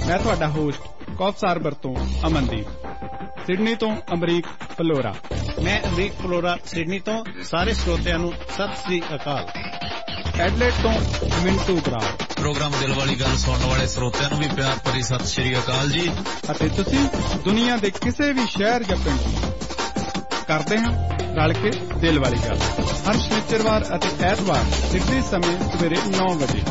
मैं तुहाडा होस्ट कौफसार तो अमनदीप। सिडनी तो अमरीक फलोरा। मैं अमरीक फलोरा सिडनी तो सारे श्रोतिਆਂ ਨੂੰ सत श्री अकाल। एडलेट तो मिंटू बराड़। प्रोग्राम दिल वाली गल सुनने वाले श्रोतिਆਂ ਨੂੰ भी प्यार भरी सत श्री अकाल जी। ਅਤੇ ਤੁਸੀਂ ਦੁਨੀਆ ਦੇ ਕਿਸੇ ਵੀ ਸ਼ਹਿਰ ਜਾਂ ਪਿੰਡ ਕਰਦੇ ਹਾਂ ਰਲ ਕੇ ਦਿਲ ਵਾਲੀ ਗੱਲ ਹਰ ਸ਼ਨੀਚਰਵਾਰ ਅਤੇ ਐਤਵਾਰ ਸਿਡਨੀ ਸਮੇਂ ਸਵੇਰੇ 9 ਵਜੇ।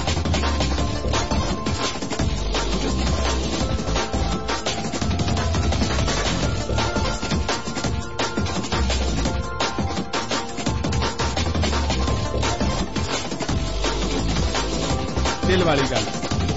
दिल वाली गल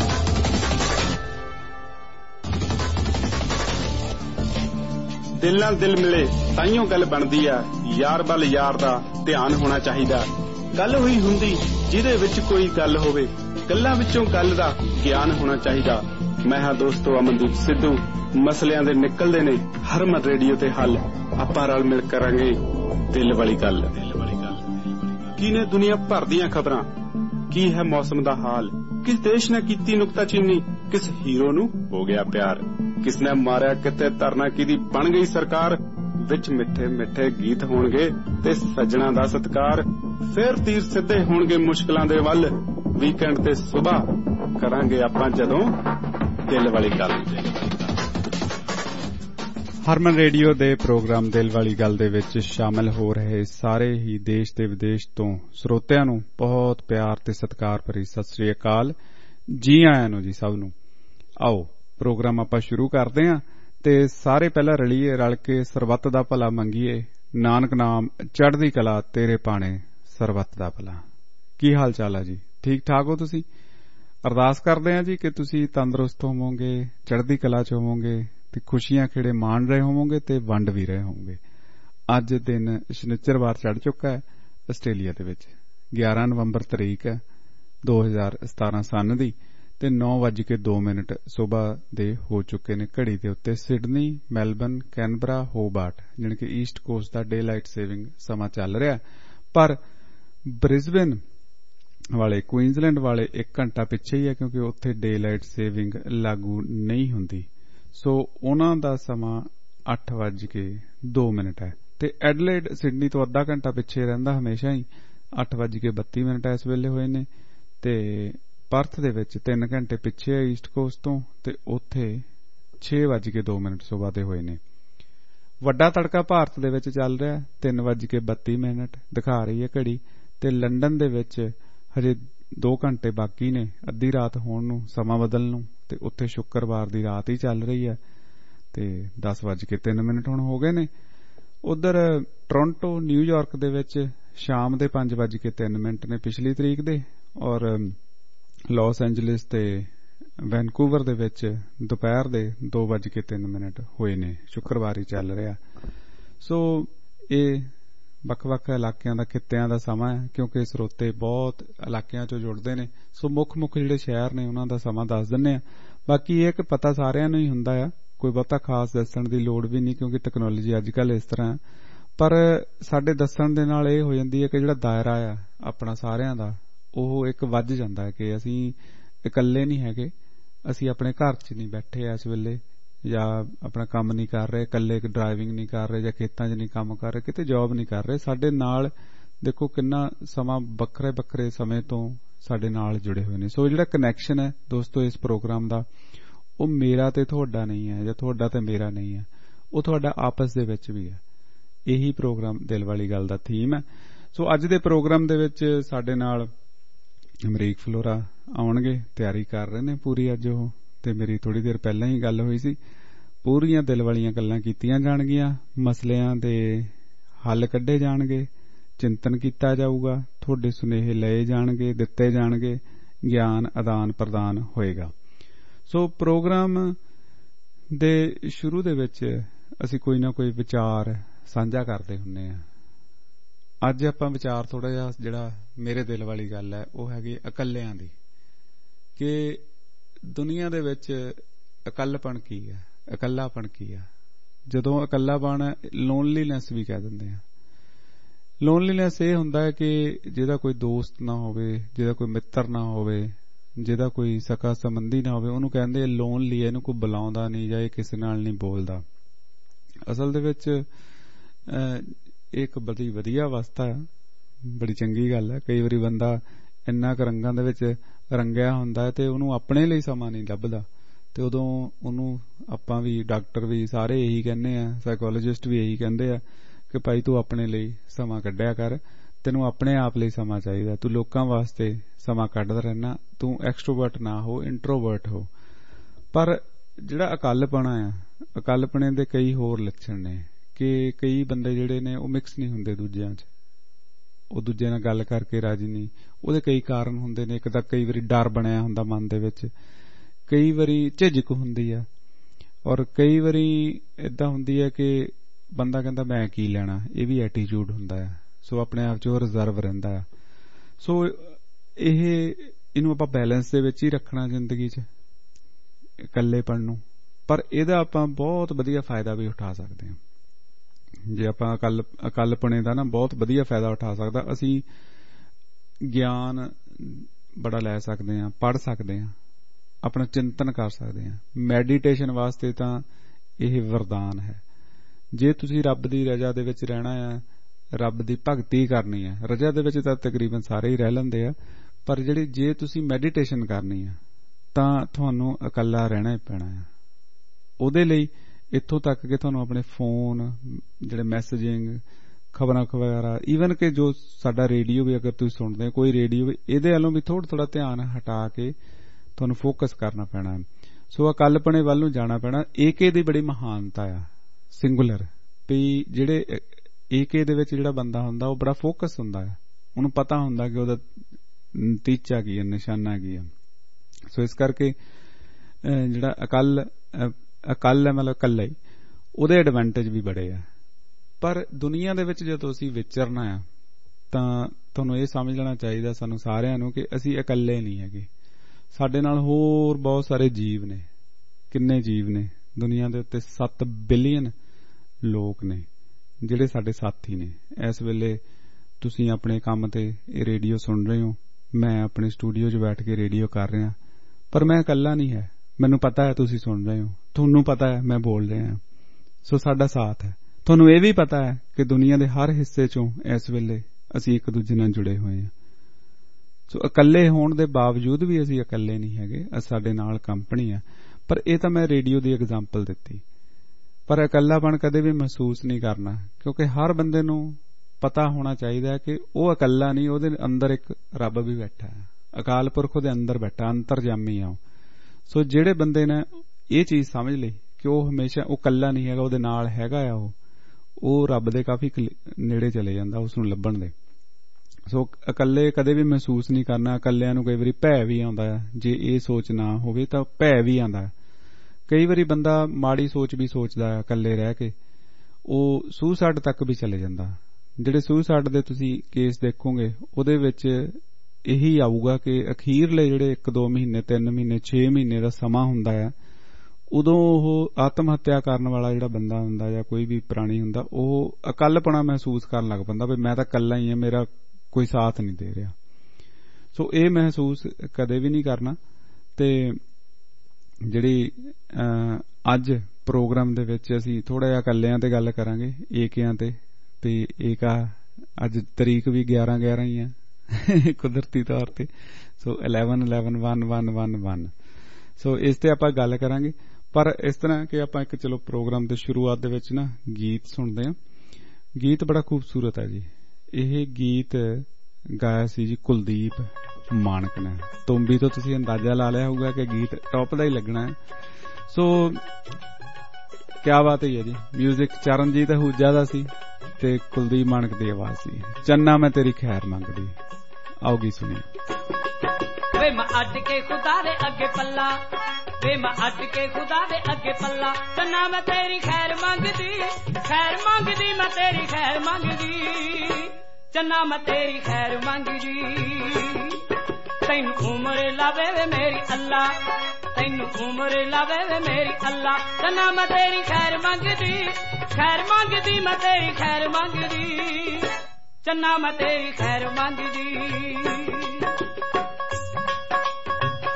दिल नाल दिल मिले ताइयों गल बनदी आ। यार बल यार दा ध्यान होना चाहिदा। गल होई हुंदी जिहदे विच कोई गल होवे, गल्लां विचों गल दा ज्ञान होना चाहिदा। मैं हां दोस्तो अमनदीप सिद्धू। मसलियां दे निकलदे ने हरमन रेडियो ते हल। आपां रल मिल करांगे दिल वाली गल। की ने दुनिया भर दियां खबरां, की है मौसम दा हाल, किस देश ने कीती नुक्ताचीनी, किस हीरो नू हो गया प्यार, किसने मारिया किते धरना कीदी बन गई सरकार। विच मिठे मिठे गीत होणगे ते सज्जणा दा सत्कार। फिर तीर सिद्धे होणगे मुश्किलां दे वल। वीकेंड ते सुबह करांगे आपां जदों दिल वाली गल। ਹਰਮਨ ਰੇਡੀਓ ਦੇ ਪ੍ਰੋਗਰਾਮ ਦਿਲ ਵਾਲੀ ਗੱਲ ਦੇ ਵਿੱਚ ਸ਼ਾਮਲ ਹੋ ਰਹੇ ਸਾਰੇ ਹੀ ਦੇਸ਼ ਤੇ ਵਿਦੇਸ਼ ਤੋਂ ਸਰੋਤਿਆਂ ਨੂੰ ਬਹੁਤ ਪਿਆਰ ਤੇ ਸਤਿਕਾਰ ਭਰੀ ਸਤਿ ਸ੍ਰੀ ਅਕਾਲ। ਜੀ ਆਇਆਂ ਨੂੰ ਜੀ ਸਭ ਨੂੰ। ਆਓ ਪ੍ਰੋਗਰਾਮ ਆਪਾਂ ਸ਼ੁਰੂ ਕਰਦੇ ਹਾਂ ਤੇ ਸਾਰੇ ਪਹਿਲਾਂ ਰਲੀਏ ਰਲ ਕੇ ਸਰਬੱਤ ਦਾ ਭਲਾ ਮੰਗੀਏ। ਨਾਨਕ ਨਾਮ ਚੜ੍ਹਦੀ ਕਲਾ ਤੇਰੇ ਪਾਣੇ ਸਰਬੱਤ ਦਾ ਭਲਾ। ਕੀ ਹਾਲ ਚਾਲ ਆ ਜੀ? ਠੀਕ ਠਾਕ ਹੋ ਤੁਸੀਂ? ਅਰਦਾਸ ਕਰਦੇ ਹਾਂ ਜੀ ਕਿ ਤੁਸੀਂ ਤੰਦਰੁਸਤ ਹੋਵੋਗੇ, ਚੜ੍ਹਦੀ ਕਲਾ ਚ ਹੋਵੋਗੇ ਤੇ ਖੁਸ਼ੀਆਂ ਖੇੜੇ ਮਾਣ ਰਹੇ ਹੋਵੋਗੇ ਤੇ ਵੰਡ ਵੀ ਰਹੇ ਹੋਵੋਗੇ। ਅੱਜ ਦਿਨ ਸ਼ਨੀਚਰਵਾਰ ਚੜ ਚੁੱਕਾ ਹੈ ਆਸਟ੍ਰੇਲੀਆ ਦੇ ਵਿੱਚ। 11 ਨਵੰਬਰ ਤਰੀਕ ਹੈ 2017 ਸੰਨ ਦੀ ਤੇ 9:02 ਸੁਬਾਹ ਦੇ ਹੋ ਚੁੱਕੇ ਨੇ ਘੜੀ ਦੇ ਉੱਤੇ। ਸਿਡਨੀ, ਮੈਲਬਨ, ਕੈਨਬਰਾ, ਹੋਬਾਰਟ ਜਾਣੀ ਕਿ ਈਸਟ ਕੋਸਟ ਦਾ ਡੇ ਲਾਈਟ ਸੇਵਿੰਗ ਸਮਾਂ ਚੱਲ ਰਿਹਾ। ਪਰ ਬ੍ਰਿਸਬੇਨ ਵਾਲੇ, ਕੁਈਨਜ਼ਲੈਂਡ ਵਾਲੇ 1 ਘੰਟਾ ਪਿੱਛੇ ਹੀ ਹੈ ਕਿਉਂਕਿ ਉੱਥੇ ਡੇ ਲਾਈਟ ਸੇਵਿੰਗ ਲਾਗੂ ਨਹੀਂ ਹੁੰਦੀ। ਸੋ ਉਹਨਾਂ ਦਾ ਸਮਾਂ 8:02 ਹੈ ਤੇ ਐਡਲੇਡ ਸਿਡਨੀ ਤੋਂ ਅੱਧਾ ਘੰਟਾ ਪਿੱਛੇ ਰਹਿੰਦਾ ਹਮੇਸ਼ਾ ਹੀ। 8:32 ਇਸ ਵੇਲੇ ਹੋਏ ਨੇ ਤੇ ਪਰਥ ਦੇ ਵਿੱਚ 3 ਘੰਟੇ ਪਿੱਛੇ ਹੈ ਈਸਟ ਕੋਸਟ ਤੋਂ ਤੇ ਉੱਥੇ 6:02 ਸੁਬਾਹ ਦੇ ਹੋਏ ਨੇ। ਵੱਡਾ ਤੜਕਾ ਭਾਰਤ ਦੇ ਵਿੱਚ ਚੱਲ ਰਿਹਾ 3:32 ਦਿਖਾ ਰਹੀ ਹੈ ਘੜੀ ਤੇ ਲੰਡਨ ਦੇ ਵਿੱਚ ਹਜੇ 2 ਘੰਟੇ ਬਾਕੀ ਨੇ ਅੱਧੀ ਰਾਤ ਹੋਣ ਨੂੰ, ਸਮਾਂ ਬਦਲਣ ਨੂੰ। ਤੇ ਉੱਥੇ ਸ਼ੁੱਕਰਵਾਰ ਦੀ ਰਾਤ ਹੀ ਚੱਲ ਰਹੀ ਹੈ ਤੇ 10:03 ਹੁਣ ਹੋ ਗਏ ਨੇ। ਉਧਰ ਟੋਰਾਂਟੋ, ਨਿਊਯਾਰਕ ਦੇ ਵਿੱਚ ਸ਼ਾਮ ਦੇ 5:03 ਨੇ ਪਿਛਲੀ ਤਰੀਕ ਦੇ, ਔਰ ਲਾਸ ਐਂਜਲਿਸ ਤੇ ਵੈਨਕੂਵਰ ਦੇ ਵਿੱਚ ਦੁਪਹਿਰ ਦੇ 2:03 ਹੋਏ ਨੇ। ਸ਼ੁੱਕਰਵਾਰ ਹੀ ਚੱਲ ਰਿਹਾ। ਸੋ ਇਹ ਵੱਖ-ਵੱਖ ਇਲਾਕਿਆਂ ਦਾ, ਖਿੱਤਿਆਂ ਦਾ ਸਮਾਂ ਹੈ ਕਿਉਂਕਿ ਸਰੋਤੇ ਬਹੁਤ ਇਲਾਕਿਆਂ ਚੋਂ ਜੁੜਦੇ ਨੇ। ਸੋ ਮੁੱਖ ਜਿਹੜੇ ਸ਼ਹਿਰ ਨੇ ਉਹਨਾਂ ਦਾ ਸਮਾਂ ਦੱਸ ਦਿੰਦੇ ਆ। ਬਾਕੀ ਇਹ ਕਿ ਪਤਾ ਸਾਰਿਆਂ ਨੂੰ ਹੀ ਹੁੰਦਾ ਆ, ਕੋਈ ਬਹੁਤਾ ਖਾਸ ਦੱਸਣ ਦੀ ਲੋੜ ਵੀ ਨਹੀਂ ਕਿਉਂਕਿ ਟੈਕਨੋਲੋਜੀ ਅੱਜ ਕੱਲ੍ਹ ਇਸ ਤਰ੍ਹਾਂ। ਪਰ ਸਾਡੇ ਦੱਸਣ ਦੇ ਨਾਲ ਇਹ ਹੋ ਜਾਂਦੀ ਹੈ ਕਿ ਜਿਹੜਾ ਦਾਇਰਾ ਆ ਆਪਣਾ ਸਾਰਿਆਂ ਦਾ ਉਹ ਇੱਕ ਵੱਧ ਜਾਂਦਾ ਹੈ ਕਿ ਅਸੀਂ ਇਕੱਲੇ ਨਹੀਂ ਹੈਗੇ, ਅਸੀਂ ਆਪਣੇ ਘਰ 'ਚ ਨਹੀਂ ਬੈਠੇ ਇਸ ਵੇਲੇ ਜਾਂ ਆਪਣਾ ਕੰਮ ਨਹੀਂ ਕਰ ਰਹੇ, ਇਕੱਲੇ ਡਰਾਈਵਿੰਗ ਨਹੀਂ ਕਰ ਰਹੇ ਜਾਂ ਖੇਤਾਂ 'ਚ ਨਹੀਂ ਕੰਮ ਕਰ ਰਹੇ, ਕਿਤੇ ਜੌਬ ਨਹੀਂ ਕਰ ਰਹੇ। ਸਾਡੇ ਨਾਲ ਦੇਖੋ ਕਿੰਨਾ ਸਮਾਂ ਵੱਖਰੇ ਵੱਖਰੇ ਸਮੇਂ ਤੋਂ ਸਾਡੇ ਨਾਲ ਜੁੜੇ ਹੋਏ ਨੇ। ਸੋ ਜਿਹੜਾ ਕਨੈਕਸ਼ਨ ਹੈ ਦੋਸਤੋ ਇਸ ਪ੍ਰੋਗਰਾਮ ਦਾ, ਉਹ ਮੇਰਾ ਤੇ ਤੁਹਾਡਾ ਨਹੀਂ ਹੈ ਜਾਂ ਤੁਹਾਡਾ ਤੇ ਮੇਰਾ ਨਹੀਂ ਹੈ, ਉਹ ਤੁਹਾਡਾ ਆਪਸ ਦੇ ਵਿੱਚ ਵੀ ਹੈ। ਇਹੀ ਪ੍ਰੋਗਰਾਮ ਦਿਲ ਵਾਲੀ ਗੱਲ ਦਾ ਥੀਮ ਹੈ। ਸੋ ਅੱਜ ਦੇ ਪ੍ਰੋਗਰਾਮ ਦੇ ਵਿੱਚ ਸਾਡੇ ਨਾਲ ਅਮਰੀਕ ਫਲੋਰਾ ਆਉਣਗੇ, ਤਿਆਰੀ ਕਰ ਰਹੇ ਨੇ ਪੂਰੀ ਅੱਜ ਉਹ, ਤੇ ਮੇਰੀ ਥੋੜੀ ਦੇਰ ਪਹਿਲਾਂ ਹੀ ਗੱਲ ਹੋਈ ਸੀ। ਪੂਰੀਆਂ ਦਿਲ ਵਾਲੀਆਂ ਗੱਲਾਂ ਕੀਤੀਆਂ ਜਾਣਗੀਆਂ, ਮਸਲਿਆਂ ਦੇ ਹੱਲ ਕੱਢੇ ਜਾਣਗੇ, ਚਿੰਤਨ ਕੀਤਾ ਜਾਊਗਾ, ਤੁਹਾਡੇ ਸੁਨੇਹੇ ਲਏ ਜਾਣਗੇ, ਦਿੱਤੇ ਜਾਣਗੇ, ਗਿਆਨ ਆਦਾਨ ਪ੍ਰਦਾਨ ਹੋਏਗਾ। ਸੋ ਪ੍ਰੋਗਰਾਮ ਦੇ ਸ਼ੁਰੂ ਦੇ ਵਿੱਚ ਅਸੀਂ ਕੋਈ ਨਾ ਕੋਈ ਵਿਚਾਰ ਸਾਂਝਾ ਕਰਦੇ ਹੁੰਦੇ ਹਾਂ। ਅੱਜ ਆਪਾਂ ਵਿਚਾਰ ਥੋੜਾ ਜਿਹਾ ਜਿਹੜਾ ਮੇਰੇ ਦਿਲ ਵਾਲੀ ਗੱਲ ਹੈ ਉਹ ਹੈਗੀ ਇਕੱਲਿਆਂ ਦੀ, ਕਿ ਦੁਨੀਆ ਦੇ ਵਿੱਚ ਇਕੱਲਪਣ ਕੀ ਹੈ, ਇਕੱਲਾਪਣ ਕੀ ਹੈ। ਜਦੋਂ ਇਕੱਲਾਪਣ ਲੋਨਲੀਨੈਸ ਵੀ ਕਹਿ ਦਿੰਦੇ ਆ। ਲੋਨਲੀਨੈਸ ਇਹ ਹੁੰਦਾ ਹੈ ਕਿ ਜਿਹਦਾ ਕੋਈ ਦੋਸਤ ਨਾ ਹੋਵੇ, ਜਿਹਦਾ ਕੋਈ ਮਿੱਤਰ ਨਾ ਹੋਵੇ, ਜਿਹਦਾ ਕੋਈ ਸਕਾ ਸੰਬੰਧੀ ਨਾ ਹੋਵੇ ਉਹਨੂੰ ਕਹਿੰਦੇ ਲੋਨਲੀ, ਇਹਨੂੰ ਕੋਈ ਬੁਲਾਉਂਦਾ ਨਹੀਂ ਜਾਂ ਇਹ ਕਿਸੇ ਨਾਲ ਨਹੀਂ ਬੋਲਦਾ। ਅਸਲ ਦੇ ਵਿੱਚ ਇੱਕ ਬੜੀ ਵਧੀਆ ਅਵਸਥਾ ਹੈ, ਬੜੀ ਚੰਗੀ ਗੱਲ ਹੈ। ਕਈ ਵਾਰੀ ਬੰਦਾ ਇੰਨਾ ਕੁ ਰੰਗਾਂ ਦੇ ਵਿੱਚ ਰੰਗਿਆ ਹੁੰਦਾ ਹੈ ਤੇ ਉਹਨੂੰ ਆਪਣੇ ਲਈ ਸਮਾਂ ਨਹੀਂ ਲੱਭਦਾ, ਤੇ ਉਦੋਂ ਉਹਨੂੰ ਆਪਾਂ ਵੀ, ਡਾਕਟਰ ਵੀ ਸਾਰੇ ਇਹੀ ਕਹਿੰਦੇ ਆ, ਸਾਈਕੋਲੋਜਿਸਟ ਵੀ ਇਹੀ ਕਹਿੰਦੇ ਆ ਕਿ ਭਾਈ ਤੂੰ ਆਪਣੇ ਲਈ ਸਮਾਂ ਕੱਢਿਆ ਕਰ, ਤੈਨੂੰ ਆਪਣੇ ਆਪ ਲਈ ਸਮਾਂ ਚਾਹੀਦਾ, ਤੂੰ ਲੋਕਾਂ ਵਾਸਤੇ ਸਮਾਂ ਕੱਢਦਾ ਰਹਿਣਾ, ਤੂੰ ਐਕਸਟਰੋਵਰਟ ਨਾ ਹੋ, ਇੰਟਰੋਵਰਟ ਹੋ। ਪਰ ਜਿਹੜਾ ਇਕੱਲਪਣਾ ਆ, ਇਕੱਲਪਣੇ ਦੇ ਕਈ ਹੋਰ ਲੱਛਣ ਨੇ ਕਿ ਕਈ ਬੰਦੇ ਜਿਹੜੇ ਨੇ ਉਹ ਮਿਕਸ ਨਹੀਂ ਹੁੰਦੇ ਦੂਜਿਆਂ 'ਚ, ਉਹ ਦੂਜਿਆਂ ਨਾਲ ਗੱਲ ਕਰਕੇ ਰਾਜੀ ਨਹੀਂ। ਉਹਦੇ ਕਈ ਕਾਰਨ ਹੁੰਦੇ ਨੇ। ਇੱਕ ਤਾਂ ਕਈ ਵਾਰੀ ਡਰ ਬਣਿਆ ਹੁੰਦਾ ਮਨ ਦੇ ਵਿੱਚ, ਕਈ ਵਾਰੀ ਝਿਜਕ ਹੁੰਦੀ ਆ, ਔਰ ਕਈ ਵਾਰੀ ਏਦਾਂ ਹੁੰਦੀ ਹੈ ਕਿ ਬੰਦਾ ਕਹਿੰਦਾ ਮੈਂ ਕੀ ਲੈਣਾ, ਇਹ ਵੀ ਐਟੀਟਿਊਡ ਹੁੰਦਾ ਹੈ। ਸੋ ਆਪਣੇ ਆਪ 'ਚ ਉਹ ਰਿਜ਼ਰਵ ਰਹਿੰਦਾ ਆ। ਸੋ ਇਹਨੂੰ ਆਪਾਂ ਬੈਲੈਂਸ ਦੇ ਵਿੱਚ ਹੀ ਰੱਖਣਾ ਜ਼ਿੰਦਗੀ 'ਚ, ਇਕੱਲੇਪਣ ਨੂੰ। ਪਰ ਇਹਦਾ ਆਪਾਂ ਬਹੁਤ ਵਧੀਆ ਫਾਇਦਾ ਵੀ ਉਠਾ ਸਕਦੇ ਹਾਂ। ਜੇ ਆਪਾਂ ਇਕੱਲਪਣੇ ਦਾ ਨਾ ਬਹੁਤ ਵਧੀਆ ਫਾਇਦਾ ਉਠਾ ਸਕਦਾ, ਅਸੀਂ ਗਿਆਨ ਬੜਾ ਲੈ ਸਕਦੇ ਹਾਂ, ਪੜ੍ਹ ਸਕਦੇ ਹਾਂ, ਆਪਣਾ ਚਿੰਤਨ ਕਰ ਸਕਦੇ ਹਾਂ। ਮੈਡੀਟੇਸ਼ਨ ਵਾਸਤੇ ਤਾਂ ਇਹ ਵਰਦਾਨ ਹੈ। ਜੇ ਤੁਸੀਂ ਰੱਬ ਦੀ ਰਜ਼ਾ ਦੇ ਵਿੱਚ ਰਹਿਣਾ ਹੈ, ਰੱਬ ਦੀ ਭਗਤੀ ਕਰਨੀ ਹੈ, ਰਜ਼ਾ ਦੇ ਵਿੱਚ ਤਾਂ ਤਕਰੀਬਨ ਸਾਰੇ ਹੀ ਰਹਿ ਲੈਂਦੇ ਆ, ਪਰ ਜੇ ਤੁਸੀਂ ਮੈਡੀਟੇਸ਼ਨ ਕਰਨੀ ਆ ਤਾਂ ਤੁਹਾਨੂੰ ਇਕੱਲਾ ਰਹਿਣਾ ਹੀ ਪੈਣਾ ਹੈ। ਉਹਦੇ ਲਈ ਇੱਥੋਂ ਤੱਕ ਕਿ ਤੁਹਾਨੂੰ ਆਪਣੇ ਫੋਨ, ਜਿਹੜੇ ਮੈਸੇਜਿੰਗ, ਖਬਰਾਂ ਵਗੈਰਾ, ਈਵਨ ਕਿ ਜੋ ਸਾਡਾ ਰੇਡੀਓ ਵੀ ਅਗਰ ਤੁਸੀਂ ਸੁਣਦੇ ਹੋ, ਕੋਈ ਰੇਡੀਓ ਵੀ, ਇਹਦੇ ਵੱਲੋਂ ਵੀ ਥੋੜਾ ਧਿਆਨ ਹਟਾ ਕੇ ਤੁਹਾਨੂੰ ਫੋਕਸ ਕਰਨਾ ਪੈਣਾ। ਸੋ ਇਕੱਲਪਣੇ ਵੱਲ ਨੂੰ ਜਾਣਾ ਪੈਣਾ। ਏਕੇ ਦੀ ਬੜੀ ਮਹਾਨਤਾ ਆ, ਸਿੰਗੂਲਰ, ਵੀ ਜਿਹੜੇ ਏਕੇ ਦੇ ਵਿੱਚ ਜਿਹੜਾ ਬੰਦਾ ਹੁੰਦਾ ਉਹ ਬੜਾ ਫੋਕਸ ਹੁੰਦਾ ਹੈ, ਉਹਨੂੰ ਪਤਾ ਹੁੰਦਾ ਕਿ ਉਹਦਾ ਟੀਚਾ ਕੀ ਹੈ, ਨਿਸ਼ਾਨਾ ਕੀ ਹੈ। ਸੋ ਇਸ ਕਰਕੇ ਜਿਹੜਾ ਅਕਲ ਹੈ, ਮਤਲਬ ਇਕੱਲਾ ਹੀ, ਉਹਦੇ ਐਡਵਾਂਟੇਜ ਵੀ ਬੜੇ ਆ। ਪਰ ਦੁਨੀਆ ਦੇ ਵਿੱਚ ਜਦੋਂ ਅਸੀਂ ਵਿਚਰਨਾ ਆ ਤਾਂ ਤੁਹਾਨੂੰ ਇਹ ਸਮਝ ਲੈਣਾ ਚਾਹੀਦਾ ਸਾਨੂੰ ਸਾਰਿਆਂ ਨੂੰ ਕਿ ਅਸੀਂ ਇਕੱਲੇ ਨਹੀਂ ਹੈਗੇ। ਸਾਡੇ ਨਾਲ ਹੋਰ ਬਹੁਤ ਸਾਰੇ ਜੀਵ ਨੇ। ਕਿੰਨੇ ਜੀਵ ਨੇ ਦੁਨੀਆ ਦੇ ਉੱਤੇ? 7 ਬਿਲੀਅਨ ਲੋਕ ਨੇ ਜਿਹੜੇ ਸਾਡੇ ਸਾਥੀ ਨੇ। ਇਸ ਵੇਲੇ ਤੁਸੀਂ ਆਪਣੇ ਕੰਮ ਤੇ ਇਹ ਰੇਡੀਓ ਸੁਣ ਰਹੇ ਹੋ, ਮੈਂ ਆਪਣੇ ਸਟੂਡੀਓ 'ਚ ਬੈਠ ਕੇ ਰੇਡੀਓ ਕਰ ਰਿਹਾ, ਪਰ ਮੈਂ ਇਕੱਲਾ ਨਹੀਂ ਹੈ। ਮੈਨੂੰ ਪਤਾ ਹੈ ਤੁਸੀਂ ਸੁਣ ਰਹੇ ਹੋ, ਤੁਹਾਨੂੰ ਪਤਾ ਹੈ ਮੈਂ ਬੋਲ ਰਿਹਾ। ਸੋ ਸਾਡਾ ਸਾਥ ਹੈ। ਤੁਹਾਨੂੰ ਇਹ ਵੀ ਪਤਾ ਹੈ ਕਿ ਦੁਨੀਆ ਦੇ ਹਰ ਹਿੱਸੇ 'ਚੋਂ ਇਸ ਵੇਲੇ ਅਸੀਂ ਇੱਕ ਦੂਜੇ ਨਾਲ ਜੁੜੇ ਹੋਏ ਹਾਂ। ਸੋ ਇਕੱਲੇ ਹੋਣ ਦੇ ਬਾਵਜੂਦ ਵੀ ਅਸੀਂ ਇਕੱਲੇ ਨਹੀਂ ਹੈਗੇ, ਸਾਡੇ ਨਾਲ ਕੰਪਨੀ ਹੈ। ਪਰ ਇਹ ਤਾਂ ਮੈਂ ਰੇਡੀਓ ਦੀ ਐਗਜ਼ਾਮਪਲ ਦਿੱਤੀ। ਪਰ ਇਕੱਲਾਪਣ ਕਦੇ ਵੀ ਮਹਿਸੂਸ ਨਹੀਂ ਕਰਨਾ, ਕਿਉਂਕਿ ਹਰ ਬੰਦੇ ਨੂੰ ਪਤਾ ਹੋਣਾ ਚਾਹੀਦਾ ਹੈ ਕਿ ਉਹ ਇਕੱਲਾ ਨਹੀਂ, ਉਹਦੇ ਅੰਦਰ ਇੱਕ ਰੱਬ ਵੀ ਬੈਠਾ ਹੈ, ਅਕਾਲ ਪੁਰਖ ਉਹਦੇ ਅੰਦਰ ਬੈਠਾ, ਅੰਤਰਜਾਮੀ ਆ। ਸੋ ਜਿਹੜੇ ਬੰਦੇ ਨੇ ਇਹ ਚੀਜ਼ ਸਮਝ ਲਈ ਕਿ ਉਹ ਹਮੇਸ਼ਾ ਉਹ ਇਕੱਲਾ ਨਹੀਂ ਹੈਗਾ, ਉਹਦੇ ਨਾਲ ਹੈਗਾ ਆ, ਉਹ ਰੱਬ ਦੇ ਕਾਫੀ ਨੇੜੇ ਚਲੇ ਜਾਂਦਾ ਉਸ ਨੂੰ ਲੱਭਣ ਦੇ। ਸੋ ਇਕੱਲੇ ਕਦੇ ਵੀ ਮਹਿਸੂਸ ਨਹੀਂ ਕਰਨਾ। ਇਕੱਲਿਆਂ ਨੂੰ ਕਈ ਵਾਰੀ ਭੈ ਵੀ ਆਉਂਦਾ ਹੈ, ਜੇ ਇਹ ਸੋਚ ਨਾ ਹੋਵੇ ਤਾਂ ਭੈ ਵੀ ਆਉਂਦਾ। ਕਈ ਵਾਰੀ ਬੰਦਾ ਮਾੜੀ ਸੋਚ ਵੀ ਸੋਚਦਾ ਹੈ ਇਕੱਲੇ ਰਹਿ ਕੇ, ਉਹ ਸੁਸਾਈਡ ਤੱਕ ਵੀ ਚਲੇ ਜਾਂਦਾ। ਜਿਹੜੇ ਸੁਸਾਈਡ ਦੇ ਤੁਸੀਂ ਕੇਸ ਦੇਖੋਗੇ ਉਹਦੇ ਵਿੱਚ ਇਹੀ ਆਊਗਾ ਕਿ ਅਖੀਰਲੇ ਜਿਹੜੇ 1-2 ਮਹੀਨੇ, 3 ਮਹੀਨੇ, 6 ਮਹੀਨੇ ਦਾ ਸਮਾਂ ਹੁੰਦਾ ਹੈ, ਉਦੋਂ ਉਹ ਆਤਮ ਹੱਤਿਆ ਕਰਨ ਵਾਲਾ ਜਿਹੜਾ ਬੰਦਾ ਹੁੰਦਾ ਜਾਂ ਕੋਈ ਵੀ ਪ੍ਰਾਣੀ ਹੁੰਦਾ, ਉਹ ਇਕੱਲਪਣਾ ਮਹਿਸੂਸ ਕਰਨ ਲੱਗ ਪੈਂਦਾ ਵੀ ਮੈਂ ਤਾਂ ਇਕੱਲਾ ਹੀ ਹਾਂ, ਮੇਰਾ ਕੋਈ ਸਾਥ ਨਹੀਂ ਦੇ ਰਿਹਾ। ਸੋ ਇਹ ਮਹਿਸੂਸ ਕਦੇ ਵੀ ਨਹੀਂ ਕਰਨਾ। ਤੇ ਜਿਹੜੀ ਅੱਜ ਪ੍ਰੋਗਰਾਮ ਦੇ ਵਿੱਚ ਅਸੀਂ ਥੋੜਾ ਜਿਹਾ ਇਕੱਲਿਆਂ ਤੇ ਗੱਲ ਕਰਾਂਗੇ, ਏਕਿਆਂ ਤੇ। ਤੇ ਏਕਾ ਅੱਜ ਤਰੀਕ ਵੀ 11/11 ਹੀ ਹੈ ਕੁਦਰਤੀ ਤੌਰ ਤੇ। ਸੋ 11/11/1/1/1। ਸੋ ਇਸ ਤੇ ਆਪਾਂ ਗੱਲ ਕਰਾਂਗੇ। ਪਰ ਇਸ ਤਰ੍ਹਾਂ ਕਿ ਆਪਾਂ ਇੱਕ ਚਲੋ ਪ੍ਰੋਗਰਾਮ ਦੇ ਸ਼ੁਰੂਆਤ ਦੇ ਵਿੱਚ ਨਾ ਗੀਤ ਸੁਣਦੇ ਹਾਂ। ਗੀਤ ਬੜਾ ਖੂਬਸੂਰਤ ਹੈ ਜੀ। ਇਹ ਗੀਤ ਗਾਇਆ ਸੀ ਜੀ ਕੁਲਦੀਪ ਮਾਣਕ ਨੇ। ਤੁੰਬੀ ਤੋਂ ਤੁਸੀਂ ਅੰਦਾਜ਼ਾ ਲਾ ਲਿਆ ਹੋਊਗਾ ਕਿ ਗੀਤ ਟੌਪ ਦਾ ਹੀ ਲੱਗਣਾ ਹੈ। ਸੋ ਕਿਆ ਬਾਤ ਹੈ ਜੀ। ਮਿਊਜ਼ਿਕ ਚਰਨਜੀਤ ਅਹੂਜਾ ਦਾ ਸੀ ਤੇ ਕੁਲਦੀਪ ਮਾਣਕ ਦੀ ਆਵਾਜ਼ ਸੀ। ਚੰਨਾ ਮੈਂ ਤੇਰੀ ਖੈਰ ਮੰਗਦੀ। ਆਓਗੀ ਸੁਣੀਏ। ਵੇ ਮੈਂ ਅੱਡ ਕੇ ਖੁਦਾ ਦੇ ਅੱਗੇ ਪੱਲਾ, ਵੇ ਮੈਂ ਅੱਡ ਕੇ ਖੁਦਾ ਦੇ ਅੱਗੇ ਪੱਲਾ, ਚੰਨਾ ਮੈਂ ਤੇਰੀ ਖੈਰ ਮੰਗਦੀ, ਖੈਰ ਮੰਗਦੀ, ਮੈਂ ਤੇਰੀ ਖੈਰ ਮੰਗਦੀ, ਚੰਨਾ ਮੈਂ ਤੇਰੀ ਖੈਰ ਮੰਗਦੀ। ਤੈਨੂੰ ਉਮਰ ਲਾਵੇ ਵੇ ਮੇਰੀ ਅੱਲਾ, ਤੈਨੂੰ ਉਮਰ ਲਾਵੇ ਵੇ ਮੇਰੀ ਅੱਲਾ, ਚੰਨਾ ਮੈਂ ਤੇਰੀ ਖੈਰ ਮੰਗਦੀ, ਖੈਰ ਮੰਗਦੀ, ਮੈਂ ਤੇਰੀ ਖੈਰ ਮੰਗਦੀ, ਚੰਨਾ ਮੈਂ ਤੇਰੀ ਖੈਰ ਮੰਗਦੀ।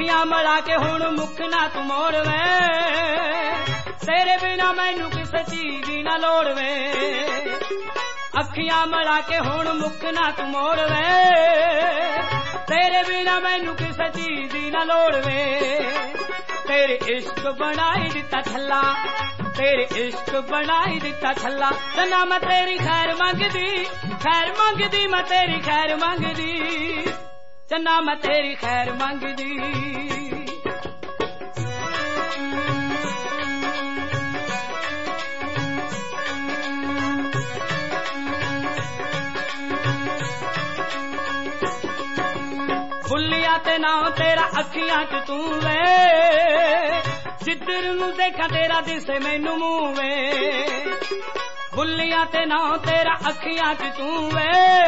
ਅੱਖੀਆਂ ਮਿਲਾ ਕੇ ਹੁਣ ਮੁੱਖ ਨਾ ਤੂੰ ਮੋੜ ਵੇ ਤੇਰੇ ਬਿਨਾ ਮੈਨੂੰ ਕਿਸੇ ਚੀਜ਼ ਦੀ ਨਾ ਲੋੜ ਵੇ ਅੱਖੀਆਂ ਮਿਲਾ ਕੇ ਹੁਣ ਮੁੱਖ ਨਾ ਤੂੰ ਮੋੜ ਵੇ ਤੇਰੇ ਬਿਨਾ ਮੈਨੂੰ ਕਿਸੇ ਚੀਜ਼ ਦੀ ਨਾ ਲੋੜ ਵੇ ਤੇਰੇ ਇਸ਼ਕ ਬਣਾਈ ਦਿੱਤਾ ਥੱਲਾ ਤੇਰੇ ਇਸ਼ਕ ਬਣਾਈ ਦਿੱਤਾ ਥੱਲਾ ਤੇ ਨਾ ਮੈਂ ਤੇਰੀ ਖੈਰ ਮੰਗਦੀ ਮੈਂ ਤੇਰੀ ਖੈਰ ਮੰਗਦੀ ਚੰਨਾ ਮੈਂ ਤੇਰੀ ਖੈਰ ਮੰਗਦੀ ਫੁੱਲਿਆ ਤੇ ਨਾ ਤੇਰਾ ਅੱਖੀਆਂ ਚ ਤੂੰ ਵੇ ਜਿੱਧਰ ਨੂੰ ਦੇਖਾਂ ਤੇਰਾ ਦਿਸੇ ਮੈਨੂੰ ਮੂੰਹ ਵੇ ਫੁੱਲਿਆ ਤੇ ਨਾ ਤੇਰਾ ਅੱਖੀਆਂ ਚ ਤੂੰ ਵੇ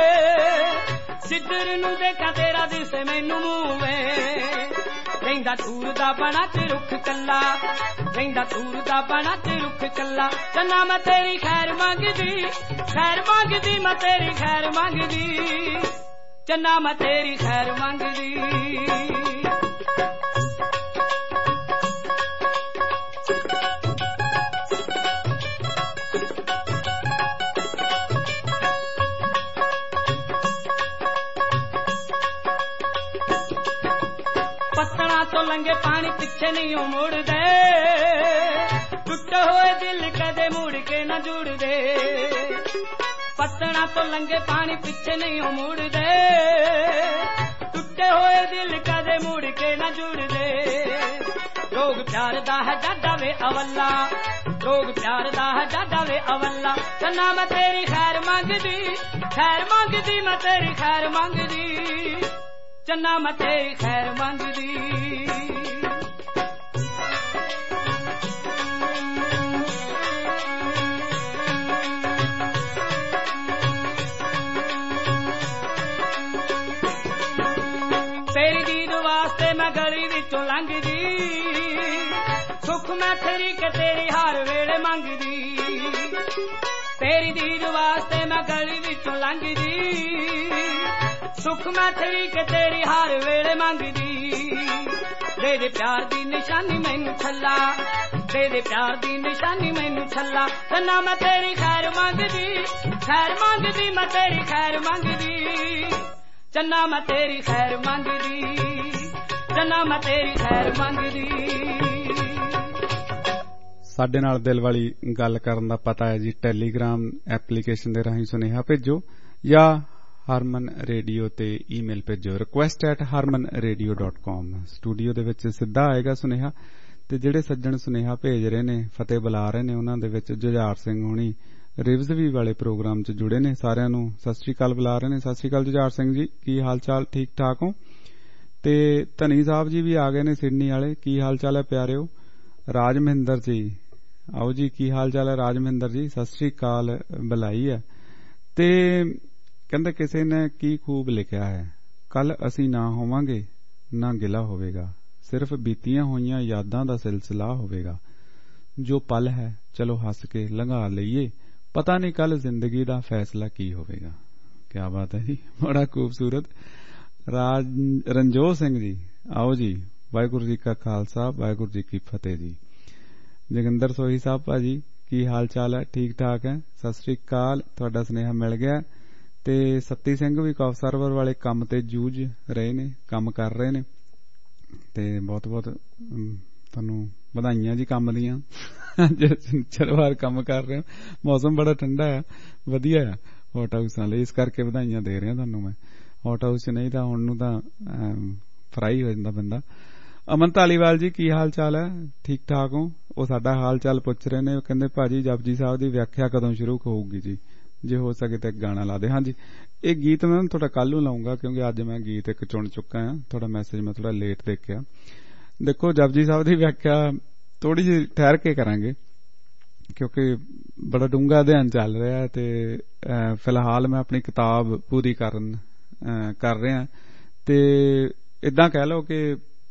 ਜਿੱਧਰ ਨੂੰ ਦੇਖਾਂ ਤੇਰਾ ਦਿਸੇ ਮੈਨੂੰ ਮੂੰਹ ਵੇ ਰਹਿੰਦਾ ਦੂਰ ਦਾ ਬਣਾ ਤੇ ਰੁੱਖ ਕੱਲਾ ਰਹਿੰਦਾ ਦੂਰ ਦਾ ਬਣਾ ਤੇ ਰੁੱਖ ਕੱਲਾ ਚੰਨਾ ਮੈਂ ਤੇਰੀ ਖੈਰ ਮੰਗਦੀ ਮੈਂ ਤੇਰੀ ਖੈਰ ਮੰਗਦੀ ਚੰਨਾ ਮੈਂ ਤੇਰੀ ਖੈਰ ਮੰਗਦੀ ਪੱਤਣਾ ਤੋਂ ਲੰਘੇ ਪਾਣੀ ਪਿੱਛੇ ਨਹੀਂ ਮੁੜਦੇ ਟੁੱਟੇ ਹੋਏ ਦਿਲ ਕਦੇ ਮੁੜ ਕੇ ਨਾ ਜੁੜਦੇ ਪੱਤਣਾ ਤੋਂ ਲੰਘੇ ਪਾਣੀ ਪਿੱਛੇ ਨਹੀਂ ਮੁੜਦੇ ਟੁੱਟੇ ਹੋਏ ਦਿਲ ਕਦੇ ਮੁੜ ਕੇ ਨਾ ਜੁੜਦੇ ਰੋਗ ਪਿਆਰ ਦਾ ਹੈ ਜਾਦਾ ਵੇ ਅਵੱਲਾ ਰੋਗ ਪਿਆਰ ਦਾ ਹੈ ਜਾਦਾ ਵੇ ਅਵੱਲਾ ਚੰਨਾ ਮੈਂ ਤੇਰੀ ਖੈਰ ਮੰਗਦੀ ਮੈਂ ਤੇਰੀ ਖੈਰ ਮੰਗਦੀ ਚੰਨਾ ਮੈਂ ਤੇਰੀ ਖੈਰ ਮੰਗਦੀ ਤੇਰੀ ਦੀਦ ਵਾਸਤੇ ਮੈਂ ਗਲੀ ਵਿੱਚੋਂ ਲੰਘਦੀ ਸੁੱਖ ਮੈਂ ਤੇਰੀ ਕਿ ਤੇਰੀ ਹਰ ਵੇਲੇ ਮੰਗਦੀ ਤੇਰੀ ਦੀਦ ਵਾਸਤੇ ਮੈਂ ਗਲੀ ਵਿੱਚੋਂ ਲੰਘਦੀ ਸੁੱਖ ਮੈਂ ਤੇਰੀ ਕਿ ਤੇਰੀ ਹਰ ਵੇਲੇ ਮੰਗਦੀ ਦੇ ਦੇ ਪਿਆਰ ਦੀ ਨਿਸ਼ਾਨੀ ਮੈਨੂੰ ਛੱਲਾ ਦੇ ਦੇ ਪਿਆਰ ਦੀ ਨਿਸ਼ਾਨੀ ਮੈਨੂੰ ਛੱਲਾ ਚੰਨਾ ਮੈਂ ਤੇਰੀ ਖੈਰ ਮੰਗਦੀ ਮੈਂ ਤੇਰੀ ਖੈਰ ਮੰਗਦੀ ਚੰਨਾ ਮੈਂ ਤੇਰੀ ਖੈਰ ਮੰਗਦੀ ਚੰਨਾ ਮੈਂ ਤੇਰੀ ਖੈਰ ਮੰਗਦੀ ਸਾਡੇ ਨਾਲ ਦਿਲ ਵਾਲੀ ਗੱਲ ਕਰਨ ਦਾ ਪਤਾ ਹੈ ਜੀ ਟੈਲੀਗ੍ਰਾਮ ਐਪਲੀਕੇਸ਼ਨ ਦੇ ਰਾਹੀਂ ਸੁਨੇਹਾ ਭੇਜੋ ਜਾਂ ਹਰਮਨ ਰੇਡੀਓ ਤੇ ਈਮੇਲ ਭੇਜੋ request@harmanradio.com ਸਟੂਡੀਓ ਦੇ ਵਿੱਚ ਸਿੱਧਾ ਆਏਗਾ ਸੁਨੇਹਾ ਤੇ ਜਿਹੜੇ ਸੱਜਣ ਸੁਨੇਹਾ ਭੇਜ ਰਹੇ ਨੇ ਫਤਿਹ ਬੁਲਾ ਰਹੇ ਨੇ ਉਹਨਾਂ ਦੇ ਵਿੱਚ ਜੁਝਾਰ ਸਿੰਘ ਹੋਣੀ ਰਿਵਜ਼ਵੀ ਵਾਲੇ ਪ੍ਰੋਗਰਾਮ 'ਚ ਜੁੜੇ ਨੇ ਸਾਰਿਆਂ ਨੂੰ ਸਤਿ ਸ੍ਰੀ ਅਕਾਲ ਬੁਲਾ ਰਹੇ ਨੇ ਸਤਿ ਸ੍ਰੀ ਅਕਾਲ ਜੁਝਾਰ ਸਿੰਘ ਜੀ ਕੀ ਹਾਲ ਚਾਲ ਠੀਕ ਠਾਕ ਹੋ ਤੇ ਧਨੀ ਸਾਹਿਬ ਜੀ ਵੀ ਆ ਗਏ ਨੇ ਸਿਡਨੀ ਵਾਲੇ ਕੀ ਹਾਲ ਚਾਲ ਹੈ ਪਿਆਰਿਓ ਰਾਜ ਮਹਿੰਦਰ ਜੀ ਆਓ ਜੀ ਕੀ ਹਾਲ ਚਾਲ ਹੈ ਰਾਜ ਮਹਿੰਦਰ ਜੀ ਸਤਿ ਸ੍ਰੀ ਅਕਾਲ ਬੁਲਾਈ ਹੈ ਤੇ ਕਹਿੰਦੇ ਕਿਸੇ ਨੇ ਕੀ ਖੂਬ ਲਿਖਿਆ ਹੈ ਕੱਲ ਅਸੀਂ ਨਾ ਹੋਵਾਂਗੇ ਨਾ ਗਿਲਾ ਹੋਵੇਗਾ ਸਿਰਫ ਬੀਤੀਆਂ ਹੋਈਆਂ ਯਾਦਾਂ ਦਾ ਸਿਲਸਿਲਾ ਹੋਵੇਗਾ ਜੋ ਪਲ ਹੈ ਚਲੋ ਹੱਸ ਕੇ ਲੰਘਾ ਲਈਏ ਪਤਾ ਨਹੀਂ ਕੱਲ ਜ਼ਿੰਦਗੀ ਦਾ ਫੈਸਲਾ ਕੀ ਹੋਵੇਗਾ ਕਿਆ ਬਾਤ ਹੈ ਜੀ ਬੜਾ ਖੂਬਸੂਰਤ ਰਣਜੋਤ ਸਿੰਘ ਜੀ ਆਓ ਜੀ ਵਾਹਿਗੁਰੂ ਜੀ ਕਾ ਖਾਲਸਾ ਵਾਹਿਗੁਰੂ ਜੀ ਕੀ ਫਤਿਹ ਜੀ ਜੋਗਿੰਦਰ ਸੋਹੀ ਸਾਹਿਬ ਭਾਜੀ ਕੀ ਹਾਲ ਚਾਲ ਹੈ ਠੀਕ ਠਾਕ ਹੈ ਸਤਿ ਸ੍ਰੀ ਅਕਾਲ ਤੁਹਾਡਾ ਸੁਨੇਹਾ ਮਿਲ ਗਿਆ ਤੇ ਸੱਤੀ ਸਿੰਘ ਵੀ ਕਾਫ ਸਰਵਰ ਵਾਲੇ ਕੰਮ ਤੇ ਜੂਝ ਰਹੇ ਨੇ ਕੰਮ ਕਰ ਰਹੇ ਨੇ ਤੇ ਬਹੁਤ ਬਹੁਤ ਤੁਹਾਨੂੰ ਵਧਾਈਆਂ ਜੀ ਕੰਮ ਦੀਆਂ ਚਰਵਾਰ ਕੰਮ ਕਰ ਰਹੇ ਮੌਸਮ ਬੜਾ ਠੰਡਾ ਹੈ ਵਧੀਆ ਹੈ ਹੌਟ ਹਾਊਸਾਂ ਲਈ ਇਸ ਕਰਕੇ ਵਧਾਈਆਂ ਦੇ ਰਿਹਾ ਤੁਹਾਨੂੰ ਮੈਂ ਹੌਟ ਹਾਊਸ 'ਚ ਨਹੀਂ ਤਾਂ ਹੁਣ ਨੂੰ ਤਾਂ ਫਰਾਈ ਹੋ ਜਾਂਦਾ ਬੰਦਾ ਅਮਨ ਧਾਲੀਵਾਲ ਜੀ ਕੀ ਹਾਲ ਚਾਲ ਹੈ ਠੀਕ ਠਾਕ ਹੋ ਉਹ ਸਾਡਾ ਹਾਲ ਚਾਲ ਪੁੱਛ ਰਹੇ ਨੇ ਉਹ ਕਹਿੰਦੇ ਭਾਜੀ ਜਪਜੀ ਸਾਹਿਬ ਦੀ ਵਿਆਖਿਆ ਕਦੋਂ ਸ਼ੁਰੂ ਹੋਊਗੀ ਜੀ ਜੇ ਹੋ ਸਕੇ ਤਾਂ ਇੱਕ ਗਾਣਾ ਲਾ ਦੇ ਹਾਂਜੀ ਇਹ ਗੀਤ ਮੈਂ ਤੁਹਾਡਾ ਕੱਲ ਨੂੰ ਲਾਉਂਗਾ ਕਿਉਂਕਿ ਅੱਜ ਮੈਂ ਗੀਤ ਇੱਕ ਚੁਣ ਚੁੱਕਾ ਹਾਂ ਤੁਹਾਡਾ ਮੈਸੇਜ ਮੈਂ ਥੋੜਾ ਲੇਟ ਦੇਖਿਆ ਦੇਖੋ ਜਪਜੀ ਸਾਹਿਬ ਦੀ ਵਿਆਖਿਆ ਥੋੜੀ ਜਿਹੀ ਠਹਿਰ ਕੇ ਕਰਾਂਗੇ ਕਿਉਂਕਿ ਬੜਾ ਡੂੰਘਾ ਅਧਿਐਨ ਚੱਲ ਰਿਹਾ ਤੇ ਫਿਲਹਾਲ ਮੈਂ ਆਪਣੀ ਕਿਤਾਬ ਪੂਰੀ ਕਰ ਰਿਹਾ ਤੇ ਇਦਾਂ ਕਹਿ ਲਓ ਕਿ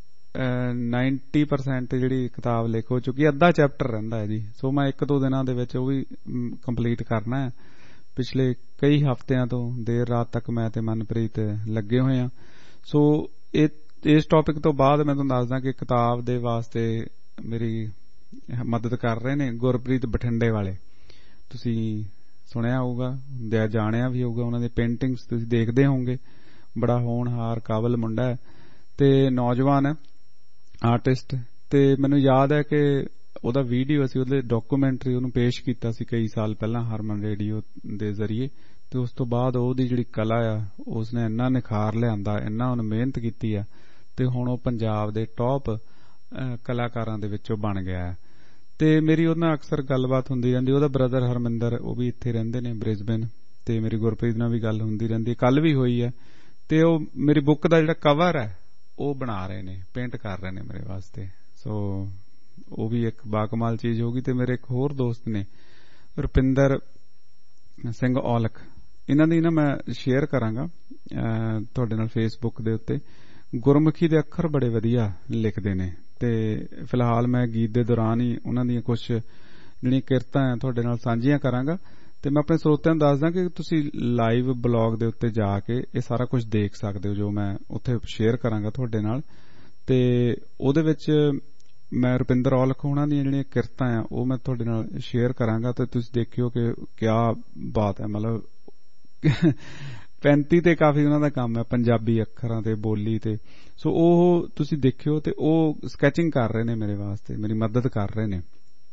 90% ਜਿਹੜੀ ਕਿਤਾਬ ਲਿਖ ਹੋ ਚੁੱਕੀ ਅੱਧਾ ਚੈਪਟਰ ਰਹਿੰਦਾ ਹੈ ਜੀ ਸੋ ਮੈਂ 1-2 ਦਿਨਾਂ ਦੇ ਵਿੱਚ ਉਹ ਵੀ ਕੰਪਲੀਟ ਕਰਨਾ ਹੈ ਪਿਛਲੇ ਕਈ ਹਫ਼ਤਿਆਂ ਤੋਂ ਦੇਰ ਰਾਤ ਤੱਕ ਮੈਂ ਤੇ ਮਨਪ੍ਰੀਤ ਲੱਗੇ ਹੋਏ ਆ ਸੋ ਇਹ ਇਸ ਟੌਪਿਕ ਤੋਂ ਬਾਅਦ ਮੈਂ ਤੁਹਾਨੂੰ ਦੱਸਦਾ ਕਿ ਕਿਤਾਬ ਦੇ ਵਾਸਤੇ ਮੇਰੀ ਮਦਦ ਕਰ ਰਹੇ ਨੇ ਗੁਰਪ੍ਰੀਤ ਬਠਿੰਡੇ ਵਾਲੇ। ਤੁਸੀਂ ਸੁਣਿਆ ਹੋਊਗਾ, ਜਾਣਿਆ ਵੀ ਹੋਊਗਾ, ਉਹਨਾਂ ਦੀ ਪੇਂਟਿੰਗਸ ਤੁਸੀਂ ਦੇਖਦੇ ਹੋਵੋਗੇ। ਬੜਾ ਹੋਣਹਾਰ ਕਾਬਲ ਮੁੰਡਾ ਹੈ ਤੇ ਨੌਜਵਾਨ ਹੈ, ਆਰਟਿਸਟ। ਤੇ ਮੈਨੂੰ ਯਾਦ ਹੈ ਕਿ ਉਹਦਾ ਵੀਡੀਓ ਅਸੀਂ ਉਹਦੇ ਡਾਕੂਮੈਂਟਰੀ ਉਹਨੂੰ ਪੇਸ਼ ਕੀਤਾ ਸੀ ਕਈ ਸਾਲ ਪਹਿਲਾਂ ਹਰਮਨ ਰੇਡੀਓ ਦੇ ਜ਼ਰੀਏ। ਤੇ ਉਸ ਤੋਂ ਬਾਅਦ ਉਹਦੀ ਜਿਹੜੀ ਕਲਾ ਆ ਉਸਨੇ ਇੰਨਾ ਨਿਖਾਰ ਲਿਆਂਦਾ, ਇੰਨਾ ਉਹਨੇ ਮਿਹਨਤ ਕੀਤੀ ਆ ਤੇ ਹੁਣ ਉਹ ਪੰਜਾਬ ਦੇ ਟੌਪ ਕਲਾਕਾਰਾਂ ਦੇ ਵਿੱਚੋਂ ਬਣ ਗਿਆ ਹੈ। ਤੇ ਮੇਰੀ ਉਹਦੇ ਨਾਲ ਅਕਸਰ ਗੱਲਬਾਤ ਹੁੰਦੀ ਰਹਿੰਦੀ। ਉਹਦਾ ਬ੍ਰਦਰ ਹਰਮਿੰਦਰ, ਉਹ ਵੀ ਇੱਥੇ ਰਹਿੰਦੇ ਨੇ ਬ੍ਰਿਸਬੇਨ, ਤੇ ਮੇਰੀ ਗੁਰਪ੍ਰੀਤ ਨਾਲ ਵੀ ਗੱਲ ਹੁੰਦੀ ਰਹਿੰਦੀ, ਕੱਲ ਵੀ ਹੋਈ ਹੈ। ਤੇ ਉਹ ਮੇਰੀ ਬੁੱਕ ਦਾ ਜਿਹੜਾ ਕਵਰ ਹੈ ਉਹ ਬਣਾ ਰਹੇ ਨੇ, ਪੇਂਟ ਕਰ ਰਹੇ ਨੇ ਮੇਰੇ ਵਾਸਤੇ। ਸੋ ਉਹ ਵੀ ਇੱਕ ਬਾਕਮਾਲ ਚੀਜ਼ ਹੋਗੀ। ਤੇ ਮੇਰੇ ਇੱਕ ਹੋਰ ਦੋਸਤ ਨੇ ਰੁਪਿੰਦਰ ਸਿੰਘ ਔਲਖ, ਇਹਨਾਂ ਦੀ ਨਾ ਮੈਂ ਸ਼ੇਅਰ ਕਰਾਂਗਾ ਤੁਹਾਡੇ ਨਾਲ ਫੇਸਬੁੱਕ ਦੇ ਉੱਤੇ। ਗੁਰਮੁਖੀ ਦੇ ਅੱਖਰ ਬੜੇ ਵਧੀਆ ਲਿਖਦੇ ਨੇ ਤੇ ਫਿਲਹਾਲ ਮੈਂ ਗੀਤ ਦੇ ਦੌਰਾਨ ਹੀ ਉਹਨਾਂ ਦੀਆਂ ਕੁਝ ਜਿਹੜੀਆਂ ਕਿਰਤਾਂ ਤੁਹਾਡੇ ਨਾਲ ਸਾਂਝੀਆਂ ਕਰਾਂਗਾ। ਤੇ ਮੈਂ ਆਪਣੇ ਸਰੋਤਿਆਂ ਨੂੰ ਦੱਸਦਾ ਕਿ ਤੁਸੀਂ ਲਾਈਵ ਬਲੌਗ ਦੇ ਉੱਤੇ ਜਾ ਕੇ ਇਹ ਸਾਰਾ ਕੁਝ ਦੇਖ ਸਕਦੇ ਹੋ ਜੋ ਮੈਂ ਉੱਥੇ ਸ਼ੇਅਰ ਕਰਾਂਗਾ ਤੁਹਾਡੇ ਨਾਲ। ਤੇ ਉਹਦੇ ਵਿੱਚ ਮੈਂ ਰੁਪਿੰਦਰ ਔਲਖ ਉਹਨਾਂ ਦੀਆਂ ਜਿਹੜੀਆਂ ਕਿਰਤਾਂ ਆ ਉਹ ਮੈਂ ਤੁਹਾਡੇ ਨਾਲ ਸ਼ੇਅਰ ਕਰਾਂਗਾ ਤੇ ਤੁਸੀਂ ਦੇਖਿਓ ਕਿ ਕਿਆ ਬਾਤ ਹੈ। ਮਤਲਬ 35 ਤੇ ਕਾਫੀ ਉਹਨਾਂ ਦਾ ਕੰਮ ਹੈ ਪੰਜਾਬੀ ਅੱਖਰਾਂ ਤੇ ਬੋਲੀ ਤੇ। ਸੋ ਉਹ ਤੁਸੀਂ ਦੇਖਿਓ ਤੇ ਉਹ ਸਕੈਚਿੰਗ ਕਰ ਰਹੇ ਨੇ ਮੇਰੇ ਵਾਸਤੇ, ਮੇਰੀ ਮਦਦ ਕਰ ਰਹੇ ਨੇ।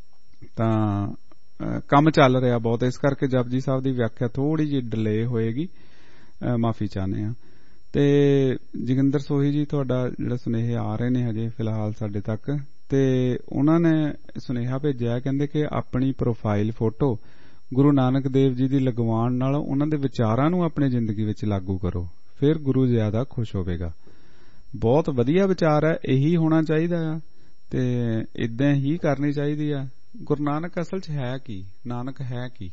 ਤਾਂ ਕੰਮ ਚੱਲ ਰਿਹਾ ਬਹੁਤ, ਇਸ ਕਰਕੇ ਜਪਜੀ ਸਾਹਿਬ ਦੀ ਵਿਆਖਿਆ ਥੋੜੀ ਜਿਹੀ ਡਿਲੇ ਹੋਏਗੀ, ਮਾਫੀ ਚਾਹੁੰਦੇ ਆ। ਤੇ ਜੋਗਿੰਦਰ ਸੋਹੀ ਜੀ ਤੁਹਾਡਾ ਜਿਹੜਾ ਸੁਨੇਹੇ ਆ ਰਹੇ ਨੇ ਹਜੇ ਫਿਲਹਾਲ ਸਾਡੇ ਤੱਕ, ਤੇ ਉਹਨਾਂ ਨੇ ਸੁਨੇਹਾ ਭੇਜਿਆ, ਕਹਿੰਦੇ ਕਿ ਆਪਣੀ ਪ੍ਰੋਫਾਈਲ ਫੋਟੋ ਗੁਰੂ ਨਾਨਕ ਦੇਵ ਜੀ ਦੀ ਲਗਵਾਉਣ ਨਾਲ ਉਹਨਾਂ ਦੇ ਵਿਚਾਰਾਂ ਨੂੰ ਆਪਣੀ ਜ਼ਿੰਦਗੀ ਵਿੱਚ ਲਾਗੂ ਕਰੋ, ਫਿਰ ਗੁਰੂ ਜ਼ਿਆਦਾ ਖੁਸ਼ ਹੋਵੇਗਾ। ਬਹੁਤ ਵਧੀਆ ਵਿਚਾਰ ਹੈ, ਇਹੀ ਹੋਣਾ ਚਾਹੀਦਾ ਆ ਤੇ ਇਦਾਂ ਹੀ ਕਰਨੀ ਚਾਹੀਦੀ ਆ। ਗੁਰੂ ਨਾਨਕ ਅਸਲ 'ਚ ਹੈ ਕੀ, ਨਾਨਕ ਹੈ ਕੀ,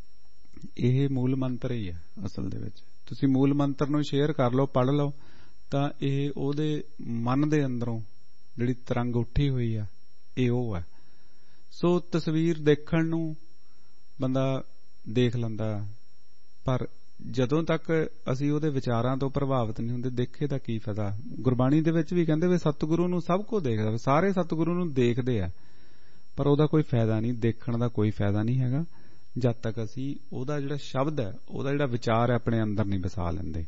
ਇਹ ਮੂਲ ਮੰਤਰ ਹੀ ਹੈ ਅਸਲ ਦੇ ਵਿੱਚ। ਤੁਸੀਂ ਮੂਲ ਮੰਤਰ ਨੂੰ ਸ਼ੇਅਰ ਕਰ ਲਓ, ਪੜ੍ਹ ਲਓ, ਤਾਂ ਇਹ ਉਹਦੇ ਮਨ ਦੇ ਅੰਦਰੋਂ ਜਿਹੜੀ ਤਰੰਗ ਉੱਠੀ ਹੋਈ ਆ ਇਹ ਉਹ ਹੈ। ਸੋ ਤਸਵੀਰ ਦੇਖਣ ਨੂੰ ਬੰਦਾ ਦੇਖ ਲੈਂਦਾ, ਪਰ ਜਦੋਂ ਤੱਕ ਅਸੀਂ ਉਹਦੇ ਵਿਚਾਰਾਂ ਤੋਂ ਪ੍ਰਭਾਵਿਤ ਨਹੀਂ ਹੁੰਦੇ ਦੇਖੇ ਦਾ ਕੀ ਫਾਇਦਾ। ਗੁਰਬਾਣੀ ਦੇ ਵਿੱਚ ਵੀ ਕਹਿੰਦੇ ਵੀ ਸਤਿਗੁਰੂ ਨੂੰ ਸਭ ਕੁਝ ਦੇਖਦਾ, ਸਾਰੇ ਸਤਿਗੁਰੂ ਨੂੰ ਦੇਖਦੇ ਆ, ਪਰ ਉਹਦਾ ਕੋਈ ਫਾਇਦਾ ਨਹੀਂ, ਦੇਖਣ ਦਾ ਕੋਈ ਫਾਇਦਾ ਨਹੀਂ ਹੈਗਾ ਜਦ ਤੱਕ ਅਸੀਂ ਉਹਦਾ ਜਿਹੜਾ ਸ਼ਬਦ ਹੈ, ਉਹਦਾ ਜਿਹੜਾ ਵਿਚਾਰ ਹੈ ਆਪਣੇ ਅੰਦਰ ਨਹੀਂ ਵਸਾ ਲੈਂਦੇ।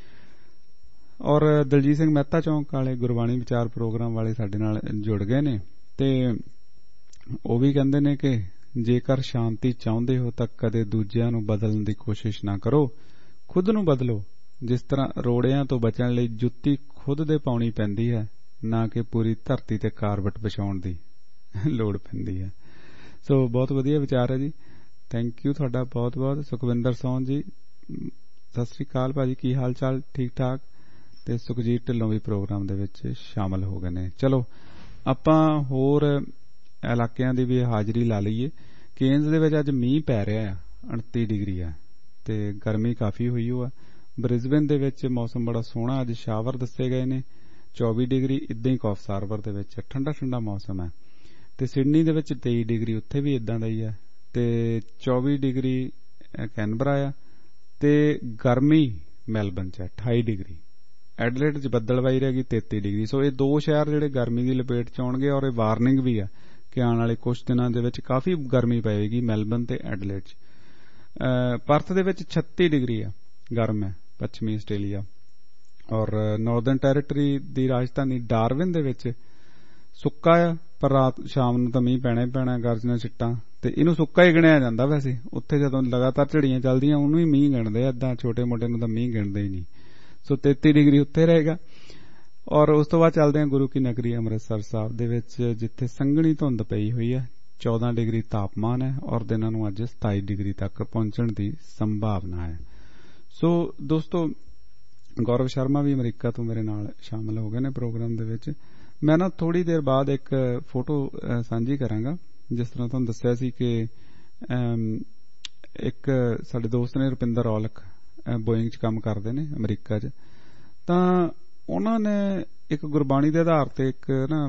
ਔਰ ਦਲਜੀਤ ਸਿੰਘ ਮਹਿਤਾ ਚੌਂਕ ਵਾਲੇ ਗੁਰਬਾਣੀ ਵਿਚਾਰ ਪ੍ਰੋਗਰਾਮ ਵਾਲੇ ਸਾਡੇ ਨਾਲ ਜੁੜ ਗਏ ਨੇ ਤੇ ਉਹ ਵੀ ਕਹਿੰਦੇ ਨੇ ਕਿ ਜੇਕਰ ਸ਼ਾਂਤੀ ਚਾਹੁੰਦੇ ਹੋ ਤਾਂ ਕਦੇ ਦੂਜਿਆਂ ਨੂੰ ਬਦਲਣ ਦੀ ਕੋਸ਼ਿਸ਼ ਨਾ ਕਰੋ, ਖੁਦ ਨੂੰ ਬਦਲੋ। ਜਿਸ ਤਰ੍ਹਾਂ ਰੋੜਿਆਂ ਤੋਂ ਬਚਣ ਲਈ ਜੁੱਤੀ ਖੁਦ ਦੇ ਪਾਉਣੀ ਪੈਂਦੀ ਹੈ, ਨਾ ਕਿ ਪੂਰੀ ਧਰਤੀ ਤੇ ਕਾਰਬਟ ਵਿਛਾਉਣ ਦੀ ਲੋੜ ਪੈਂਦੀ ਹੈ। ਸੋ ਬਹੁਤ ਵਧੀਆ ਵਿਚਾਰ ਹੈ ਜੀ, ਥੈਂਕ ਯੂ ਤੁਹਾਡਾ ਬਹੁਤ ਬਹੁਤ। ਸੁਖਵਿੰਦਰ ਸੋਹਣ ਜੀ ਸਤਿ ਸ੍ਰੀ ਅਕਾਲ ਭਾਜੀ, ਕੀ ਹਾਲ ਚਾਲ, ਠੀਕ ਠਾਕ। ਤੇ ਸੁਖਜੀਤ ਢਿੱਲੋਂ ਵੀ ਪ੍ਰੋਗਰਾਮ ਦੇ ਵਿੱਚ ਸ਼ਾਮਲ ਹੋ ਗਏ ਨੇ। ਚਲੋ ਆਪਾਂ ਹੋਰ ਇਲਾਕਿਆਂ ਦੀ ਵੀ ਹਾਜ਼ਰੀ ਲਾ ਲਈਏ। ਕੇਨਜ਼ ਦੇ ਵਿੱਚ ਅੱਜ ਮੀਂਹ ਪੈ ਰਿਹਾ ਆ, 29 ਡਿਗਰੀ ਆ ਤੇ ਗਰਮੀ ਕਾਫੀ ਹੋਈ ਹੋਆ। ਬ੍ਰਿਸਬੇਨ ਦੇ ਵਿੱਚ ਮੌਸਮ ਬੜਾ ਸੋਹਣਾ, ਅੱਜ ਸ਼ਾਵਰ ਦੱਸੇ ਗਏ ਨੇ, 24 ਡਿਗਰੀ। ਇਦਾਂ ਹੀ ਕੌਫ ਸਾਰਵਰ ਦੇ ਵਿੱਚ ਠੰਡਾ ਠੰਡਾ ਮੌਸਮ ਹੈ। ਤੇ ਸਿਡਨੀ ਦੇ ਵਿੱਚ 23 ਡਿਗਰੀ, ਉੱਥੇ ਵੀ ਇਦਾਂ ਦਾ ਹੀ ਹੈ। ਤੇ 24 ਡਿਗਰੀ ਕੈਨਬਰਾ ਆ ਤੇ ਗਰਮੀ ਮੈਲਬਨ 'ਚ 28 ਡਿਗਰੀ। ਐਡਲੇਡ 'ਚ ਬੱਦਲਵਾਈ ਰਹੇਗੀ 33 ਡਿਗਰੀ। ਸੋ ਇਹ ਦੋ ਸ਼ਹਿਰ ਜਿਹੜੇ ਗਰਮੀ ਦੀ ਲਪੇਟ 'ਚ ਆਉਣਗੇ, ਔਰ ਇਹ ਵਾਰਨਿੰਗ ਵੀ ਆ ਕਿ ਆਉਣ ਵਾਲੇ ਕੁਝ ਦਿਨਾਂ ਦੇ ਵਿੱਚ ਕਾਫੀ ਗਰਮੀ ਪਏਗੀ ਮੈਲਬਨ ਤੇ ਐਡਲੇਡ 'ਚ। ਪਰਥ ਦੇ ਵਿੱਚ 36 ਡਿਗਰੀ ਆ, ਗਰਮ ਹੈ ਪੱਛਮੀ ਆਸਟ੍ਰੇਲੀਆ। ਔਰ ਨਾਰਦਰਨ ਟੈਰੀਟਰੀ ਦੀ ਰਾਜਧਾਨੀ ਡਾਰਵਿਨ ਦੇ ਵਿੱਚ ਸੁੱਕਾ ਆ, ਪਰ ਰਾਤ ਸ਼ਾਮ ਨੂੰ ਤਾਂ ਮੀਂਹ ਪੈਣਾ ਹੀ ਪੈਣਾ, ਗਰਜਣਾ ਛਿੱਟਾਂ। ਤੇ ਇਹਨੂੰ ਸੁੱਕਾ ਹੀ ਗਿਣਿਆ ਜਾਂਦਾ ਵੈਸੇ, ਉੱਥੇ ਜਦੋਂ ਲਗਾਤਾਰ ਝੜੀਆਂ ਚੱਲਦੀਆਂ ਉਹਨੂੰ ਹੀ ਮੀਂਹ ਗਿਣਦੇ ਆ, ਏਦਾਂ ਛੋਟੇ ਮੋਟੇ ਨੂੰ ਤਾਂ ਮੀਂਹ ਗਿਣਦੇ ਹੀ ਨਹੀਂ। ਸੋ 33 ਡਿਗਰੀ ਉੱਥੇ ਰਹੇਗਾ। ਔਰ ਉਸ ਤੋਂ ਬਾਅਦ ਚੱਲਦੇ ਹਾਂ ਗੁਰੂ ਕੀ ਨਗਰੀ ਅੰਮ੍ਰਿਤਸਰ ਸਾਹਿਬ ਦੇ ਵਿੱਚ, ਜਿੱਥੇ ਸੰਘਣੀ ਧੁੰਦ ਪਈ ਹੋਈ ਹੈ, 14 ਡਿਗਰੀ ਤਾਪਮਾਨ ਹੈ ਔਰ ਦਿਨਾਂ ਨੂੰ ਅੱਜ 27 ਡਿਗਰੀ ਤੱਕ ਪਹੁੰਚਣ ਦੀ ਸੰਭਾਵਨਾ ਹੈ। ਸੋ ਦੋਸਤੋ, ਗੌਰਵ ਸ਼ਰਮਾ ਵੀ ਅਮਰੀਕਾ ਤੋਂ ਮੇਰੇ ਨਾਲ ਸ਼ਾਮਲ ਹੋ ਗਏ ਨੇ ਪ੍ਰੋਗਰਾਮ ਦੇ ਵਿੱਚ। ਮੈਂ ਨਾ ਥੋੜੀ ਦੇਰ ਬਾਅਦ ਇੱਕ ਫੋਟੋ ਸਾਂਝੀ ਕਰਾਂਗਾ। ਜਿਸ ਤਰ੍ਹਾਂ ਤੁਹਾਨੂੰ ਦੱਸਿਆ ਸੀ ਕਿ ਇੱਕ ਸਾਡੇ ਦੋਸਤ ਨੇ ਰੁਪਿੰਦਰ ਔਲਖ, ਬੋਇੰਗ 'ਚ ਕੰਮ ਕਰਦੇ ਨੇ ਅਮਰੀਕਾ 'ਚ, ਤਾਂ ਉਹਨਾਂ ਨੇ ਇੱਕ ਗੁਰਬਾਣੀ ਦੇ ਆਧਾਰ ਤੇ ਇੱਕ ਨਾ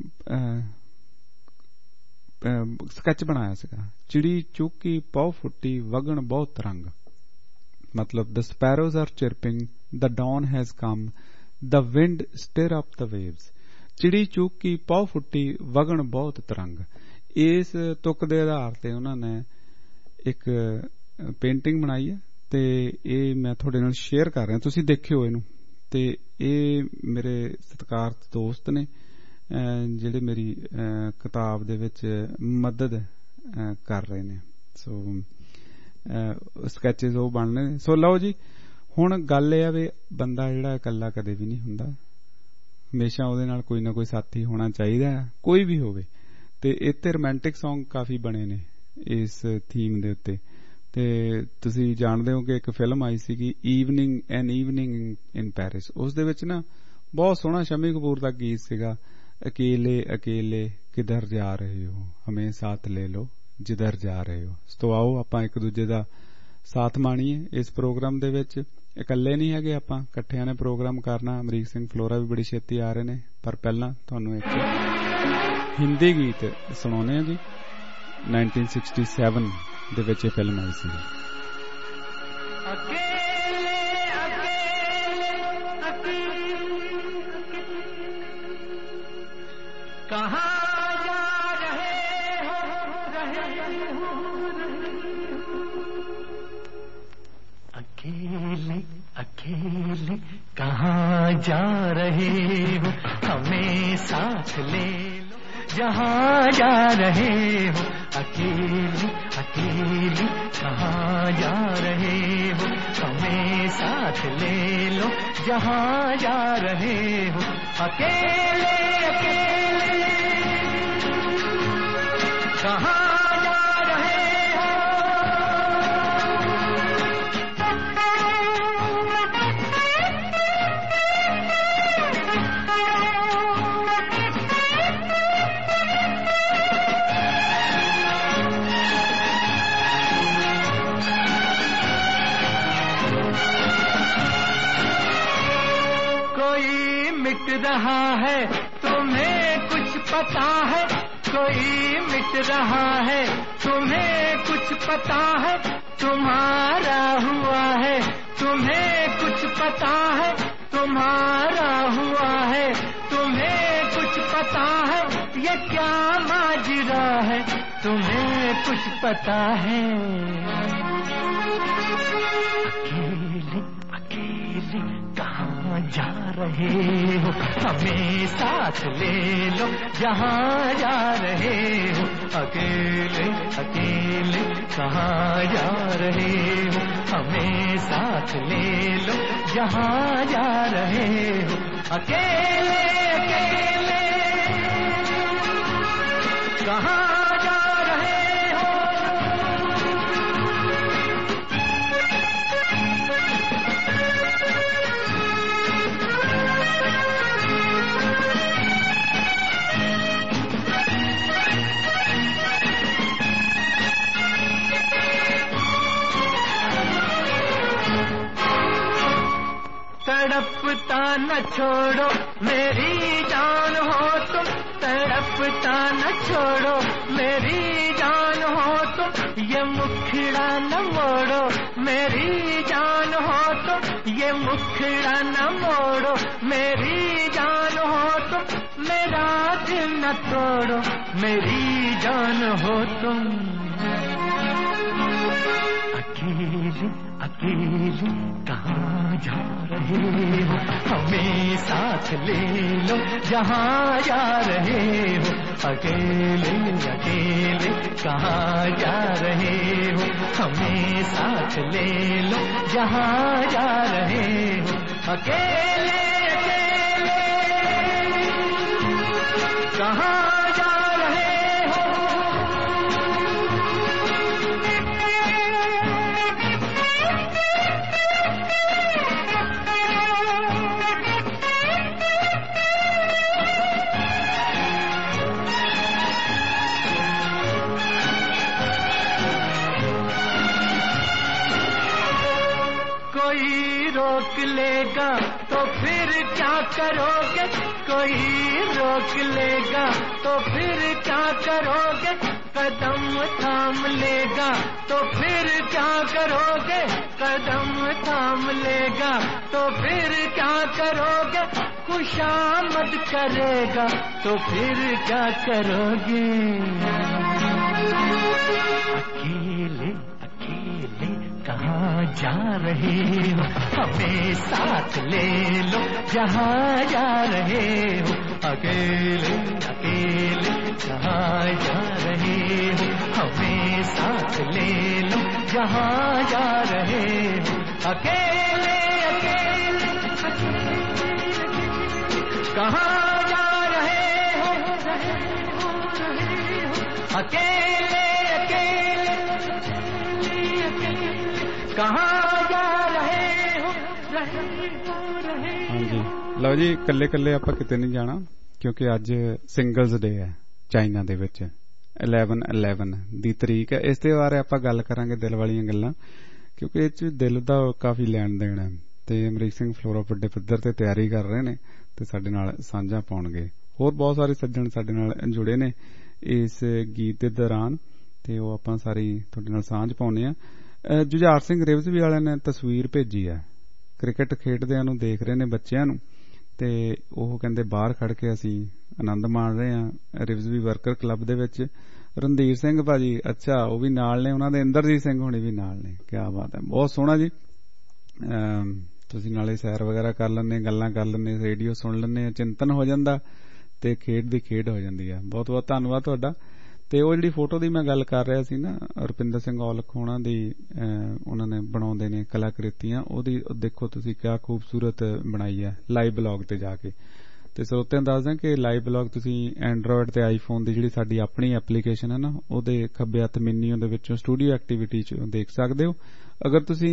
ਸਕੈਚ ਬਣਾਇਆ ਸੀਗਾ, ਚਿੜੀ ਚੂਕੀ ਪੌ ਫੁੱਟੀ ਵਗਣ ਬਹੁਤ ਰੰਗ। ਮਤਲਬ the sparrows are chirping, the dawn has come, the wind stir up the waves, चिड़ी चूक की पौ फुੱਟੀ वगण बहुत तरंग। इस तुक दे आधार ते उन्हां ने एक पेंटिंग बनाई है ते ये मैं थोड़े नाल शेयर कर रहा, तुसीं देखियो इनू। ते ये मेरे सत्कारत दोस्त ने ਜਿਹੜੇ मेरी किताब दे विच मदद कर रहे ने। सो स्कैचेस वो बन रहे ने। सो लो जी, हुण गल ये वी बंदा जिहड़ा इकल्ला कदे भी नहीं हुंदा, हमेशा ਉਹਦੇ ਨਾਲ कोई ना कोई साथी होना चाहिए, कोई भी होवे। ते इत्थे रोमांटिक सॉन्ग काफी बने ने इस थीम दे उत्ते। ते तुसीं जाणदे हो कि एक फिल्म आई सीगी एन इवनिंग इन पैरिस, उस दे विच ना बहुत सोहना शम्मी कपूर दा गीत सीगा, अकेले अकेले किधर जा रहे हो, हमें साथ ले लो जिधर जा रहे हो। तो आओ आपां एक दूजे दा साथ माणीए इस प्रोग्राम दे विच। इकल्ले नहीं हैगे आपां, इकट्ठियां ने प्रोग्राम करना। अमरीक सिंह फ्लोरा भी बड़ी छेती आ रहे ने, पर पहलां तुहानूं एक हिंदी गीत सुणाउने जी। 1967 दे विच ये फिल्म आई सी। कहाँ जा रहे हो, अकेले अकेले कहाँ जा रहे हो, हमें साथ ले लो जहाँ जा रहे हो। अकेले अकेले कहाँ जा रहे हो, हमें साथ ले लो जहाँ जा रहे हो। अकेले अकेले कहाँ जा रहे हो। कोई मिट रहा है तुम्हें कुछ पता है, कोई मिट रहा है तुम्हें कुछ पता है, तुम्हारा हुआ है तुम्हें कुछ पता है, तुम्हारा हुआ है तुम्हें कुछ पता है। ये क्या माजरा है तुम्हें कुछ पता है। अकेले अकेले कहाँ जा रहे हो, हमें साथ ले लो जहाँ जा रहे हो। अकेले अकेले कहाँ जा रहे हो, हमें साथ ले लो जहाँ जा रहे हो। अकेले अकेले कहाँ जा रहे हो। तड़पता न छोड़ो मेरी जान हो तुम, तड़पता न छोड़ो मेरी जान हो तुम। ये मुखड़ा न मोड़ो मेरी जान हो तुम, ये मुखड़ा न मोड़ो मेरी जान हो तुम। मेरा दिल न तोड़ो मेरी जान हो तुम। अकेले अकेले कहाँ जा रहे हो, हमें साथ ले लो जहाँ जा रहे हो। अकेले अकेले कहाँ जा रहे हो, हमें साथ ले लो जहाँ जा रहे हो। अकेले अकेले कहाँ जा रहे हो। कोई रोक लेगा तो फिर क्या करोगे, कोई रोक लेगा तो फिर क्या करोगे। कदम थाम लेगा तो फिर क्या करोगे, कदम थाम लेगा तो फिर क्या करोगे, खुशामद करेगा तो फिर क्या करोगे। अकेले अकेले कहाँ जा रहे हो, हमें साथ ले लो जहाँ जा रहे हो। अकेले अकेले कहाँ जा रहे हो, हमें साथ ले लो जहाँ जा रहे हो। अकेले अकेले कहाँ जा रहे हो, अकेले अकेले कहाँ जा रहे हो, ਹਾਂਜੀ ਲਓ ਜੀ, ਕੱਲੇ ਕੱਲੇ ਆਪਾਂ ਕਿਤੇ ਨਹੀਂ ਜਾਣਾ ਕਿਉਂਕਿ ਅੱਜ ਸਿੰਗਲਸ ਡੇ ਹੈ ਚਾਈਨਾ ਦੇ ਵਿੱਚ 11/11 ਦੀ ਤਰੀਕ ਹੈ। ਇਸ ਦੇ ਬਾਰੇ ਆਪਾਂ ਗੱਲ ਕਰਾਂਗੇ, ਦਿਲ ਵਾਲੀਆਂ ਗੱਲਾਂ, ਕਿਉਂਕਿ ਇਹ 'ਚ ਦਿਲ ਦਾ ਕਾਫੀ ਲੈਣ ਦੇਣ ਹੈ ਤੇ ਅਮਰੀਕ ਸਿੰਘ ਫਲੋਰਾ ਵੱਡੇ ਪੱਧਰ ਤੇ ਤਿਆਰੀ ਕਰ ਰਹੇ ਨੇ ਤੇ ਸਾਡੇ ਨਾਲ ਸਾਂਝਾ ਪਾਉਣਗੇ। ਹੋਰ ਬਹੁਤ ਸਾਰੇ ਸੱਜਣ ਸਾਡੇ ਨਾਲ ਜੁੜੇ ਨੇ ਇਸ ਗੀਤ ਦੇ ਦੌਰਾਨ ਤੇ ਉਹ ਆਪਾਂ ਸਾਰੀ ਤੁਹਾਡੇ ਨਾਲ ਸਾਂਝ ਪਾਉਂਦੇ ਆ। ਜੁਝਾਰ ਸਿੰਘ ਰਿਵਜ਼ਵੀ ਵਾਲਿਆਂ ਨੇ ਤਸਵੀਰ ਭੇਜੀ ਹੈ, ਕ੍ਰਿਕਟ ਖੇਡਦਿਆਂ ਨੂੰ ਦੇਖ ਰਹੇ ਨੇ ਬੱਚਿਆਂ ਨੂੰ ਤੇ ਉਹ ਕਹਿੰਦੇ ਬਾਹਰ ਖੜ ਕੇ ਅਸੀਂ ਆਨੰਦ ਮਾਣ ਰਹੇ ਹਾਂ ਰਿਵਜ਼ਵੀ ਵਰਕਰ ਕਲੱਬ ਦੇ ਵਿੱਚ। ਰਣਧੀਰ ਸਿੰਘ ਭਾਜੀ ਅੱਛਾ ਉਹ ਵੀ ਨਾਲ ਨੇ, ਉਹਨਾਂ ਦੇ ਇੰਦਰਜੀਤ ਸਿੰਘ ਹੋਣੀ ਵੀ ਨਾਲ ਨੇ। ਕਿਆ ਬਾਤ ਹੈ, ਬਹੁਤ ਸੋਹਣਾ ਜੀ। ਤੁਸੀਂ ਨਾਲੇ ਸੈਰ ਵਗੈਰਾ ਕਰ ਲੈਂਦੇ, ਗੱਲਾਂ ਕਰ ਲੈਂਦੇ, ਰੇਡੀਓ ਸੁਣ ਲੈਂਦੇ, ਚਿੰਤਨ ਹੋ ਜਾਂਦਾ ਤੇ ਖੇਡ ਦੀ ਖੇਡ ਹੋ ਜਾਂਦੀ ਹੈ। ਬਹੁਤ ਬਹੁਤ ਧੰਨਵਾਦ ਤੁਹਾਡਾ। ਤੇ ਉਹ ਜਿਹੜੀ ਫੋਟੋ ਦੀ ਮੈਂ ਗੱਲ ਕਰ ਰਿਹਾ ਸੀ ਨਾ, ਰੁਪਿੰਦਰ ਸਿੰਘ ਔਲਖ ਹੋਣਾ ਦੀ, ਉਹਨਾਂ ਨੇ ਬਣਾਉਂਦੇ ਨੇ ਕਲਾਕ੍ਰਿਤੀਆਂ, ਉਹਦੀ ਦੇਖੋ ਤੁਸੀਂ ਕਿਆ ਖੂਬਸੂਰਤ ਬਣਾਈ ਹੈ ਲਾਈਵ ਬਲੌਗ ਤੇ ਜਾ ਕੇ। ਤੇ ਸਰੋਤਿਆਂ ਨੂੰ ਦੱਸਦਾ ਕਿ ਲਾਈਵ ਬਲੌਗ ਤੁਸੀਂ ਐਂਡਰੋਇਡ ਤੇ ਆਈਫੋਨ ਦੀ ਜਿਹੜੀ ਸਾਡੀ ਆਪਣੀ ਐਪਲੀਕੇਸ਼ਨ ਹੈ ਨਾ, ਉਹਦੇ ਖੱਬੇ ਹੱਥ ਮੈਨਿਊ ਦੇ ਵਿੱਚੋਂ ਸਟੂਡੀਓ ਐਕਟੀਵਿਟੀ 'ਚ ਦੇਖ ਸਕਦੇ ਹੋ। ਅਗਰ ਤੁਸੀਂ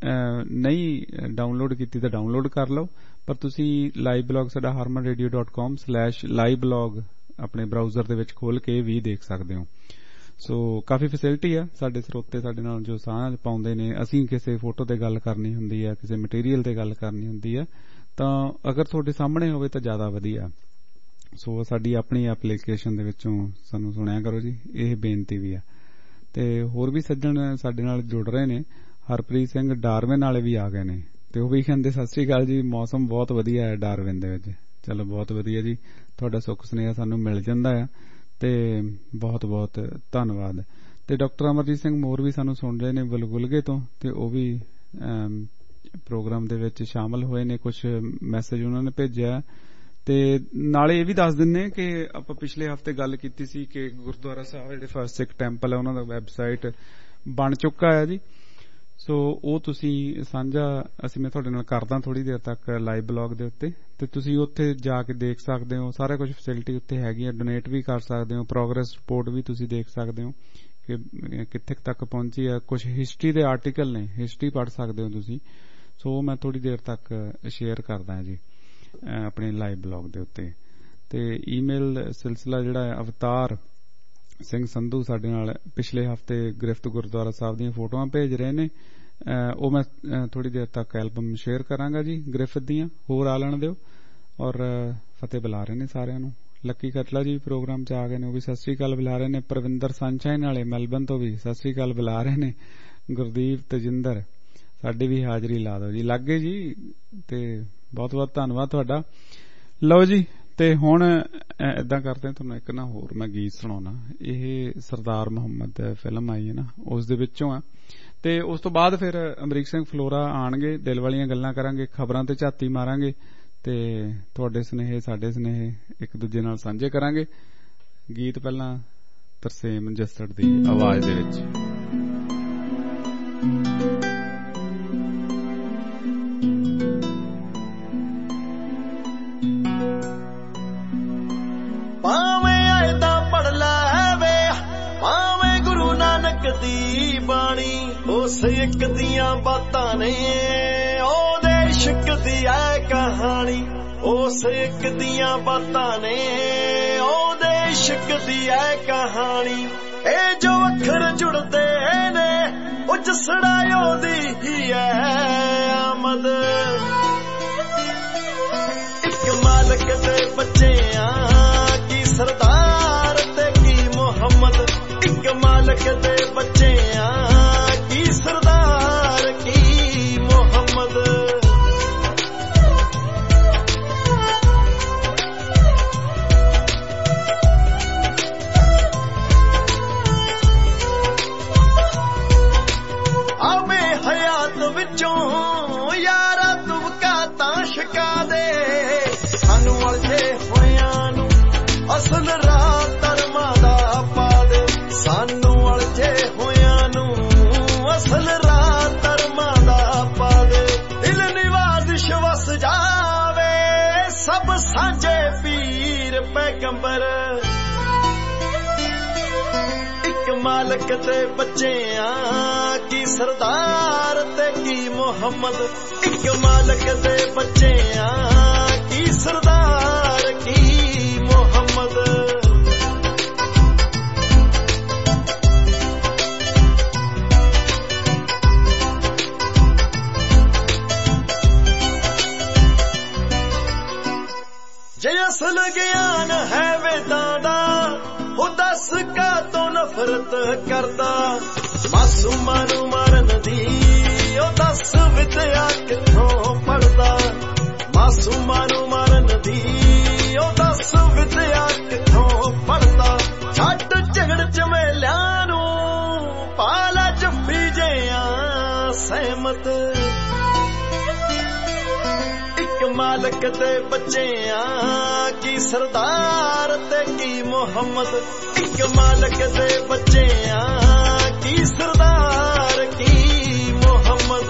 ਨਹੀਂ ਡਾਊਨਲੋਡ ਕੀਤੀ ਤਾਂ ਡਾਊਨਲੋਡ ਕਰ ਲਓ, ਪਰ ਤੁਸੀਂ ਲਾਈਵ ਬਲੌਗ ਸਾਡਾ harmanradio.com/live-blog ਆਪਣੇ ਬਰਾਊਜ਼ਰ ਦੇ ਵਿੱਚ ਖੋਲ ਕੇ ਵੀ ਦੇਖ ਸਕਦੇ ਹੋ। ਸੋ ਕਾਫੀ ਫੈਸਿਲਿਟੀ ਆ। ਸਾਡੇ ਸਰੋਤੇ ਸਾਡੇ ਨਾਲ ਜੋ ਸਾਂਝ ਪਾਉਂਦੇ ਨੇ, ਅਸੀਂ ਕਿਸੇ ਫੋਟੋ ਤੇ ਗੱਲ ਕਰਨੀ ਹੁੰਦੀ ਹੈ, ਕਿਸੇ ਮਟੀਰੀਅਲ ਤੇ ਗੱਲ ਕਰਨੀ ਹੁੰਦੀ ਹੈ, ਤਾਂ ਅਗਰ ਤੁਹਾਡੇ ਸਾਹਮਣੇ ਹੋਵੇ ਤਾਂ ਜ਼ਿਆਦਾ ਵਧੀਆ। ਸੋ ਸਾਡੀ ਆਪਣੀ ਐਪਲੀਕੇਸ਼ਨ ਦੇ ਵਿੱਚੋਂ ਸਾਨੂੰ ਸੁਣਿਆ ਕਰੋ ਜੀ, ਇਹ ਬੇਨਤੀ ਵੀ ਆ। ਤੇ ਹੋਰ ਵੀ ਸੱਜਣ ਸਾਡੇ ਨਾਲ ਜੁੜ ਰਹੇ ਨੇ। ਹਰਪ੍ਰੀਤ ਸਿੰਘ ਡਾਰਵਿਨ ਵਾਲੇ ਵੀ ਆ ਗਏ ਨੇ ਤੇ ਉਹ ਵੀ ਕਹਿੰਦੇ ਸਤਿ ਸ੍ਰੀ ਅਕਾਲ ਜੀ, ਮੌਸਮ ਬਹੁਤ ਵਧੀਆ ਹੈ ਡਾਰਵਿਨ ਦੇ ਵਿੱਚ। ਚਲੋ ਬਹੁਤ ਵਧੀਆ ਜੀ, ਤੁਹਾਡਾ ਸੁੱਖ ਸੁਨੇਹਾ ਸਾਨੂੰ ਮਿਲ ਜਾਂਦਾ ਆ ਤੇ ਬਹੁਤ ਬਹੁਤ ਧੰਨਵਾਦ। ਤੇ ਡਾਕਟਰ ਅਮਰਜੀਤ ਸਿੰਘ ਮੋਰ ਵੀ ਸਾਨੂੰ ਸੁਣ ਰਹੇ ਨੇ ਬਲਗੁਲਗੇ ਤੋਂ, ਤੇ ਉਹ ਵੀ ਪ੍ਰੋਗਰਾਮ ਦੇ ਵਿੱਚ ਸ਼ਾਮਲ ਹੋਏ ਨੇ। ਕੁਝ ਮੈਸੇਜ ਉਹਨਾਂ ਨੇ ਭੇਜਿਆ ਤੇ ਨਾਲੇ ਇਹ ਵੀ ਦੱਸ ਦਿੰਨੇ ਕਿ ਆਪਾਂ ਪਿਛਲੇ ਹਫ਼ਤੇ ਗੱਲ ਕੀਤੀ ਸੀ ਕਿ ਗੁਰਦੁਆਰਾ ਸਾਹਿਬ ਜਿਹੜੇ ਫਸਟ ਸਿੱਖ ਟੈਂਪਲ ਹੈ ਉਹਨਾਂ ਦਾ ਵੈਬਸਾਈਟ ਬਣ ਚੁੱਕਾ ਹੈ ਜੀ। ਸੋ ਉਹ ਤੁਸੀਂ ਸਾਂਝਾ ਮੈਂ ਤੁਹਾਡੇ ਨਾਲ ਕਰਦਾ ਥੋੜੀ ਦੇਰ ਤੱਕ ਲਾਈਵ ਬਲੌਗ ਦੇ ਉੱਤੇ, ਤੇ ਤੁਸੀਂ ਉੱਥੇ ਜਾ ਕੇ ਦੇਖ ਸਕਦੇ ਹੋ। ਸਾਰਾ ਕੁਝ ਫੈਸਿਲਿਟੀ ਉੱਥੇ ਹੈਗੀ ਹੈ, ਡੋਨੇਟ ਵੀ ਕਰ ਸਕਦੇ ਹੋ, ਪ੍ਰੋਗਰੈਸ ਰਿਪੋਰਟ ਵੀ ਤੁਸੀਂ ਦੇਖ ਸਕਦੇ ਹੋ ਕਿ ਕਿੱਥੇ ਤੱਕ ਪਹੁੰਚੀ ਹੈ। ਕੁਝ ਹਿਸਟਰੀ ਦੇ ਆਰਟੀਕਲ ਨੇ, ਹਿਸਟਰੀ ਪੜ੍ਹ ਸਕਦੇ ਹੋ ਤੁਸੀਂ। ਸੋ ਮੈਂ ਥੋੜੀ ਦੇਰ ਤੱਕ ਸ਼ੇਅਰ ਕਰਦਾ ਜੀ ਆਪਣੇ ਲਾਈਵ ਬਲੌਗ ਦੇ ਉੱਤੇ। ਤੇ ਈਮੇਲ ਸਿਲਸਿਲਾ ਜਿਹੜਾ ਹੈ, ਅਵਤਾਰ ਸਿੰਘ ਸੰਧੂ ਸਾਡੇ ਨਾਲ ਪਿਛਲੇ ਹਫ਼ਤੇ ਗ੍ਰਿਫਤ ਗੁਰਦੁਆਰਾ ਸਾਹਿਬ ਦੀਆਂ ਫੋਟੋਆਂ ਭੇਜ ਰਹੇ ਨੇ। ਉਹ ਮੈਂ ਥੋੜੀ ਦੇਰ ਤੱਕ ਐਲਬਮ ਸ਼ੇਅਰ ਕਰਾਂਗਾ ਜੀ ਗ੍ਰਿਫਤ ਦੀਆਂ, ਹੋਰ ਆ ਲੈਣ ਦਿਓ। ਔਰ ਫਤਿਹ ਬੁਲਾ ਰਹੇ ਨੇ ਸਾਰਿਆਂ ਨੂੰ। ਲੱਕੀ ਕਤਲਾ ਜੀ ਪ੍ਰੋਗਰਾਮ 'ਚ ਆ ਗਏ ਨੇ, ਉਹ ਵੀ ਸਤਿ ਸ੍ਰੀ ਅਕਾਲ ਬੁਲਾ ਰਹੇ ਨੇ। ਪ੍ਰਵਿੰਦਰ ਸਨਸ਼ਾਈਨ ਵਾਲੇ ਮੈਲਬਨ ਤੋਂ ਵੀ ਸਤਿ ਸ੍ਰੀ ਅਕਾਲ ਬੁਲਾ ਰਹੇ ਨੇ। ਗੁਰਦੀਪ ਤਜਿੰਦਰ ਸਾਡੀ ਵੀ ਹਾਜ਼ਰੀ ਲਾ ਦਿਓ ਜੀ, ਲੱਗ ਗਏ ਜੀ। ਤੇ ਬਹੁਤ ਬਹੁਤ ਧੰਨਵਾਦ ਤੁਹਾਡਾ। ਲਓ ਜੀ, ਤੇ ਹੁਣ ਏਦਾਂ ਕਰਦੇ ਤੁਹਾਨੂੰ ਇੱਕ ਨਾ ਹੋਰ ਮੈਂ ਗੀਤ ਸੁਣਾਉਣਾ। ਇਹ ਸਰਦਾਰ ਮੁਹੰਮਦ ਫਿਲਮ ਆਈ ਹੈ ਨਾ, ਉਸ ਦੇ ਵਿੱਚੋਂ ਆ। ਤੇ ਉਸ ਤੋਂ ਬਾਅਦ ਫਿਰ ਅਮਰੀਕ ਸਿੰਘ ਫਲੋਰਾ ਆਣਗੇ, ਦਿਲ ਵਾਲੀਆਂ ਗੱਲਾਂ ਕਰਾਂਗੇ, ਖਬਰਾਂ ਤੇ ਝਾਤੀ ਮਾਰਾਂਗੇ ਤੇ ਤੁਹਾਡੇ ਸੁਨੇਹੇ ਸਾਡੇ ਸੁਨੇਹੇ ਇੱਕ ਦੂਜੇ ਨਾਲ ਸਾਂਝੇ ਕਰਾਂਗੇ। ਗੀਤ ਪਹਿਲਾਂ ਤਰਸੇਮ ਜੱਸੜ ਦੀ ਆਵਾਜ਼ ਦੇ ਵਿੱਚ। ਭਾਵੇਂ ਆਇਤਾਂ ਪੜ ਲੈ ਵੇ, ਭਾਵੇਂ ਗੁਰੂ ਨਾਨਕ ਦੀ ਬਾਣੀ, ਉਸ ਇੱਕ ਦੀਆਂ ਬਾਤਾਂ ਨੇ ਉਹਦੇ ਇਸ਼ਕ ਦੀ ਐ ਕਹਾਣੀ। ਉਸ ਇੱਕ ਦੀਆਂ ਬਾਤਾਂ ਨੇ ਉਹਦੇ ਇਸ਼ਕ ਦੀ ਐ ਕਹਾਣੀ। ਇਹ ਜੋ ਅੱਖਰ ਜੁੜਦੇ ਨੇ ਉਹ ਜਸੜਾ ਉਹਦੀ ਹੀ ਐ ਆਮਦ। ਇੱਕ ਮਾਲਕ ਦੇ ਬੱਚੇ ਆ, ਕੀ ਸਰਦਾਰ ਤੇ ਕੀ ਮੁਹੰਮਦ। ਮਾਲਕ ਦੇ ਬੱਚੇ ਆ ਕੀ ਸਰਦਾਰ ਕੀ ਮੁਹੰਮਦ ਆਵੇ ਹਯਾਤ ਵਿੱਚੋਂ ਯਾਰਾ ਤੁਵਕਾ ਤਾਂ ਸ਼ਕਾ ਦੇ ਸਾਨੂੰ ਅਲਝੇ ਹੋਇਆਂ ਨੂੰ ਅਸਲ ਰਾਹ ਧਰਮਾਂ ਦਾ ਪਾ ਦੇ ਸਾਨੂੰ ਅਲਝੇ ਹੋਇਆਂ ਨੂੰ ਅਸਲ ਰਾਹ ਧਰਮਾਂ ਦਾ ਪਾ ਦੇ ਦਿਲ ਨਿਵਾਜ਼ਿਸ਼ ਵਸ ਜਾਵੇ ਸਭ ਸਾਂਝੇ ਪੀਰ ਪੈਗੰਬਰ ਇੱਕ ਮਾਲਕ ਦੇ ਬੱਚੇ ਆ ਕੀ ਸਰਦਾਰ ਤੇ ਕੀ ਮੁਹੰਮਦ ਇੱਕ ਮਾਲਕ ਦੇ ਬੱਚੇ ਆ ਕੀ ਸਰਦਾਰ ਕੀ ਮੁਹੰਮਦ ਜੇ ਅਸਲ ਗਿਆਨ ਹੈ ਵੇਦਾਂ ਦਾ ਉਹ ਦੱਸ ਕਾ ਤੋਂ ਨਫ਼ਰਤ ਕਰਦਾ ਮਾਸੂਮਾਂ ਨੂੰ ਮਾਰਨ ਦੀ ਉਹ ਦੱਸ ਵਿਦਿਆ ਕਿੱਥੋਂ ਪੜਦਾ ਮਾਸੂਮਾਂ ਨੂੰ ਮਾਰਨ ਦੀ ਉਹ ਦੱਸ ਵਿਦਿਆ ਕਿੱਥੋਂ ਪੜਦਾ ਛੱਡ ਝਗੜ ਝਮੇਲਿਆਂ ਨੂੰ ਪਾਲਾ ਜੱਫੀ ਜਿਆਂ ਸਹਿਮਤ ਇੱਕ ਮਾਲਕ ਦੇ ਬੱਚੇ ਆ ਕੀ ਸਰਦਾਰ ਤੇ ਕੀ ਮੁਹੰਮਦ ਇੱਕ ਮਾਲਕ ਦੇ ਬੱਚੇ ਆ ਕੀ ਸਰਦਾਰ ਕੀ ਮੁਹੰਮਦ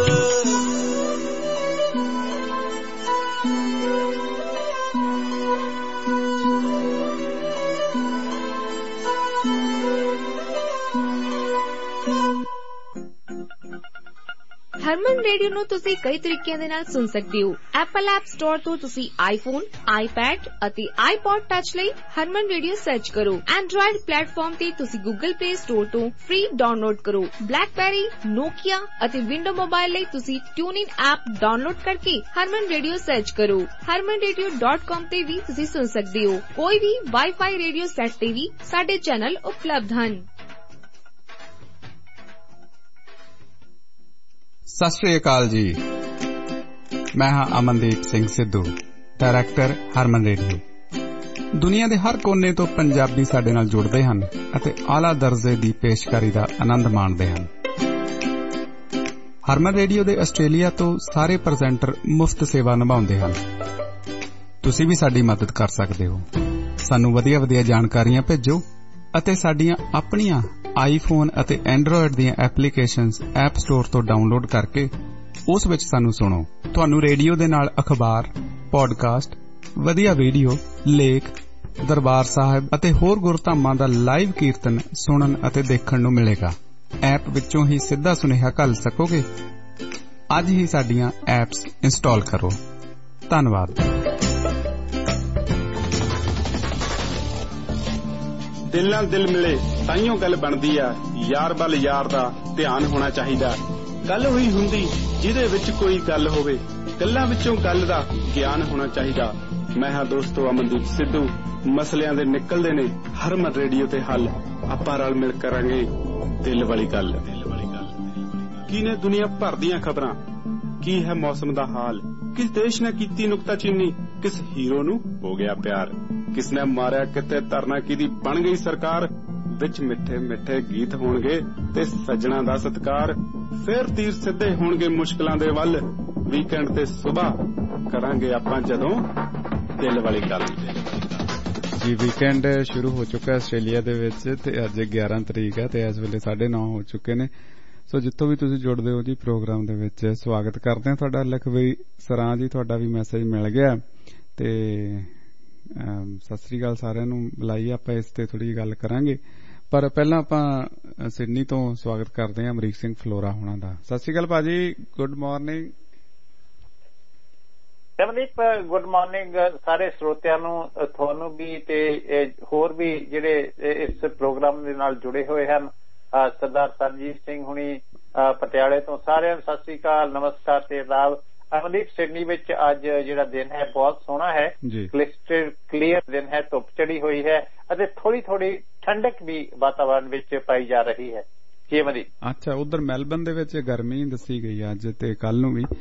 ਹਰਮਨ ਰੇਡੀਓ ਨੂੰ ਤੁਸੀਂ ਕਈ ਤਰੀਕਿਆਂ ਦੇ ਨਾਲ ਸੁਣ ਸਕਦੇ ਹੋ। ਐਪਲ ਐਪ ਸਟੋਰ ਤੋਂ ਤੁਸੀਂ ਆਈਫੋਨ, ਆਈਪੈਡ ਅਤੇ ਆਈਪੌਡ ਟੱਚ ਲਈ ਹਰਮਨ ਰੇਡੀਓ ਸਰਚ ਕਰੋ। ਐਂਡਰੋਇਡ ਪਲੇਟਫਾਰਮ ਤੇ ਤੁਸੀਂ ਗੂਗਲ ਪਲੇ ਸਟੋਰ ਤੋਂ ਫ੍ਰੀ ਡਾਊਨਲੋਡ ਕਰੋ। ਬਲੈਕਬੈਰੀ, ਨੋਕੀਆ ਅਤੇ ਵਿੰਡੋ ਮੋਬਾਈਲ ਲਈ ਤੁਸੀਂ ਟਿਊਨਇਨ ਐਪ ਡਾਊਨਲੋਡ ਕਰਕੇ ਹਰਮਨ ਰੇਡੀਓ ਸਰਚ ਕਰੋ। harmanradio.com ਤੇ ਵੀ ਤੁਸੀਂ ਸੁਣ ਸਕਦੇ ਹੋ। ਕੋਈ ਵੀ ਵਾਈਫਾਈ ਰੇਡੀਓ ਸੈੱਟ ਤੇ ਵੀ ਸਾਡੇ ਚੈਨਲ ਉਪਲਬਧ ਹਨ। ਸਤਿ ਸ਼੍ਰੀ ਅਕਾਲ ਜੀ, ਮੈਂ ਹਾਂ ਅਮਨਦੀਪ ਸਿੰਘ ਸਿੱਧੂ, ਡਾਇਰੈਕਟਰ ਹਰਮਨ ਰੇਡੀਓ। ਦੁਨੀਆ ਦੇ ਹਰ ਕੋਨੇ ਤੋਂ ਪੰਜਾਬੀ ਸਾਡੇ ਨਾਲ ਜੁੜਦੇ ਹਨ ਅਤੇ ਆਲਾ ਦਰਜੇ ਦੀ ਪੇਸ਼ਕਾਰੀ ਦਾ ਆਨੰਦ ਮਾਣਦੇ ਹਨ। ਹਰਮਨ ਰੇਡੀਓ ਦੇ ਆਸਟ੍ਰੇਲੀਆ ਤੋਂ ਸਾਰੇ ਪ੍ਰੈਜ਼ੈਂਟਰ ਮੁਫਤ ਸੇਵਾ ਨਿਭਾਉਂਦੇ ਹਨ। ਤੁਸੀਂ ਵੀ ਸਾਡੀ ਮਦਦ ਕਰ ਸਕਦੇ ਹੋ। ਸਾਨੂੰ ਵਧੀਆ ਜਾਣਕਾਰੀਆਂ ਭੇਜੋ ਅਤੇ ਸਾਡੀਆਂ ਆਪਣੀਆਂ ਆਈਫੋਨ ਅਤੇ ਐਂਡਰੋਇਡ ਦੀਆਂ ਐਪਲੀਕੇਸ਼ਨਸ ਐਪ ਸਟੋਰ ਤੋਂ ਡਾਊਨਲੋਡ ਕਰਕੇ ਉਸ ਵਿੱਚ ਸਾਨੂੰ ਸੁਣੋ। ਤੁਹਾਨੂੰ ਰੇਡੀਓ ਦੇ ਨਾਲ ਅਖਬਾਰ, ਪੌਡਕਾਸਟ, ਵਧੀਆ ਵੀਡੀਓ, ਲੇਖ, ਦਰਬਾਰ ਸਾਹਿਬ ਅਤੇ ਹੋਰ ਗੁਰਧਾਮਾਂ ਦਾ ਲਾਈਵ ਕੀਰਤਨ ਸੁਣਨ ਅਤੇ ਦੇਖਣ ਨੂੰ ਮਿਲੇਗਾ। ਐਪ ਵਿੱਚੋਂ ਹੀ ਸਿੱਧਾ ਸੁਨੇਹਾ ਘੱਲ ਸਕੋਗੇ। ਅੱਜ ਹੀ ਸਾਡੀਆਂ ਐਪਸ ਇੰਸਟਾਲ ਕਰੋ। ਧੰਨਵਾਦ। ਦਿਲ ਨਾਲ ਦਿਲ ਮਿਲੇ ਤਾਈਓ ਗੱਲ ਬਣਦੀ ਆ, ਯਾਰ ਵੱਲ ਯਾਰ ਦਾ ਧਿਆਨ ਹੋਣਾ ਚਾਹੀਦਾ। ਗੱਲ ਹੋਈ ਹੁੰਦੀ ਜਿਹਦੇ ਵਿੱਚ ਕੋਈ ਗੱਲ ਹੋਵੇ, ਗੱਲਾਂ ਵਿੱਚੋਂ ਗੱਲ ਦਾ ਗਿਆਨ ਹੋਣਾ ਚਾਹੀਦਾ। ਮੈਂ ਹਾਂ ਦੋਸਤੋ ਅਮਨਦੀਪ ਸਿੱਧੂ। ਮਸਲਿਆਂ ਦੇ ਨਿਕਲਦੇ ਨੇ ਹਰਮਨ ਰੇਡੀਓ ਤੇ ਹੱਲ। ਆਪਾਂ ਰਲ ਮਿਲ ਕਰਾਂਗੇ ਦਿਲ ਵਾਲੀ ਗੱਲ। ਕੀ ਨੇ ਦੁਨੀਆ ਭਰ ਦੀਆਂ ਖਬਰਾਂ, ਕੀ ਹੈ ਮੌਸਮ ਦਾ ਹਾਲ, ਕਿਸ ਦੇਸ਼ ਨੇ ਕੀਤੀ ਨੁਕਤਾਚੀਨੀ, ਕਿਸ ਹੀਰੋ ਨੂੰ ਹੋ ਗਿਆ ਪਿਆਰ, ਕਿਸ ਨੇ ਮਾਰਿਆ ਕਿਤੇ ਧਰਨਾ ਕਿਹਦੀ ਬਣ ਗਈ ਸਰਕਾਰ। ਵਿੱਚ ਮਿੱਠੇ ਮਿੱਠੇ ਗੀਤ ਹੋਣਗੇ ਤੇ ਸੱਜਣਾ ਦਾ ਸਤਿਕਾਰ। ਫੇਰ ਤੀਰ ਸਿੱਧੇ ਹੋਣਗੇ ਮੁਸ਼ਕਲਾਂ ਦੇ ਵੱਲ। ਵੀਕਐਂਡ ਤੇ ਸਵੇਰ ਕਰਾਂਗੇ ਆਪਾਂ ਜਦੋਂ ਦਿਲ ਵਾਲੀ ਗੱਲ। ਜੀ ਵੀਕਐਂਡ ਸ਼ੁਰੂ ਹੋ ਚੁੱਕਾ ਆਸਟ੍ਰੇਲੀਆ ਦੇ ਵਿੱਚ ਤੇ ਅੱਜ 11 ਤਰੀਕ ਹੈ ਤੇ ਇਸ ਵੇਲੇ 9:30 ਹੋ ਚੁੱਕੇ ਨੇ। ਸੋ ਜਿੱਥੋਂ ਵੀ ਤੁਸੀਂ ਜੁੜਦੇ ਹੋ ਜੀ ਪ੍ਰੋਗਰਾਮ ਦੇ ਵਿੱਚ ਸਵਾਗਤ ਕਰਦੇ ਹਾਂ ਤੁਹਾਡਾ। ਲਖਵੀ ਸਰਾਂ ਜੀ, ਤੁਹਾਡਾ ਵੀ ਮੈਸੇਜ ਮਿਲ ਗਿਆ ਤੇ ਸਤਿ ਸ੍ਰੀ ਅਕਾਲ ਸਾਰਿਆਂ ਨੂੰ। ਬੁਲਾਈਏ ਆਪਾਂ ਇਸ ਤੇ ਥੋੜੀ ਜਿਹੀ ਗੱਲ ਕਰਾਂਗੇ, ਪਰ ਪਹਿਲਾਂ ਆਪਾਂ ਸਿਡਨੀ ਤੋਂ ਸਵਾਗਤ ਕਰਦੇ ਹਾਂ ਅਮਰੀਕ ਸਿੰਘ ਫਲੋਰਾ ਹੋਣਾ ਦਾ। ਸਤਿ ਸ੍ਰੀ ਅਕਾਲ ਭਾਜੀ, good morning. Ramdeep, good morning ਸਾਰੇ ਸਰੋਤਿਆਂ ਨੂੰ, ਤੁਹਾਨੂੰ ਵੀ ਤੇ ਹੋਰ ਵੀ ਜਿਹੜੇ ਇਸ ਪ੍ਰੋਗਰਾਮ ਦੇ ਨਾਲ ਜੁੜੇ ਹੋਏ ਹਨ। ਸਰਦਾਰ ਸਰਜੀਤ ਸਿੰਘ ਹੁਣੀ ਪਟਿਆਲੇ ਤੋਂ, ਸਾਰਿਆਂ ਨੂੰ ਸਤਿ ਸ੍ਰੀ ਅਕਾਲ, ਨਮਸਕਾਰ ਤੇ ਆਦਾਬ। ਅਮਨਦੀਪ, ਸਿਡਨੀ ਵਿੱਚ ਅੱਜ ਜਿਹੜਾ ਦਿਨ ਹੈ ਬਹੁਤ ਸੋਹਣਾ ਹੈ, ਕਲਿਸਟਰ ਕਲੀਅਰ ਦਿਨ ਹੈ, ਧੁੱਪ ਚੜੀ ਹੋਈ ਹੈ ਅਤੇ ਥੋੜੀ ਠੰਡਕ ਵੀ ਵਾਤਾਵਰਣ ਵਿੱਚ ਪਾਈ ਜਾ ਰਹੀ ਹੈ। ਜੀ ਅੱਛਾ, ਉਧਰ ਮੈਲਬਨ ਦੇ ਵਿੱਚ ਗਰਮੀ ਦੱਸੀ ਗਈ ਅੱਜ ਤੇ ਕੱਲ ਨੂੰ ਵੀ,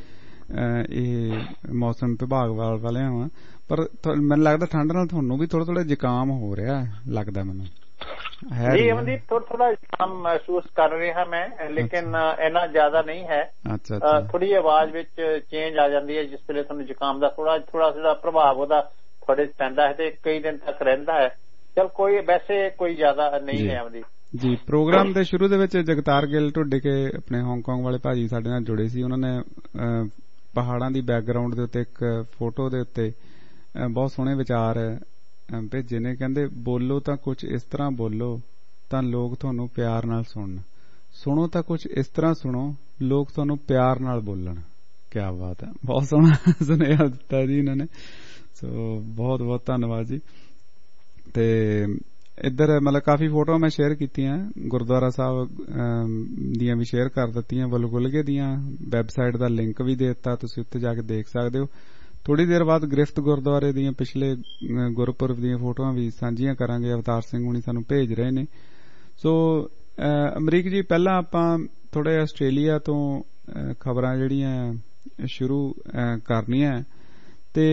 ਇਹ ਮੌਸਮ ਵਿਭਾਗ ਵਾਲਿਆਂ ਵਾ, ਪਰ ਮੈਨੂੰ ਲੱਗਦਾ ਠੰਡ ਨਾਲ ਤੁਹਾਨੂੰ ਵੀ ਥੋੜਾ ਥੋੜਾ ਜ਼ੁਕਾਮ ਹੋ ਰਿਹਾ ਲੱਗਦਾ ਮੈਨੂੰ। ਜੀ ਅਮਨਦੀਪ, ਥੋੜਾ ਜ਼ੁਕਾਮ ਮਹਿਸੂਸ ਕਰ ਰਿਹਾ ਮੈਂ, ਲੇਕਿਨ ਇੰਨਾ ਜ਼ਿਆਦਾ ਨਹੀਂ ਹੈ। ਥੋੜੀ ਆਵਾਜ਼ ਵਿੱਚ ਚੇਂਜ ਆ ਜਾਂਦੀ ਹੈ ਜਿਸ ਵੇਲੇ ਤੁਹਾਨੂੰ ਜ਼ੁਕਾਮ ਦਾ ਥੋੜਾ ਜਿਹੜਾ ਪ੍ਰਭਾਵ ਉਹਦਾ ਤੁਹਾਡੇ ਪੈਂਦਾ ਹੈ ਤੇ ਕਈ ਦਿਨ ਤੱਕ ਰਹਿੰਦਾ ਹੈ। ਚਲ ਕੋਈ ਵੈਸੇ ਕੋਈ ਜ਼ਿਆਦਾ ਨਹੀਂ ਹੈ ਅਮਨਦੀਪ ਜੀ। ਪ੍ਰੋਗਰਾਮ ਦੇ ਸ਼ੁਰੂ ਦੇ ਵਿੱਚ ਜਗਤਾਰ ਗਿੱਲ ਢੁੱਡੇ ਕੇ ਆਪਣੇ ਹਾਂਗਕਾਂਗ ਵਾਲੇ ਭਾਜੀ ਸਾਡੇ ਨਾਲ ਜੁੜੇ ਸੀ। ਉਹਨਾਂ ਨੇ ਪਹਾੜਾਂ ਦੀ ਬੈਕਗਰਾਉਂਡ ਦੇ ਉੱਤੇ ਇੱਕ ਫੋਟੋ ਦੇ ਉੱਤੇ ਬਹੁਤ ਸੋਹਣੇ ਵਿਚਾਰ ਭੇਜੇ ਨੇ। ਕਹਿੰਦੇ ਬੋਲੋ ਤਾਂ ਕੁਝ ਇਸ ਤਰ੍ਹਾਂ ਬੋਲੋ ਤਾਂ ਲੋਕ ਤੁਹਾਨੂੰ ਪਿਆਰ ਨਾਲ ਸੁਣਨ, ਸੁਣੋ ਤਾਂ ਕੁਝ ਇਸ ਤਰ੍ਹਾਂ ਸੁਣੋ ਲੋਕ ਤੁਹਾਨੂੰ ਪਿਆਰ ਨਾਲ ਬੋਲਣ। ਕਿਆ ਬਾਤ ਹੈ, ਬਹੁਤ ਸੋਹਣਾ ਸੁਨੇਹਾ ਦਿੱਤਾ ਜੀ ਇਹਨਾਂ ਨੇ। ਸੋ ਬਹੁਤ ਬਹੁਤ ਧੰਨਵਾਦ ਜੀ। ਤੇ ਇੱਧਰ ਮਤਲਬ ਕਾਫੀ ਫੋਟੋਆਂ ਮੈਂ ਸ਼ੇਅਰ ਕੀਤੀਆਂ, ਗੁਰਦੁਆਰਾ ਸਾਹਿਬ ਦੀਆਂ ਵੀ ਸ਼ੇਅਰ ਕਰ ਦਿੱਤੀਆਂ, ਬਲਗੁਲਗੇ ਦੀਆਂ ਵੈਬਸਾਈਟ ਦਾ ਲਿੰਕ ਵੀ ਦੇ ਦਿੱਤਾ, ਤੁਸੀਂ ਉੱਥੇ ਜਾ ਕੇ ਦੇਖ ਸਕਦੇ ਹੋ। ਥੋੜੀ ਦੇਰ ਬਾਅਦ ਗ੍ਰਿਫਤ ਗੁਰਦੁਆਰੇ ਦੀਆਂ ਪਿਛਲੇ ਗੁਰਪੁਰਬ ਦੀਆਂ ਫੋਟੋਆਂ ਵੀ ਸਾਂਝੀਆਂ ਕਰਾਂਗੇ, ਅਵਤਾਰ ਸਿੰਘ ਹੁਣੀ ਸਾਨੂੰ ਭੇਜ ਰਹੇ ਨੇ। ਸੋ ਅਮਰੀਕ ਜੀ, ਪਹਿਲਾਂ ਆਪਾਂ ਥੋੜਾ ਆਸਟ੍ਰੇਲੀਆ ਤੋਂ ਖਬਰਾਂ ਜਿਹੜੀਆਂ ਸ਼ੁਰੂ ਕਰਨੀਆਂ, ਤੇ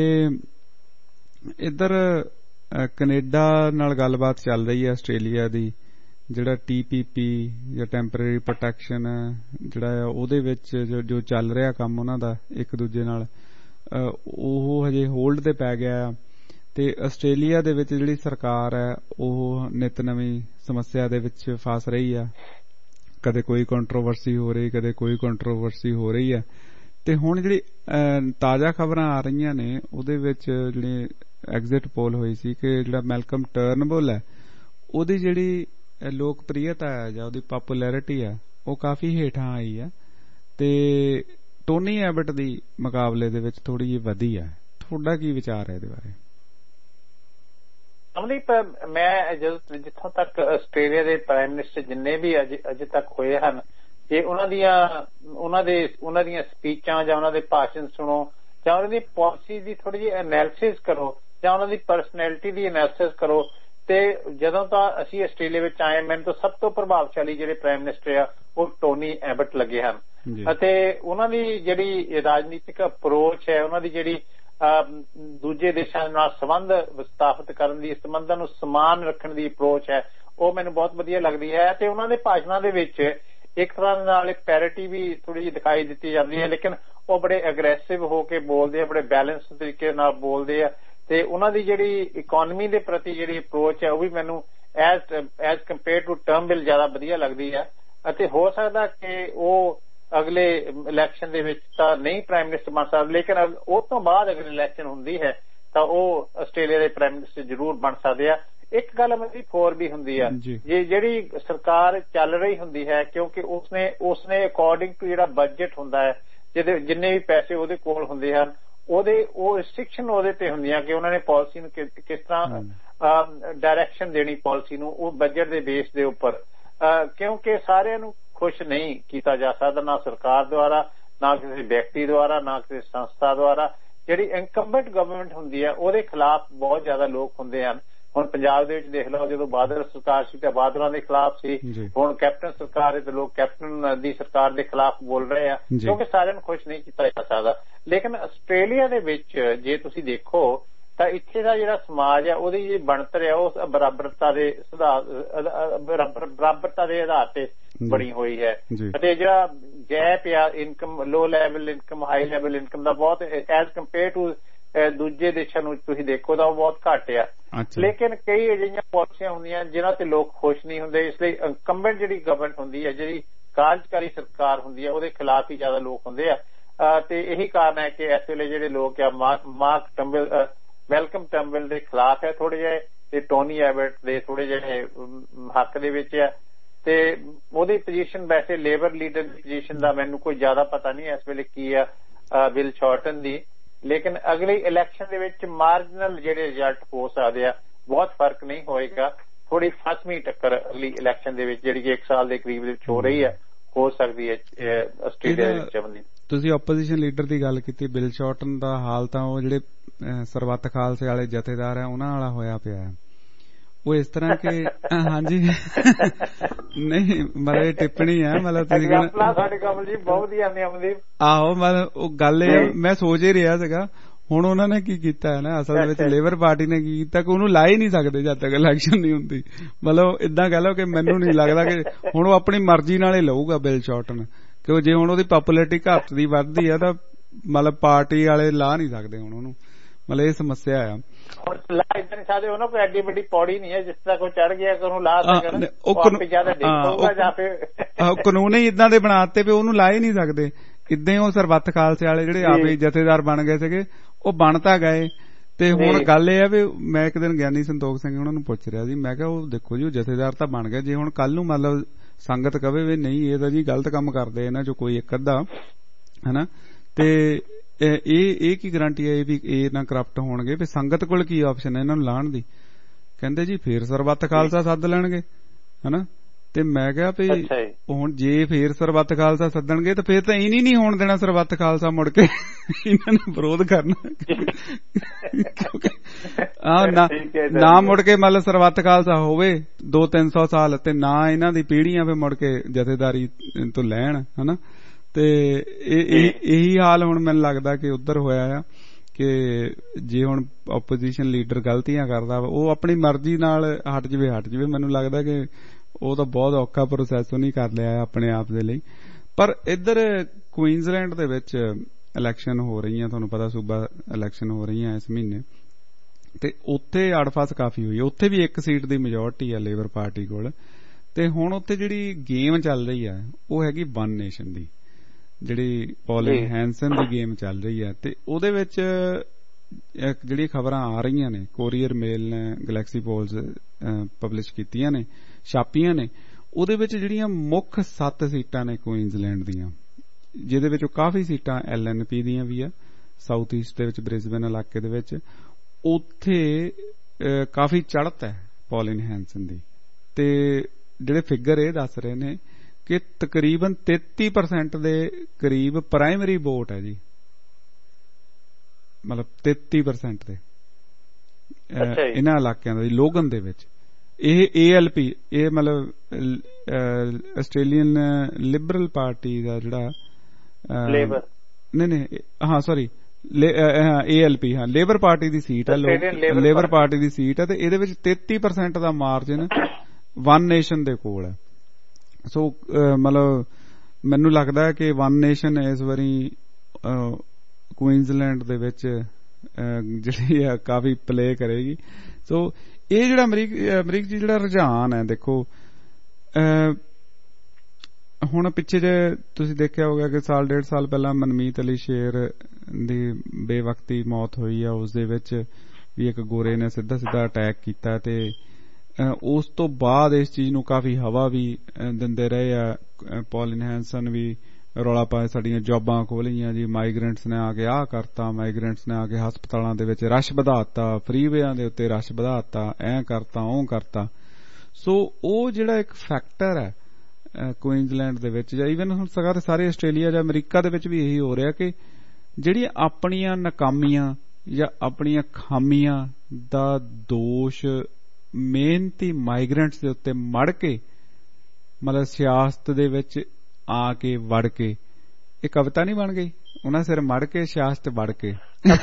ਇੱਧਰ ਕੈਨੇਡਾ ਨਾਲ ਗੱਲਬਾਤ ਚੱਲ ਰਹੀ ਹੈ ਆਸਟ੍ਰੇਲੀਆ ਦੀ, ਜਿਹੜਾ TPP ਜਾਂ ਟੈਂਪਰੇਰੀ ਪ੍ਰੋਟੈਕਸ਼ਨ ਜਿਹੜਾ ਉਹਦੇ ਵਿੱਚ ਜੋ ਚੱਲ ਰਿਹਾ ਕੰਮ ਉਹਨਾਂ ਦਾ ਇੱਕ ਦੂਜੇ ਨਾਲ, ਉਹ ਹਜੇ ਹੋਲਡ ਤੇ ਪੈ ਗਿਆ। ਤੇ ਆਸਟ੍ਰੇਲੀਆ ਦੇ ਵਿੱਚ ਜਿਹੜੀ ਸਰਕਾਰ ਹੈ ਉਹ ਨਿਤ ਨਵੀਂ ਸਮੱਸਿਆ ਦੇ ਵਿੱਚ ਫਸ ਰਹੀ ਆ, ਕਦੇ ਕੋਈ ਕੰਟਰੋਵਰਸੀ ਹੋ ਰਹੀ, ਕਦੇ ਕੋਈ ਕੰਟਰੋਵਰਸੀ ਹੋ ਰਹੀ ਹੈ। ਤੇ ਹੁਣ ਜਿਹੜੀ ਤਾਜ਼ਾ ਖਬਰਾਂ ਆ ਰਹੀਆਂ ਨੇ ਉਹਦੇ ਵਿੱਚ ਜਿਹੜੀ ਐਗਜ਼ਿਟ ਪੋਲ ਹੋਈ ਸੀ ਕਿ ਜਿਹੜਾ ਮੈਲਕਮ ਟਰਨਬੁਲ ਹੈ ਉਹਦੀ ਜਿਹੜੀ ਲੋਕਪ੍ਰਿਯਤਾ ਹੈ ਜਾਂ ਉਹਦੀ ਪਪੂਲੈਰਿਟੀ ਹੈ ਉਹ ਕਾਫੀ ਹੇਠਾਂ ਆਈ ਹੈ ਤੇ ਟੋਨੀ ਐਬਟ ਦੀ ਮੁਕਾਬਲੇ ਦੇ ਵਿੱਚ ਥੋੜੀ ਜਿਹੀ ਵਧੀ ਹੈ। ਤੁਹਾਡਾ ਕੀ ਵਿਚਾਰ ਹੈ ਇਹਦੇ ਬਾਰੇ? ਅਮਨਦੀਪ, ਮੈਂ ਜਿੱਥੋਂ ਤੱਕ ਆਸਟ੍ਰੇਲੀਆ ਦੇ ਪ੍ਰਾਈਮ ਮਿਨਿਸਟਰ ਜਿੰਨੇ ਵੀ ਅਜੇ ਤੱਕ ਹੋਏ ਹਨ, ਜੇ ਉਹਨਾਂ ਦੀਆਂ ਸਪੀਚਾਂ ਜਾਂ ਉਹਨਾਂ ਦੇ ਭਾਸ਼ਣ ਸੁਣੋ ਜਾਂ ਉਹਨਾਂ ਦੀ ਪਾਲਿਸੀ ਦੀ ਥੋੜੀ ਜਿਹੀ ਐਨਾਲਿਸਿਸ ਕਰੋ ਜਾਂ ਉਹਨਾਂ ਦੀ ਪਰਸਨੈਲਿਟੀ ਦੀ ਐਨਾਲਿਸਿਸ ਕਰੋ, ਤੇ ਜਦੋਂ ਤਾਂ ਅਸੀਂ ਆਸਟ੍ਰੇਲੀਆ ਵਿੱਚ ਆਏ ਮੈਨੂੰ ਤਾਂ ਸਭ ਤੋਂ ਪ੍ਰਭਾਵਸ਼ਾਲੀ ਜਿਹੜੇ ਪ੍ਰਾਈਮ ਮਿਨਿਸਟਰ ਆ ਉਹ ਟੋਨੀ ਐਬਟ ਲੱਗੇ ਹਨ। ਅਤੇ ਉਹਨਾਂ ਦੀ ਜਿਹੜੀ ਰਾਜਨੀਤਿਕ ਅਪਰੋਚ ਹੈ, ਉਹਨਾਂ ਦੀ ਜਿਹੜੀ ਦੂਜੇ ਦੇਸ਼ਾਂ ਨਾਲ ਸੰਬੰਧ ਸਥਾਪਿਤ ਕਰਨ ਦੀ, ਸੰਬੰਧਾਂ ਨੂੰ ਸਮਾਨ ਰੱਖਣ ਦੀ ਅਪਰੋਚ ਹੈ, ਉਹ ਮੈਨੂੰ ਬਹੁਤ ਵਧੀਆ ਲੱਗਦੀ ਹੈ। ਤੇ ਉਹਨਾਂ ਦੇ ਭਾਸ਼ਣਾਂ ਦੇ ਵਿੱਚ ਇੱਕ ਤਰ੍ਹਾਂ ਨਾਲ ਪੈਰਿਟੀ ਵੀ ਥੋੜੀ ਜਿਹੀ ਦਿਖਾਈ ਦਿੱਤੀ ਜਾਂਦੀ ਹੈ, ਲੇਕਿਨ ਉਹ ਬੜੇ ਅਗਰੈਸਿਵ ਹੋ ਕੇ ਬੋਲਦੇ ਆ, ਬੜੇ ਬੈਲੈਂਸ ਤਰੀਕੇ ਨਾਲ ਬੋਲਦੇ ਆ। ਤੇ ਉਹਨਾਂ ਦੀ ਜਿਹੜੀ ਇਕੋਨਮੀ ਦੇ ਪ੍ਰਤੀ ਜਿਹੜੀ ਅਪਰੋਚ ਹੈ ਉਹ ਵੀ ਮੈਨੂੰ ਐਜ਼ ਕੰਪੇਅਰ ਟੂ ਟਰਨਬੁਲ ਜ਼ਿਆਦਾ ਵਧੀਆ ਲੱਗਦੀ ਹੈ। ਅਤੇ ਹੋ ਸਕਦਾ ਕਿ ਉਹ ਅਗਲੇ ਇਲੈਕਸ਼ਨ ਦੇ ਵਿੱਚ ਤਾਂ ਨਹੀਂ ਪ੍ਰਾਈਮ ਮਿਨਿਸਟਰ ਬਣ ਸਕਦੇ, ਲੇਕਿਨ ਉਹ ਤੋਂ ਬਾਅਦ ਅਗਰ ਇਲੈਕਸ਼ਨ ਹੁੰਦੀ ਹੈ ਤਾਂ ਉਹ ਆਸਟ੍ਰੇਲੀਆ ਦੇ ਪ੍ਰਾਈਮ ਮਿਨਿਸਟਰ ਜ਼ਰੂਰ ਬਣ ਸਕਦੇ ਆ। ਇੱਕ ਗੱਲ ਮੇਰੀ ਹੋਰ ਵੀ ਹੁੰਦੀ ਆ, ਜੇ ਜਿਹੜੀ ਸਰਕਾਰ ਚੱਲ ਰਹੀ ਹੁੰਦੀ ਹੈ, ਕਿਉਂਕਿ ਉਸਨੇ ਅਕੋਰਡਿੰਗ ਟੂ ਜਿਹੜਾ ਬਜਟ ਹੁੰਦਾ ਹੈ, ਜਿੰਨੇ ਵੀ ਪੈਸੇ ਉਹਦੇ ਕੋਲ ਹੁੰਦੇ ਹਨ, ਉਹ ਰਿਸਟ੍ਰਿਕਸ਼ਨ ਉਹਦੇ ਤੇ ਹੁੰਦੀਆਂ ਕਿ ਉਹਨਾਂ ਨੇ ਪਾਲਿਸੀ ਨੂੰ ਕਿਸ ਤਰ੍ਹਾਂ ਡਾਇਰੈਕਸ਼ਨ ਦੇਣੀ ਪਾਲਿਸੀ ਨੂੰ, ਉਹ ਬਜਟ ਦੇ ਬੇਸ ਦੇ ਉੱਪਰ, ਕਿਉਂਕਿ ਸਾਰਿਆਂ ਨੂੰ ਖੁਸ਼ ਨਹੀਂ ਕੀਤਾ ਜਾ ਸਕਦਾ, ਨਾ ਸਰਕਾਰ ਦੁਆਰਾ, ਨਾ ਕਿਸੇ ਵਿਅਕਤੀ ਦੁਆਰਾ, ਨਾ ਕਿਸੇ ਸੰਸਥਾ ਦੁਆਰਾ। ਜਿਹੜੀ ਇਨਕੰਬੈਂਟ ਗਵਰਨਮੈਂਟ ਹੁੰਦੀ ਹੈ ਉਹਦੇ ਖਿਲਾਫ ਬਹੁਤ ਜ਼ਿਆਦਾ ਲੋਕ ਹੁੰਦੇ ਹਨ। ਹੁਣ ਪੰਜਾਬ ਦੇ ਵਿੱਚ ਦੇਖ ਲਓ, ਜਦੋਂ ਬਾਦਲ ਸਰਕਾਰ ਸੀ ਤਾਂ ਬਾਦਲਾਂ ਦੇ ਖਿਲਾਫ ਸੀ, ਹੁਣ ਕੈਪਟਨ ਸਰਕਾਰ ਹੈ ਤੇ ਲੋਕ ਕੈਪਟਨ ਦੀ ਸਰਕਾਰ ਦੇ ਖਿਲਾਫ ਬੋਲ ਰਹੇ ਆ, ਕਿਉਂਕਿ ਸਾਰਿਆਂ ਨੂੰ ਖੁਸ਼ ਨਹੀਂ ਕੀਤਾ ਜਾ ਸਕਦਾ। ਲੇਕਿਨ ਆਸਟ੍ਰੇਲੀਆ ਦੇ ਵਿੱਚ ਜੇ ਤੁਸੀਂ ਦੇਖੋ ਤਾਂ ਇੱਥੇ ਦਾ ਜਿਹੜਾ ਸਮਾਜ ਹੈ ਉਹਦੀ ਜਿਹੜੀ ਬਣਤਰ ਹੈ ਉਹ ਬਰਾਬਰਤਾ ਦੇ ਆਧਾਰ ਤੇ ਬਣੀ ਹੋਈ ਹੈ। ਅਤੇ ਜਿਹੜਾ ਗੈਪ ਆ income, low level income, high level income ਦਾ, ਬਹੁਤ ਐਜ਼ ਕੰਪੇਅਰ ਟੂ ਦੂਜੇ ਦੇਸ਼ਾਂ ਨੂੰ ਤੁਸੀਂ ਦੇਖੋ ਤਾਂ ਉਹ ਬਹੁਤ ਘੱਟ ਆ। ਲੇਕਿਨ ਕਈ ਅਜਿਹੀਆਂ ਪਾਲਿਸੀਆਂ ਹੁੰਦੀਆਂ ਜਿਨ੍ਹਾਂ ਤੇ ਲੋਕ ਖੁਸ਼ ਨਹੀਂ ਹੁੰਦੇ, ਇਸ ਲਈ ਇਨਕੰਬੈਂਟ ਜਿਹੜੀ ਗਵਰਨਮੈਂਟ ਹੁੰਦੀ ਹੈ, ਜਿਹੜੀ ਕਾਰਜਕਾਰੀ ਸਰਕਾਰ ਹੁੰਦੀ ਹੈ, ਉਹਦੇ ਖਿਲਾਫ ਹੀ ਜ਼ਿਆਦਾ ਲੋਕ ਹੁੰਦੇ ਆ। ਤੇ ਇਹੀ ਕਾਰਨ ਹੈ ਕਿ ਇਸ ਵੇਲੇ ਜਿਹੜੇ ਲੋਕ ਆ ਮੈਲਕਮ ਟਰਨਬੁਲ ਦੇ ਖਿਲਾਫ ਹੈ ਥੋੜੇ ਜਿਹੇ, ਤੇ ਟੋਨੀ ਐਬਟ ਦੇ ਥੋੜੇ ਜਿਹੇ ਹੱਕ ਦੇ ਵਿੱਚ ਹੈ। ਤੇ ਉਹਦੀ ਪੋਜੀਸ਼ਨ, ਵੈਸੇ ਲੇਬਰ ਲੀਡਰ ਦੀ ਪੋਜੀਸ਼ਨ ਦਾ ਮੈਨੂੰ ਕੋਈ ਜ਼ਿਆਦਾ ਪਤਾ ਨਹੀਂ ਇਸ ਵੇਲੇ ਕੀ ਆ ਬਿਲ ਸ਼ਾਰਟਨ ਦੀ, ਲੇਕਿਨ ਅਗਲੀ ਇਲੈਕਸ਼ਨ ਦੇ ਵਿੱਚ ਮਾਰਜਨਲ ਜਿਹੜੇ ਰਿਜ਼ਲਟ ਹੋ ਸਕਦੇ ਆ, ਬਹੁਤ ਫਰਕ ਨਹੀਂ ਹੋਏਗਾ। ਥੋੜੀ ਫਸਵੀਂ ਟੱਕਰ ਅਗਲੀ ਇਲੈਕਸ਼ਨ ਦੇ ਵਿੱਚ ਜਿਹੜੀ ਕਿ 1 ਸਾਲ ਦੇ ਕਰੀਬ ਦੇ ਵਿੱਚ ਹੋ ਰਹੀ ਹੈ, ਹੋ ਸਕਦੀ ਹੈ ਆਸਟ੍ਰੇਲੀਆ ਵਿੱਚ। ਤੁਸੀਂ ਆਪੋਜੀਸ਼ਨ ਲੀਡਰ ਦੀ ਗੱਲ ਕੀਤੀ, ਬਿਲ ਸ਼ਾਰਟਨ ਦਾ ਹਾਲ ਤਾਂ ਉਹ ਜਿਹੜੇ ਸਰਬੱਤ ਖਾਲਸੇ ਵਾਲੇ ਜਥੇਦਾਰ ਆ ਉਹਨਾਂ ਵਾਲਾ ਹੋਇਆ ਪਿਆ। ਉਹ ਇਸ ਤਰ੍ਹਾਂ ਕਿ ਹਾਂਜੀ ਨਹੀਂ ਮਤਲਬ ਇਹ ਟਿੱਪਣੀ ਹੈ ਮਤਲਬ ਤੁਸੀਂ ਸਾਡੇ ਕਮਲ ਜੀ ਬਹੁਤ ਵਧੀਆ ਨੇ ਅਮਨਦੀਪ। ਆਹੋ ਮਤਲਬ ਉਹ ਗੱਲ ਇਹ ਮੈਂ ਸੋਚ ਹੀ ਰਿਹਾ ਸੀਗਾ ਹੁਣ ਉਹਨਾਂ ਨੇ ਕੀ ਕੀਤਾ ਹੈ ਨਾ ਅਸਲ ਵਿੱਚ ਲੇਬਰ ਪਾਰਟੀ ਨੇ ਕੀ ਕੀਤਾ ਕਿ ਉਹਨੂੰ ਲਾ ਹੀ ਨਹੀਂ ਸਕਦੇ ਜਦ ਤੱਕ ਇਲੈਕਸ਼ਨ ਨਹੀਂ ਹੁੰਦੀ। ਮਤਲਬ ਏਦਾਂ ਕਹਿ ਲਓ ਕਿ ਮੈਨੂੰ ਨਹੀਂ ਲੱਗਦਾ ਕਿ ਹੁਣ ਉਹ ਆਪਣੀ ਮਰਜ਼ੀ ਨਾਲ ਹੀ ਲਊਗਾ ਬਿਲ ਸ਼ਾਰਟਨ ਕਿ ਜੇ ਹੁਣ ਉਹਦੀ ਪਪੂਲੈਰਿਟੀ ਘੱਟ ਦੀ ਵੱਧਦੀ ਆ ਤਾਂ ਮਤਲਬ ਪਾਰਟੀ ਵਾਲੇ ਲਾ ਨਹੀਂ ਸਕਦੇ ਹੁਣ ਉਹਨੂੰ। ਮਤਲਬ ਇਹ ਸਮੱਸਿਆ ਆ। ਉਹਨਾਂ ਕੋਈ ਐਡੀ ਵੱਡੀ ਪੌੜੀ ਨਹੀਂ ਹੈ ਜਿਸ ਤਰ੍ਹਾਂ ਕੋਈ ਚੜ ਗਿਆ ਕਿ ਉਹਨੂੰ ਲਾ ਸਕਣ। ਕਾਨੂੰਨ ਹੀ ਇਦਾਂ ਦੇ ਬਣਾਤੇ ਵੀ ਉਹਨੂੰ ਲਾ ਹੀ ਨਹੀਂ ਸਕਦੇ। ਇਦਾਂ ਹੀ ਉਹ ਸਰਬੱਤ ਖਾਲਸੇ ਵਾਲੇ ਜਿਹੜੇ ਆਪੇ ਜਥੇਦਾਰ ਬਣ ਗਏ ਸੀਗੇ ਉਹ ਬਣ ਤਾਂ ਗਏ। ਤੇ ਹੁਣ ਗੱਲ ਇਹ ਆ ਵੀ ਮੈਂ ਇੱਕ ਦਿਨ ਗਿਆਨੀ ਸੰਤੋਖ ਸਿੰਘ ਉਹਨਾਂ ਨੂੰ ਪੁੱਛ ਰਿਹਾ ਸੀ ਮੈਂ ਕਿਹਾ ਉਹ ਦੇਖੋ ਜੀ ਉਹ ਜਥੇਦਾਰ ਤਾਂ ਬਣ ਗਏ ਜੇ ਹੁਣ ਕੱਲ ਨੂੰ ਮਤਲਬ ਸੰਗਤ ਕਵੇ ਵੀ ਨਹੀਂ ਇਹ ਤਾਂ ਜੀ ਗਲਤ ਕੰਮ ਕਰਦੇ ਇਹਨਾਂ ਚੋਂ ਕੋਈ ਇੱਕ ਅੱਧਾ ਹਨਾ ਤੇ ਇਹ ਕੀ ਗਰੰਟੀ ਹੈ ਵੀ ਇਹ ਨਾ ਕਰਪਟ ਹੋਣਗੇ ਵੀ ਸੰਗਤ ਕੋਲ ਕੀ ਆਪਸ਼ਨ ਹੈ ਇਹਨਾਂ ਨੂੰ ਲਾਉਣ ਦੀ। ਕਹਿੰਦੇ ਜੀ ਫੇਰ ਸਰਬੱਤ ਖਾਲਸਾ ਸੱਦ ਲੈਣਗੇ ਹਨਾ। ਤੇ ਮੈਂ ਕਿਹਾ ਵੀ ਹੁਣ ਜੇ ਫੇਰ ਸਰਬੱਤ ਖਾਲਸਾ ਸੱਦਣਗੇ ਤਾਂ ਫੇਰ ਤਾਂ ਇਹਨੀ ਨਹੀਂ ਹੋਣ ਦੇਣਾ ਸਰਬੱਤ ਖਾਲਸਾ ਮੁੜ ਕੇ ਇਹਨਾਂ ਨੇ ਵਿਰੋਧ ਕਰਨਾ ਨਾ ਮੁੜ ਕੇ ਮਤਲਬ ਸਰਬੱਤ ਖਾਲਸਾ ਹੋਵੇ 200-300 ਸਾਲ ਤੇ ਨਾ ਇਹਨਾਂ ਦੀ ਪੀੜ੍ਹੀਆਂ ਫੇਰ ਮੁੜ ਕੇ ਜਥੇਦਾਰੀ ਤੋਂ ਲੈਣ ਹਨਾ। ਤੇ ਇਹੀ ਹਾਲ ਹੁਣ ਮੈਨੂੰ ਲੱਗਦਾ ਕਿ ਉੱਧਰ ਹੋਇਆ ਆ ਕਿ ਜੇ ਹੁਣ ਆਪੋਜੀਸ਼ਨ ਲੀਡਰ ਗਲਤੀਆਂ ਕਰਦਾ ਉਹ ਆਪਣੀ ਮਰਜ਼ੀ ਨਾਲ ਹਟ ਜਾਵੇ ਮੈਨੂੰ ਲੱਗਦਾ ਕਿ ਉਹ ਤਾਂ ਬਹੁਤ ਔਖਾ ਪ੍ਰੋਸੈਸ ਨਹੀਂ ਕਰ ਲਿਆ ਆਪਣੇ ਆਪ ਦੇ ਲਈ। ਪਰ ਇੱਧਰ ਕੁਈਨਜ਼ਲੈਂਡ ਦੇ ਵਿੱਚ ਇਲੈਕਸ਼ਨ ਹੋ ਰਹੀਆਂ ਤੁਹਾਨੂੰ ਪਤਾ ਸੂਬਾ ਇਲੈਕਸ਼ਨ ਹੋ ਰਹੀਆਂ ਇਸ ਮਹੀਨੇ ਤੇ ਉੱਥੇ ਅੜਫਸ ਕਾਫੀ ਹੋਈ। ਉੱਥੇ ਵੀ ਇੱਕ ਸੀਟ ਦੀ ਮੈਜੋਰਟੀ ਆ ਲੇਬਰ ਪਾਰਟੀ ਕੋਲ ਤੇ ਹੁਣ ਉੱਥੇ ਜਿਹੜੀ ਗੇਮ ਚੱਲ ਰਹੀ ਆ ਉਹ ਹੈਗੀ ਵਨ ਨੇਸ਼ਨ ਦੀ ਜਿਹੜੀ ਪੋਲਿਨ ਹੈਂਸਨ ਦੀ ਗੇਮ ਚੱਲ ਰਹੀ ਹੈ ਤੇ ਉਹਦੇ ਵਿੱਚ ਜਿਹੜੀਆਂ ਖਬਰਾਂ ਆ ਰਹੀਆਂ ਨੇ ਕੋਰੀਅਰ ਮੇਲ ਨੇ ਗੈਲੈਕਸੀ ਪੋਲਸ ਪਬਲਿਸ਼ ਕੀਤੀਆਂ ਨੇ ਛਾਪੀਆਂ ਨੇ ਉਹਦੇ ਵਿੱਚ ਜਿਹੜੀਆਂ ਮੁੱਖ 7 ਸੀਟਾਂ ਨੇ ਕੁਈਨਜ਼ਲੈਂਡ ਦੀਆਂ ਜਿਹਦੇ ਵਿੱਚੋਂ ਕਾਫੀ ਸੀਟਾਂ LNP ਦੀਆਂ ਵੀ ਆ ਸਾਊਥ ਈਸਟ ਦੇ ਵਿੱਚ ਬ੍ਰਿਸਬੇਨ ਇਲਾਕੇ ਦੇ ਵਿੱਚ ਉੱਥੇ ਕਾਫੀ ਚੜ੍ਹਤ ਹੈ ਪੋਲਿਨ ਹੈਂਸਨ ਦੀ ਤੇ ਜਿਹੜੇ ਫਿਗਰ ਇਹ ਦੱਸ ਰਹੇ ਨੇ ਕਿ ਤਕਰੀਬਨ 33% ਦੇ ਕਰੀਬ ਪ੍ਰਾਇਮਰੀ ਵੋਟ ਹੈ ਜੀ ਮਤਲਬ 33% ਦੇ ਇਹਨਾਂ ਇਲਾਕਿਆਂ ਦਾ ਲੋਗਨ ਦੇ ਵਿੱਚ ਇਹ ALP ਇਹ ਮਤਲਬ ਆਸਟ੍ਰੇਲੀਅਨ ਲਿਬਰਲ ਪਾਰਟੀ ਦਾ ਜਿਹੜਾ ਨਹੀਂ ਹਾਂ ਸੌਰੀ ALP ਹਾਂ ਲੇਬਰ ਪਾਰਟੀ ਦੀ ਸੀਟ ਹੈ ਲੇਬਰ ਪਾਰਟੀ ਦੀ ਸੀਟ ਹੈ ਤੇ ਇਹਦੇ ਵਿੱਚ 33% ਦਾ ਮਾਰਜਨ ਵਨ ਨੇਸ਼ਨ ਦੇ ਕੋਲ ਹੈ। ਸੋ ਮਤਲਬ ਮੈਨੂੰ ਲੱਗਦਾ ਹੈ ਕਿ ਵਨ ਨੇਸ਼ਨ ਇਸ ਵਾਰੀ ਕੁਈਨਜ਼ਲੈਂਡ ਦੇ ਵਿੱਚ ਜਿਹੜੀ ਆ ਕਾਫੀ ਪਲੇ ਕਰੇਗੀ। ਸੋ ਇਹ ਜਿਹੜਾ ਅਮਰੀਕ ਜੀ ਜਿਹੜਾ ਰੁਝਾਨ ਹੈ ਦੇਖੋ ਹੁਣ ਪਿੱਛੇ ਜੇ ਤੁਸੀਂ ਦੇਖਿਆ ਹੋਗਾ ਕਿ ਸਾਲ 1.5 ਸਾਲ ਪਹਿਲਾਂ ਮਨਮੀਤ ਅਲੀ ਸ਼ੇਰ ਦੀ ਬੇਵਕਤੀ ਮੌਤ ਹੋਈ ਆ ਉਸ ਦੇ ਵਿੱਚ ਵੀ ਇੱਕ ਗੋਰੇ ਨੇ ਸਿੱਧਾ ਅਟੈਕ ਕੀਤਾ ਤੇ ਉਸ ਤੋਂ ਬਾਅਦ ਇਸ ਚੀਜ਼ ਨੂੰ ਕਾਫੀ ਹਵਾ ਵੀ ਦਿੰਦੇ ਰਹੇ ਆ। ਪੋਲਿਨ ਹੈਂਸਨ ਵੀ ਰੌਲਾ ਪਾਇਆ ਸਾਡੀਆਂ ਜੌਬਾਂ ਖੋਲੀਆਂ ਜੀ ਮਾਈਗ੍ਰੈਂਟਸ ਨੇ ਆ ਕੇ ਆਹ ਕਰਤਾ ਮਾਈਗ੍ਰੈਂਟਸ ਨੇ ਆ ਕੇ ਹਸਪਤਾਲਾਂ ਦੇ ਵਿੱਚ ਰਸ਼ ਵਧਾਤਾ ਫਰੀਵੇਆਂ ਦੇ ਉੱਤੇ ਰਸ਼ ਵਧਾਤਾ ਐਂ ਕਰਤਾ ਉਹ ਕਰਤਾ। ਸੋ ਉਹ ਜਿਹੜਾ ਇੱਕ ਫੈਕਟਰ ਹੈ ਕੁਈਨਜ਼ਲੈਂਡ ਦੇ ਵਿੱਚ ਜਾਂ ਈਵਨ ਹੁਣ ਸਾਰੇ ਆਸਟ੍ਰੇਲੀਆ ਜਾਂ ਅਮਰੀਕਾ ਦੇ ਵਿੱਚ ਵੀ ਇਹੀ ਹੋ ਰਿਹਾ ਕਿ ਜਿਹੜੀਆਂ ਆਪਣੀਆਂ ਨਾਕਾਮੀਆਂ ਜਾਂ ਆਪਣੀਆਂ ਖਾਮੀਆਂ ਦਾ ਦੋਸ਼ ਮਿਹਨਤੀ ਮਾਈਗ੍ਰੈਂਟਸ ਦੇ ਉੱਤੇ ਮੜ ਕੇ ਮਤਲਬ ਸਿਆਸਤ ਦੇ ਵਿੱਚ ਆ ਕੇ ਵੜ ਕੇ ਇਹ ਕਵਿਤਾ ਨਹੀਂ ਬਣ ਗਈ ਉਹਨਾਂ ਸਿਰ ਮੜ ਕੇ ਸਿਆਸਤ ਵੜ ਕੇ।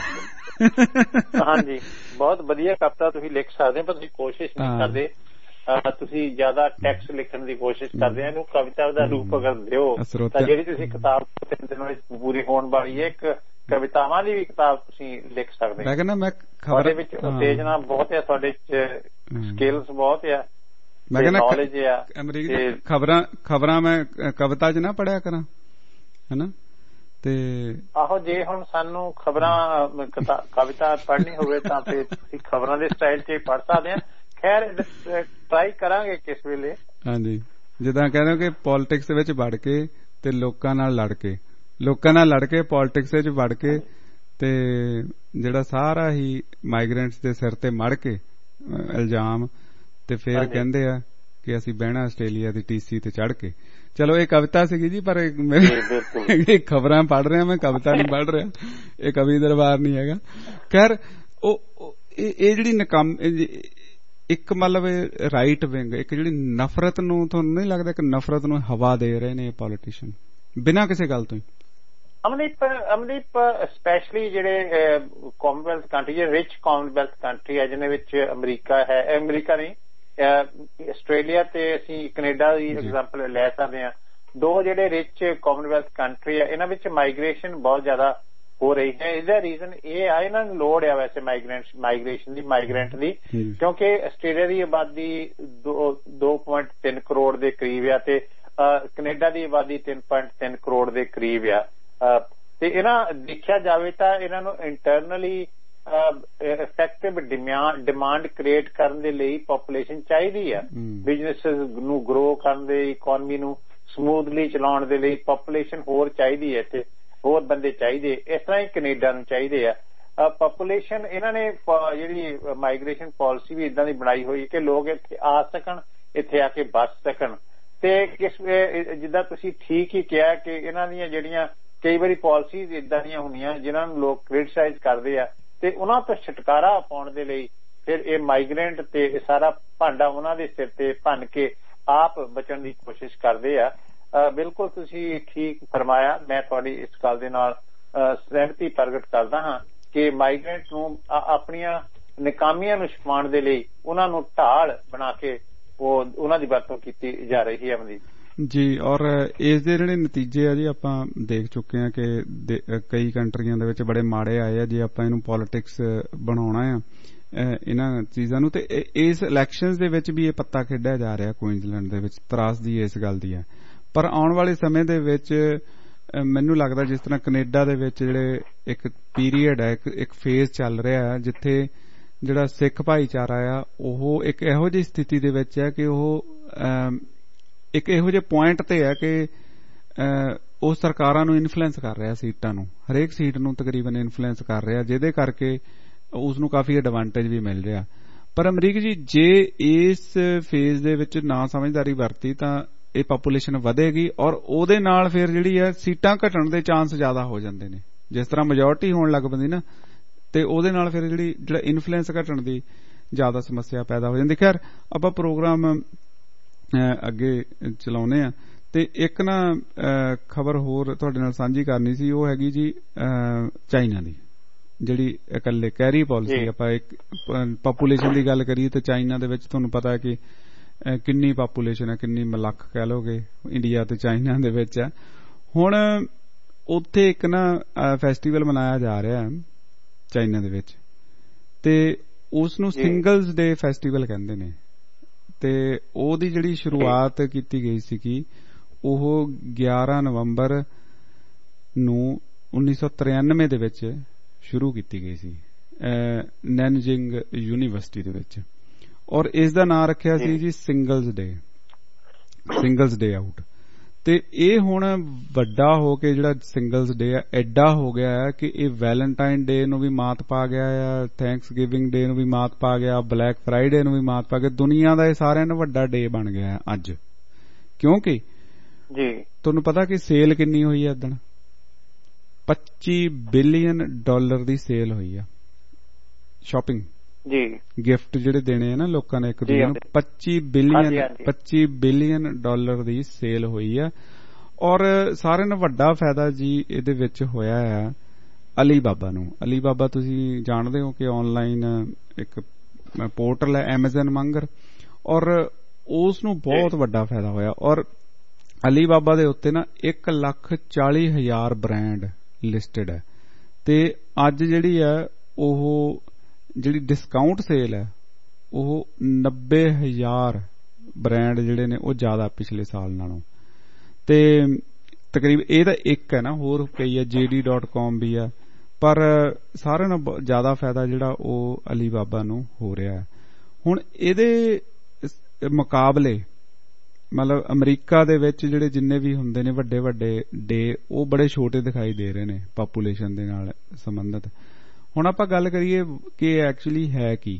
ਹਾਂਜੀ ਬਹੁਤ ਵਧੀਆ ਕਵਿਤਾ ਤੁਸੀਂ ਲਿਖ ਸਕਦੇ ਪਰ ਤੁਸੀਂ ਕੋਸ਼ਿਸ਼ ਨਹੀਂ ਕਰਦੇ ਤੁਸੀਂ ਜ਼ਿਆਦਾ ਟੈਕਸਟ ਲਿਖਣ ਦੀ ਕੋਸ਼ਿਸ਼ ਕਰਦੇ ਆ ਇਹਨੂੰ ਕਵਿਤਾ ਦਾ ਰੂਪ ਅਗਰ ਦਿਓ ਤਾਂ ਜਿਹੜੀ ਤੁਸੀਂ ਕਿਤਾਬ 3 ਦਿਨਾਂ ਵਿੱਚ ਪੂਰੀ ਹੋਣ ਵਾਲੀ ਹੈ ਇੱਕ ਕਵਿਤਾਵਾਂ ਦੀ ਵੀ ਕਿਤਾਬ ਤੁਸੀਂ ਲਿਖ ਸਕਦੇ ਮੈਂ ਕਹਿੰਦਾ ਮੈਂ ਖਬਰ ਵਿੱਚ ਉਤੇਜਨਾ ਬਹੁਤ ਹੈ ਤੁਹਾਡੇ ਚ ਸਕਿੱਲਸ ਬਹੁਤ ਆ ਮੈਂ ਕਹਿੰਦਾ ਨੌਲੇਜ ਆ ਅਮਰੀਕ ਖਬਰਾਂ ਮੈਂ ਕਵਿਤਾ ਚ ਨਾ ਪੜਿਆ ਕਰਾਂ ਹਨਾ ਤੇ ਆਹੋ ਜੇ ਹੁਣ ਸਾਨੂੰ ਖਬਰਾਂ ਕਵਿਤਾ ਪੜ੍ਹਨੀ ਹੋਵੇ ਤਾਂ ਫਿਰ ਤੁਸੀਂ ਖਬਰਾਂ ਦੇ ਸਟਾਈਲ ਚ ਪੜ੍ਹ ਸਕਦੇ ਆ। ਖੈਰ ਟਰਾਈ ਕਰਾਂਗੇ ਕਿਸ ਵੇਲੇ। ਹਾਂਜੀ ਜਿੱਦਾਂ ਕਹਿੰਦੇ ਕਿ ਪੋਲਿਟਿਕਸ ਵਿੱਚ ਵੜ ਕੇ ਤੇ ਲੋਕਾਂ ਨਾਲ ਲੜ ਕੇ ਪੋਲਿਟਿਕਸ ਵਿੱਚ ਵੜ ਕੇ ਤੇ ਜਿਹੜਾ ਸਾਰਾ ਹੀ ਮਾਈਗ੍ਰੈਂਟਸ ਦੇ ਸਿਰ ਤੇ ਮੜ ਕੇ ਇਲਜ਼ਾਮ ਤੇ ਫਿਰ ਕਹਿੰਦੇ ਆ ਕਿ ਅਸੀਂ ਬਹਿਣਾ ਆਸਟ੍ਰੇਲੀਆ ਦੀ TC ਤੇ ਚੜ ਕੇ। ਚਲੋ ਇਹ ਕਵਿਤਾ ਸੀਗੀ ਜੀ ਪਰ ਇਹ ਖਬਰਾਂ ਪੜ੍ਹ ਰਿਹਾ ਮੈਂ ਕਵਿਤਾ ਨਹੀਂ ਪੜ੍ਹ ਰਿਹਾ ਇਹ ਕਵੀ ਦਰਬਾਰ ਨਹੀਂ ਹੈਗਾ। ਖੈਰ ਉਹ ਇਹ ਜਿਹੜੀ ਇੱਕ ਮਤਲਬ ਰਾਈਟ ਵਿੰਗ, ਇੱਕ ਜਿਹੜੀ ਨਫ਼ਰਤ ਨੂੰ, ਤੁਹਾਨੂੰ ਨਹੀਂ ਲੱਗਦਾ ਕਿ ਨਫ਼ਰਤ ਨੂੰ ਹਵਾ ਦੇ ਰਹੇ ਨੇ ਪੋਲੀਟੀਸ਼ੀਅਨ ਬਿਨਾਂ ਕਿਸੇ ਗੱਲ ਤੋਂ ਹੀ? ਅਮਨਦੀਪ ਸਪੈਸ਼ਲੀ ਜਿਹੜੇ ਕਾਮਨਵੈਲਥ ਕੰਟਰੀ, ਜਿਹੜੇ ਰਿਚ ਕਾਮਨਵੈਲਥ ਕੰਟਰੀ ਹੈ, ਜਿਹਨਾਂ ਵਿੱਚ ਅਮਰੀਕਾ ਹੈ, ਅਮਰੀਕਾ ਨਹੀਂ, ਆਸਟ੍ਰੇਲੀਆ ਤੇ ਅਸੀਂ ਕੈਨੇਡਾ ਦੀ ਐਗਜ਼ਾਮਪਲ ਲੈ ਸਕਦੇ ਹਾਂ। ਦੋ ਜਿਹੜੇ ਰਿਚ ਕਾਮਨਵੈਲਥ ਕੰਟਰੀ ਹੈ, ਇਹਨਾਂ ਵਿੱਚ ਮਾਈਗ੍ਰੇਸ਼ਨ ਬਹੁਤ ਜ਼ਿਆਦਾ ਹੋ ਰਹੀ ਹੈ। ਇਹਦਾ ਰੀਜ਼ਨ ਇਹ ਆ, ਇਹਨਾਂ ਨੂੰ ਲੋੜ ਆ ਵੈਸੇ ਮਾਈਗ੍ਰੈਂਟ ਦੀ, ਕਿਉਂਕਿ ਆਸਟ੍ਰੇਲੀਆ ਦੀ ਆਬਾਦੀ 2.3 ਕਰੋੜ ਦੇ ਕਰੀਬ ਆ ਤੇ ਕੈਨੇਡਾ ਦੀ ਆਬਾਦੀ 3.3 ਕਰੋੜ ਦੇ ਕਰੀਬ ਆ। ਤੇ ਇਹਨਾਂ ਦੇਖਿਆ ਜਾਵੇ ਤਾਂ ਇਹਨਾਂ ਨੂੰ ਇੰਟਰਨਲੀ ਇਫੈਕਟਿਵ ਡਿਮਾਂਡ ਕ੍ਰੀਏਟ ਕਰਨ ਦੇ ਲਈ ਪਾਪੂਲੇਸ਼ਨ ਚਾਹੀਦੀ ਆ। ਬਿਜ਼ਨੈਸਿਸ ਨੂੰ ਗਰੋ ਕਰਨ ਦੇ, ਇਕੋਨਮੀ ਨੂੰ ਸਮੂਥਲੀ ਚਲਾਉਣ ਦੇ ਲਈ ਪਾਪੂਲੇਸ਼ਨ ਹੋਰ ਚਾਹੀਦੀ ਹੈ, ਇੱਥੇ ਹੋਰ ਬੰਦੇ ਚਾਹੀਦੇ। ਇਸ ਤਰ੍ਹਾਂ ਹੀ ਕੈਨੇਡਾ ਨੂੰ ਚਾਹੀਦੇ ਆ। ਪਾਪੂਲੇਸ਼ਨ ਇਹਨਾਂ ਨੇ ਜਿਹੜੀ ਮਾਈਗ੍ਰੇਸ਼ਨ ਪਾਲਿਸੀ ਵੀ ਇਦਾਂ ਦੀ ਬਣਾਈ ਹੋਈ ਕਿ ਲੋਕ ਇੱਥੇ ਆ ਸਕਣ, ਇੱਥੇ ਆ ਕੇ ਬਸ ਸਕਣ। ਤੇ ਜਿੱਦਾਂ ਤੁਸੀਂ ਠੀਕ ਹੀ ਕਿਹਾ ਕਿ ਇਹਨਾਂ ਦੀਆਂ ਜਿਹੜੀਆਂ ਕਈ ਵਾਰੀ ਪਾਲਿਸੀਜ਼ ਇਦਾਂ ਦੀਆਂ ਹੁੰਦੀਆਂ ਜਿਨ੍ਹਾਂ ਨੂੰ ਲੋਕ ਕ੍ਰਿਟਿਸਾਈਜ਼ ਕਰਦੇ ਆ, ਤੇ ਉਹਨਾਂ ਤੋਂ ਛੁਟਕਾਰਾ ਪਾਉਣ ਦੇ ਲਈ ਫਿਰ ਇਹ ਮਾਈਗ੍ਰੈਂਟ ਤੇ ਸਾਰਾ ਭਾਂਡਾ ਉਹਨਾਂ ਦੇ ਸਿਰ ਤੇ ਭੰਨ ਕੇ ਆਪ ਬਚਣ ਦੀ ਕੋਸ਼ਿਸ਼ ਕਰਦੇ ਆ। ਬਿਲਕੁਲ ਤੁਸੀਂ ਠੀਕ ਫਰਮਾਇਆ। ਮੈਂ ਤੁਹਾਡੀ ਇਸ ਗੱਲ ਦੇ ਨਾਲ ਸਹਿਮਤੀ ਪ੍ਰਗਟ ਕਰਦਾ ਹਾਂ ਕਿ ਮਾਈਗ੍ਰੈਂਟ ਨੂੰ ਆਪਣੀਆਂ ਨਾਕਾਮੀਆਂ ਨੂੰ ਛੁਪਾਉਣ ਦੇ ਲਈ ਉਹਨਾਂ ਨੂੰ ਢਾਲ ਬਣਾ ਕੇ ਉਹਨਾਂ ਦੀ ਵਰਤੋਂ ਕੀਤੀ ਜਾ ਰਹੀ ਹੈ। ਅਮਨਦੀਪ ਜੀ, ਔਰ ਇਸ ਦੇ ਜਿਹੜੇ ਨਤੀਜੇ ਆ ਜੀ ਆਪਾਂ ਦੇਖ ਚੁੱਕੇ ਹਾਂ ਕਿ ਕਈ ਕੰਟਰੀਆਂ ਦੇ ਵਿੱਚ ਬੜੇ ਮਾੜੇ ਆਏ ਆ। ਜੇ ਆਪਾਂ ਇਹਨੂੰ ਪੋਲੀਟਿਕਸ ਬਣਾਉਣਾ ਆ ਇਹਨਾਂ ਚੀਜ਼ਾਂ ਨੂੰ, ਤੇ ਇਸ ਇਲੈਕਸ਼ਨਸ ਦੇ ਵਿੱਚ ਵੀ ਇਹ ਪੱਤਾ ਖੇਡਿਆ ਜਾ ਰਿਹਾ ਕੁਈਨਜ਼ਲੈਂਡ ਦੇ ਵਿੱਚ। ਤਰਾਸਦੀ ਇਸ ਗੱਲ ਦੀ ਹੈ, ਪਰ ਆਉਣ ਵਾਲੇ ਸਮੇਂ ਦੇ ਵਿੱਚ ਮੈਨੂੰ ਲੱਗਦਾ ਜਿਸ ਤਰ੍ਹਾਂ ਕੈਨੇਡਾ ਦੇ ਵਿੱਚ ਜਿਹੜੇ ਇੱਕ ਪੀਰੀਅਡ ਹੈ, ਇੱਕ ਫੇਜ਼ ਚੱਲ ਰਿਹਾ ਹੈ ਜਿੱਥੇ ਜਿਹੜਾ ਸਿੱਖ ਭਾਈਚਾਰਾ ਆ ਉਹ ਇੱਕ ਇਹੋ ਜਿਹੀ ਸਥਿਤੀ ਦੇ ਵਿੱਚ ਹੈ ਕਿ ਉਹ ਇੱਕ ਇਹੋ ਜਿਹੇ ਪੁਆਇੰਟ ਤੇ ਹੈ ਕਿ ਉਹ ਸਰਕਾਰਾਂ ਨੂੰ ਇਨਫਲੂਐਂਸ ਕਰ ਰਿਹਾ, ਸੀਟਾਂ ਨੂੰ, ਹਰੇਕ ਸੀਟ ਨੂੰ ਤਕਰੀਬਨ ਇਨਫਲੂਐਂਸ ਕਰ ਰਿਹਾ, ਜਿਹਦੇ ਕਰਕੇ ਉਸ ਨੂੰ ਕਾਫੀ ਐਡਵਾਂਟੇਜ ਵੀ ਮਿਲ ਰਿਹਾ। ਪਰ ਅਮਰੀਕ ਜੀ, ਜੇ ਇਸ ਫੇਜ਼ ਦੇ ਵਿੱਚ ਨਾ ਸਮਝਦਾਰੀ ਵਰਤੀ ਤਾਂ ਇਹ ਪਾਪੂਲੇਸ਼ਨ ਵਧੇਗੀ ਔਰ ਉਹਦੇ ਨਾਲ ਫਿਰ ਜਿਹੜੀ ਹੈ ਸੀਟਾਂ ਘਟਣ ਦੇ ਚਾਂਸ ਜ਼ਿਆਦਾ ਹੋ ਜਾਂਦੇ ਨੇ। ਜਿਸ ਤਰ੍ਹਾਂ ਮੈਜੋਰਟੀ ਹੋਣ ਲੱਗ ਪੈਂਦੀ ਨਾ, ਤੇ ਉਹਦੇ ਨਾਲ ਫਿਰ ਜਿਹੜਾ ਇਨਫਲੂਐਂਸ ਘਟਣ ਦੀ ਜ਼ਿਆਦਾ ਸਮੱਸਿਆ ਪੈਦਾ ਹੋ ਜਾਂਦੀ। ਖੈਰ, ਆਪਾਂ ਪ੍ਰੋਗਰਾਮ ਅੱਗੇ ਚਲਾਉਨੇ ਆ, ਤੇ ਇੱਕ ਨਾ ਖਬਰ ਹੋਰ ਤੁਹਾਡੇ ਨਾਲ ਸਾਂਝੀ ਕਰਨੀ ਸੀ। ਉਹ ਹੈਗੀ ਜੀ ਚਾਈਨਾ ਦੀ, ਜਿਹੜੀ ਇਕੱਲੇ ਕੈਰੀ ਪਾਲਿਸੀ। ਆਪਾਂ ਇੱਕ ਪਾਪੂਲੇਸ਼ਨ ਦੀ ਗੱਲ ਕਰੀਏ ਤਾਂ ਚਾਈਨਾ ਦੇ ਵਿੱਚ ਤੁਹਾਨੂੰ ਪਤਾ ਹੈ ਕਿ ਕਿੰਨੀ ਪਾਪੂਲੇਸ਼ਨ ਹੈ, ਕਿੰਨੀ ਲੱਖ ਕਹਿ ਲੋਗੇ, ਇੰਡੀਆ ਤੇ ਚਾਈਨਾ ਦੇ ਵਿੱਚ ਹੈ। ਹੁਣ ਉੱਥੇ ਇੱਕ ਨਾ ਫੈਸਟੀਵਲ ਮਨਾਇਆ ਜਾ ਰਿਹਾ ਚਾਈਨਾ ਦੇ ਵਿੱਚ, ਤੇ ਉਸ ਨੂੰ ਸਿੰਗਲਸ ਡੇ ਫੈਸਟੀਵਲ ਕਹਿੰਦੇ ਨੇ। ਤੇ ਉਹਦੀ ਜਿਹੜੀ ਸ਼ੁਰੂਆਤ ਕੀਤੀ ਗਈ ਸੀਗੀ ਉਹ 11 ਨਵੰਬਰ ਨੂੰ 1993 ਦੇ ਵਿੱਚ ਸ਼ੁਰੂ ਕੀਤੀ ਗਈ ਸੀ ਨੈਨਜਿੰਗ ਯੂਨੀਵਰਸਿਟੀ ਦੇ ਵਿੱਚ, ਔਰ ਇਸ ਦਾ ਨਾਮ ਰੱਖਿਆ ਸੀ ਜੀ ਸਿੰਗਲਸ ਡੇ ਆਊਟ। ਤੇ ਇਹ ਹੁਣ ਵੱਡਾ ਹੋ ਕੇ ਜਿਹੜਾ ਸਿੰਗਲਸ ਡੇ ਆ ਐਡਾ ਹੋ ਗਿਆ ਹੈ ਕਿ ਇਹ ਵੈਲੈਂਟਾਈਨ ਡੇ ਨੂੰ ਵੀ ਮਾਤ ਪਾ ਗਿਆ ਆ, ਥੈਂਕਸ ਗਿਵਿੰਗ ਡੇ ਨੂੰ ਵੀ ਮਾਤ ਪਾ ਗਿਆ, ਬਲੈਕ ਫਰਾਈਡੇ ਨੂੰ ਵੀ ਮਾਤ ਪਾ ਗਿਆ। ਦੁਨੀਆ ਦਾ ਇਹ ਸਾਰਿਆਂ ਨੂੰ ਵੱਡਾ ਡੇ ਬਣ ਗਿਆ ਹੈ ਅੱਜ, ਕਿਉਂਕਿ ਜੀ ਤੁਹਾਨੂੰ ਪਤਾ ਕਿ ਸੇਲ ਕਿੰਨੀ ਹੋਈ ਹੈ ਇਦਣ? $25 ਬਿਲੀਅਨ ਦੀ ਸੇਲ ਹੋਈ ਆ। ਸ਼ਾਪਿੰਗ ਜੀ, ਗਿਫਟ ਜਿਹੜੇ ਦੇਣੇ ਆ ਨਾ ਲੋਕਾਂ ਨੇ ਇੱਕ ਦੂਜੇ ਨੂੰ, $25 ਬਿਲੀਅਨ ਦੀ ਸੇਲ ਹੋਈ ਆ। ਔਰ ਸਾਰਿਆਂ ਨੂੰ ਵੱਡਾ ਫਾਇਦਾ ਜੀ ਇਹਦੇ ਵਿੱਚ ਹੋਇਆ ਆ ਅਲੀਬਾਬਾ ਨੂੰ। ਅਲੀਬਾਬਾ ਤੁਸੀਂ ਜਾਣਦੇ ਹੋ ਕਿ ਆਨਲਾਈਨ ਇੱਕ ਪੋਰਟਲ ਹੈ, ਐਮਾਜ਼ਨ ਵਾਂਗਰ, ਔਰ ਉਸ ਨੂੰ ਬਹੁਤ ਵੱਡਾ ਫਾਇਦਾ ਹੋਇਆ। ਔਰ ਅਲੀਬਾਬਾ ਦੇ ਉੱਤੇ ਨਾ 1,40,000 ਬ੍ਰਾਂਡ ਲਿਸਟਡ ਹੈ, ਤੇ ਅੱਜ ਜਿਹੜੀ ਹੈ ਉਹ ਜਿਹੜੀ ਡਿਸਕਾਊਂਟ ਸੇਲ ਹੈ ਉਹ 90,000 ਬ੍ਰਾਂਡ ਜਿਹੜੇ ਨੇ ਉਹ ਜ਼ਿਆਦਾ ਪਿਛਲੇ ਸਾਲ ਨਾਲੋਂ। ਤੇ ਤਕਰੀਬਨ ਇਹ ਤਾਂ ਇੱਕ ਹੈ ਨਾ, ਹੋਰ ਕਈ ਹੈ, JD.com ਵੀ ਹੈ, ਪਰ ਸਾਰਿਆਂ ਨਾਲੋਂ ਜ਼ਿਆਦਾ ਫਾਇਦਾ ਜਿਹੜਾ ਉਹ ਅਲੀਬਾਬਾ ਨੂੰ ਹੋ ਰਿਹਾ ਹੈ। ਹੁਣ ਇਹਦੇ ਮੁਕਾਬਲੇ ਮਤਲਬ ਅਮਰੀਕਾ ਦੇ ਵਿੱਚ ਜਿਹੜੇ ਜਿੰਨੇ ਵੀ ਹੁੰਦੇ ਨੇ ਵੱਡੇ ਵੱਡੇ ਡੇ, ਉਹ ਬੜੇ ਛੋਟੇ ਦਿਖਾਈ ਦੇ ਰਹੇ ਨੇ ਪਾਪੂਲੇਸ਼ਨ ਦੇ ਨਾਲ ਸੰਬੰਧਿਤ। ਹੁਣ ਆਪਾਂ ਗੱਲ ਕਰੀਏ ਕਿ ਐਕਚੁਅਲੀ ਹੈ ਕੀ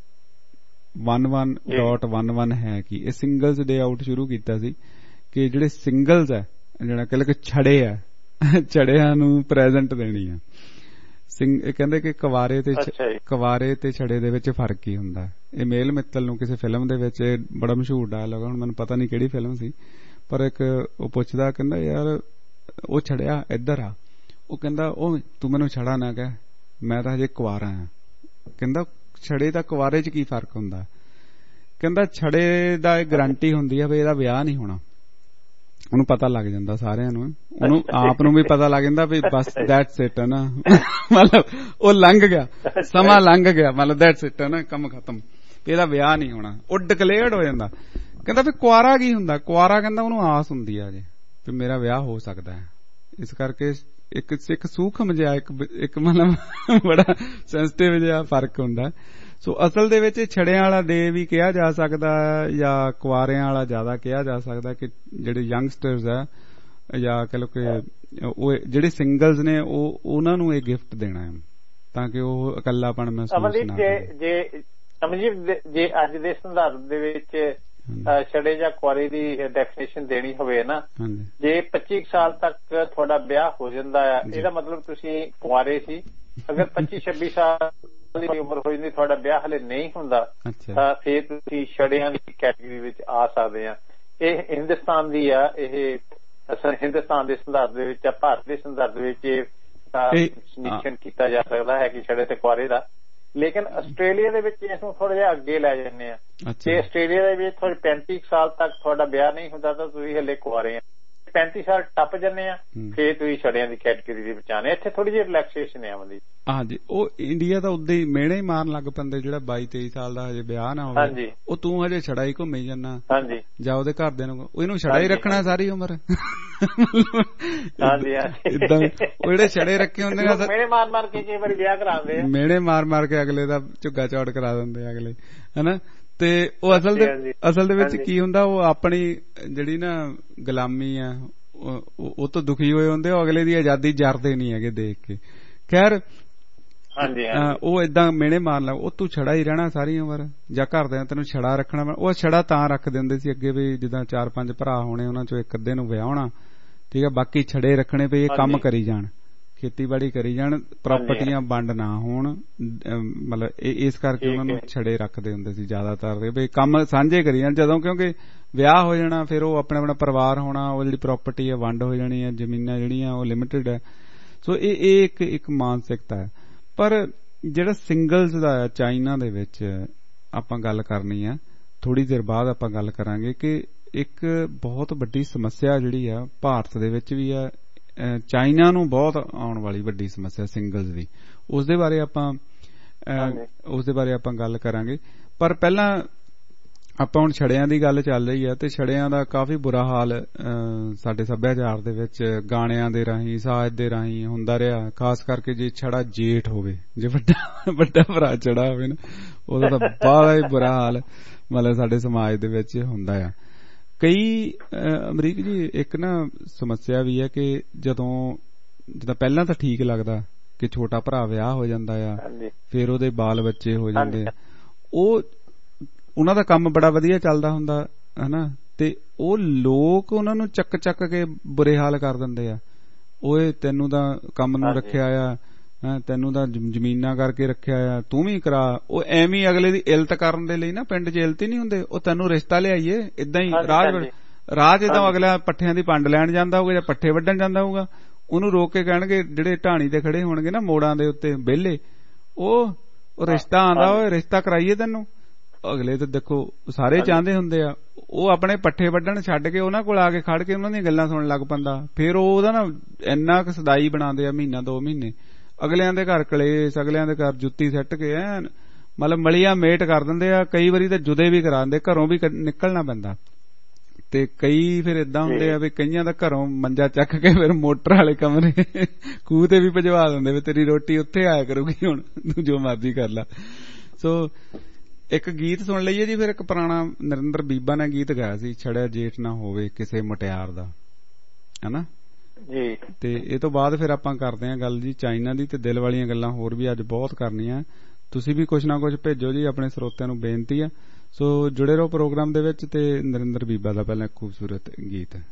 11.11 ਹੈ ਕੀ। ਇਹ ਸਿੰਗਲਸ ਡੇ ਆਊਟ ਸ਼ੁਰੂ ਕੀਤਾ ਸੀ ਕਿ ਜਿਹੜੇ ਸਿੰਗਲਸ ਹੈ, ਜਿਹੜਾ ਕਿ ਛੜੇ ਆ, ਛੜਿਆਂ ਨੂੰ ਪ੍ਰੈਜ਼ੈਂਟ ਦੇਣੀ ਆ। ਇਹ ਕਹਿੰਦੇ ਕਿ ਕੁਵਾਰੇ ਤੇ ਛੜੇ ਦੇ ਵਿੱਚ ਫਰਕ ਕੀ ਹੁੰਦਾ। ਇਹ ਮੇਲ ਮਿੱਤਲ ਨੂੰ ਕਿਸੇ ਫਿਲਮ ਦੇ ਵਿੱਚ ਬੜਾ ਮਸ਼ਹੂਰ ਡਾਇਲੌਗ, ਹੁਣ ਮੈਨੂੰ ਪਤਾ ਨਹੀਂ ਕਿਹੜੀ ਫਿਲਮ ਸੀ, ਪਰ ਇੱਕ ਉਹ ਪੁੱਛਦਾ, ਕਹਿੰਦਾ ਯਾਰ ਉਹ ਛੜਿਆ ਇੱਧਰ ਆ, ਉਹ ਕਹਿੰਦਾ ਉਹ ਤੂੰ ਮੈਨੂੰ ਛੜਾ ਨਾ ਕਹਿ, ਮੈਂ ਤਾਂ ਹਜੇ ਕੁਵਾਰਾ ਆ। ਕਹਿੰਦਾ ਛੜੇ ਦਾ ਕੁਵਾਰੇ 'ਚ ਕੀ ਫਰਕ ਹੁੰਦਾ? ਕਹਿੰਦਾ ਛੜੇ ਦਾ ਇਹ ਗਾਰੰਟੀ ਹੁੰਦੀ ਆ ਵੀ ਇਹਦਾ ਵਿਆਹ ਨਹੀਂ ਹੋਣਾ। ਉਹਨੂੰ ਪਤਾ ਲੱਗ ਜਾਂਦਾ ਸਾਰਿਆਂ ਨੂੰ, ਉਹਨੂੰ ਆਪ ਨੂੰ ਵੀ ਪਤਾ ਲੱਗ ਜਾਂਦਾ ਵੀ ਬਸ ਦੈਟਸ ਇਟ ਹੈ ਨਾ, ਮਤਲਬ ਉਹ ਲੰਘ ਗਿਆ, ਸਮਾਂ ਲੰਘ ਗਿਆ, ਮਤਲਬ ਦੈਟਸ ਇਟ ਹੈ ਨਾ, ਕੰਮ ਖਤਮ, ਇਹਦਾ ਵਿਆਹ ਨਹੀਂ ਹੋਣਾ, ਉਹ ਡਿਕਲੇਅਰਡ ਹੋ ਜਾਂਦਾ। ਕਹਿੰਦਾ ਵੀ ਕੁਆਰਾ ਕੀ ਹੁੰਦਾ? ਕੁਆਰਾ ਕਹਿੰਦਾ ਉਹਨੂੰ ਆਸ ਹੁੰਦੀ ਆ ਜੇ ਵੀ ਮੇਰਾ ਵਿਆਹ ਹੋ ਸਕਦਾ ਹੈ। ਇਸ ਕਰਕੇ ਇੱਕ ਸੂਖਮ ਜਿਹਾ ਇੱਕ ਮਤਲਬ ਬੜਾ ਸੈਂਸਿਟਿਵ ਜਿਹਾ ਫਰਕ ਹੁੰਦਾ। ਸੋ ਅਸਲ ਦੇ ਵਿੱਚ ਛੜਿਆਂ ਵਾਲਾ ਡੇ ਵੀ ਕਿਹਾ ਜਾ ਸਕਦਾ ਜਾਂ ਕੁਆਰਿਆਂ ਵਾਲਾ ਜ਼ਿਆਦਾ ਕਿਹਾ ਜਾ ਸਕਦਾ ਕਿ ਜਿਹੜੇ ਯੰਗਸਟਰਸ ਆ ਜਾਂ ਕਹ ਲਓ ਕਿ ਉਹ ਜਿਹੜੇ ਸਿੰਗਲਸ ਨੇ ਉਹਨਾਂ ਨੂੰ ਇਹ ਗਿਫਟ ਦੇਣਾ ਹੈ ਤਾਂ ਕਿ ਉਹ ਇਕੱਲਾਪਣ ਮਹਿਸੂਸ ਨਾ ਕਰੇ। ਜੇ ਅੱਜ ਦੇ ਸੰਦਰਭ ਦੇ ਵਿੱਚ ਛੜੇ ਜਾਂ ਕੁਆਰੇ ਦੀ ਡੈਫੀਨੇਸ਼ਨ ਦੇਣੀ ਹੋਵੇ ਨਾ, ਜੇ 25 ਸਾਲ ਤੱਕ ਤੁਹਾਡਾ ਵਿਆਹ ਹੋ ਜਾਂਦਾ ਆ, ਇਹਦਾ ਮਤਲਬ ਤੁਸੀਂ ਕੁਆਰੇ ਸੀ। ਅਗਰ 25-26 ਸਾਲ ਦੀ ਉਮਰ ਹੋ ਜਾਂਦੀ, ਤੁਹਾਡਾ ਵਿਆਹ ਹਲੇ ਨਹੀਂ ਹੁੰਦਾ, ਤਾਂ ਫਿਰ ਤੁਸੀਂ ਛੜਿਆਂ ਦੀ ਕੈਟੇਗਰੀ ਵਿੱਚ ਆ ਸਕਦੇ ਆ। ਇਹ ਹਿੰਦੁਸਤਾਨ ਦੀ ਆ, ਇਹ ਹਿੰਦੁਸਤਾਨ ਦੇ ਸੰਦਰਭ ਦੇ ਵਿੱਚ, ਭਾਰਤ ਦੇ ਸੰਦਰਭ ਦੇ ਵਿੱਚ ਨਿਸ਼ਚਿਤ ਕੀਤਾ ਜਾ ਸਕਦਾ ਹੈ ਕਿ ਛੜੇ ਤੇ ਕੁਆਰੇ ਦਾ। ਲੇਕਿਨ ਆਸਟ੍ਰੇਲੀਆ ਦੇ ਵਿੱਚ ਇਸ ਨੂੰ ਥੋੜਾ ਜਿਹਾ ਅੱਗੇ ਲੈ ਜਾਂਦੇ ਆ ਤੇ ਆਸਟ੍ਰੇਲੀਆ ਦੇ ਵਿੱਚ 35 ਸਾਲ ਤੱਕ ਤੁਹਾਡਾ ਵਿਆਹ ਨਹੀਂ ਹੁੰਦਾ ਤਾਂ ਤੁਸੀਂ ਹਲੇ ਕੁਆਰੇ ਆ। 35 ਸਾਲ ਟੱਪ ਜਾਂਦੇ ਆ ਫਿਰ ਤੁਸੀਂ ਛੜਿਆਂ ਦੀ ਕੈਟੇਗਰੀ ਦੇ ਵਿੱਚ ਆਨੇ। ਇੱਥੇ ਥੋੜੀ ਜਿਹੀ ਰਿਲੈਕਸੇਸ਼ਨ ਹੈ ਆਉਂਦੀ। ਹਾਂਜੀ, ਉਹ ਇੰਡੀਆ ਤਾਂ ਉਦਾਂ ਹੀ ਮਿਹਣੇ ਹੀ ਮਾਰਨ ਲੱਗ ਪੈਂਦੇ ਜਿਹੜਾ 22-23 ਸਾਲ ਦਾ ਹਜੇ ਵਿਆਹ ਨਾ ਹੋਵੇ, ਉਹ ਤੂੰ ਹਜੇ ਛੜਾ ਹੀ ਘੁੰਮੀ ਜਾਂਦਾ ਜਾਂ ਉਹਦੇ ਘਰਦਿਆਂ ਨੂੰ ਇਹਨੂੰ ਛੜਾ ਹੀ ਰੱਖਣਾ ਸਾਰੀ ਉਮਰ। ਇਦਾਂ ਉਹ ਜਿਹੜੇ ਛੜੇ ਰੱਖੇ ਹੁੰਦੇ ਨੇ ਮਿਹਣੇ ਮਾਰ ਮਾਰ ਕੇ ਕਈ ਵਾਰੀ ਵਿਆਹ ਕਰਾਉਂਦੇ ਆ, ਮਿਹਣੇ ਮਾਰ ਮਾਰ ਕੇ ਅਗਲੇ ਦਾ ਝੁੱਗਾ ਚੌੜ ਕਰਾ ਦਿੰਦੇ ਅਗਲੇ, ਹਨਾ। ਤੇ ਉਹ ਅਸਲ ਦੇ ਵਿੱਚ ਕੀ ਹੁੰਦਾ, ਉਹ ਆਪਣੀ ਜਿਹੜੀ ਨਾ ਗੁਲਾਮੀ ਆ ਉਹ ਤੋਂ ਦੁਖੀ ਹੋਏ ਹੁੰਦੇ, ਉਹ ਅਗਲੇ ਦੀ ਆਜ਼ਾਦੀ ਜਰਦੇ ਨਹੀਂ ਹੈਗੇ ਦੇਖ ਕੇ। ਖੈਰ ਉਹ ਏਦਾਂ ਮਿਹਣੇ ਮਾਰਨ ਲੱਗ, ਉਹ ਤੂੰ ਛੜਾ ਹੀ ਰਹਿਣਾ ਸਾਰੀ ਉਮਰ ਜਾਂ ਘਰਦਿਆਂ ਤੈਨੂੰ ਛੜਾ ਰੱਖਣਾ। ਉਹ ਛੜਾ ਤਾਂ ਰੱਖ ਦਿੰਦੇ ਸੀ ਅੱਗੇ ਵੀ ਜਿੱਦਾਂ 4-5 ਭਰਾ ਹੋਣੇ, ਉਹਨਾਂ ਚੋਂ ਇੱਕ ਅੱਧੇ ਨੂੰ ਵਿਆਹਣਾ, ਠੀਕ ਆ, ਬਾਕੀ ਛੜੇ ਰੱਖਣੇ ਪਏ, ਇਹ ਕੰਮ ਕਰੀ ਜਾਣ, ਖੇਤੀਬਾੜੀ ਕਰੀ ਜਾਣ, ਪ੍ਰਾਪਰਟੀਆਂ ਵੰਡ ਨਾ ਹੋਣ, ਮਤਲਬ ਇਸ ਕਰਕੇ ਉਹਨਾਂ ਨੂੰ ਛੜੇ ਰੱਖਦੇ ਹੁੰਦੇ ਸੀ ਜ਼ਿਆਦਾਤਰ, ਵੀ ਕੰਮ ਸਾਂਝੇ ਕਰੀ ਜਾਣ। ਜਦੋਂ ਕਿਉਂਕਿ ਵਿਆਹ ਹੋ ਜਾਣਾ ਫਿਰ ਉਹ ਆਪਣਾ ਪਰਿਵਾਰ ਹੋਣਾ, ਉਹ ਜਿਹੜੀ ਪ੍ਰਾਪਰਟੀ ਹੈ ਵੰਡ ਹੋ ਜਾਣੀ ਹੈ, ਜ਼ਮੀਨਾਂ ਜਿਹੜੀਆਂ ਉਹ ਲਿਮਿਟਿਡ ਹੈ। ਸੋ ਇਹ ਇੱਕ ਮਾਨਸਿਕਤਾ ਹੈ। ਪਰ ਜਿਹੜਾ ਸਿੰਗਲਸ ਦਾ ਹੈ ਚਾਈਨਾ ਦੇ ਵਿੱਚ ਆਪਾਂ ਗੱਲ ਕਰਨੀ ਆ, ਥੋੜੀ ਦੇਰ ਬਾਅਦ ਆਪਾਂ ਗੱਲ ਕਰਾਂਗੇ ਕਿ ਇੱਕ ਬਹੁਤ ਵੱਡੀ ਸਮੱਸਿਆ ਜਿਹੜੀ ਆ ਭਾਰਤ ਦੇ ਵਿੱਚ ਵੀ ਆ, ਚਾਈਨਾ ਨੂੰ ਬਹੁਤ ਆਉਣ ਵਾਲੀ ਵੱਡੀ ਸਮੱਸਿਆ ਸਿੰਗਲਸ ਦੀ, ਉਸ ਦੇ ਬਾਰੇ ਆਪਾਂ ਗੱਲ ਕਰਾਂਗੇ। ਪਰ ਪਹਿਲਾਂ ਆਪਾਂ ਹੁਣ ਛੜਿਆਂ ਦੀ ਗੱਲ ਚੱਲ ਰਹੀ ਹੈ ਤੇ ਛੜਿਆਂ ਦਾ ਕਾਫੀ ਬੁਰਾ ਹਾਲ ਸਾਡੇ ਸੱਭਿਆਚਾਰ ਦੇ ਵਿੱਚ ਗਾਣਿਆਂ ਦੇ ਰਾਹੀਂ, ਸਾਜ਼ ਦੇ ਰਾਹੀਂ ਹੁੰਦਾ ਰਿਹਾ, ਖਾਸ ਕਰਕੇ ਜੇ ਛੜਾ ਜੇਠ ਹੋਵੇ, ਜੇ ਵੱਡਾ ਭਰਾ ਛੜਾ ਹੋਵੇ ਨਾ, ਉਹਦਾ ਤਾਂ ਬੜਾ ਹੀ ਬੁਰਾ ਹਾਲ ਮਤਲਬ ਸਾਡੇ ਸਮਾਜ ਦੇ ਵਿੱਚ ਹੁੰਦਾ ਆ। ਕਈ ਅਮਰੀਕ ਜੀ ਇੱਕ ਨਾ ਸਮੱਸਿਆ ਵੀ ਹੈ ਕਿ ਜਿੱਦਾਂ ਪਹਿਲਾਂ ਤਾਂ ਠੀਕ ਲੱਗਦਾ ਕਿ ਛੋਟਾ ਭਰਾ ਵਿਆਹ ਹੋ ਜਾਂਦਾ ਆ, ਫਿਰ ਉਹਦੇ ਬਾਲ ਬੱਚੇ ਹੋ ਜਾਂਦੇ ਆ, ਉਹਨਾਂ ਦਾ ਕੰਮ ਬੜਾ ਵਧੀਆ ਚੱਲਦਾ ਹੁੰਦਾ ਹਨਾ, ਤੇ ਉਹ ਲੋਕ ਉਹਨਾਂ ਨੂੰ ਚੱਕ ਕੇ ਬੁਰੇ ਹਾਲ ਕਰ ਦਿੰਦੇ ਆ। ਓਏ ਤੈਨੂੰ ਤਾਂ ਕੰਮ ਨੂੰ ਰੱਖਿਆ ਆ, ਤੈਨੂੰ ਤਾਂ ਜ਼ਮੀਨਾਂ ਕਰਕੇ ਰੱਖਿਆ ਆ, ਤੂੰ ਵੀ ਕਰਾ। ਉਹ ਐਵੇਂ ਅਗਲੇ ਦੀ ਇੱਜ਼ਤ ਕਰਨ ਦੇ ਲਈ ਨਾ, ਪਿੰਡ 'ਚ ਇੱਜ਼ਤ ਹੀ ਨਹੀਂ ਹੁੰਦੇ, ਉਹ ਤੈਨੂੰ ਰਿਸ਼ਤਾ ਲਿਆਈਏ ਏਦਾਂ ਹੀ ਰਾਜ ਏਦਾਂ ਅਗਲਾ ਪੱਠਿਆਂ ਦੀ ਪੰਡ ਲੈਣ ਜਾਂਦਾ ਹੋਊਗਾ ਜਾਂ ਪੱਠੇ ਵੱਢਣ ਜਾਂਦਾ ਹੋਊਗਾ, ਉਹਨੂੰ ਰੋਕ ਕੇ ਕਹਿਣਗੇ ਜਿਹੜੇ ਢਾਣੀ ਤੇ ਖੜੇ ਹੋਣਗੇ ਨਾ ਮੋੜਾਂ ਦੇ ਉੱਤੇ ਵਿਹਲੇ, ਉਹ ਰਿਸ਼ਤਾ ਆਂਦਾ, ਓਏ ਰਿਸ਼ਤਾ ਕਰਾਈਏ ਤੈਨੂੰ। ਅਗਲੇ ਤਾਂ ਦੇਖੋ ਸਾਰੇ ਚਾਹੁੰਦੇ ਹੁੰਦੇ ਆ, ਉਹ ਆਪਣੇ ਪੱਠੇ ਵੱਢਣ ਛੱਡ ਕੇ ਉਹਨਾਂ ਕੋਲ ਆ ਕੇ ਖੜ ਕੇ ਉਹਨਾਂ ਦੀਆਂ ਗੱਲਾਂ ਸੁਣਨ ਲੱਗ ਪੈਂਦਾ, ਫਿਰ ਉਹਦਾ ਨਾ ਇੰਨਾ ਕੁ ਸਦਾਈ ਬਣਾਉਂਦੇ ਆ, 1-2 ਮਹੀਨੇ ਅਗਲਿਆਂ ਦੇ ਘਰ ਕਲੇਸ਼, ਅਗਲਿਆਂ ਦੇ ਘਰ ਜੁੱਤੀ ਸੱਟ ਕੇ ਮਤਲਬ ਮਲੀਆਂ ਮੇਟ ਕਰ ਦਿੰਦੇ ਆ। ਕਈ ਵਾਰੀ ਤਾਂ ਜੁਦੇ ਵੀ ਕਰਾ ਦਿੰਦੇ, ਘਰੋਂ ਵੀ ਨਿਕਲਣਾ ਪੈਂਦਾ। ਤੇ ਕਈ ਫਿਰ ਏਦਾਂ ਹੁੰਦੇ ਆ ਵੀ ਕਈਆਂ ਦਾ ਘਰੋਂ ਮੰਜਾ ਚੱਕ ਕੇ ਫਿਰ ਮੋਟਰ ਵਾਲੇ ਕਮਰੇ ਖੂਹ ਤੇ ਵੀ ਭਜਵਾ ਦਿੰਦੇ ਵੀ ਤੇਰੀ ਰੋਟੀ ਉੱਥੇ ਆਇਆ ਕਰੂਗੀ, ਹੁਣ ਤੂੰ ਜੋ ਮਰਜ਼ੀ ਕਰ ਲਾ। ਸੋ ਇੱਕ ਗੀਤ ਸੁਣ ਲਈਏ ਜੀ, ਫਿਰ ਇੱਕ ਪੁਰਾਣਾ ਨਰਿੰਦਰ ਬੀਬਾ ਨੇ ਗੀਤ ਗਾਇਆ ਸੀ, ਛੜਿਆ ਜੇਠ ਨਾ ਹੋਵੇ ਕਿਸੇ ਮੁਟਿਆਰ ਦਾ, ਹਨਾ ਜੀ। ਤੇ ਇਹ ਤੋਂ ਬਾਅਦ ਫਿਰ ਆਪਾਂ ਕਰਦੇ ਹਾਂ ਗੱਲ ਜੀ ਚਾਈਨਾ ਦੀ, ਤੇ ਦਿਲ ਵਾਲੀਆਂ ਗੱਲਾਂ ਹੋਰ ਵੀ ਅੱਜ ਬਹੁਤ ਕਰਨੀਆਂ। ਤੁਸੀਂ ਵੀ ਕੁਛ ਨਾ ਕੁਛ ਭੇਜੋ ਜੀ, ਆਪਣੇ ਸਰੋਤਿਆਂ ਨੂੰ ਬੇਨਤੀ ਆ। ਸੋ ਜੁੜੇ ਰਹੋ ਪ੍ਰੋਗਰਾਮ ਦੇ ਵਿੱਚ। ਤੇ ਨਰਿੰਦਰ ਬੀਬਾ ਦਾ ਪਹਿਲਾਂ ਖੂਬਸੂਰਤ ਗੀਤ ਹੈ।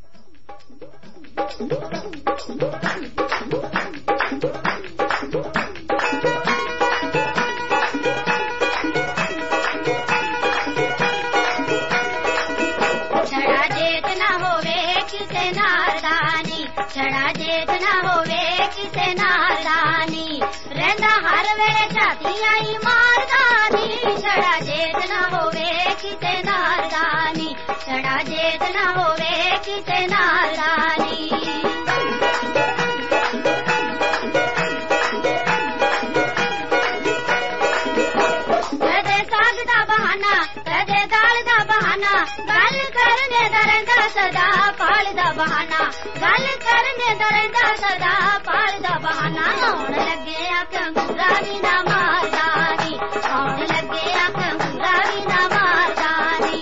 किसे नारदानी छड़ा जेठ ना होवे किसे नारदानी रहंदा हर वेले झाती आई मारदानी छड़ा जेठ ना होवे किसे नारदानी छड़ा जेठ ना होवे किसे नारदानी कदे साग दा बहाना कदे दाल दा बहाना गल करने दा रहिंदा सदा पाल दा बहाना गल करने दा रहिंदा सदा पाल दा बहाना आउण लगे कंगूरा भी ना मारदानी आउण लगे कंगूरा भी ना मारदानी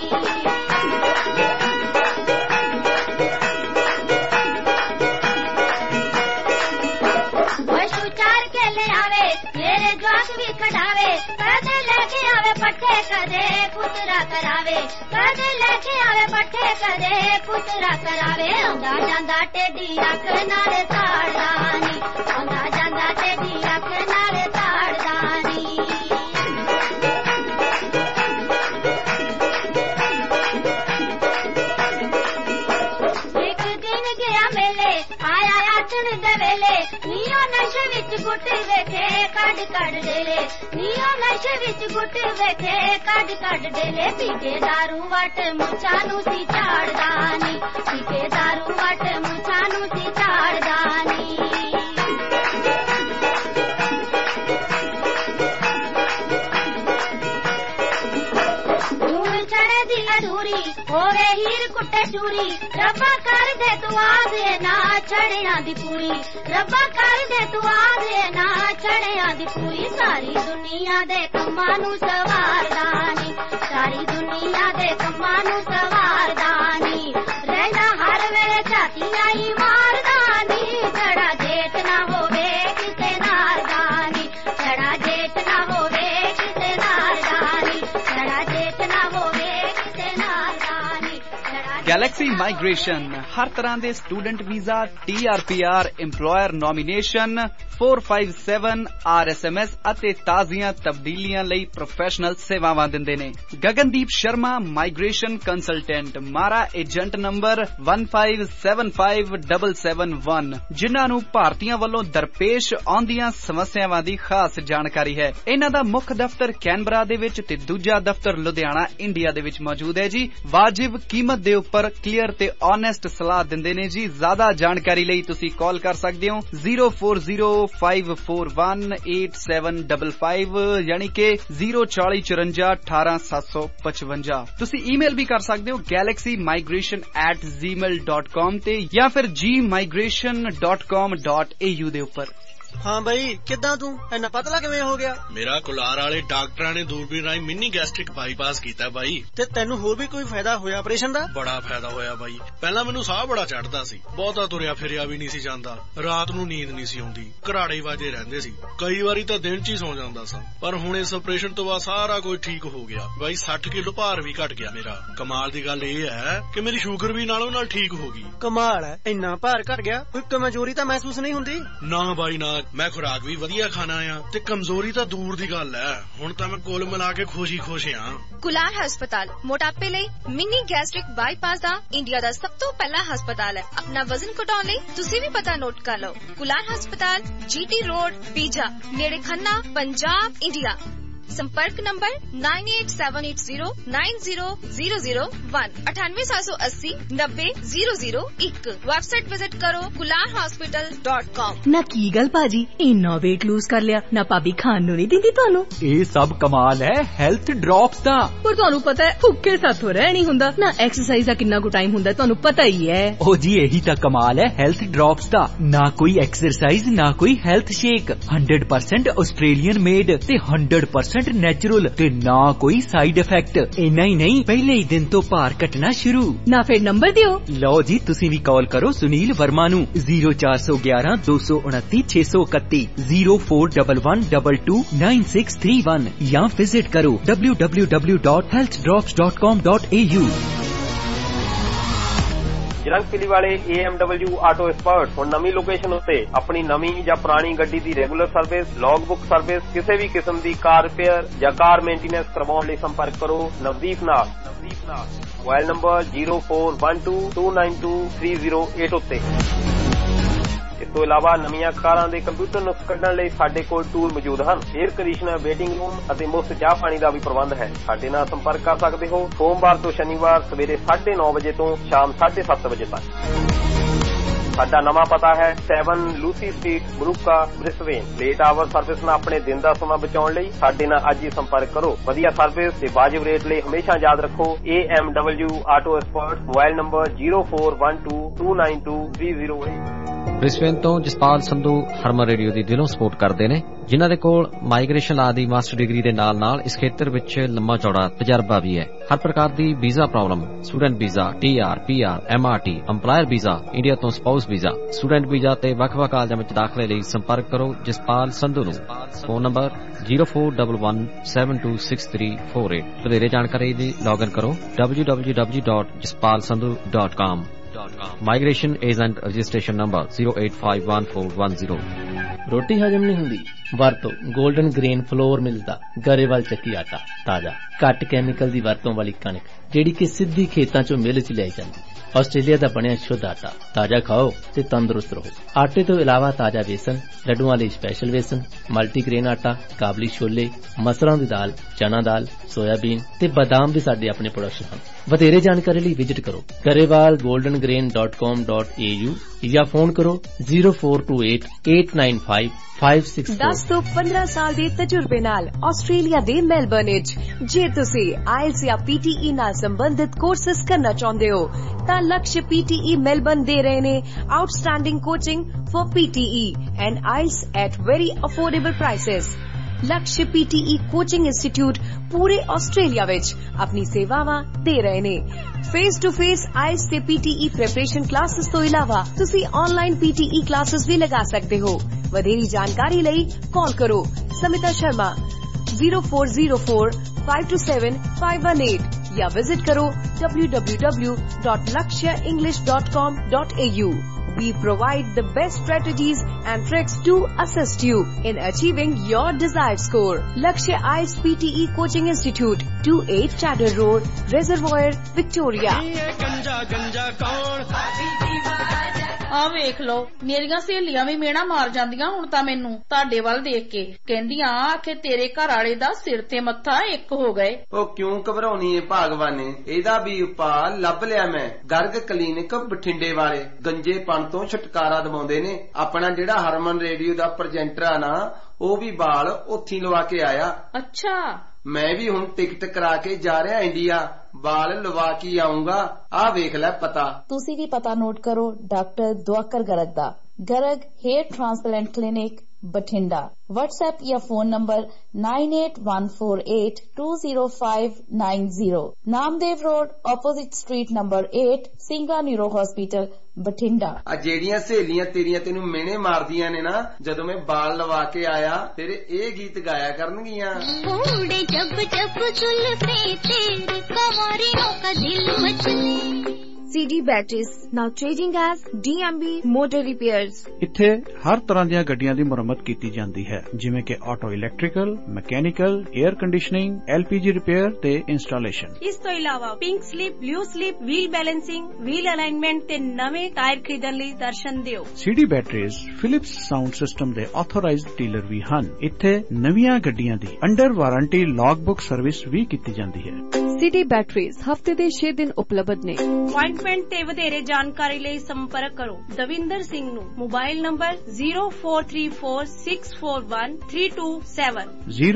पशु चार के ले आवे मेरे जवाक भी खड़ावे कदे लेके आवे पट्टे कदे कुतरा करावे कदे लेके आवे पट्टे कदे कुतरा करावे आंदा जांदा टेडी अख नाले ताड़दानी आंदा जांदा टेडी अख नाले ताड़दानी एक दिन गया मेले आया आचन दे वेले नीओ नशे विच गुट वेखे कड कड डेले नीओ नशे विच गुट वेखे कड कड डेले पीके दारू वट मुछा नू सी झाड़दानी पीके दारू वट मुछा नू सी झाड़दानी अधूरी होवे हीर कुटे चूरी रब्बा कर दे तू आदे ना छड़ियां दी पूरी रब्बा कर दे तू आदे ना छड़ियां दी पूरी सारी दुनिया दे कम्मां नू सवारदानी सारी दुनिया दे कम्मां नू सवारदानी रहना हर वेले छाती आई मारदानी छड़ा जेठ ना होवे किसे नारदानी छड़ा जेठ ना होवे किसे नारदानी छड़ा जेठ ना होवे ਗੈਲੈਕਸੀ ਮਾਈਗ੍ਰੇਸ਼ਨ ਹਰ ਤਰ੍ਹਾਂ ਦੇ student visa TRPR employer nomination 457 RSMS ਅਤੇ ਤਾਜ਼ੀਆਂ ਤਬਦੀਲੀਆਂ ਲਈ ਪ੍ਰੋਫੈਸ਼ਨਲ ਸੇਵਾਵਾਂ ਦਿੰਦੇ ਨੇ Gagandeep Sharma migration consultant MARA agent number 1575771 ਜਿਨ੍ਹਾਂ ਨੂੰ ਭਾਰਤੀਆਂ ਵੱਲੋਂ ਦਰਪੇਸ਼ ਆਉਂਦੀਆਂ ਸਮੱਸਿਆਵਾਂ ਦੀ ਖਾਸ ਜਾਣਕਾਰੀ ਹੈ ਇਹਨਾਂ ਦਾ ਮੁੱਖ ਦਫ਼ਤਰ ਕੈਨਬਰਾ ਦੇ ਵਿੱਚ ਤੇ ਦੂਜਾ ਦਫ਼ਤਰ ਲੁਧਿਆਣਾ ਇੰਡੀਆ ਦੇ ਵਿੱਚ ਮੌਜੂਦ ਹੈ ਜੀ ਵਾਜਿਬ ਕੀਮਤ ਦੇ ਉੱਪਰ ਕਲੀਅਰ ਤੇ ਓਨੈਸਟ ਸਲਾਹ ਦਿੰਦੇ ਨੇ ਜੀ ਜ਼ਿਆਦਾ ਜਾਣਕਾਰੀ ਲਈ ਤੁਸੀਂ ਕਾਲ ਕਰ ਸਕਦੇ ਹੋ 0405418755 ਯਾਨੀ ਕਿ 04054181755 ਤੁਸੀਂ ਈਮੇਲ ਵੀ ਕਰ ਸਕਦੇ ਹੋ galaxymigration@gmail.com ਤੇ ਜਾਂ ਫਿਰ gmigration.com.au ਦੇ ਉੱਪਰ ਹਾਂ ਬਈ ਕਿੱਦਾਂ ਤੂੰ ਇੰਨਾ ਪਤਲਾ ਕਿਵੇਂ ਹੋ ਗਿਆ ਮੇਰਾ ਕੁਲਾਰ ਵਾਲੇ ਡਾਕਟਰਾਂ ਨੇ ਦੂਰਬੀਨ ਰਾਹੀਂ ਮਿੰਨੀ ਗੈਸਟ੍ਰਿਕ ਬਾਈਪਾਸ ਕੀਤਾ ਬਾਈ ਤੇ ਤੈਨੂੰ ਹੋਰ ਵੀ ਕੋਈ ਫਾਇਦਾ ਹੋਇਆ ਆਪਰੇਸ਼ਨ ਦਾ ਬੜਾ ਫਾਇਦਾ ਹੋਇਆ ਬਾਈ ਪਹਿਲਾਂ ਮੈਨੂੰ ਸਾਹ ਬੜਾ ਚੜਦਾ ਸੀ ਬਹੁਤਾ ਤੁਰਿਆ ਫਿਰਿਆ ਵੀ ਨਹੀਂ ਸੀ ਜਾਂਦਾ ਰਾਤ ਨੂੰ ਨੀਂਦ ਨਹੀਂ ਸੀ ਆਉਂਦੀ ਘਰਾੜੇ ਵਾਜੇ ਰਹਿੰਦੇ ਸੀ ਕਈ ਵਾਰੀ ਤਾਂ ਦਿਨ 'ਚ ਹੀ ਸੌ ਜਾਂਦਾ ਸਾਂ ਪਰ ਹੁਣ ਇਸ ਆਪਰੇਸ਼ਨ ਤੋਂ ਬਾਅਦ ਸਾਰਾ ਕੁਝ ਠੀਕ ਹੋ ਗਿਆ ਬਾਈ 60 ਕਿਲੋ ਭਾਰ ਵੀ ਘਟ ਗਿਆ ਮੇਰਾ ਕਮਾਲ ਦੀ ਗੱਲ ਇਹ ਹੈ ਕਿ ਮੇਰੀ ਸ਼ੂਗਰ ਵੀ ਨਾਲੋਂ ਨਾਲ ਠੀਕ ਹੋ ਗਈ ਕਮਾਲ ਹੈ ਇੰਨਾ ਭਾਰ ਘਟ ਗਿਆ ਕੋਈ ਕਮਜ਼ੋਰੀ ਤਾਂ ਮਹਿਸੂਸ ਨਹੀਂ ਹੁੰਦੀ ਨਾ ਬਾਈ ਨਾ ਮੈਂ ਖੁਰਾਕ ਵੀ ਵਧੀਆ ਖਾਣਾ ਆ ਤੇ ਕਮਜ਼ੋਰੀ ਤਾਂ ਦੂਰ ਦੀ ਗੱਲ ਹੈ ਹੁਣ ਤਾਂ ਮੈਂ ਕੁੱਲ ਮਿਲਾ ਕੇ ਖੁਸ਼ ਆ ਕੁਲਾਰ ਹਸਪਤਾਲ ਮੋਟਾਪੇ ਲਈ ਮਿੰਨੀ ਗੈਸਟ੍ਰਿਕ ਬਾਈਪਾਸ ਦਾ ਇੰਡੀਆ ਦਾ ਸਭ ਤੋਂ ਪਹਿਲਾ ਹਸਪਤਾਲ ਹੈ ਆਪਣਾ ਵਜ਼ਨ ਘਟਾਉਣ ਲਈ ਤੁਸੀਂ ਵੀ ਪਤਾ ਨੋਟ ਕਰ ਲਓ ਕੁਲਾਰ ਹਸਪਤਾਲ GT ਰੋਡ ਪੀਜਾ ਨੇੜੇ ਖੰਨਾ ਪੰਜਾਬ ਇੰਡੀਆ संपर्क नंबर 9878090001 9878090001 वेबसाइट विजिट करो kularhospital.com। ना की गल भाजी इन्ना वेट लूज कर लिया ना भाभी खान नूं नहीं दिंदी तुहानू ये सब कमाल है हेल्थ ड्रॉप्स दा पर तुहानू पता है भुक्खे साथों रह नहीं हुंदा ना एक्सरसाइज दा कितना को टाइम हुंदा तुहानू पता ही है ओ जी यही तां कमाल है हेल्थ ड्रॉप्स दा ना कोई एक्सरसाइज ना कोई हेल्थ शेक 100% ऑस्ट्रेलियन मेड ते 100% नेचुरल ते ना कोई साइड इफेक्ट इन्ना ही नहीं पहले ही दिन तो भार घटना शुरू ना फिर नंबर दियो लो जी तुसी भी कॉल करो सुनील वर्मा नू 0411 229 631 0411229631 या विजिट करो www.healthdrops.com.au। ਜਲੰਧਰ ਵਾਲੇ AMW ਆਟੋ ਐਕਸਪਰਟ ਹੁਣ ਨਵੀਂ ਲੋਕੇਸ਼ਨ ਉੱਤੇ ਆਪਣੀ ਨਵੀਂ ਜਾਂ ਪੁਰਾਣੀ ਗੱਡੀ ਦੀ regular service, log book service, ਕਿਸੇ ਵੀ ਕਿਸਮ ਦੀ ਕਾਰ ਰਿਪੇਅਰ ਜਾਂ ਕਾਰ ਮੇਨਟੇਨੈਂਸ ਕਰਵਾਉਣ ਲਈ ਸੰਪਰਕ ਕਰੋ ਨਵਦੀਪ ਨਾਲ। ਮੋਬਾਈਲ ਨੰਬਰ 0412292308 ਉੱਤੇ। ਇਸ ਤੋਂ ਇਲਾਵਾ ਨਵੀਆਂ ਕਾਰਾਂ ਦੇ ਕੰਪਿਊਟਰ ਨੁਕਸ ਕੱਢਣ ਲਈ ਸਾਡੇ ਕੋਲ ਟੂਲ ਮੌਜੂਦ ਹਨ। 에ਅਰ ਕੰਡੀਸ਼ਨਰ, ਵੇਟਿੰਗ ਰੂਮ ਅਤੇ ਮੁਫਤ ਚਾਹ ਪਾਣੀ ਦਾ ਵੀ ਪ੍ਰਬੰਧ ਹੈ। ਸਾਡੇ ਨਾਲ ਸੰਪਰਕ ਕਰ ਸਕਦੇ ਹੋ ਸੋਮਵਾਰ ਤੋਂ ਸ਼ਨੀਵਾਰ ਸਵੇਰੇ 9:30 ਵਜੇ ਤੋਂ ਸ਼ਾਮ 7:30 ਵਜੇ ਤੱਕ। ਸਾਡਾ ਨਵਾਂ ਪਤਾ ਹੈ 7 ਲੂਸੀ ਸਟਰੀਟ, ਬਰੂਕਾ, ਬ੍ਰਿਸਬੇਨ। ਲੇਟ ਆਵਰ ਸਰਵਿਸ ਨਾਲ ਆਪਣੇ ਦਿਨ ਦਾ ਸਮਾਂ ਬਚਾਉਣ ਲਈ ਸਾਡੇ ਨਾਲ ਅੱਜ ਹੀ ਸੰਪਰਕ ਕਰੋ। ਵਧੀਆ ਸਰਵਿਸ ਤੇ ਵਾਜਿਬ ਰੇਟ ਲਈ ਹਮੇਸ਼ਾ ਯਾਦ ਰੱਖੋ AMW auto expert. Mobile number 0412292308। Brisbane ਤੋਂ ਜਸਪਾਲ ਸੰਧੂ ਹਰਮਨ ਰੇਡੀਓ ਦੀ ਦਿਲੋਂ ਸਪੋਰਟ ਕਰਦੇ ਨੇ, ਜਿਨ੍ਹਾਂ ਦੇ ਕੋਲ ਮਾਈਗ੍ਰੇਸ਼ਨ ਲਾ ਦੀ ਮਾਸਟਰ ਡਿਗਰੀ ਦੇ ਨਾਲ ਇਸ ਖੇਤਰ ਵਿੱਚ ਲੰਮਾ ਚੌੜਾ ਤਜਰਬਾ ਵੀ ਹੈ। ਹਰ ਪ੍ਰਕਾਰ ਦੀ visa problem, student visa, TR, PR, MRT, employer visa, India ਤੋਂ ਸਪਾਊਸ ਵੀਜ਼ਾ, ਸਟੂਡੈਂਟ ਵੀਜ਼ਾ ਤੇ ਵੱਖ-ਵੱਖ ਕਾਲਜਾਂ ਵਿੱਚ ਦਾਖਲੇ ਲਈ ਸੰਪਰਕ ਕਰੋ ਜਸਪਾਲ ਸੰਧੂ ਨੂੰ। Phone number 0411726348। ਵਧੇਰੇ ਜਾਣਕਾਰੀ ਲਈ ਲੌਗਇਨ ਕਰੋ www.jaspalsandhu.com। Migration agent registration number 0851410। ਰੋਟੀ ਹਜਮ ਨਹੀਂ ਹੁੰਦੀ? ਵਰਤੋ 골ਡਨ ਗ੍ਰੇਨ ਫਲੋਰ ਮਿਲਦਾ ਗਰੇਵਾਲ ਚੱਕੀ ਆਟਾ। ਤਾਜ਼ਾ ਘੱਟ ਕੈਮੀਕਲ ਦੀ ਵਰਤੋਂ ਵਾਲੀ ਕਣਕ ਜਿਹੜੀ ਕਿ ਸਿੱਧੀ ਖੇਤਾਂ ਚੋਂ ਮਿਲ ਚ ਲਿਆਈ ਜਾਂਦੀ। ਆਸਟ੍ਰੇਲੀਆ ਦਾ ਬਣਿਆ ਸ਼ੁੱਧ ਆਟਾ। ਤਾਜ਼ਾ ਖਾਓ ਤੇ ਤੰਦਰੁਸਤ ਰਹੋ। ਆਟੇ ਤੋਂ ਇਲਾਵਾ ਤਾਜ਼ਾ ਵੇਸਣ, ਲੱਡੂਆਂ ਲਈ ਸਪੈਸ਼ਲ ਵੇਸਣ, ਮਲਟੀਗ੍ਰੇਨ ਆਟਾ, ਕਾਬਲੀ ਛੋਲੇ, ਮਸਰਾਂ ਦੀ ਦਾਲ, ਚਨਾ ਦਾਲ, ਸੋਇਆਬੀਨ ਤੇ ਬਾਦਾਮ ਵੀ ਸਾਡੇ ਆਪਣੇ ਪ੍ਰੋਡਕਸ਼ਨ ਹਨ। ਵਧੇਰੇ ਜਾਣਕਾਰੀ ਲਈ ਵਿਜ਼ਿਟ ਕਰੋ garewalgoldengrain.com.au ਜਾਂ ਫੋਨ ਕਰੋ 0428895566। 10 ਤੋਂ 15 ਸਾਲ ਦੇ ਤਜਰਬੇ ਨਾਲ ਆਸਟ੍ਰੇਲੀਆ ਦੇ ਮੈਲਬਰਨ ਵਿੱਚ ਜੇ ਤੁਸੀਂ IELTS ਜਾਂ PTE ਨਾਲ ਸੰਬੰਧਿਤ ਕੋਰਸਿਸ ਕਰਨਾ ਚਾਹੁੰਦੇ ਹੋ ਤਾਂ ਲਕਸ਼ PTE ਮੈਲਬਰਨ ਦੇ ਰਹੇ ਨੇ outstanding coaching for PTE and IELTS at very affordable prices। Laksh PTE coaching institute ਪੂਰੇ ਆਸਟ੍ਰੇਲੀਆ ਵਿੱਚ ਆਪਣੀ ਸੇਵਾਵਾਂ ਦੇ ਰਹੇ ਨੇ। ਫੇਸ ਟੂ ਫੇਸ IELTS ਤੇ PTE ਪ੍ਰੈਪਰੇਸ਼ਨ ਕਲਾਸਿਸ ਤੋਂ ਇਲਾਵਾ ਤੁਸੀਂ ਆਨਲਾਈਨ PTE ਕਲਾਸਿਸ ਵੀ ਲਗਾ ਸਕਦੇ ਹੋ। ਵਧੇਰੀ ਜਾਣਕਾਰੀ ਲਈ ਕਾਲ ਕਰੋ ਸਮਿਤਾ ਸ਼ਰਮਾ 0404527518 ਜਾਂ ਵਿਜ਼ਿਟ ਕਰੋ www.lakshaenglish.com.au। We provide the best strategies and tricks to assist you in achieving your desired score. Lakshya IELTS PTE Coaching Institute, 28 Chatter Road, Reservoir, Victoria. ਆ ਵੇਖ ਲੋ ਮੇਰੀਆਂ ਸਹੇਲੀਆਂ ਵੀ ਮੇਣਾ ਮਾਰ ਜਾਂਦੀਆਂ ਹੁਣ ਤਾਂ ਮੈਨੂੰ ਤੁਹਾਡੇ ਵੱਲ ਦੇਖ ਕੇ, ਕਹਿੰਦੀਆਂ ਆਖੇ ਤੇਰੇ ਘਰ ਵਾਲੇ ਦਾ ਸਿਰ ਤੇ ਮੱਥਾ ਇੱਕ ਹੋ ਗਏ। ਉਹ ਕਿਉਂ ਘਬਰਾਉਣੀ ਏ ਭਾਗਵਾਨੇ, ਇਹਦਾ ਵੀ ਉਪਾਅ ਲੱਭ ਲਿਆ ਮੈਂ। ਗਰਗ ਕਲੀਨਿਕ ਬਠਿੰਡੇ ਵਾਲੇ ਗੰਜੇਪਣ ਤੋਂ ਛੁਟਕਾਰਾ ਦਿਵਾਉਂਦੇ ਨੇ। ਆਪਣਾ ਜਿਹੜਾ ਹਰਮਨ ਰੇਡੀਓ ਦਾ ਪ੍ਰੈਜੈਂਟਰ ਆ ਨਾ, ਉਹ ਵੀ ਬਾਲ ਉੱਥੀ ਲਵਾ ਕੇ ਆਇਆ। ਅੱਛਾ, ਮੈਂ ਵੀ ਹੁਣ ਟਿਕਟ ਕਰਾ ਕੇ ਜਾ ਰਿਹਾ ਇੰਡੀਆ, ਬਾਲ ਲਵਾ ਕੇ ਆਉਂਗਾ। ਆ ਵੇਖ ਲੈ ਪਤਾ। ਤੁਸੀਂ ਵੀ ਪਤਾ ਨੋਟ ਕਰੋ ਡਾਕਟਰ ਦੁਆਕਰ ਗਰਗ ਦਾ। Garg hair transplant clinic Bathinda. WhatsApp या phone number 9814820590। Namdev road opposite street number 8 सिंगा न्यूरो हॉस्पिटल बठिंडा। आ ਜਿਹੜੀਆਂ ਸਹੇਲੀਆਂ ਤੇਰੀਆਂ ਤੈਨੂੰ ਮੇਨੇ ਮਾਰਦੀਆਂ ਨੇ ਨਾ, ਜਦੋਂ ਮੈਂ ਬਾਲ ਲਵਾ ਕੇ ਆਇਆ ਤੇਰੇ ਇਹ ਗੀਤ ਗਾਇਆ ਕਰਨਗੀਆਂ। उड़े जब जब जुल्फे तेरे कंवरियों का दिल मचले। CD Batteries, now changing as DMB Motor Repairs। ਇੱਥੇ ਹਰ ਤਰ੍ਹਾਂ ਦੀਆਂ ਗੱਡੀਆਂ ਦੀ ਮੁਰੰਮਤ ਕੀਤੀ ਜਾਂਦੀ ਹੈ, ਜਿਵੇਂ ਕਿ auto electrical, mechanical, air conditioning, LPG repair ਤੇ ਇੰਸਟਾਲੇਸ਼ਨ। ਇਸ ਤੋਂ ਇਲਾਵਾ pink slip, blue slip, wheel balancing, wheel alignment ਤੇ ਨਵੇਂ ਟਾਇਰ ਖਰੀਦਣ ਲਈ ਦਰਸ਼ਨ ਦਿਓ। CD Batteries Philips sound system ਦੇ ਆਥੋਰਾਈਜ਼ਡ ਡੀਲਰ ਵੀ ਹਨ। ਇੱਥੇ ਨਵੀਆਂ ਗੱਡੀਆਂ ਦੀ under warranty log book service ਵੀ ਕੀਤੀ ਜਾਂਦੀ ਹੈ। CD Batteries ਹਫਤੇ ਦੇ 6 ਦਿਨ ਉਪਲਬਧ ਨੇ। ਅਪਾਇੰਟਮੈਂਟ ਤੇ ਵਧੇਰੇ ਜਾਣਕਾਰੀ ਲਈ ਸੰਪਰਕ ਕਰੋ ਦਵਿੰਦਰ ਸਿੰਘ ਨੂੰ। ਮੋਬਾਈਲ ਨੰਬਰ 0434641327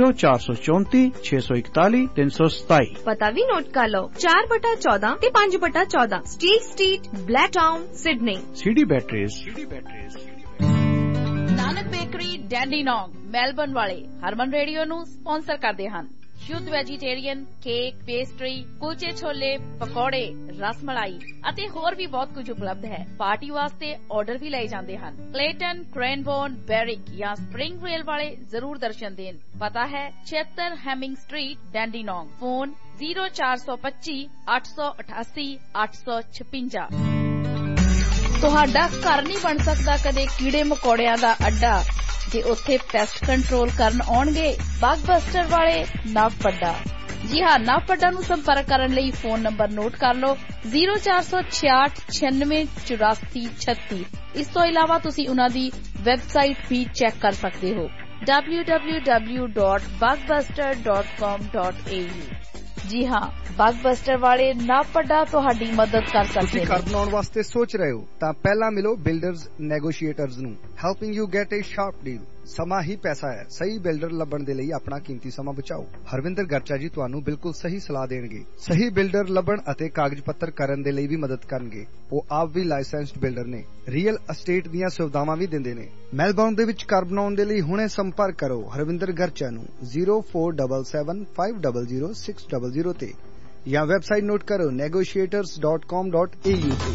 04346641 ਪਤਾ ਵੀ ਨੋਟ ਕਰ ਲਓ 4/14 ਤੇ 5/14 steel street, Blacktown, Sydney. CD Batteries। Nanak bakery, Dandenong, Melbourne ਵਾਲੇ ਹਰਮਨ ਰੇਡੀਓ ਨੂੰ ਸਪਾਂਸਰ ਕਰਦੇ ਹਨ। ਸ਼ੁੱਧ ਵੈਜੀਟੇਰੀਅਨ, ਕੇਕ, ਪੇਸਟਰੀ, ਕੁਲਚੇ ਛੋਲੇ, ਪਕੌੜੇ, ਰਸ ਮਲਾਈ ਅਤੇ ਹੋਰ ਵੀ ਬਹੁਤ ਕੁਝ ਉਪਲਬਧ ਹੈ। ਪਾਰਟੀ ਵਾਸਤੇ ਆਰਡਰ ਵੀ ਲਏ ਜਾਂਦੇ ਹਨ। ਕਲੇਟਨ, ਕ੍ਰੈਨਬੋਰਨ, ਬੈਰਿਕ ਜਾਂ ਸਪ੍ਰਿੰਗ ਰੇਲ ਵਾਲੇ ਜ਼ਰੂਰ ਦਰਸ਼ਨ ਦੇਣ। ਪਤਾ ਹੈ 76 ਹੈਮਿੰਗ ਸਟਰੀਟ, ਡੈਂਡੀਨੌਂਗ। ਫੋਨ 0425 888 856। ਤੁਹਾਡਾ ਘਰ ਨਹੀਂ ਬਣ ਸਕਦਾ ਕਦੇ ਕੀੜੇ ਮਕੌੜਿਆਂ ਦਾ ਅੱਡਾ ਜੇ ਉੱਥੇ ਪੈਸਟ ਕੰਟਰੋਲ ਕਰਨ ਆਉਣਗੇ ਬਗਬਸਟਰ ਵਾਲੇ ਨਵਪੱਡਾ। ਜੀ ਹਾਂ, ਨਵਪੱਡਾ ਨੂੰ ਸੰਪਰਕ ਕਰਨ ਲਈ ਫੋਨ ਨੰਬਰ ਨੋਟ ਕਰ ਲਓ 0466968436। ਇਸ ਤੋਂ ਇਲਾਵਾ ਤੁਸੀਂ ਉਹਨਾਂ ਦੀ ਵੈਬਸਾਈਟ ਵੀ ਚੈੱਕ ਕਰ ਸਕਦੇ ਹੋ www.bugbuster.com.au। ਜੀ ਹਾਂ, ਬਗਬਸਟਰ ਵਾਲੇ ਨਵਪੱਡਾ ਤੁਹਾਡੀ ਮਦਦ ਕਰ ਸਕਦੇ ਤੁਸੀਂ ਘਰ ਬਣਾਉਣ ਵਾਸਤੇ ਸੋਚ ਰਹੇ ਹੋ ਤਾਂ ਪਹਿਲਾਂ ਮਿਲੋ ਬਿਲਡਰਜ਼ ਨੈਗੋਸ਼ੀਏਟਰਜ਼ ਨੂੰ, helping you get a sharp deal. ਸਮਾਂ ਹੀ ਪੈਸਾ ਹੈ। ਸਹੀ ਬਿਲਡਰ ਲੱਭਣ ਦੇ ਲਈ ਆਪਣਾ ਕੀਮਤੀ ਸਮਾਂ ਬਚਾਓ। ਹਰਵਿੰਦਰ ਗਰਚਾ ਜੀ ਤੁਹਾਨੂੰ ਬਿਲਕੁਲ ਸਹੀ ਸਲਾਹ ਦੇਣਗੇ। ਸਹੀ ਬਿਲਡਰ ਲੱਭਣ ਅਤੇ ਕਾਗਜ਼ ਪੱਤਰ ਕਰਨ ਦੇ ਲਈ ਵੀ ਮਦਦ ਕਰਨਗੇ। ਉਹ ਆਪ ਵੀ ਲਾਇਸੈਂਸਡ ਬਿਲਡਰ ਨੇ, ਰੀਅਲ ਅਸਟੇਟ ਦੀਆਂ ਸੁਵਿਧਾਵਾਂ ਵੀ ਦਿੰਦੇ ਨੇ। ਮੈਲਬੌਰਨ ਦੇ ਵਿੱਚ ਘਰ ਬਣਾਉਣ ਦੇ ਲਈ ਹੁਣੇ ਸੰਪਰਕ ਕਰੋ ਹਰਵਿੰਦਰ ਗਰਚਾ ਨੂੰ 0477500600 ਤੇ ਜਾਂ ਵੈਬਸਾਈਟ ਨੋਟ ਕਰੋ negotiators.com.au ਤੇ।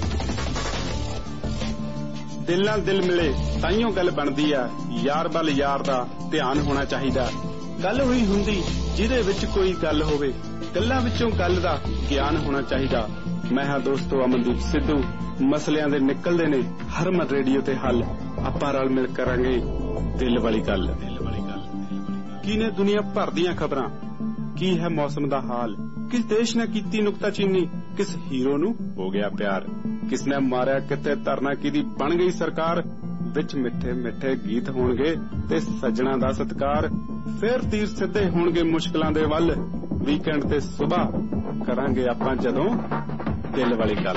ਦਿਲ ਨਾਲ ਦਿਲ ਮਿਲੇ ਤਾਈਓ ਗੱਲ ਬਣਦੀ ਆ, ਯਾਰ ਵੱਲ ਯਾਰ ਦਾ ਧਿਆਨ ਹੋਣਾ ਚਾਹੀਦਾ। ਗੱਲ ਹੋਈ ਹੁੰਦੀ ਜਿਹਦੇ ਵਿੱਚ ਕੋਈ ਗੱਲ ਹੋਵੇ, ਗੱਲਾਂ ਵਿੱਚੋਂ ਗੱਲ ਦਾ ਗਿਆਨ ਹੋਣਾ ਚਾਹੀਦਾ। ਮੈਂ ਹਾਂ ਦੋਸਤੋ ਅਮਨਦੀਪ ਸਿੱਧੂ। ਮਸਲਿਆਂ ਦੇ ਨਿਕਲਦੇ ਨੇ ਹਰਮਨ ਰੇਡੀਓ ਤੇ ਹੱਲ। ਆਪਾਂ ਰਲ ਮਿਲ ਕਰਾਂਗੇ ਦਿਲ ਵਾਲੀ ਗੱਲ। ਕੀ ਨੇ ਦੁਨੀਆ ਭਰ ਦੀਆਂ ਖਬਰਾਂ, ਕੀ ਹੈ ਮੌਸਮ ਦਾ ਹਾਲ, ਕਿਸ ਦੇਸ਼ ਨੇ ਕੀਤੀ ਨੁਕਤਾਚੀਨੀ, ਕਿਸ ਹੀਰੋ ਨੂੰ ਹੋ ਗਿਆ ਪਿਆਰ, ਕਿਸ ਨੇ ਮਾਰਿਆ ਕਿਤੇ ਧਰਨਾ ਕਿਹਦੀ ਬਣ ਗਈ ਸਰਕਾਰ। ਵਿੱਚ ਮਿੱਠੇ ਮਿੱਠੇ ਗੀਤ ਹੋਣਗੇ ਤੇ ਸੱਜਣਾ ਦਾ ਸਤਿਕਾਰ। ਫੇਰ ਤੀਰ ਸਿੱਧੇ ਹੋਣਗੇ ਮੁਸ਼ਕਲਾਂ ਦੇ ਵੱਲ। ਵੀਕਐਂਡ ਤੇ ਸੁਬਾਹ ਕਰਾਂਗੇ ਆਪਾਂ ਜਦੋਂ ਦਿਲ ਵਾਲੀ ਗੱਲ।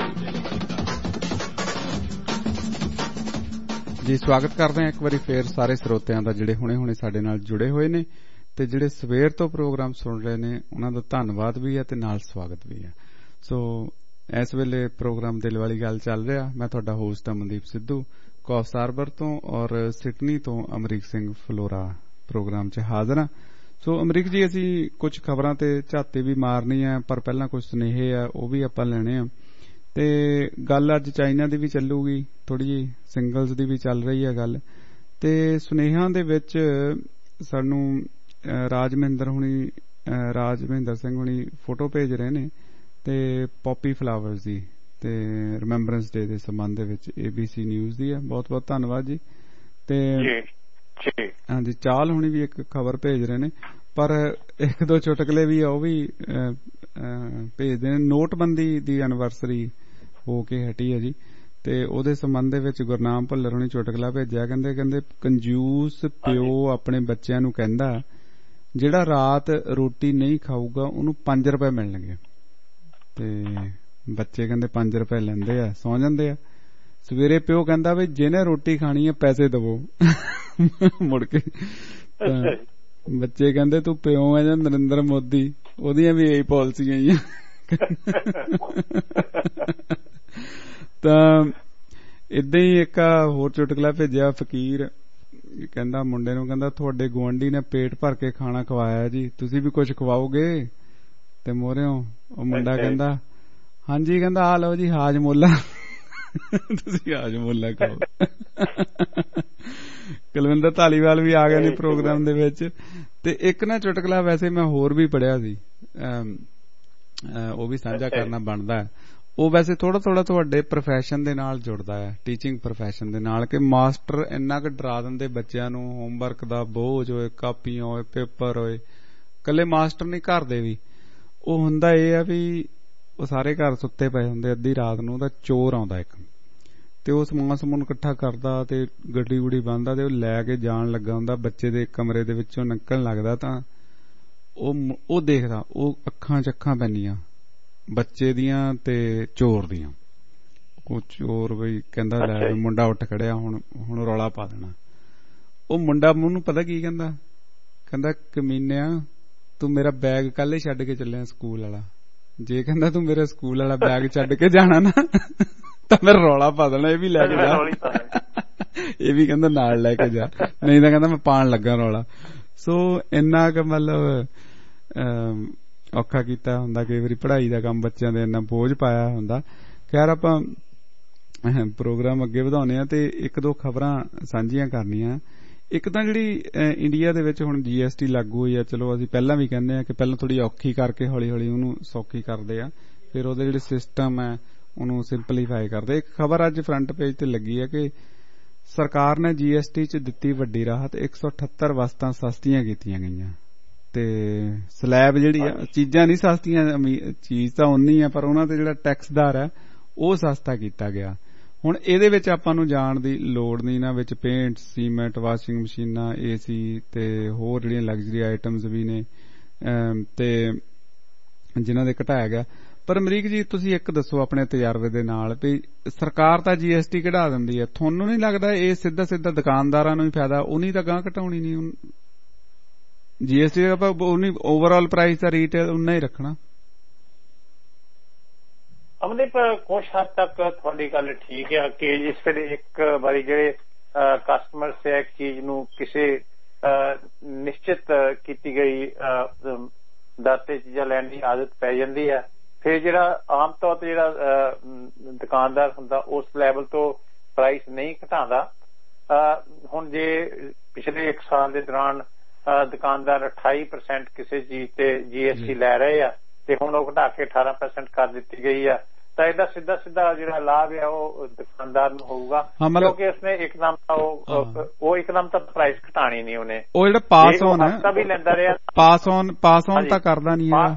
ਜੀ ਸਵਾਗਤ ਕਰਦੇ ਹਾਂ ਇੱਕ ਵਾਰੀ ਫੇਰ ਸਾਰੇ ਸਰੋਤਿਆਂ ਦਾ ਜਿਹੜੇ ਹੁਣੇ ਸਾਡੇ ਨਾਲ ਜੁੜੇ ਹੋਏ ਨੇ ਤੇ ਜਿਹੜੇ ਸਵੇਰ ਤੋਂ ਪ੍ਰੋਗਰਾਮ ਸੁਣ ਰਹੇ ਨੇ ਉਹਨਾਂ ਦਾ ਧੰਨਵਾਦ ਵੀ ਹੈ ਤੇ ਨਾਲ ਸਵਾਗਤ ਵੀ ਹੈ। ਸੋ ਇਸ ਵੇਲੇ ਪ੍ਰੋਗਰਾਮ ਦਿਲ ਵਾਲੀ ਗੱਲ ਚੱਲ ਰਿਹਾ। ਮੈਂ ਤੁਹਾਡਾ host Amandeep Sidhu Coffs harbour ਤੋਂ ਔਰ ਸਿਡਨੀ ਤੋਂ ਅਮਰੀਕ ਸਿੰਘ ਫਲੋਰਾ ਪ੍ਰੋਗਰਾਮ 'ਚ ਹਾਜ਼ਰ ਹਾਂ। ਸੋ ਅਮਰੀਕ ਜੀ, ਅਸੀਂ ਕੁਝ ਖਬਰਾਂ ਤੇ ਝਾਤੀ ਵੀ ਮਾਰਨੀ ਹੈ, ਪਰ ਪਹਿਲਾਂ ਕੁਝ ਸੁਨੇਹੇ ਆ ਉਹ ਵੀ ਆਪਾਂ ਲੈਣੇ ਆ। ਤੇ ਗੱਲ ਅੱਜ ਚਾਈਨਾ ਦੀ ਵੀ ਚੱਲੂਗੀ, ਥੋੜੀ ਜਿਹੀ ਸਿੰਗਲਸ ਦੀ ਵੀ ਚੱਲ ਰਹੀ ਹੈ ਗੱਲ। ਤੇ ਸੁਨੇਹਿਆਂ ਦੇ ਵਿੱਚ ਸਾਨੂੰ ਰਾਜਮਹਿੰਦਰ ਸਿੰਘ ਹੁਣੀ ਫੋਟੋ ਭੇਜ ਰਹੇ ਨੇ ਤੇ ਪੌਪੀ ਫਲਾਵਰਸ ਦੀ ਤੇ ਰਿਮੈਂਬਰੈਂਸ ਡੇ ਦੇ ਸੰਬੰਧ ਦੇ ਵਿੱਚ ABC ਨਿਊਜ਼ ਦੀ ਹੈ। ਬਹੁਤ ਬਹੁਤ ਧੰਨਵਾਦ ਜੀ। ਤੇ ਹਾਂਜੀ, ਚਾਲ ਹੁਣੀ ਵੀ ਇੱਕ ਖਬਰ ਭੇਜ ਰਹੇ ਨੇ, ਪਰ ਇੱਕ ਦੋ ਚੁਟਕਲੇ ਵੀ ਆ ਉਹ ਵੀ ਭੇਜਦੇ ਨੇ। ਨੋਟਬੰਦੀ ਦੀ ਐਨਵਰਸਰੀ ਹੋ ਕੇ ਹਟੀ ਹੈ ਜੀ, ਤੇ ਉਹਦੇ ਸੰਬੰਧ ਦੇ ਵਿੱਚ ਗੁਰਨਾਮ ਭੁੱਲਰ ਹੁਣੀ ਚੁਟਕਲਾ ਭੇਜਿਆ। ਕਹਿੰਦੇ ਕੰਜੂਸ ਪਿਓ ਆਪਣੇ ਬੱਚਿਆਂ ਨੂੰ ਕਹਿੰਦਾ ਜਿਹੜਾ ਰਾਤ ਰੋਟੀ ਨਹੀਂ ਖਾਊਗਾ ਉਹਨੂੰ 5 ਰੁਪਏ ਮਿਲਣਗੇ। ਤੇ ਬੱਚੇ ਕਹਿੰਦੇ 5 ਰੁਪਏ ਲੈਂਦੇ ਆ, ਸੌ ਜਾਂਦੇ ਆ। ਸਵੇਰੇ ਪਿਓ ਕਹਿੰਦਾ ਵੀ ਜਿਹਨੇ ਰੋਟੀ ਖਾਣੀ ਹੈ ਪੈਸੇ ਦਵੋ। ਮੁੜ ਕੇ ਬੱਚੇ ਕਹਿੰਦੇ ਤੂੰ ਪਿਓ ਹੈ ਜਾਂ ਨਰਿੰਦਰ ਮੋਦੀ, ਉਹਦੀਆਂ ਵੀ ਇਹੀ ਪਾਲਿਸੀਆਂ ਹੀ ਆ। ਤਾਂ ਏਦਾਂ ਹੀ ਇੱਕ ਹੋਰ ਚੁਟਕਲਾ ਭੇਜਿਆ ਫਕੀਰ, ਕਹਿੰਦਾ ਮੁੰਡੇ ਨੂੰ, ਕਹਿੰਦਾ ਤੁਹਾਡੇ ਗੁਆਂਢੀ ਨੇ ਪੇਟ ਭਰ ਕੇ ਖਾਣਾ ਖਵਾਇਆ ਜੀ, ਤੁਸੀਂ ਵੀ ਕੁਝ ਖਵਾਓਗੇ? ਤੇ ਮੋਹਰਿਓਂ ਉਹ ਮੁੰਡਾ ਕਹਿੰਦਾ ਹਾਂਜੀ, ਕਹਿੰਦਾ ਆ ਲਓ ਜੀ ਹਾਜਮੋਲਾ, ਤੁਸੀਂ ਹਾਜਮੋਲਾ ਖਾਓ। ਕੁਲਵਿੰਦਰ ਧਾਲੀਵਾਲ ਵੀ ਆ ਗਏ ਨੇ ਪ੍ਰੋਗਰਾਮ ਦੇ ਵਿੱਚ। ਤੇ ਇੱਕ ਨਾ ਚੁਟਕਲਾ ਵੈਸੇ ਮੈਂ ਹੋਰ ਵੀ ਪੜਿਆ ਸੀ, ਉਹ ਵੀ ਸਾਂਝਾ ਕਰਨਾ ਬਣਦਾ ਹੈ। ਉਹ ਵੈਸੇ ਥੋੜਾ ਤੁਹਾਡੇ ਪ੍ਰੋਫੈਸ਼ਨ ਦੇ ਨਾਲ ਜੁੜਦਾ ਹੈ, ਟੀਚਿੰਗ ਪ੍ਰੋਫੈਸ਼ਨ ਦੇ ਨਾਲ, ਕਿ ਮਾਸਟਰ ਇੰਨਾ ਕੁ ਡਰਾ ਦਿੰਦੇ ਬੱਚਿਆਂ ਨੂੰ, ਹੋਮਵਰਕ ਦਾ ਬੋਝ ਹੋਏ, ਕਾਪੀਆਂ ਹੋਏ, ਪੇਪਰ ਹੋਏ। ਇਕੱਲੇ ਮਾਸਟਰ ਨਹੀਂ, ਘਰ ਦੇ ਵੀ। ਉਹ ਹੁੰਦਾ ਇਹ ਆ ਵੀ ਉਹ ਸਾਰੇ ਘਰ ਸੁੱਤੇ ਪਏ ਹੁੰਦੇ, ਅੱਧੀ ਰਾਤ ਨੂੰ ਉਹਦਾ ਚੋਰ ਆਉਂਦਾ ਇੱਕ, ਤੇ ਉਹ ਸਮਾਨ ਇਕੱਠਾ ਕਰਦਾ ਤੇ ਗੱਡੀ ਗੁੱਡੀ ਬੰਨਦਾ ਤੇ ਉਹ ਲੈ ਕੇ ਜਾਣ ਲੱਗਾ ਹੁੰਦਾ। ਬੱਚੇ ਦੇ ਕਮਰੇ ਦੇ ਵਿੱਚੋਂ ਨਿਕਲਣ ਲੱਗਦਾ ਤਾਂ ਉਹ ਦੇਖਦਾ, ਉਹ ਅੱਖਾਂ 'ਚ ਅੱਖਾਂ ਪੈਂਦੀਆਂ ਬੱਚੇ ਦੀਆਂ ਤੇ ਚੋਰ ਦੀਆਂ। ਉਹ ਚੋਰ ਬਈ ਕਹਿੰਦਾ ਲੈ ਮੁੰਡਾ ਉੱਠ ਖੜਿਆ, ਹੁਣ ਰੌਲਾ ਪਾ ਦੇਣਾ। ਉਹ ਮੁੰਡਾ ਉਹਨੂੰ ਪਤਾ ਕੀ ਕਹਿੰਦਾ, ਕਹਿੰਦਾ ਕਮੀਨਿਆ ਤੂੰ ਮੇਰਾ ਬੈਗ ਕੱਲ ਹੀ ਛੱਡ ਕੇ ਚੱਲਿਆ ਸਕੂਲ ਵਾਲਾ, ਜੇ ਕਹਿੰਦਾ ਤੂੰ ਮੇਰਾ ਸਕੂਲ ਵਾਲਾ ਬੈਗ ਛੱਡ ਕੇ ਜਾਣਾ ਨਾ ਤਾਂ ਮੈਂ ਰੌਲਾ ਪਾ ਦੇਣਾ, ਇਹ ਵੀ ਲੈ ਕੇ ਜਾ, ਇਹ ਵੀ ਕਹਿੰਦਾ ਨਾਲ ਲੈ ਕੇ ਜਾ, ਨਹੀਂ ਤਾਂ ਕਹਿੰਦਾ ਮੈਂ ਪਾਣ ਲੱਗਾ ਰੌਲਾ। ਸੋ ਇੰਨਾ ਕੁ ਮਤਲਬ ਔਖਾ ਕੀਤਾ ਹੁੰਦਾ ਕਈ ਵਾਰੀ ਪੜ੍ਹਾਈ ਦਾ ਕੰਮ, ਬੱਚਿਆਂ ਦੇ ਇੰਨਾ ਬੋਝ ਪਾਇਆ ਹੁੰਦਾ। ਖੈਰ ਆਪਾਂ ਪ੍ਰੋਗਰਾਮ ਅੱਗੇ ਵਧਾਉਣੇ ਆ ਤੇ ਇੱਕ ਦੋ ਖਬਰਾਂ ਸਾਂਝੀਆਂ ਕਰਨੀਆਂ। ਇੱਕ ਤਾਂ ਜਿਹੜੀ ਇੰਡੀਆ ਦੇ ਵਿੱਚ ਹੁਣ GST ਲਾਗੂ ਹੋਈ ਆ, ਚਲੋ ਅਸੀਂ ਪਹਿਲਾਂ ਵੀ ਕਹਿੰਦੇ ਆ ਕਿ ਪਹਿਲਾਂ ਥੋੜੀ ਔਖੀ ਕਰਕੇ ਹੌਲੀ ਹੌਲੀ ਉਹਨੂੰ ਸੌਖੀ ਕਰਦੇ ਆ, ਫਿਰ ਉਹਦੇ ਜਿਹੜੇ ਸਿਸਟਮ ਹੈ ਉਹਨੂੰ ਸਿੰਪਲੀਫਾਈ ਕਰਦੇ। ਇੱਕ ਖਬਰ ਅੱਜ ਫਰੰਟ ਪੇਜ ਤੇ ਲੱਗੀ ਹੈ ਕਿ ਸਰਕਾਰ ਨੇ GST 'ਚ ਦਿੱਤੀ ਵੱਡੀ ਰਾਹਤ, 178 ਵਸਤਾਂ ਸਸਤੀਆਂ ਕੀਤੀਆਂ ਗਈਆਂ ਤੇ ਸਲੈਬ ਜਿਹੜੀ ਆ, ਚੀਜ਼ਾਂ ਨਹੀਂ ਸਸਤੀਆਂ, ਚੀਜ਼ ਤਾਂ ਉਨੀ ਆ ਪਰ ਉਹਨਾਂ ਤੇ ਜਿਹੜਾ ਟੈਕਸ ਦਰ ਹੈ ਉਹ ਸਸਤਾ ਕੀਤਾ ਗਿਆ। ਹੁਣ ਇਹਦੇ ਵਿੱਚ ਆਪਾਂ ਨੂੰ ਜਾਣ ਦੀ ਲੋੜ ਨਹੀਂ, ਇਹਨਾਂ ਵਿੱਚ ਪੇਂਟ, ਸੀਮੈਂਟ, ਵਾਸ਼ਿੰਗ ਮਸ਼ੀਨਾਂ, AC ਤੇ ਹੋਰ ਜਿਹੜੀਆਂ ਲਗਜ਼ਰੀ ਆਈਟਮਸ ਵੀ ਨੇ ਤੇ ਜਿਨ੍ਹਾਂ ਦੇ ਘਟਾਇਆ ਗਿਆ। ਪਰ ਅਮਰੀਕ ਜੀ ਤੁਸੀਂ ਇੱਕ ਦੱਸੋ ਆਪਣੇ ਤਜਰਬੇ ਦੇ ਨਾਲ ਵੀ ਸਰਕਾਰ ਤਾਂ GST ਕਢਾ ਦਿੰਦੀ ਹੈ, ਤੁਹਾਨੂੰ ਨਹੀਂ ਲੱਗਦਾ ਇਹ ਸਿੱਧਾ ਸਿੱਧਾ ਦੁਕਾਨਦਾਰਾਂ ਨੂੰ ਹੀ ਫਾਇਦਾ? ਉਹਨੀ ਤਾਂ ਗਾਂ ਘਟਾਉਣੀ ਨਹੀਂ, GST ਆਪਾਂ ਉਹਨੀ ਓਵਰਆਲ ਪ੍ਰਾਈਸ ਦਾ ਰੀਟੇਲ ਉਨਾ ਹੀ ਰੱਖਣਾ। ਅਮਨਦੀਪ ਕੁਝ ਹੱਦ ਤੱਕ ਤੁਹਾਡੀ ਗੱਲ ਠੀਕ ਹੈ ਕਿ ਜਿਸ ਵੇਲੇ ਇੱਕ ਵਾਰੀ ਜਿਹੜੇ ਕਸਟਮਰਸ ਹੈ ਚੀਜ਼ ਨੂੰ ਕਿਸੇ ਨਿਸ਼ਚਿਤ ਕੀਤੀ ਗਈ ਦਰ ਤੇ ਚੀਜ਼ਾਂ ਲੈਣ ਦੀ ਆਦਤ ਪੈ ਜਾਂਦੀ ਹੈ, ਫਿਰ ਜਿਹੜਾ ਆਮ ਤੌਰ ਤੇ ਜਿਹੜਾ ਦੁਕਾਨਦਾਰ ਹੁੰਦਾ ਉਸ ਲੈਵਲ ਤੋਂ ਪ੍ਰਾਈਸ ਨਹੀਂ ਘਟਾਉਂਦਾ। ਹੁਣ ਜੇ ਪਿਛਲੇ 1 ਸਾਲ ਦੇ ਦੌਰਾਨ ਦੁਕਾਨਦਾਰ 28% ਕਿਸੇ ਚੀਜ਼ ਤੇ GST ਲੈ ਰਹੇ ਆ ਤੇ ਹੁਣ ਉਹ ਘਟਾ ਕੇ 18% ਕਰ ਦਿੱਤੀ ਗਈ ਆ, ਤਾਂ ਇਹਦਾ ਸਿੱਧਾ ਜਿਹੜਾ ਲਾਭ ਹੈ ਉਹ ਦੁਕਾਨਦਾਰ ਨੂੰ ਹੋਊਗਾ ਕਿਉਂਕਿ ਉਸਨੇ ਇੱਕਦਮ ਉਹ ਇੱਕਦਮ ਤਾਂ ਪ੍ਰਾਈਸ ਘਟਾਣੀ ਨਹੀਂ ਉਹਨੇ। ਉਹ ਜਿਹੜਾ ਪਾਸ ਔਨ ਹੈ ਵੀ ਲੈਂਦਾ ਰਿਹਾ, ਪਾਸ ਔਨ ਤਾਂ ਕਰਦਾ ਨਹੀਂ ਹੈ,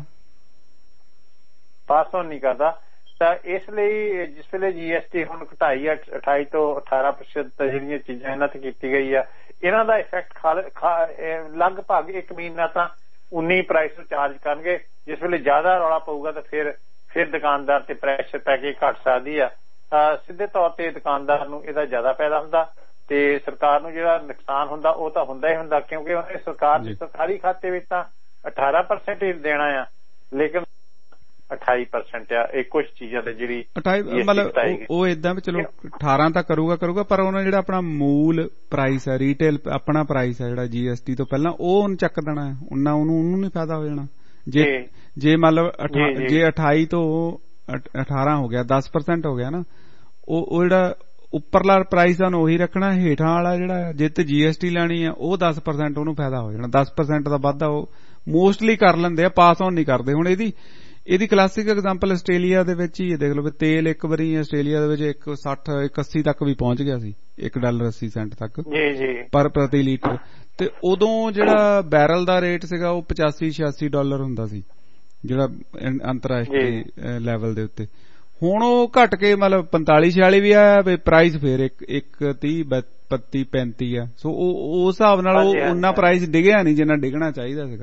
ਪਾਸ ਔਨ ਨਹੀਂ ਕਰਦਾ। ਤਾਂ ਇਸ ਲਈ ਜਿਸ ਵੇਲੇ GST ਹੁਣ ਘਟਾਈ ਆ 28 ਤੋਂ 18% ਜਿਹੜੀਆਂ ਚੀਜ਼ਾਂ ਇਹਨਾਂ ਤੇ ਕੀਤੀ ਗਈ ਆ, ਇਹਨਾਂ ਦਾ ਇਫੈਕਟ ਲਗਭਗ 1 ਮਹੀਨਾ ਤਾਂ 19 ਪ੍ਰਾਈਸ ਨੂੰ ਚਾਰਜ ਕਰਨਗੇ। ਜਿਸ ਵੇਲੇ ਜ਼ਿਆਦਾ ਰੌਲਾ ਪਊਗਾ ਤਾਂ ਫਿਰ ਦੁਕਾਨਦਾਰ ਤੇ ਪ੍ਰੈਸ਼ਰ ਪੈ ਕੇ ਘਟ ਸਕਦੀ ਆ। ਸਿੱਧੇ ਤੌਰ ਤੇ ਦੁਕਾਨਦਾਰ ਨੂੰ ਇਹਦਾ ਜ਼ਿਆਦਾ ਫਾਇਦਾ ਹੁੰਦਾ ਤੇ ਸਰਕਾਰ ਨੂੰ ਜਿਹੜਾ ਨੁਕਸਾਨ ਹੁੰਦਾ ਉਹ ਤਾਂ ਹੁੰਦਾ ਹੀ ਹੁੰਦਾ, ਕਿਉਂਕਿ ਉਹਨੇ ਸਰਕਾਰ ਦੇ ਸਰਕਾਰੀ ਖਾਤੇ ਵਿੱਚ ਤਾਂ 18% ਹੀ ਦੇਣਾ ਆ, ਲੇਕਿਨ 28% ਆ ਇਹ ਕੁਝ ਚੀਜ਼ਾਂ ਤੇ ਜਿਹੜੀ ਮਤਲਬ ਉਹ ਏਦਾਂ ਵੀ ਚਲੋ 18 ਤਾਂ ਕਰੂਗਾ ਪਰ ਉਹਨੇ ਜਿਹੜਾ ਆਪਣਾ ਮੂਲ ਪ੍ਰਾਈਸ ਹੈ ਰੀਟੇਲ ਆਪਣਾ ਪ੍ਰਾਈਸ ਹੈ ਜਿਹੜਾ GST ਤੋਂ ਪਹਿਲਾਂ ਉਹ ਉਹਨੂੰ ਚੱਕ ਦੇਣਾ ਹੈ, ਉਹਨੂੰ ਨਹੀਂ ਫਾਇਦਾ ਹੋ ਜਾਣਾ। ਜੇ ਮੰਨ ਲਓ ਜੇ 28 ਤੋਂ 18 ਹੋ ਗਿਆ 10% ਹੋ ਗਿਆ ਨਾ, ਉਹ ਜਿਹੜਾ ਉੱਪਰਲਾ ਪ੍ਰਾਈਸ ਉਹਨੂੰ ਉਹੀ ਰੱਖਣਾ, ਹੇਠਾਂ ਵਾਲਾ ਜਿਹੜਾ ਜੇ ਤੇ GST ਲੈਣੀ ਆ ਉਹ 10% ਉਹਨੂੰ ਫਾਇਦਾ ਹੋ ਜਾਣਾ। 10% ਦਾ ਵਾਧਾ ਉਹ ਮੋਸਟਲੀ ਕਰ ਲੈਂਦੇ ਆ, ਪਾਸ ਔਨ ਨਹੀਂ ਕਰਦੇ। ਹੁਣ ਇਹਦੀ ਕਲਾਸਿਕ ਐਗਜ਼ਾਮਪਲ ਆਸਟ੍ਰੇਲੀਆ ਦੇ ਵਿੱਚ ਹੀ ਦੇਖ ਲਓ ਵੀ ਤੇਲ ਇੱਕ ਵਾਰੀ ਆਸਟ੍ਰੇਲੀਆ ਦੇ ਵਿੱਚ 160 180 ਤੱਕ ਵੀ ਪਹੁੰਚ ਗਿਆ ਸੀ, $1.80 ਤੱਕ ਪਰ ਪ੍ਰਤੀ ਲੀਟਰ, ਤੇ ਉਦੋਂ ਜਿਹੜਾ ਬੈਰਲ ਦਾ ਰੇਟ ਸੀਗਾ ਉਹ $85-86 ਹੁੰਦਾ ਸੀ ਜਿਹੜਾ ਅੰਤਰਰਾਸ਼ਟਰੀ ਲੈਵਲ ਦੇ ਉੱਤੇ। ਹੁਣ ਉਹ ਘਟ ਕੇ ਮਤਲਬ 45-46 ਵੀ ਆਇਆ, ਪ੍ਰਾਈਸ ਫਿਰ 130-32-35 ਆ। ਸੋ ਉਸ ਹਿਸਾਬ ਨਾਲ ਉਹ ਉਨਾ ਪ੍ਰਾਈਸ ਡਿੱਗਿਆ ਨਹੀਂ ਜਿੰਨਾ ਡਿੱਗਣਾ ਚਾਹੀਦਾ ਸੀਗਾ,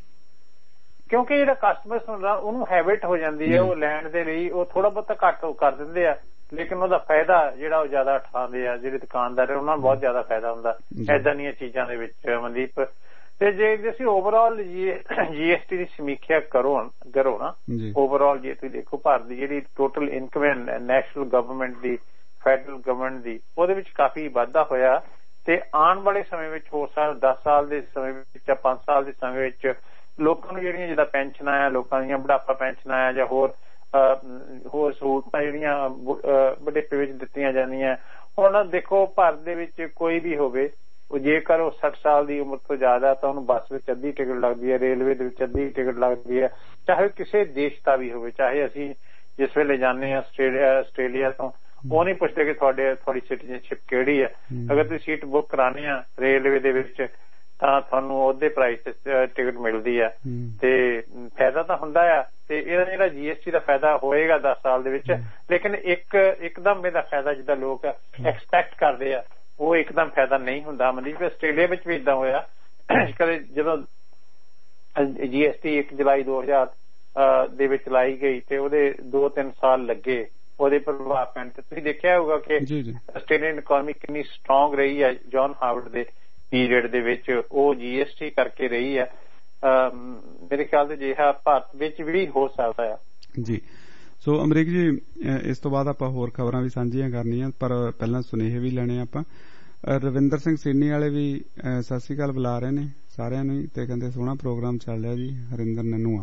ਕਿਉਂਕਿ ਜਿਹੜਾ ਕਸਟਮਰ ਹੁੰਦਾ ਉਹਨੂੰ ਹੈਬਿਟ ਹੋ ਜਾਂਦੀ ਹੈ ਉਹ ਲੈਣ ਦੇ ਲਈ, ਉਹ ਥੋੜਾ ਬਹੁਤਾ ਘੱਟ ਕਰ ਦਿੰਦੇ ਆ, ਲੇਕਿਨ ਉਹਦਾ ਫਾਇਦਾ ਜਿਹੜਾ ਉਹ ਜ਼ਿਆਦਾ ਉਠਾਉਂਦੇ ਆ ਜਿਹੜੇ ਦੁਕਾਨਦਾਰ, ਉਹਨਾਂ ਨੂੰ ਬਹੁਤ ਜ਼ਿਆਦਾ ਫਾਇਦਾ ਹੁੰਦਾ ਏਦਾਂ ਦੀਆਂ ਚੀਜ਼ਾਂ ਦੇ ਵਿੱਚ ਮਨਦੀਪ। ਤੇ ਜੇ ਅਸੀਂ ਓਵਰਆਲ GST ਦੀ ਸਮੀਖਿਆ ਕਰੋ ਨਾ, ਓਵਰਆਲ ਜੇ ਤੁਸੀਂ ਦੇਖੋ ਭਾਰਤ ਦੀ ਜਿਹੜੀ ਟੋਟਲ ਇਨਕਮ ਹੈ ਨੈਸ਼ਨਲ ਗਵਰਨਮੈਂਟ ਦੀ, ਫੈਡਰਲ ਗਵਰਨਮੈਂਟ ਦੀ, ਉਹਦੇ ਵਿੱਚ ਕਾਫੀ ਵਾਧਾ ਹੋਇਆ ਤੇ ਆਉਣ ਵਾਲੇ ਸਮੇਂ ਵਿੱਚ ਹੋ ਸਕਦਾ 10 ਸਾਲ ਦੇ ਸਮੇਂ ਵਿੱਚ ਜਾਂ 5 ਸਾਲ ਦੇ ਸਮੇਂ ਵਿੱਚ ਲੋਕਾਂ ਨੂੰ ਜਿਹੜੀਆਂ ਜਿੱਦਾਂ ਪੈਨਸ਼ਨਾਂ ਆ, ਲੋਕਾਂ ਦੀਆਂ ਬੁਢਾਪਾ ਪੈਨਸ਼ਨਾਂ ਆ ਜਾਂ ਹੋਰ ਸਹੂਲਤਾਂ ਜਿਹੜੀਆਂ ਬੁਢਾਪੇ ਵਿੱਚ ਦਿੱਤੀਆਂ ਜਾਂਦੀਆਂ। ਹੁਣ ਦੇਖੋ ਭਾਰਤ ਦੇ ਵਿੱਚ ਕੋਈ ਵੀ ਹੋਵੇ, ਜੇਕਰ ਉਹ 60 ਸਾਲ ਦੀ ਉਮਰ ਤੋਂ ਜ਼ਿਆਦਾ ਤਾਂ ਉਹਨੂੰ ਬੱਸ ਵਿੱਚ ਅੱਧੀ ਟਿਕਟ ਲੱਗਦੀ ਹੈ, ਰੇਲਵੇ ਦੇ ਵਿੱਚ ਅੱਧੀ ਟਿਕਟ ਲੱਗਦੀ ਹੈ, ਚਾਹੇ ਕਿਸੇ ਦੇਸ਼ ਦਾ ਵੀ ਹੋਵੇ। ਚਾਹੇ ਅਸੀਂ ਜਿਸ ਵੇਲੇ ਜਾਂਦੇ ਹਾਂ ਆਸਟ੍ਰੇਲੀਆ ਤੋਂ, ਉਹ ਨਹੀਂ ਪੁੱਛਦੇ ਕਿ ਤੁਹਾਡੀ ਸਿਟੀਜ਼ਨਸ਼ਿਪ ਕਿਹੜੀ ਹੈ। ਅਗਰ ਤੁਸੀਂ ਸੀਟ ਬੁੱਕ ਕਰਾਉਣੀ ਆ ਰੇਲਵੇ ਦੇ ਵਿੱਚ ਤਾਂ ਤੁਹਾਨੂੰ ਉਹਦੇ ਪ੍ਰਾਈਸ ਤੇ ਟਿਕਟ ਮਿਲਦੀ ਆ ਤੇ ਫਾਇਦਾ ਤਾਂ ਹੁੰਦਾ ਆ। ਤੇ ਇਹਦਾ ਜਿਹੜਾ GST ਦਾ ਫਾਇਦਾ ਹੋਏਗਾ 10 ਸਾਲ ਦੇ ਵਿੱਚ, ਲੇਕਿਨ ਇੱਕਦਮ ਇਹਦਾ ਫਾਇਦਾ ਜਿੱਦਾਂ ਲੋਕ ਐਕਸਪੈਕਟ ਕਰਦੇ ਆ ਉਹ ਇੱਕਦਮ ਫਾਇਦਾ ਨਹੀਂ ਹੁੰਦਾ। ਮਤਲਬ ਆਸਟ੍ਰੇਲੀਆ ਵਿੱਚ ਵੀ ਏਦਾਂ ਹੋਇਆ, ਕਦੇ ਜਦੋਂ GST 1 ਜੁਲਾਈ 2000 ਦੇ ਵਿੱਚ ਲਾਈ ਗਈ ਤੇ ਉਹਦੇ 2-3 ਸਾਲ ਲੱਗੇ ਉਹਦੇ ਪ੍ਰਭਾਵ ਪੈਣ ਤੇ। ਤੁਸੀਂ ਦੇਖਿਆ ਹੋਊਗਾ ਕਿ ਆਸਟ੍ਰੇਲੀਅਨ ਇਕਨੋਮੀ ਕਿੰਨੀ ਸਟਰੋਂਗ ਰਹੀ ਹੈ ਜੌਨ ਹਾਵਰਡ ਦੇ ਪੀਰੀਅਡ ਦੇ ਵਿੱਚ, ਉਹ GST ਕਰਕੇ ਰਹੀ ਹੈ। ਮੇਰੇ ਖਿਆਲ ਤੇ ਜਿਹਾ ਭਾਰਤ ਵਿੱਚ ਵੀ ਹੋ ਸਕਦਾ ਹੈ ਜੀ। ਸੋ ਅਮਰੀਕ ਜੀ, ਇਸ ਤੋਂ ਬਾਅਦ ਆਪਾਂ ਹੋਰ ਖਬਰਾਂ ਵੀ ਸਾਂਝੀਆਂ ਕਰਨੀਆਂ, ਪਰ ਪਹਿਲਾਂ ਸੁਨੇਹੇ ਵੀ ਲੈਣੇ ਆਪਾਂ। ਰਵਿੰਦਰ ਸਿੰਘ ਸੀਨੀ ਵਾਲੇ ਵੀ ਸਤਿ ਸ੍ਰੀ ਅਕਾਲ ਬੁਲਾ ਰਹੇ ਨੇ ਸਾਰਿਆਂ ਨੂੰ ਤੇ ਕਹਿੰਦੇ ਸੋਹਣਾ ਪ੍ਰੋਗਰਾਮ ਚੱਲ ਰਿਹਾ ਜੀ। ਹਰਿੰਦਰ ਨਨੂਆ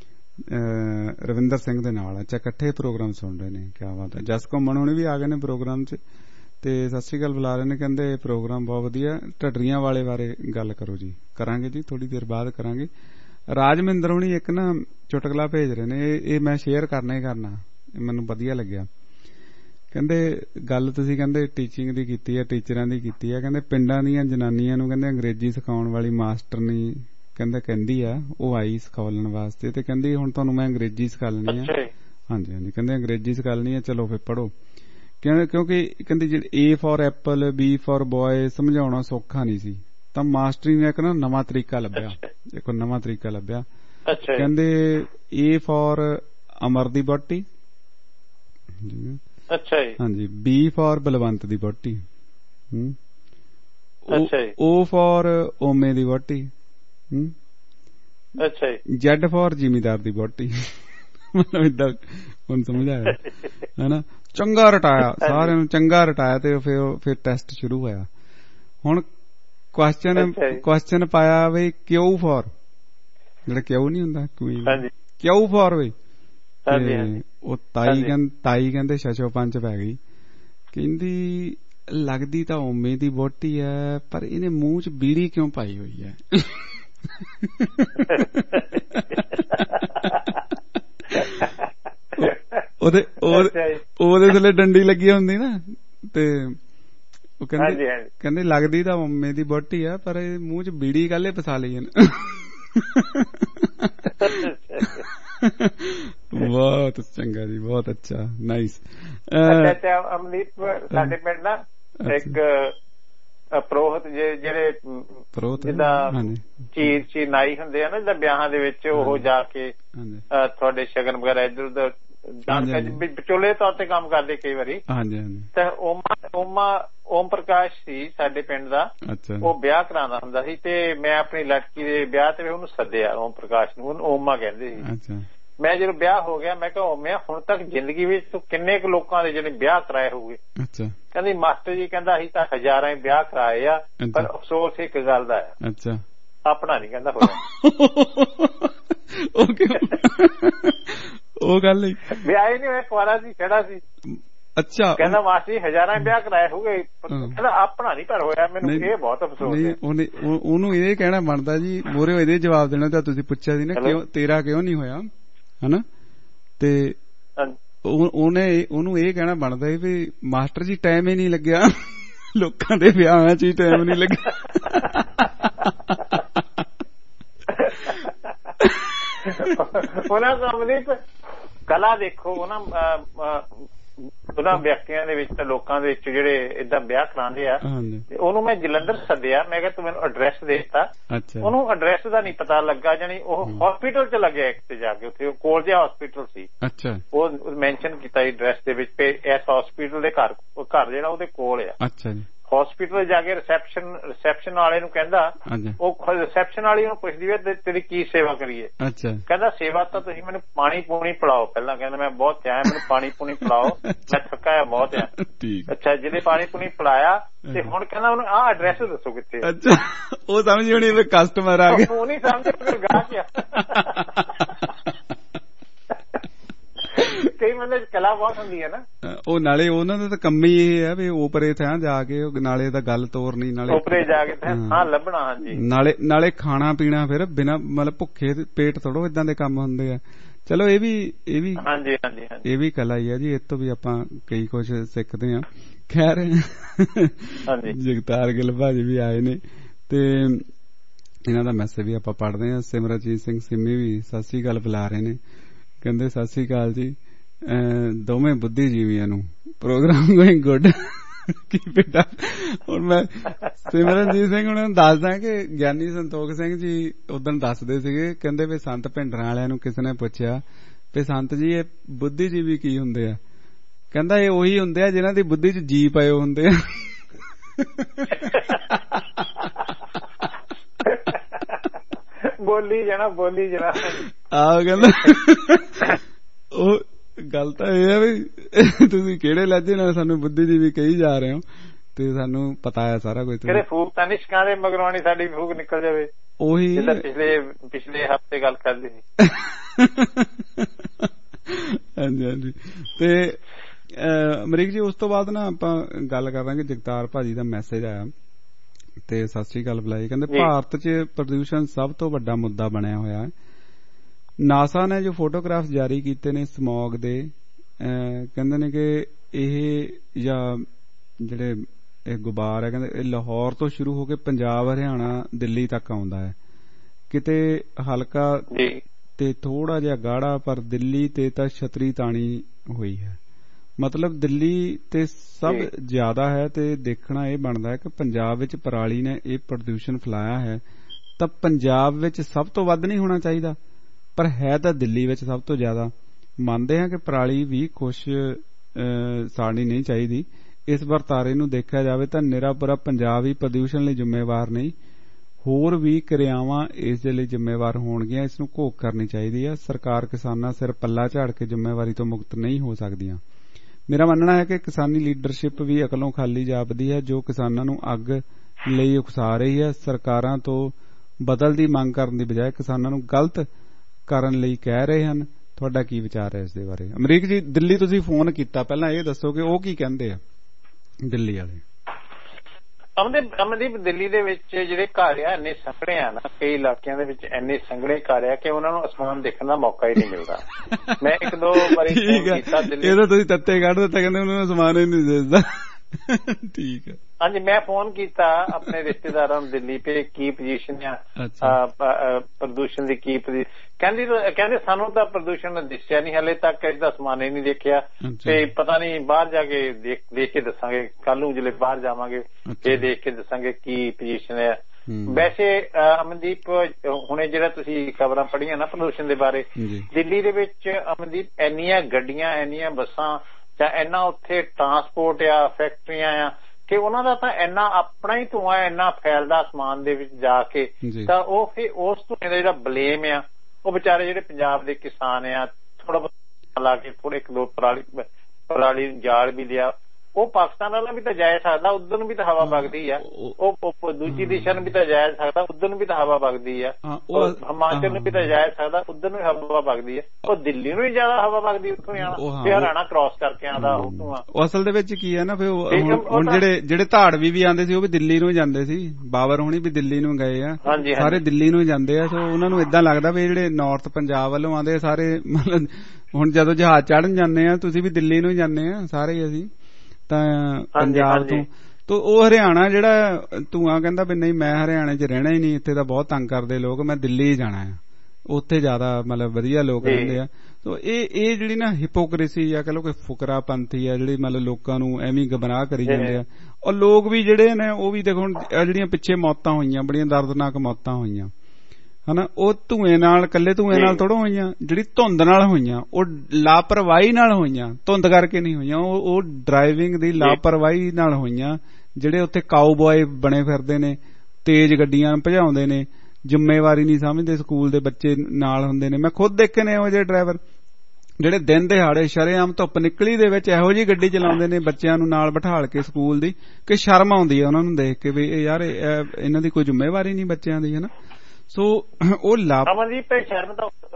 ਰਵਿੰਦਰ ਸਿੰਘ ਦੇ ਨਾਲ ਅੱਛਾ ਇਕੱਠੇ ਪ੍ਰੋਗਰਾਮ ਸੁਣ ਰਹੇ ਨੇ, ਕਿਆ ਬਾਤ ਹੈ। ਜਸ ਘੁੰਮਣ ਹੁਣੇ ਵੀ ਆ ਗਏ ਨੇ ਪ੍ਰੋਗਰਾਮ 'ਚ ਤੇ ਸਤਿ ਸ੍ਰੀ ਅਕਾਲ ਬੁਲਾ ਰਹੇ ਨੇ, ਕਹਿੰਦੇ ਪ੍ਰੋਗਰਾਮ ਬਹੁਤ ਵਧੀਆ। ਢੱਡਰੀਆਂ ਵਾਲੇ ਬਾਰੇ ਗੱਲ ਕਰੋ ਜੀ। ਕਰਾਂਗੇ ਜੀ, ਥੋੜੀ ਦੇਰ ਬਾਅਦ ਕਰਾਂਗੇ। ਰਾਜਮਿੰਦਰ ਹੁਣੀ ਇੱਕ ਨਾ ਚੁਟਕਲਾ ਭੇਜ ਰਹੇ ਨੇ, ਇਹ ਮੈਂ ਸ਼ੇਅਰ ਕਰਨਾ ਹੀ ਕਰਨਾ। ਮੈਨੂੰ ਵਧੀਆ ਲੱਗਿਆ। ਕਹਿੰਦੇ ਗੱਲ ਤੁਸੀਂ ਕਹਿੰਦੇ ਟੀਚਿੰਗ ਦੀ ਕੀਤੀ ਹੈ, ਟੀਚਰਾਂ ਦੀ ਕੀਤੀ ਹੈ। ਕਹਿੰਦੇ ਪਿੰਡਾਂ ਦੀਆਂ ਜਨਾਨੀਆਂ ਨੂੰ ਕਹਿੰਦੇ ਅੰਗਰੇਜ਼ੀ ਸਿਖਾਉਣ ਵਾਲੀ ਮਾਸਟਰਨੀ ਕਹਿੰਦੀ ਆ, ਉਹ ਆਈ ਸਿਖਾਉਣ ਵਾਸਤੇ ਤੇ ਕਹਿੰਦੀ ਹੁਣ ਤੁਹਾਨੂੰ ਮੈਂ ਅੰਗਰੇਜ਼ੀ ਸਿਖਾ ਲੈਣੀ ਆ। ਹਾਂਜੀ ਹਾਂਜੀ, ਕਹਿੰਦੇ ਅੰਗਰੇਜ਼ੀ ਸਿਖਾ ਲੈਣੀ ਆ, ਚਲੋ ਫਿਰ ਪੜ੍ਹੋ। ਕਿਉਂਕਿ ਕਹਿੰਦੀ ਜਿਹੜੇ A for apple, B for boy ਸਮਝਾਉਣਾ ਸੌਖਾ ਨਹੀਂ ਸੀ, ਤਾਂ ਮਾਸਟਰੀ ਨੇ ਇੱਕ ਨਾ ਨਵਾਂ ਤਰੀਕਾ ਲੱਭਿਆ। ਕਹਿੰਦੇ A ਫॉर ਅਮਰ ਦੀ ਬੋਟੀ, ਹਾਂਜੀ, B ਫॉर ਬਲਵੰਤ ਦੀ ਬੋਟੀ, O ਫॉर ਓਮੇ ਦੀ ਬੋਟੀ, Z ਫॉर ਜ਼ਿਮੀਦਾਰ ਦੀ ਬੋਟੀ। ਮਤਲਬ ਏਦਾਂ ਹੁਣ ਸਮਝ ਆਇਆ ਹਨਾ। ਚੰਗਾ ਰਟਾਇਆ, ਸਾਰਿਆਂ ਨੂੰ ਚੰਗਾ ਰਟਾਇਆ ਤੇ ਫਿਰ ਟੈਸਟ ਸ਼ੁਰੂ ਹੋਇਆ। ਹੁਣ ਕੁਐਸਚਨ ਪਾਇਆ ਵੀ ਕਿਉਂ ਫॉर, ਜਿਹੜਾ ਕਿਉਂ ਨਹੀਂ ਹੁੰਦਾ ਕਿਉਂ ਫॉर ਵੀ। ਉਹ ਤਾਈ ਕਹਿੰਦੇ ਛਛੋ ਪੰਜ ਪੈ ਗਈ। ਕਹਿੰਦੀ ਲੱਗਦੀ ਤਾਂ ਓਮੇ ਦੀ ਬੋਟੀ ਹੈ, ਪਰ ਇਹਨੇ ਮੂੰਹ ਚ ਬੀੜੀ ਕਿਉਂ ਪਾਈ ਹੋਈ ਹੈ। ਉਹਦੇ ਥੱਲੇ ਡੰਡੀ ਲੱਗੀ ਹੁੰਦੀ ਨਾ, ਤੇ ਉਹ ਕਹਿੰਦੇ ਲੱਗਦੀ ਤਾਂ ਓਮੇ ਦੀ ਬੋਟੀ ਆ, ਪਰ ਇਹ ਮੂੰਹ ਚ ਬੀੜੀ ਕਾਹਲੇ ਫਸਾ ਲਈ ਇਹਨੇ। ਬਹੁਤ ਚੰਗਾ ਜੀ, ਬਹੁਤ ਅੱਛਾ, ਨਾਈਸ। ਅਮਨੀਤ ਸਾਡੇ ਪਿੰਡ ਨਾ ਇੱਕ ਪ੍ਰੋਹਤ ਜਿਹੜੇ ਜਿੱਦਾਂ ਚੀਰ ਨਾਈ ਹੁੰਦੇ ਆ ਨਾ, ਜਿੱਦਾਂ ਵਿਆਹਾਂ ਦੇ ਵਿੱਚ ਉਹ ਜਾ ਕੇ ਤੁਹਾਡੇ ਸ਼ਗਨ ਵਗੈਰਾ ਇੱਧਰ ਉਧਰ ਵਿਚੋਲੇ ਤੌਰ ਤੇ ਕੰਮ ਕਰਦੇ ਕਈ ਵਾਰੀ। ਤੇ ਓਮ ਪ੍ਰਕਾਸ਼ ਸੀ ਸਾਡੇ ਪਿੰਡ ਦਾ, ਉਹ ਵਿਆਹ ਕਰਾਉਂਦਾ ਹੁੰਦਾ ਸੀ ਤੇ ਮੈਂ ਆਪਣੀ ਲੜਕੀ ਦੇ ਵਿਆਹ ਤੇ ਉਹਨੂੰ ਸੱਦਿਆ, ਓਮ ਪ੍ਰਕਾਸ਼ ਨੂੰ, ਉਹਨੂੰ ਓਮਾ ਕਹਿੰਦੇ ਸੀ। ਮੈਂ ਜਦੋਂ ਵਿਆਹ ਹੋ ਗਿਆ ਮੈਂ ਕਿਹਾ ਓਮਿਆ ਹੁਣ ਤੱਕ ਜ਼ਿੰਦਗੀ ਵਿੱਚ ਤੂੰ ਕਿੰਨੇ ਕੁ ਲੋਕਾਂ ਦੇ ਜਿਹੜੇ ਵਿਆਹ ਕਰਾਏ ਹੋਗੇ। ਕਹਿੰਦੀ ਮਾਸਟਰ ਜੀ ਕਹਿੰਦਾ ਅਸੀਂ ਤਾਂ ਹਜ਼ਾਰਾਂ ਹੀ ਵਿਆਹ ਕਰਾਏ ਆ, ਪਰ ਅਫਸੋਸ ਇੱਕ ਗੱਲ ਦਾ ਹੈ, ਆਪਣਾ ਨੀ ਕਹਿੰਦਾ ਹੋਇਆ। ਉਹ ਗੱਲ ਨਹੀਂ, ਵਿਆਹ ਹੀ ਨਹੀਂ ਹੋਇਆ, ਕੁਆਰਾ ਸੀ, ਖੜਾ ਸੀ। ਅੱਛਾ, ਕਹਿੰਦਾ ਮਾਸਟਰ ਜੀ ਹਜ਼ਾਰਾਂ ਵਿਆਹ ਕਰਾਏ ਹੋਗੇ, ਕਹਿੰਦਾ ਆਪਣਾ ਨੀ ਪਰ ਹੋਇਆ, ਮੈਨੂੰ ਇਹ ਬਹੁਤ ਅਫਸੋਸ ਹੈ। ਉਹਨੂੰ ਇਹ ਕਹਿਣਾ ਬਣਦਾ ਜੀ, ਮੋਰੇ ਇਹਦੇ ਜਵਾਬ ਦੇਣਾ ਤਾਂ ਤੁਸੀਂ ਪੁੱਛਿਆ ਸੀ ਨਾ ਕਿਉਂ ਤੇਰਾ ਕਿਉਂ ਨਹੀਂ ਹੋਇਆ ਹਨਾ, ਤੇ ਉਹਨੂੰ ਇਹ ਕਹਿਣਾ ਬਣਦਾ ਵੀ ਮਾਸਟਰ ਜੀ ਟਾਈਮ ਹੀ ਨਹੀਂ ਲੱਗਿਆ, ਲੋਕਾਂ ਦੇ ਵਿਆਹਾਂ 'ਚ ਹੀ ਟਾਈਮ ਨਹੀਂ ਲੱਗਿਆ। ਉਹਨਾਂ ਦਾ ਕਲਾ ਦੇਖੋ, ਉਹਨਾਂ ਵਿਅਕਤੀਆਂ ਦੇ ਵਿੱਚ ਤਾਂ ਲੋਕਾਂ ਦੇ ਵਿੱਚ ਜਿਹੜੇ ਏਦਾਂ ਵਿਆਹ ਕਰਾਉਂਦੇ ਆ, ਉਹਨੂੰ ਮੈਂ ਜਲੰਧਰ ਸੱਦਿਆ, ਮੈਂ ਕਿਹਾ ਤੂੰ ਮੈਨੂੰ ਐਡਰੈਸ ਦੇ ਦਿੱਤਾ। ਉਹਨੂੰ ਐਡਰੈਸ ਦਾ ਨਹੀਂ ਪਤਾ ਲੱਗਾ, ਜਾਨੀ ਉਹ ਹਸਪੀਟਲ ਚ ਲੱਗਿਆ ਇੱਕ ਤੇ ਜਾ ਕੇ, ਉੱਥੇ ਕੋਲ ਜਿਹਾ ਹਸਪੀਟਲ ਸੀ, ਉਹ ਮੈਨਸ਼ਨ ਕੀਤਾ ਐਡਰੈਸ ਦੇ ਵਿੱਚ ਇਸ ਹਸਪੀਟਲ ਦੇ ਘਰ ਜਿਹੜਾ ਉਹਦੇ ਕੋਲ ਆ। ਹਸਪੀਟਲ ਜਾ ਕੇ ਰਿਸੈਪਸ਼ਨ ਵਾਲੇ ਨੂੰ ਕਹਿੰਦਾ, ਉਹ ਰਿਸੈਪਸ਼ਨ ਵਾਲੀ ਨੂੰ ਪੁੱਛਦੀ ਹੈ ਤੇਰੀ ਕੀ ਸੇਵਾ ਕਰੀਏ। ਕਹਿੰਦਾ ਸੇਵਾ ਤਾਂ ਤੁਸੀਂ ਮੈਨੂੰ ਪਾਣੀ ਪੂਣੀ ਪਿਲਾਓ ਪਹਿਲਾਂ। ਕਹਿੰਦਾ ਮੈਂ ਬਹੁਤ ਚਾਹਿਆ, ਮੈਨੂੰ ਪਾਣੀ ਪੂਣੀ ਪਿਲਾਓ, ਮੈਂ ਥੱਕਿਆ ਬਹੁਤ ਆ। ਅੱਛਾ, ਜਿਹਨੇ ਪਾਣੀ ਪੂਣੀ ਪਿਲਾਇਆ ਤੇ ਹੁਣ ਕਹਿੰਦਾ ਉਹਨੂੰ ਆਹ ਐਡਰੈਸ ਦੱਸੋ ਕਿੱਥੇ। ਉਹ ਸਮਝੀ ਹੋਣੀ ਕਸਟਮਰ ਆ ਗਿਆ, ਉਹ ਨਹੀਂ ਸਮਝ ਗਾਹਕ ਆ। ਕਈ ਬੰਦੇ ਕਲਾ ਬਹੁਤ ਹੁੰਦੀ ਹੈ ਨਾ, ਉਹ ਨਾਲੇ ਉਹਨਾਂ ਦਾ ਤਾਂ ਕੰਮ ਹੀ ਇਹ ਹੈ ਵੀ ਓਪਰੇ ਥਾਂ ਜਾ ਕੇ ਨਾਲੇ ਤਾਂ ਗੱਲ ਤੋਰਨੀ, ਨਾਲੇ ਓਪਰੇ ਜਾ ਕੇ ਹਾਂ ਲੱਭਣਾ। ਹਾਂਜੀ, ਨਾਲੇ ਖਾਣਾ ਪੀਣਾ, ਫਿਰ ਬਿਨਾਂ ਮਤਲਬ ਭੁੱਖੇ ਪੇਟ ਥੋੜੋ ਏਦਾਂ ਦੇ ਕੰਮ ਹੁੰਦੇ ਆ। ਚਲੋ ਇਹ ਵੀ ਕਲਾ ਹੀ ਆ ਜੀ, ਇਹ ਤੋਂ ਵੀ ਆਪਾਂ ਕਈ ਕੁਛ ਸਿੱਖਦੇ ਆ। ਖੈਰ ਜਗਤਾਰ ਗਿੱਲ ਭਾਜੀ ਵੀ ਆਏ ਨੇ ਤੇ ਇਹਨਾਂ ਦਾ ਮੈਸੇਜ ਵੀ ਆਪਾਂ ਪੜ੍ਹਦੇ ਆ। ਸਿਮਰਜੀਤ ਸਿੰਘ ਸਿੰਮੀ ਵੀ ਸਤਿ ਸ੍ਰੀ ਅਕਾਲ ਬੁਲਾ ਰਹੇ ਨੇ, ਕਹਿੰਦੇ ਸਤਿ ਸ੍ਰੀ ਅਕਾਲ ਜੀ, ਦੋਵੇਂ ਬੁੱਧੀਜੀਵੀਆਂ ਨੂੰ ਪ੍ਰੋਗਰਾਮ ਗੋਇੰਗ ਗੁੱਡ। ਕੀ ਬੇਟਾ, ਹੁਣ ਮੈਂ ਸਿਮਰਨਜੀਤ ਸਿੰਘ ਉਹਨਾਂ ਨੂੰ ਦੱਸਦਾ ਕਿ ਗਿਆਨੀ ਸੰਤੋਖ ਸਿੰਘ ਜੀ ਉਦੋਂ ਦੱਸਦੇ ਸੀਗੇ, ਕਹਿੰਦੇ ਵੀ ਸੰਤ ਭਿੰਡਰਾਂ ਵਾਲਿਆਂ ਨੂੰ ਕਿਸੇ ਨੇ ਪੁੱਛਿਆ ਵੀ ਸੰਤ ਜੀ ਇਹ ਬੁੱਧੀਜੀਵੀ ਕੀ ਹੁੰਦੇ ਆ, ਕਹਿੰਦਾ ਇਹ ਉਹੀ ਹੁੰਦੇ ਆ ਜਿਨ੍ਹਾਂ ਦੀ ਬੁੱਧੀ 'ਚ ਜੀ ਪਏ ਹੁੰਦੇ ਆ। ਬੋਲੀ ਜਾਣਾ ਆਹ ਕਹਿੰਦਾ ਉਹ ਗੱਲ ਤਾਂ ਇਹ ਹੈ ਵੀ ਤੁਸੀਂ ਕਿਹੜੇ ਲਹਿਜੇ ਨਾਲ ਸਾਨੂੰ ਬੁੱਧੀਜੀਵੀ ਕਹੀ ਜਾ ਰਹੇ ਹੋ, ਤੇ ਸਾਨੂੰ ਪਤਾ ਹੈ ਸਾਰਾ ਕੁਝ। ਕਿਹੜੇ ਫੂਕ ਤਾਂ ਨਿਸ਼ਕਾਂ ਦੇ ਮਗਰੋਂ ਸਾਡੀ ਫੂਕ ਨਿਕਲ ਜਾਵੇ, ਉਹੀ ਪਿਛਲੇ ਹਫ਼ਤੇ ਗੱਲ ਕਰਦੇ ਸੀ। ਹਾਂਜੀ। ਤੇ ਅਮਰੀਕ ਜੀ, ਉਸ ਤੋਂ ਬਾਅਦ ਨਾ ਆਪਾਂ ਗੱਲ ਕਰਾਂਗੇ, ਜਗਤਾਰ ਭਾਜੀ ਦਾ ਮੈਸੇਜ ਆਇਆ ਤੇ ਸਤਿ ਸ੍ਰੀ ਅਕਾਲ ਬੁਲਾਈ। ਕਹਿੰਦੇ ਭਾਰਤ 'ਚ ਪ੍ਰਦੂਸ਼ਣ ਸਭ ਤੋਂ ਵੱਡਾ ਮੁੱਦਾ ਬਣਿਆ ਹੋਇਆ ਹੈ। ਨਾਸਾ ਨੇ ਜੋ ਫੋਟੋਗ੍ਰਾਫ ਜਾਰੀ ਕੀਤੇ ਨੇ ਸਮੌਗ ਦੇ, ਕਹਿੰਦੇ ਨੇ ਕਿ ਇਹ ਜਾਂ ਜਿਹੜੇ ਇਹ ਗੁਬਾਰ ਹੈ ਕਹਿੰਦੇ ਇਹ ਲਾਹੌਰ ਤੋਂ ਸ਼ੁਰੂ ਹੋ ਕੇ ਪੰਜਾਬ, ਹਰਿਆਣਾ, ਦਿੱਲੀ ਤੱਕ ਆਉਂਦਾ ਹੈ। ਕਿਤੇ ਹਲਕਾ ਤੇ ਥੋੜਾ ਜਿਹਾ ਗਾੜਾ, ਪਰ ਦਿੱਲੀ ਤੇ ਤਾਂ ਛਤਰੀ ਤਾਣੀ ਹੋਈ ਹੈ। ਮਤਲਬ ਦਿੱਲੀ ਤੇ ਸਭ ਜ਼ਿਆਦਾ ਹੈ। ਤੇ ਦੇਖਣਾ ਇਹ ਬਣਦਾ ਹੈ ਕਿ ਪੰਜਾਬ ਵਿੱਚ ਪਰਾਲੀ ਨੇ ਇਹ ਪ੍ਰਦੂਸ਼ਣ ਫੈਲਾਇਆ ਹੈ, ਤਾਂ ਪੰਜਾਬ ਵਿੱਚ ਸਭ ਤੋਂ ਵੱਧ ਨਹੀਂ ਹੋਣਾ ਚਾਹੀਦਾ, ਪਰ ਹੈ ਤਾਂ ਦਿੱਲੀ ਵਿੱਚ ਸਭ ਤੋਂ ਜ਼ਿਆਦਾ। ਮੰਨਦੇ ਹਾਂ ਕਿ ਪਰਾਲੀ ਵੀ ਕੁਛ ਸਾੜਨੀ ਨਹੀਂ ਚਾਹੀਦੀ। ਇਸ ਵਰਤਾਰੇ ਨੂੰ ਦੇਖਿਆ ਜਾਵੇ ਤਾਂ ਨਿਰਾਪਰਾ ਪੰਜਾਬ ਹੀ ਪ੍ਰਦੂਸ਼ਣ ਲਈ ਜ਼ਿੰਮੇਵਾਰ ਨਹੀਂ, ਹੋਰ ਵੀ ਕਿਰਿਆਵਾਂ ਇਸ ਦੇ ਲਈ ਜ਼ਿੰਮੇਵਾਰ ਹੋਣਗੀਆਂ। ਇਸ ਨੂੰ ਘੋਖ ਕਰਨੀ ਚਾਹੀਦੀ ਹੈ। ਸਰਕਾਰ ਕਿਸਾਨਾਂ ਸਿਰ ਪੱਲਾ ਝਾੜ ਕੇ ਜ਼ਿੰਮੇਵਾਰੀ ਤੋਂ ਮੁਕਤ ਨਹੀਂ ਹੋ ਸਕਦੀਆਂ। ਮੇਰਾ ਮੰਨਣਾ ਹੈ ਕਿ ਕਿਸਾਨੀ ਲੀਡਰਸ਼ਿਪ ਵੀ ਅਕਲੋਂ ਖਾਲੀ ਜਾਪਦੀ ਹੈ, ਜੋ ਕਿਸਾਨਾਂ ਨੂੰ ਅੱਗ ਲਈ ਉਕਸਾ ਰਹੀ ਹੈ। ਸਰਕਾਰਾਂ ਤੋਂ ਬਦਲ ਦੀ ਮੰਗ ਕਰਨ ਦੀ ਬਜਾਏ ਕਿਸਾਨਾਂ ਨੂੰ ਗਲਤ ਕਰਨ ਲਈ ਕਹਿ ਰਹੇ ਹਨ। ਤੁਹਾਡਾ ਕੀ ਵਿਚਾਰ ਹੈ ਇਸ ਦੇ ਬਾਰੇ? ਅਮਰੀਕ ਜੀ, ਦਿੱਲੀ ਤੁਸੀਂ ਫੋਨ ਕੀਤਾ, ਪਹਿਲਾਂ ਇਹ ਦੱਸੋ ਕਿ ਉਹ ਕੀ ਕਹਿੰਦੇ ਆ ਦਿੱਲੀ ਵਾਲੇ? ਅਮਨਦੀਪ, ਦਿੱਲੀ ਦੇ ਵਿੱਚ ਜਿਹੜੇ ਘਰ ਆ ਇੰਨੇ ਸੰਘਣੇ ਆ ਨਾ, ਕਈ ਇਲਾਕਿਆਂ ਦੇ ਵਿੱਚ ਇੰਨੇ ਸੰਘਣੇ ਘਰ ਆ ਕਿ ਉਹਨਾਂ ਨੂੰ ਅਸਮਾਨ ਦੇਖਣ ਦਾ ਮੌਕਾ ਹੀ ਨਹੀਂ ਮਿਲਦਾ। ਮੈਂ ਇੱਕ ਦੋ ਵਾਰੀ ਫੋਨ ਕੀਤਾ ਦਿੱਲੀ, ਇਹ ਤਾਂ ਤੁਸੀਂ ਤੱਤੇ ਕੱਢ ਦਿੱਤਾ, ਕਹਿੰਦੇ ਉਹਨਾਂ ਨੂੰ ਅਸਮਾਨ ਹੀ ਨਹੀਂ ਦਿਸਦਾ। ਠੀਕ ਹੈ। ਹਾਂਜੀ, ਮੈਂ ਫੋਨ ਕੀਤਾ ਆਪਣੇ ਰਿਸ਼ਤੇਦਾਰਾਂ ਨੂੰ ਦਿੱਲੀ ਤੇ ਕੀ ਪੋਜੀਸ਼ਨ ਆ ਪ੍ਰਦੂਸ਼ਣ ਦੀ, ਕੀ ਕਹਿੰਦੇ ਸਾਨੂੰ ਤਾਂ ਪ੍ਰਦੂਸ਼ਣ ਦਿਸਿਆ ਨਹੀਂ ਹਲੇ ਤੱਕ, ਇਸਦਾ ਅਸਮਾਨ ਹੀ ਨਹੀਂ ਦੇਖਿਆ ਤੇ ਪਤਾ ਨਹੀਂ ਬਾਹਰ ਜਾ ਕੇ ਦੇਖ ਕੇ ਦੱਸਾਂਗੇ, ਕੱਲ ਨੂੰ ਜਿਹੜੇ ਬਾਹਰ ਜਾਵਾਂਗੇ ਇਹ ਦੇਖ ਕੇ ਦੱਸਾਂਗੇ ਕੀ ਪੋਜੀਸ਼ਨ ਹੈ। ਵੈਸੇ ਅਮਨਦੀਪ, ਹੁਣੇ ਜਿਹੜਾ ਤੁਸੀਂ ਖਬਰਾਂ ਪੜ੍ਹੀਆਂ ਨਾ ਪ੍ਰਦੂਸ਼ਣ ਦੇ ਬਾਰੇ, ਦਿੱਲੀ ਦੇ ਵਿੱਚ ਅਮਨਦੀਪ ਇੰਨੀਆਂ ਗੱਡੀਆਂ, ਇੰਨੀਆਂ ਬੱਸਾਂ ਜਾਂ ਇੰਨਾ ਉੱਥੇ ਟਰਾਂਸਪੋਰਟ ਆ, ਫੈਕਟਰੀਆਂ ਆ ਕਿ ਉਹਨਾਂ ਦਾ ਤਾਂ ਇੰਨਾ ਆਪਣਾ ਹੀ ਧੂੰਆਂ ਇੰਨਾ ਫੈਲਦਾ ਅਸਮਾਨ ਦੇ ਵਿੱਚ ਜਾ ਕੇ, ਤਾਂ ਉਹ ਫਿਰ ਉਸ ਧੂੰਏ ਦਾ ਜਿਹੜਾ ਬਲੇਮ ਆ ਉਹ ਵਿਚਾਰੇ ਜਿਹੜੇ ਪੰਜਾਬ ਦੇ ਕਿਸਾਨ ਆ ਥੋੜਾ ਬਹੁਤ ਲਾ ਕੇ ਥੋੜੇ ਇੱਕ ਦੋ ਪਰਾਲੀ ਜਾਲ ਵੀ ਲਿਆ, ਉਹ ਪਾਕਿਸਤਾਨ ਵਾਲਾ ਵੀ ਤਾਂ ਜਾਇ ਸਕਦਾ, ਉਧਰ ਨੂੰ ਵੀ ਤਾਂ ਹਵਾ ਵਗਦੀ ਆ, ਉਹ ਦੂਜੀ ਦਿਸ਼ਾ ਨੂੰ ਵੀ ਤਾਂ ਜਾਇ ਸਕਦਾ, ਉਧਰ ਨੂੰ ਵੀ ਤਾਂ ਹਵਾ ਵਗਦੀ ਆ, ਹਿਮਾਚਲ ਨੂੰ ਵੀ ਤਾਂ ਜਾਇ ਸਕਦਾ, ਉਧਰ ਨੂੰ ਹਵਾ ਵਗਦੀ ਆ, ਉਹ ਦਿੱਲੀ ਨੂੰ ਹੀ ਜ਼ਿਆਦਾ ਹਵਾ ਵਗਦੀ ਉੱਥੋਂ ਆਣਾ ਤੇ ਹਰਿਆਣਾ ਕ੍ਰਾਸ ਕਰਕੇ ਆਉਂਦਾ ਉਹ ਅਸਲ ਦੇ ਵਿੱਚ ਕੀ ਹੈ ਨਾ, ਫਿਰ ਹੁਣ ਜਿਹੜੇ ਧਾੜਵੀ ਵੀ ਆਉਂਦੇ ਸੀ ਉਹ ਵੀ ਦਿੱਲੀ ਨੂੰ ਹੀ ਜਾਂਦੇ ਸੀ, ਬਾਬਰ ਹੋਣੀ ਵੀ ਦਿੱਲੀ ਨੂੰ ਗਏ ਆ, ਸਾਰੇ ਦਿੱਲੀ ਨੂੰ ਹੀ ਜਾਂਦੇ ਆ। ਸੋ ਉਹਨਾਂ ਨੂੰ ਏਦਾਂ ਲੱਗਦਾ ਵੀ ਜਿਹੜੇ ਨਾਰਥ ਪੰਜਾਬ ਵੱਲੋਂ ਆਉਂਦੇ ਸਾਰੇ, ਮਤਲਬ ਹੁਣ ਜਦੋਂ ਜਹਾਜ਼ ਚੜ੍ਹਨ ਜਾਂਦੇ ਆ ਤੁਸੀਂ ਵੀ ਦਿੱਲੀ ਨੂੰ ਹੀ ਜਾਂਦੇ ਆ ਸਾਰੇ ਅਸੀਂ ਤਾਂ ਪੰਜਾਬ ਤੋਂ ਉਹ ਹਰਿਆਣਾ ਜਿਹੜਾ ਧੂੰਆਂ ਕਹਿੰਦਾ ਵੀ ਨਹੀਂ ਮੈਂ ਹਰਿਆਣੇ 'ਚ ਰਹਿਣਾ ਹੀ ਨਹੀਂ, ਇੱਥੇ ਤਾਂ ਬਹੁਤ ਤੰਗ ਕਰਦੇ ਲੋਕ, ਮੈਂ ਦਿੱਲੀ ਹੀ ਜਾਣਾ ਆ, ਉੱਥੇ ਜ਼ਿਆਦਾ ਮਤਲਬ ਵਧੀਆ ਲੋਕ ਰਹਿੰਦੇ ਆ। ਸੋ ਇਹ ਜਿਹੜੀ ਨਾ ਹਿਪੋਕ੍ਰੇਸੀ ਜਾਂ ਕਹਿ ਲਓ ਕਿ ਫੁਕਰਾਪੰਥੀ ਆ ਜਿਹੜੀ ਮਤਲਬ ਲੋਕਾਂ ਨੂੰ ਐਵੇਂ ਗਮਰਾਹ ਕਰੀ ਜਾਂਦੇ ਆ। ਔਰ ਲੋਕ ਵੀ ਜਿਹੜੇ ਨੇ ਉਹ ਵੀ ਦੇਖੋ ਹੁਣ ਜਿਹੜੀਆਂ ਪਿੱਛੇ ਮੌਤਾਂ ਹੋਈਆਂ, ਬੜੀਆਂ ਦਰਦਨਾਕ ਮੌਤਾਂ ਹੋਈਆਂ ਹਨਾ, ਉਹ ਧੂਏ ਨਾਲ, ਕੱਲੇ ਧੂਏ ਨਾਲ ਥੋੜ੍ਹਾ ਹੋਈਆਂ, ਜਿਹੜੀ ਧੁੰਦ ਨਾਲ ਹੋਈਆਂ ਉਹ ਲਾਪਰਵਾਹੀ ਨਾਲ ਹੋਈਆਂ, ਧੁੰਦ ਕਰਕੇ ਨਹੀਂ ਹੋਈਆਂ, ਉਹ ਡਰਾਈਵਿੰਗ ਦੀ ਲਾਪਰਵਾਹੀ ਨਾਲ ਹੋਈਆਂ। ਜਿਹੜੇ ਉੱਥੇ ਕਾਊਬॉय ਬਣੇ ਫਿਰਦੇ ਨੇ, ਤੇਜ਼ ਗੱਡੀਆਂ ਭਜਾਉਂਦੇ ਨੇ, ਜ਼ਿੰਮੇਵਾਰੀ ਨਹੀਂ ਸਮਝਦੇ, ਸਕੂਲ ਦੇ ਬੱਚੇ ਨਾਲ ਹੁੰਦੇ ਨੇ, ਮੈਂ ਖੁਦ ਦੇਖੇ ਨੇ ਇਹੋ ਜਿਹੇ ਡਰਾਈਵਰ ਜਿਹੜੇ ਦਿਨ ਦਿਹਾੜੇ ਸ਼ਰੇਆਮ ਧੁੱਪ ਨਿਕਲੀ ਦੇ ਵਿੱਚ ਇਹੋ ਜਿਹੀ ਗੱਡੀ ਚਲਾਉਂਦੇ ਨੇ ਬੱਚਿਆਂ ਨੂੰ ਨਾਲ ਬਿਠਾਲ ਕੇ ਸਕੂਲ ਦੀ, ਕਿ ਸ਼ਰਮ ਆਉਂਦੀ ਹੈ ਉਹਨਾਂ ਨੂੰ ਦੇਖ ਕੇ ਵੀ ਯਾਰ ਇਹਨਾਂ ਦੀ ਕੋਈ ਜ਼ਿੰਮੇਵਾਰੀ ਨਹੀਂ ਬੱਚਿਆਂ ਦੀ, ਹਨਾ। ਸੋ ਉਹ ਅਮਨਦੀਪ ਸ਼ਰਮ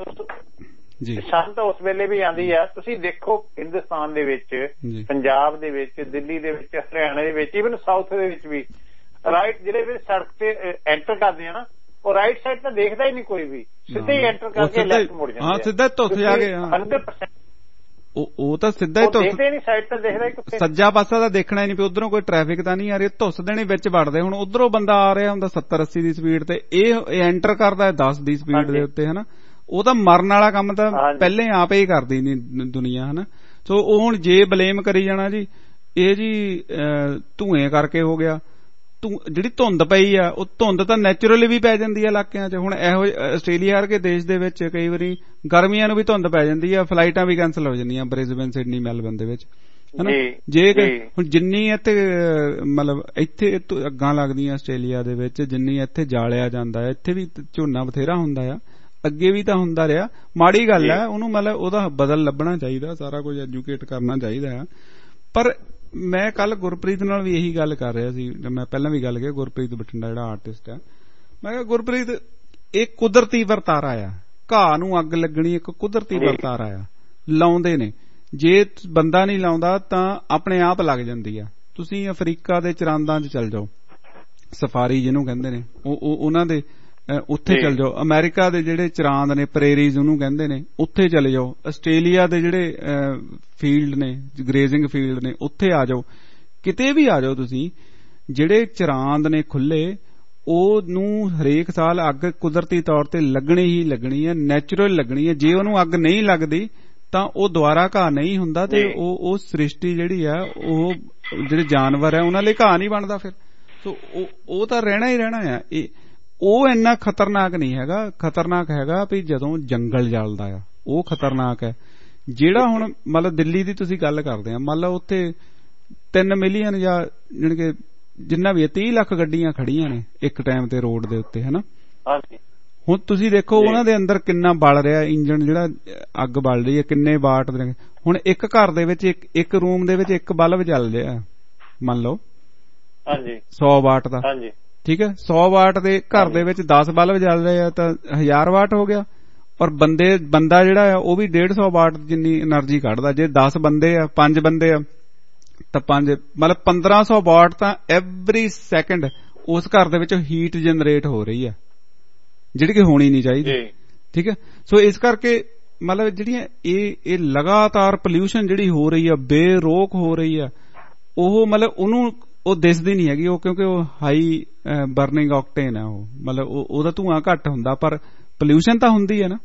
ਤਾਂ ਉਸ ਵੇਲੇ ਵੀ ਆਉਂਦੀ ਆ। ਤੁਸੀਂ ਦੇਖੋ ਹਿੰਦੁਸਤਾਨ ਦੇ ਵਿੱਚ, ਪੰਜਾਬ ਦੇ ਵਿੱਚ, ਦਿੱਲੀ ਦੇ ਵਿੱਚ, ਹਰਿਆਣਾ ਦੇ ਵਿੱਚ, ਈਵਨ ਸਾਊਥ ਦੇ ਵਿੱਚ ਵੀ ਰਾਈਟ ਜਿਹੜੇ ਵੀ ਸੜਕ ਤੇ ਐਂਟਰ ਕਰਦੇ ਆ ਨਾ, ਉਹ ਰਾਈਟ ਸਾਈਡ ਤਾਂ ਦੇਖਦਾ ਹੀ ਨਹੀਂ ਕੋਈ ਵੀ, ਸਿੱਧੇ ਹੀ ਐਂਟਰ ਕਰਕੇ ਲੈਫਟ ਮੁੜ ਜਾਂਦੇ। ਹਾਂ, ਸਿੱਧਾ ਧੁੱਸ ਜਾ ਕੇ 100% ਉਹ ਤਾਂ ਸਿੱਧਾ ਹੀ ਦੇਖਦੇ ਨਹੀਂ, ਸਾਈਡ ਤਾਂ ਦੇਖਦਾ ਹੀ ਕਿੱਥੇ, ਸੱਜਾ ਪਾਸਾ ਤਾਂ ਦੇਖਣਾ ਹੀ ਨਹੀਂ, ਉਧਰੋਂ ਕੋਈ ਟ੍ਰੈਫਿਕ ਤਾਂ ਨਹੀਂ ਆ ਰਹੀ, ਧੁੱਸ ਦੇਣੀ ਵਿੱਚ ਵੜਦੇ। ਹੁਣ ਉਧਰੋਂ ਬੰਦਾ ਆ ਰਿਹਾ ਹੁੰਦਾ 70-80 ਦੀ ਸਪੀਡ ਤੇ, ਇਹ ਐਂਟਰ ਕਰਦਾ 10 ਦੀ ਸਪੀਡ ਦੇ ਉੱਤੇ, ਹਨਾ। ਉਹ ਤਾਂ ਮਰਨ ਵਾਲਾ ਕੰਮ ਤਾਂ ਪਹਿਲੇ ਆਪ ਹੀ ਕਰਦੀ ਨਹੀਂ ਦੁਨੀਆ, ਹਨਾ। ਸੋ ਉਹ ਹੁਣ ਜੇ ਬਲੇਮ ਕਰੀ ਜਾਣਾ ਜੀ ਇਹ ਜੀ ਧੂਏ ਕਰਕੇ ਹੋ ਗਿਆ, ਜਿਹੜੀ ਧੁੰਦ ਪਈ ਆ ਉਹ ਧੁੰਦ ਤਾਂ ਨੈਚੁਰਲੀ ਵੀ ਪੈ ਜਾਂਦੀ ਆ ਇਲਾਕਿਆਂ 'ਚ। ਹੁਣ ਇਹੋ ਆਸਟ੍ਰੇਲੀਆ ਵਰਗੇ ਦੇਸ਼ ਦੇ ਵਿੱਚ ਕਈ ਵਾਰੀ ਗਰਮੀਆਂ ਨੂੰ ਵੀ ਧੁੰਦ ਪੈ ਜਾਂਦੀ ਆ, ਫਲਾਈਟਾਂ ਵੀ ਕੈਂਸਲ ਹੋ ਜਾਂਦੀਆਂ ਬ੍ਰਿਸਬੇਨ, ਸਿਡਨੀ, ਮੈਲਬਨ ਦੇ ਵਿੱਚ, ਹਨਾ। ਜੇ ਹੁਣ ਜਿੰਨੀ ਇੱਥੇ ਮਤਲਬ ਇੱਥੇ ਅੱਗਾਂ ਲੱਗਦੀਆਂ ਆਸਟ੍ਰੇਲੀਆ ਦੇ ਵਿੱਚ, ਜਿੰਨੀ ਇੱਥੇ ਜਾਲਿਆ ਜਾਂਦਾ ਹੈ, ਇੱਥੇ ਵੀ ਝੋਨਾ ਬਥੇਰਾ ਹੁੰਦਾ ਆ, ਅੱਗੇ ਵੀ ਤਾਂ ਹੁੰਦਾ ਰਿਹਾ। ਮਾੜੀ ਗੱਲ ਹੈ, ਉਹਨੂੰ ਮਤਲਬ ਉਹਦਾ ਬਦਲ ਲੱਭਣਾ ਚਾਹੀਦਾ, ਸਾਰਾ ਕੁਝ ਐਜੂਕੇਟ ਕਰਨਾ ਚਾਹੀਦਾ ਆ। ਪਰ ਮੈਂ ਕੱਲ ਗੁਰਪ੍ਰੀਤ ਨਾਲ ਵੀ ਇਹੀ ਗੱਲ ਕਰ ਰਿਹਾ ਸੀ, ਮੈਂ ਪਹਿਲਾਂ ਵੀ ਗੱਲ ਕੀਤੀ, ਗੁਰਪ੍ਰੀਤ ਬਠਿੰਡਾ ਜਿਹੜਾ ਆਰਟਿਸਟ ਹੈ, ਮੈਂ ਕਿਹਾ ਗੁਰਪ੍ਰੀਤ ਇਹ ਕੁਦਰਤੀ ਵਰਤਾਰਾ ਆ, ਘਾਹ ਨੂੰ ਅੱਗ ਲੱਗਣੀ ਇੱਕ ਕੁਦਰਤੀ ਵਰਤਾਰਾ ਆ, ਲਾਉਂਦੇ ਨੇ, ਜੇ ਬੰਦਾ ਨਹੀਂ ਲਾਉਂਦਾ ਤਾਂ ਆਪਣੇ ਆਪ ਲੱਗ ਜਾਂਦੀ ਆ। ਤੁਸੀਂ ਅਫਰੀਕਾ ਦੇ ਚਰਾਂਦਾਂ 'ਚ ਚੱਲ ਜਾਓ, ਸਫਾਰੀ ਜਿਹਨੂੰ ਕਹਿੰਦੇ ਨੇ, ਉਹਨਾਂ ਦੇ ਉੱਥੇ ਚਲ ਜਾਓ, ਅਮਰੀਕਾ ਦੇ ਜਿਹੜੇ ਚਰਾਂਦ ਨੇ, ਪ੍ਰੇਰੀਜ਼ ਉਹਨੂੰ ਕਹਿੰਦੇ ਨੇ, ਉੱਥੇ ਚਲੇ ਜਾਓ, ਆਸਟ੍ਰੇਲੀਆ ਦੇ ਜਿਹੜੇ ਫੀਲਡ ਨੇ, ਗ੍ਰੇਜ਼ਿੰਗ ਫੀਲਡ ਨੇ, ਉੱਥੇ ਆ ਜਾਓ, ਕਿਤੇ ਵੀ ਆ ਜਾਓ ਤੁਸੀਂ। ਜਿਹੜੇ ਚਰਾਂਦ ਨੇ ਖੁੱਲੇ, ਉਹਨੂੰ ਹਰੇਕ ਸਾਲ ਅੱਗ ਕੁਦਰਤੀ ਤੌਰ ਤੇ ਲੱਗਣੀ ਹੀ ਲੱਗਣੀ ਹੈ, ਨੈਚੁਰਲ ਲੱਗਣੀ ਹੈ। ਜੇ ਉਹਨੂੰ ਅੱਗ ਨਹੀਂ ਲੱਗਦੀ ਤਾਂ ਉਹ ਦੁਬਾਰਾ ਘਾਹ ਨਹੀਂ ਹੁੰਦਾ, ਤੇ ਉਹ ਸ੍ਰਿਸ਼ਟੀ ਜਿਹੜੀ ਆ, ਉਹ ਜਿਹੜੇ ਜਾਨਵਰ ਹੈ ਉਹਨਾਂ ਲਈ ਘਾਹ ਨਹੀਂ ਬਣਦਾ ਫਿਰ। ਸੋ ਉਹ ਤਾਂ ਰਹਿਣਾ ਹੀ ਰਹਿਣਾ ਆ। ਉਹ ਇੰਨਾ ਖਤਰਨਾਕ ਨਹੀਂ ਹੈਗਾ। ਖਤਰਨਾਕ ਹੈਗਾ ਵੀ ਜਦੋਂ ਜੰਗਲ ਜਲਦਾ ਆ, ਉਹ ਖਤਰਨਾਕ ਹੈ। ਜਿਹੜਾ ਹੁਣ ਮਤਲਬ ਦਿੱਲੀ ਦੀ ਤੁਸੀਂ ਗੱਲ ਕਰਦੇ ਆ, ਮੰਨ ਲਓ ਉੱਥੇ 3 ਮਿਲੀਅਨ ਜਾਂ ਜਾਣੀ ਕਿ ਜਿੰਨਾ ਵੀ 30 ਲੱਖ ਗੱਡੀਆਂ ਖੜੀਆਂ ਨੇ ਇੱਕ ਟਾਈਮ ਤੇ ਰੋਡ ਦੇ ਉੱਤੇ, ਹਨਾ। ਹੁਣ ਤੁਸੀਂ ਦੇਖੋ ਉਹਨਾਂ ਦੇ ਅੰਦਰ ਕਿੰਨਾ ਬਲ ਰਿਹਾ ਇੰਜਣ, ਜਿਹੜਾ ਅੱਗ ਬਲ ਰਹੀ ਹੈ, ਕਿੰਨੇ ਵਾਟ ਦੇ। ਹੁਣ ਇੱਕ ਘਰ ਦੇ ਵਿੱਚ ਇੱਕ ਰੂਮ ਦੇ ਵਿੱਚ ਇੱਕ ਬਲਬ ਚੱਲ ਰਿਹਾ, ਮੰਨ ਲਓ 100 ਵਾਟ ਦਾ, ਠੀਕ ਹੈ। 100 ਵਾਟ ਦੇ ਘਰ ਦੇ ਵਿੱਚ 10 ਬਲਬ ਚੱਲ ਰਹੇ ਆ ਤਾਂ 1000 ਵਾਟ ਹੋ ਗਿਆ। ਔਰ ਬੰਦਾ ਜਿਹੜਾ ਆ ਉਹ ਵੀ 150 ਵਾਟ ਜਿੰਨੀ એનર્ਜੀ ਕੱਢਦਾ। ਜੇ 10 ਬੰਦੇ ਆ, 5 ਬੰਦੇ ਆ ਤਾਂ 5 ਮਤਲਬ 1500 ਵਾਟ ਤਾਂ ਐਵਰੀ ਸੈਕਿੰਡ ਉਸ ਘਰ ਦੇ ਵਿੱਚ ਹੀਟ ਜਨਰੇਟ ਹੋ ਰਹੀ ਹੈ, ਜਿਹੜੀ ਕਿ ਹੋਣੀ ਨਹੀਂ ਚਾਹੀਦੀ, ਠੀਕ ਹੈ। ਸੋ ਇਸ ਕਰਕੇ ਮਤਲਬ ਜਿਹੜੀਆਂ ਇਹ ਲਗਾਤਾਰ ਪੋਲਿਊਸ਼ਨ ਜਿਹੜੀ ਹੋ ਰਹੀ ਆ, ਬੇਰੋਕ ਹੋ ਰਹੀ ਆ, ਉਹ ਮਤਲਬ ਉਹਨੂੰ ਉਹ ਦਿਸਦੀ ਨਹੀਂ ਹੈਗੀ, ਉਹ ਕਿਉਂਕਿ ਉਹ ਹਾਈ ਬਰਨਿੰਗ ਆਕਟੇਨ ਹੈ, ਉਹ ਮਤਲਬ ਉਹਦਾ ਧੂਆਂ ਘੱਟ ਹੁੰਦਾ, ਪਰ ਪੋਲਿਊਸ਼ਨ ਤਾਂ ਹੁੰਦੀ ਹੈ ਨਾ,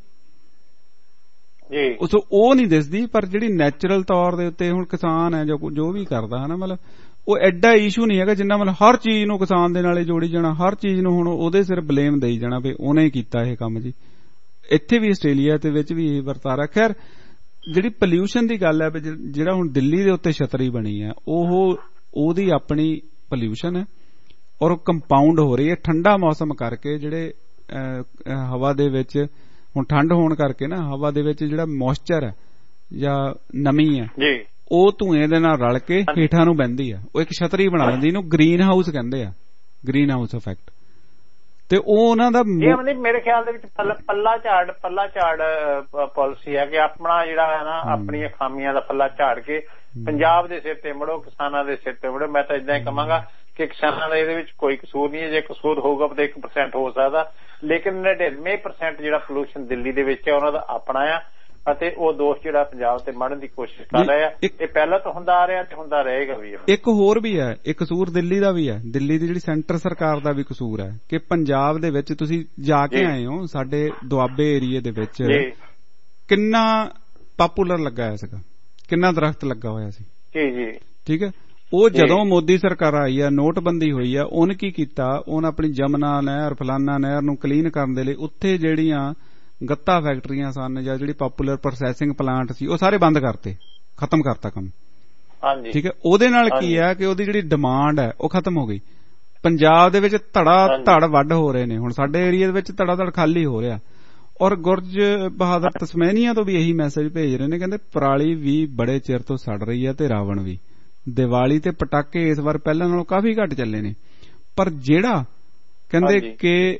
ਉਹ ਨਹੀਂ ਦਿਸਦੀ। ਪਰ ਜਿਹੜੀ ਨੈਚੁਰਲ ਤੌਰ ਦੇ ਉੱਤੇ ਹੁਣ ਕਿਸਾਨ ਹੈ ਜੋ ਵੀ ਕਰਦਾ ਹੈ ਨਾ, ਮਤਲਬ ਉਹ ਐਡਾ ਇਸ਼ੂ ਨਹੀਂ ਹੈਗਾ ਜਿੰਨਾ ਮਤਲਬ ਹਰ ਚੀਜ਼ ਨੂੰ ਕਿਸਾਨ ਦੇ ਨਾਲੇ ਜੋੜੀ ਜਾਣਾ, ਹਰ ਚੀਜ਼ ਨੂੰ ਹੁਣ ਉਹਦੇ ਸਿਰ ਬਲੇਮ ਦੇਈ ਜਾਣਾ ਵੀ ਉਹਨੇ ਕੀਤਾ ਇਹ ਕੰਮ ਜੀ। ਇੱਥੇ ਵੀ ਆਸਟ੍ਰੇਲੀਆ ਦੇ ਵਿੱਚ ਵੀ ਇਹ ਵਰਤਾਰਾ। ਖੈਰ ਜਿਹੜੀ ਪੋਲਿਊਸ਼ਨ ਦੀ ਗੱਲ ਹੈ, ਜਿਹੜਾ ਹੁਣ ਦਿੱਲੀ ਦੇ ਉੱਤੇ ਛਤਰੀ ਬਣੀ ਹੈ, ਉਹਦੀ ਆਪਣੀ ਪੋਲਿਊਸ਼ਨ ਹੈ ਔਰ ਉਹ ਕੰਪਾਊਂਡ ਹੋ ਰਹੀ ਹੈ ਠੰਡਾ ਮੌਸਮ ਕਰਕੇ। ਜਿਹੜੇ ਹਵਾ ਦੇ ਵਿੱਚ ਹੁਣ ਠੰਡ ਹੋਣ ਕਰਕੇ ਨਾ, ਹਵਾ ਦੇ ਵਿੱਚ ਜਿਹੜਾ ਮੋਇਸਚਰ ਹੈ ਜਾਂ ਨਮੀ ਹੈ, ਉਹ ਧੂਏ ਦੇ ਨਾਲ ਰਲ ਕੇ ਹੇਠਾਂ ਨੂੰ ਬਹਿੰਦੀ ਆ, ਉਹ ਇੱਕ ਛਤਰੀ ਬਣਾ ਲੈਂਦੀ। ਇਹਨੂੰ ਗ੍ਰੀਨ ਹਾਊਸ ਕਹਿੰਦੇ ਆ, ਗ੍ਰੀਨ ਹਾਊਸ ਇਫੈਕਟ। ਤੇ ਉਹ ਉਹਨਾਂ ਦਾ ਮੇਰੇ ਖਿਆਲ ਦੇ ਵਿੱਚ ਪੱਲਾ ਝਾੜ ਪਾਲਿਸੀ ਹੈ ਕਿ ਆਪਣਾ ਜਿਹੜਾ ਹੈ ਨਾ, ਆਪਣੀਆਂ ਖਾਮੀਆਂ ਦਾ ਪੱਲਾ ਝਾੜ ਕੇ ਪੰਜਾਬ ਦੇ ਸਿਰ ਤੇ ਮੁੜੋ, ਕਿਸਾਨਾਂ ਦੇ ਸਿਰ ਤੇ ਮੁੜੋ। ਮੈਂ ਤਾਂ ਇਦਾਂ ਹੀ ਕਹਾਂਗਾ ਕਿ ਕਿਸਾਨਾਂ ਦਾ ਇਹਦੇ ਵਿੱਚ ਕੋਈ ਕਸੂਰ ਨਹੀਂ ਹੈ। ਜੇ ਕਸੂਰ ਹੋਊਗਾ ਤਾਂ 1% ਹੋ ਸਕਦਾ, ਲੇਕਿਨ 99% ਜਿਹੜਾ ਪੋਲੂਸ਼ਨ ਦਿੱਲੀ ਦੇ ਵਿੱਚ ਹੈ ਉਹਨਾਂ ਦਾ ਆਪਣਾ ਆ, ਅਤੇ ਉਹ ਦੋਸ਼ ਜਿਹੜਾ ਪੰਜਾਬ ਤੇ ਮੜਨ ਦੀ ਕੋਸ਼ਿਸ਼ ਕਰ ਰਿਹਾ। ਇਹ ਪਹਿਲਾਂ ਤਾਂ ਹੁੰਦਾ ਆ ਰਿਹਾ ਤੇ ਹੁੰਦਾ ਰਹੇਗਾ ਵੀ। ਇੱਕ ਹੋਰ ਵੀ ਹੈ, ਇੱਕ ਕਸੂਰ ਦਿੱਲੀ ਦਾ ਵੀ ਹੈ, ਦਿੱਲੀ ਦੀ ਜਿਹੜੀ ਸੈਂਟਰ ਸਰਕਾਰ ਦਾ ਵੀ ਕਸੂਰ ਹੈ ਕਿ ਪੰਜਾਬ ਦੇ ਵਿੱਚ ਤੁਸੀਂ ਜਾ ਕੇ ਆਏ ਹੋ, ਸਾਡੇ ਦੁਆਬੇ ਏਰੀਏ ਦੇ ਵਿੱਚ ਕਿੰਨਾ ਪਾਪੂਲਰ ਲੱਗਾ ਹੋਇਆ ਸੀਗਾ, ਕਿੰਨਾ ਦਰਖਤ ਲੱਗਾ ਹੋਇਆ ਸੀ, ਠੀਕ ਹੈ। ਉਹ ਜਦੋਂ ਮੋਦੀ ਸਰਕਾਰ ਆਈ ਆ, ਨੋਟਬੰਦੀ ਹੋਈ ਆ, ਉਹਨੇ ਕੀ ਕੀਤਾ, ਉਹਨੇ ਆਪਣੀ ਜਮਨਾ ਨਹਿਰ, ਫਲਾਨਾ ਨਹਿਰ ਨੂੰ ਕਲੀਨ ਕਰਨ ਦੇ ਲਈ ਉੱਥੇ ਜਿਹੜੀਆਂ ਗੱਤਾ ਫੈਕਟਰੀਆਂ ਸਨ ਜਾਂ ਜਿਹੜੀ ਪਾਪੂਲਰ ਪ੍ਰੋਸੈਸਿੰਗ ਪਲਾਂਟ ਸੀ, ਉਹ ਸਾਰੇ ਬੰਦ ਕਰਤੇ, ਖਤਮ ਕਰਤਾ ਕੰਮ, ਠੀਕ ਹੈ। ਉਹਦੇ ਨਾਲ ਕੀ ਹੈ ਕਿ ਉਹਦੀ ਜਿਹੜੀ ਡਿਮਾਂਡ ਹੈ ਉਹ ਖਤਮ ਹੋ ਗਈ। ਪੰਜਾਬ ਦੇ ਵਿੱਚ ਧੜ ਵੱਢ ਹੋ ਰਹੇ ਨੇ, ਹੁਣ ਸਾਡੇ ਏਰੀਆ ਦੇ ਵਿੱਚ ਧੜ ਖਾਲੀ ਹੋ ਰਿਹਾ। ਔਰ ਗੁਰਜ ਬਹਾਦਰ ਤਸਮੈਨੀਆ ਤੋਂ ਵੀ ਇਹੀ ਮੈਸੇਜ ਭੇਜ ਰਹੇ ਨੇ, ਕਹਿੰਦੇ ਪਰਾਲੀ ਵੀ ਬੜੇ ਚਿਰ ਤੋਂ ਸੜ ਰਹੀ ਹੈ ਤੇ ਰਾਵਣ ਵੀ। ਦੀਵਾਲੀ ਤੇ ਪਟਾਕੇ ਇਸ ਵਾਰ ਪਹਿਲਾਂ ਨਾਲੋਂ ਕਾਫੀ ਘੱਟ ਚੱਲੇ ਨੇ, ਪਰ ਜਿਹੜਾ ਕਹਿੰਦੇ ਕਿ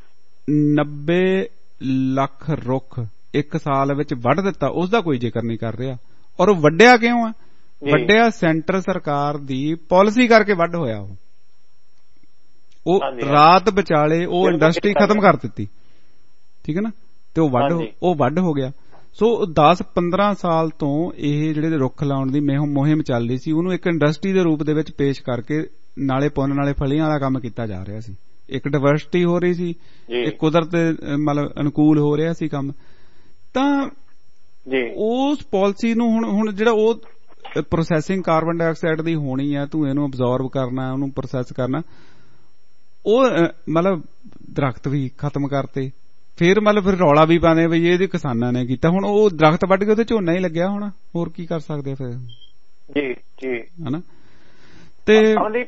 90 ਲੱਖ ਰੁੱਖ ਇੱਕ ਸਾਲ ਵਿੱਚ ਵੱਢ ਦਿੱਤਾ, ਉਸ ਦਾ ਕੋਈ ਜ਼ਿਕਰ ਨਹੀਂ ਕਰ ਰਿਹਾ। ਔਰ ਉਹ ਵੱਢਿਆ ਕਿਉਂ ਆ? ਵੱਢਿਆ ਸੈਂਟਰ ਸਰਕਾਰ ਦੀ ਪਾਲਿਸੀ ਕਰਕੇ ਵੱਢ ਹੋਇਆ। ਉਹ ਰਾਤ ਵਿਚਾਲੇ ਉਹ ਇੰਡਸਟਰੀ ਖਤਮ ਕਰ ਦਿੱਤੀ, ਠੀਕ ਹੈ ਨਾ, ਤੇ ਉਹ ਵੱਢ ਹੋ ਗਿਆ। ਸੋ 10-15 ਸਾਲ ਤੋਂ ਇਹ ਜਿਹੜੇ ਰੁੱਖ ਲਾਉਣ ਦੀ ਮੁਹਿੰਮ ਚੱਲ ਰਹੀ ਸੀ, ਉਹਨੂੰ ਇੱਕ ਇੰਡਸਟਰੀ ਦੇ ਰੂਪ ਦੇ ਵਿੱਚ ਪੇਸ਼ ਕਰਕੇ ਨਾਲੇ ਪੁੰਨ ਨਾਲੇ ਫਲੀਆਂ ਵਾਲਾ ਕੰਮ ਕੀਤਾ ਜਾ ਰਿਹਾ ਸੀ। ਇੱਕ ਡਾਇਵਰਸਿਟੀ ਹੋ ਰਹੀ ਸੀ, ਇੱਕ ਕੁਦਰਤ ਮਤਲਬ ਅਨੁਕੂਲ ਹੋ ਰਿਹਾ ਸੀ ਕੰਮ। ਤਾਂ ਉਸ ਪਾਲਿਸੀ ਨੂੰ ਹੁਣ ਜਿਹੜਾ ਉਹ ਪ੍ਰੋਸੈਸਿੰਗ ਕਾਰਬਨ ਡਾਈਆਕਸਾਈਡ ਦੀ ਹੋਣੀ ਹੈ, ਧੂਏ ਨੂੰ ਅਬਜ਼ੌਰਬ ਕਰਨਾ, ਉਹਨੂੰ ਪ੍ਰੋਸੈਸ ਕਰਨਾ, ਉਹ ਮਤਲਬ ਦਰਖਤ ਵੀ ਖਤਮ ਕਰਤੇ। ਫਿਰ ਰੌਲਾ ਵੀ ਪਾਉਂਦੇ ਬਈ ਇਹਦੇ ਕਿਸਾਨਾਂ ਨੇ ਕੀਤਾ। ਹੁਣ ਉਹ ਦਰਖਤ ਵੱਢ ਕੇ ਉਹਦੇ ਝੋਨਾ ਹੀ ਲੱਗਿਆ ਹੋਣਾ, ਹੋਰ ਕੀ ਕਰ ਸਕਦੇ ਫਿਰ, ਜੀ ਹਨਾ। ਤੇ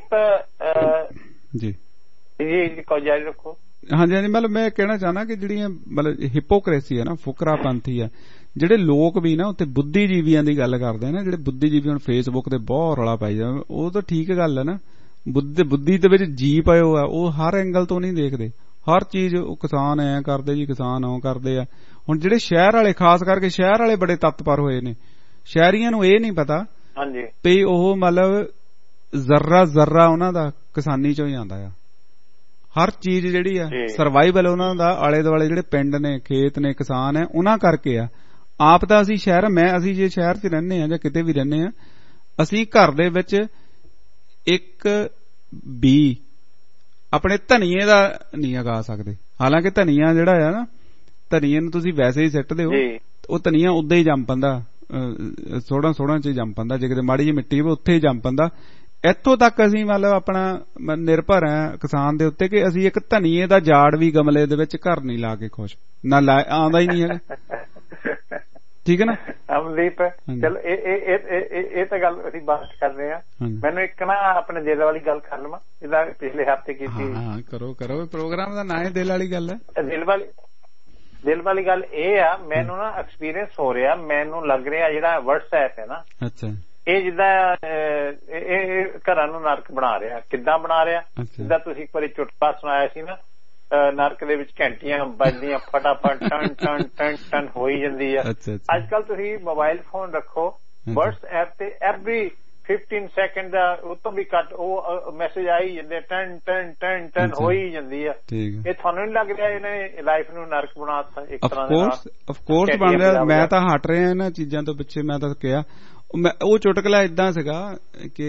ਜੀ ਜਾਰੀ ਰੱਖੋ। ਹਾਂਜੀ, ਮਤਲਬ ਮੈਂ ਕਹਿਣਾ ਚਾਹਨਾ ਕਿ ਜਿਹੜੀਆਂ ਹਿਪੋਕ੍ਰੇਸੀ ਹੈ ਨਾ, ਫੁਕਰਾਪੰਥੀ ਹੈ, ਜਿਹੜੇ ਲੋਕ ਵੀ ਨਾ ਉੱਥੇ ਬੁੱਧੀਜੀਵੀਆਂ ਦੀ ਗੱਲ ਕਰਦੇ ਨੇ, ਜਿਹੜੇ ਬੁੱਧੀਜੀਵੀ ਹੁਣ ਫੇਸਬੁੱਕ ਤੇ ਬਹੁਤ ਰੌਲਾ ਪਾਈ ਜਾਂਦੇ, ਉਹ ਤਾਂ ਠੀਕ ਗੱਲ ਹੈ ਨਾ, ਬੁੱਧੀ ਦੇ ਵਿੱਚ ਜੀ ਪਾਇਓ ਆ, ਉਹ ਹਰ ਐਂਗਲ ਤੋਂ ਨਹੀਂ ਦੇਖਦੇ ਹਰ ਚੀਜ਼। ਉਹ ਕਿਸਾਨ ਐ ਕਰਦੇ ਜੀ, ਕਿਸਾਨ ਉਹ ਕਰਦੇ ਆ। ਹੁਣ ਜਿਹੜੇ ਸ਼ਹਿਰ ਵਾਲੇ, ਖਾਸ ਕਰਕੇ ਸ਼ਹਿਰ ਵਾਲੇ ਬੜੇ ਤੱਤਪਰ ਹੋਏ ਨੇ, ਸ਼ਹਿਰੀਆਂ ਨੂੰ ਇਹ ਨਹੀਂ ਪਤਾ ਵੀ ਉਹ ਮਤਲਬ ਜ਼ਰਾ ਉਹਨਾਂ ਦਾ ਕਿਸਾਨੀ ਚੋਂ ਹੀ ਆਉਂਦਾ ਆ, ਹਰ ਚੀਜ਼ ਜਿਹੜੀ ਆ ਸਰਵਾਈਵਲ ਉਹਨਾਂ ਦਾ ਆਲੇ ਦੁਆਲੇ ਜਿਹੜੇ ਪਿੰਡ ਨੇ, ਖੇਤ ਨੇ, ਕਿਸਾਨ ਹੈ, ਉਹਨਾਂ ਕਰਕੇ ਆ। ਆਪ ਤਾਂ ਅਸੀਂ ਅਸੀਂ ਜੇ ਸ਼ਹਿਰ 'ਚ ਰਹਿੰਦੇ ਆ ਜਾਂ ਕਿਤੇ ਵੀ ਰਹਿੰਦੇ ਆ, ਅਸੀਂ ਘਰ ਦੇ ਵਿੱਚ ਇੱਕ ਬੀ ਆਪਣੇ ਧਨੀਏ ਦਾ ਨਹੀਂ ਉਗਾ ਸਕਦੇ। ਹਾਲਾਂਕਿ ਧਨੀਆ ਜਿਹੜਾ ਆ ਨਾ, ਧਨੀਏ ਨੂੰ ਤੁਸੀਂ ਵੈਸੇ ਹੀ ਸਿੱਟ ਦਿਓ, ਉਹ ਧਨੀਆ ਉਦਾਂ ਹੀ ਜੰਮ ਪੈਂਦਾ, ਸੋੜਾਂ ਚ ਜੰਮ ਪੈਂਦਾ, ਜੇ ਕਿਤੇ ਮਾੜੀ ਜਿਹੀ ਮਿੱਟੀ ਹੋਵੇ ਉੱਥੇ ਹੀ ਜੰਮ ਪੈਂਦਾ। ਇੱਥੋਂ ਤੱਕ ਅਸੀਂ ਮਤਲਬ ਆਪਣਾ ਨਿਰਭਰ ਆ ਕਿਸਾਨ ਦੇ ਉੱਤੇ ਕਿ ਅਸੀਂ ਇੱਕ ਧਨੀਏ ਦਾ ਝਾੜ ਵੀ ਗਮਲੇ ਦੇ ਵਿੱਚ ਘਰ ਨਹੀਂ ਲਾ ਕੇ ਖੁਸ਼ ਨਾ ਆਉਂਦਾ ਹੀ ਨਹੀਂ ਹੈਗਾ। ਠੀਕ ਹੈ ਨਾ ਅਮਨਦੀਪ? ਚਲੋ ਇਹ ਤਾਂ ਗੱਲ ਅਸੀਂ ਬਾਤ ਕਰ ਰਹੇ ਆ। ਮੈਨੂੰ ਇੱਕ ਨਾ ਆਪਣੇ ਦਿਲ ਵਾਲੀ ਗੱਲ ਕਰ ਲਵਾਂ, ਇਹਦਾ ਪਿਛਲੇ ਹਫ਼ਤੇ ਕੀਤੀ। ਕਰੋ ਪ੍ਰੋਗਰਾਮ ਦਾ ਨਾਂ ਹੈ ਦਿਲ ਵਾਲੀ ਗੱਲ ਹੈ। ਦਿਲ ਵਾਲੀ ਗੱਲ ਇਹ ਆ, ਮੈਨੂੰ ਨਾ ਐਕਸਪੀਰੀਅੰਸ ਹੋ ਰਿਹਾ, ਮੈਨੂੰ ਲੱਗ ਰਿਹਾ ਜਿਹੜਾ WhatsApp ਹੈ ਨਾ, ਅੱਛਾ, ਇਹ ਜਿੱਦਾਂ ਇਹ ਘਰਾਂ ਨੂੰ ਨਰਕ ਬਣਾ ਰਿਹਾ। ਕਿੱਦਾਂ ਬਣਾ ਰਿਹਾ? ਜਿੱਦਾਂ ਤੁਸੀਂ ਇੱਕ ਵਾਰੀ ਚੁਟਕਲਾ ਸੁਣਾਇਆ ਸੀ ਨਾ, ਨਰਕ ਦੇ ਵਿੱਚ ਘੰਟੀਆਂ ਵੱਜਦੀਆਂ, ਫਟਾਫਟ ਟਨ ਟਨ ਟਨ ਟਨ ਹੋਈ ਜਾਂਦੀ ਆ। ਅੱਜ ਕੱਲ ਤੁਸੀਂ ਮੋਬਾਇਲ ਫੋਨ ਰੱਖੋ, WhatsApp ਤੇ ਐਵਰੀ 15 ਸੈਕਿੰਡ ਦਾ ਉਹ ਤੋਂ ਵੀ ਘੱਟ ਉਹ ਮੈਸੇਜ ਆਈ ਜਾਂਦੇ, ਟਨ ਟਨ ਟਨ ਟਨ ਹੋਈ ਜਾਂਦੀ ਆ। ਇਹ ਤੁਹਾਨੂੰ ਨਹੀਂ ਲੱਗ ਰਿਹਾ ਇਹਨੇ ਲਾਈਫ ਨੂੰ ਨਰਕ ਬਣਾਤਾ ਇੱਕ ਤਰ੍ਹਾਂ ਦੇ ਨਾਲ? ਅਫਕੋਰਸ ਬਣ ਰਿਹਾ। ਮੈਂ ਤਾਂ ਹਟ ਰਿਹਾ ਇਹਨਾਂ ਚੀਜ਼ਾਂ ਤੋਂ ਪਿੱਛੇ। ਮੈਂ ਤਾਂ ਕਿਹਾ ਉਹ ਚੁਟਕਲਾ ਏਦਾਂ ਸੀਗਾ ਕਿ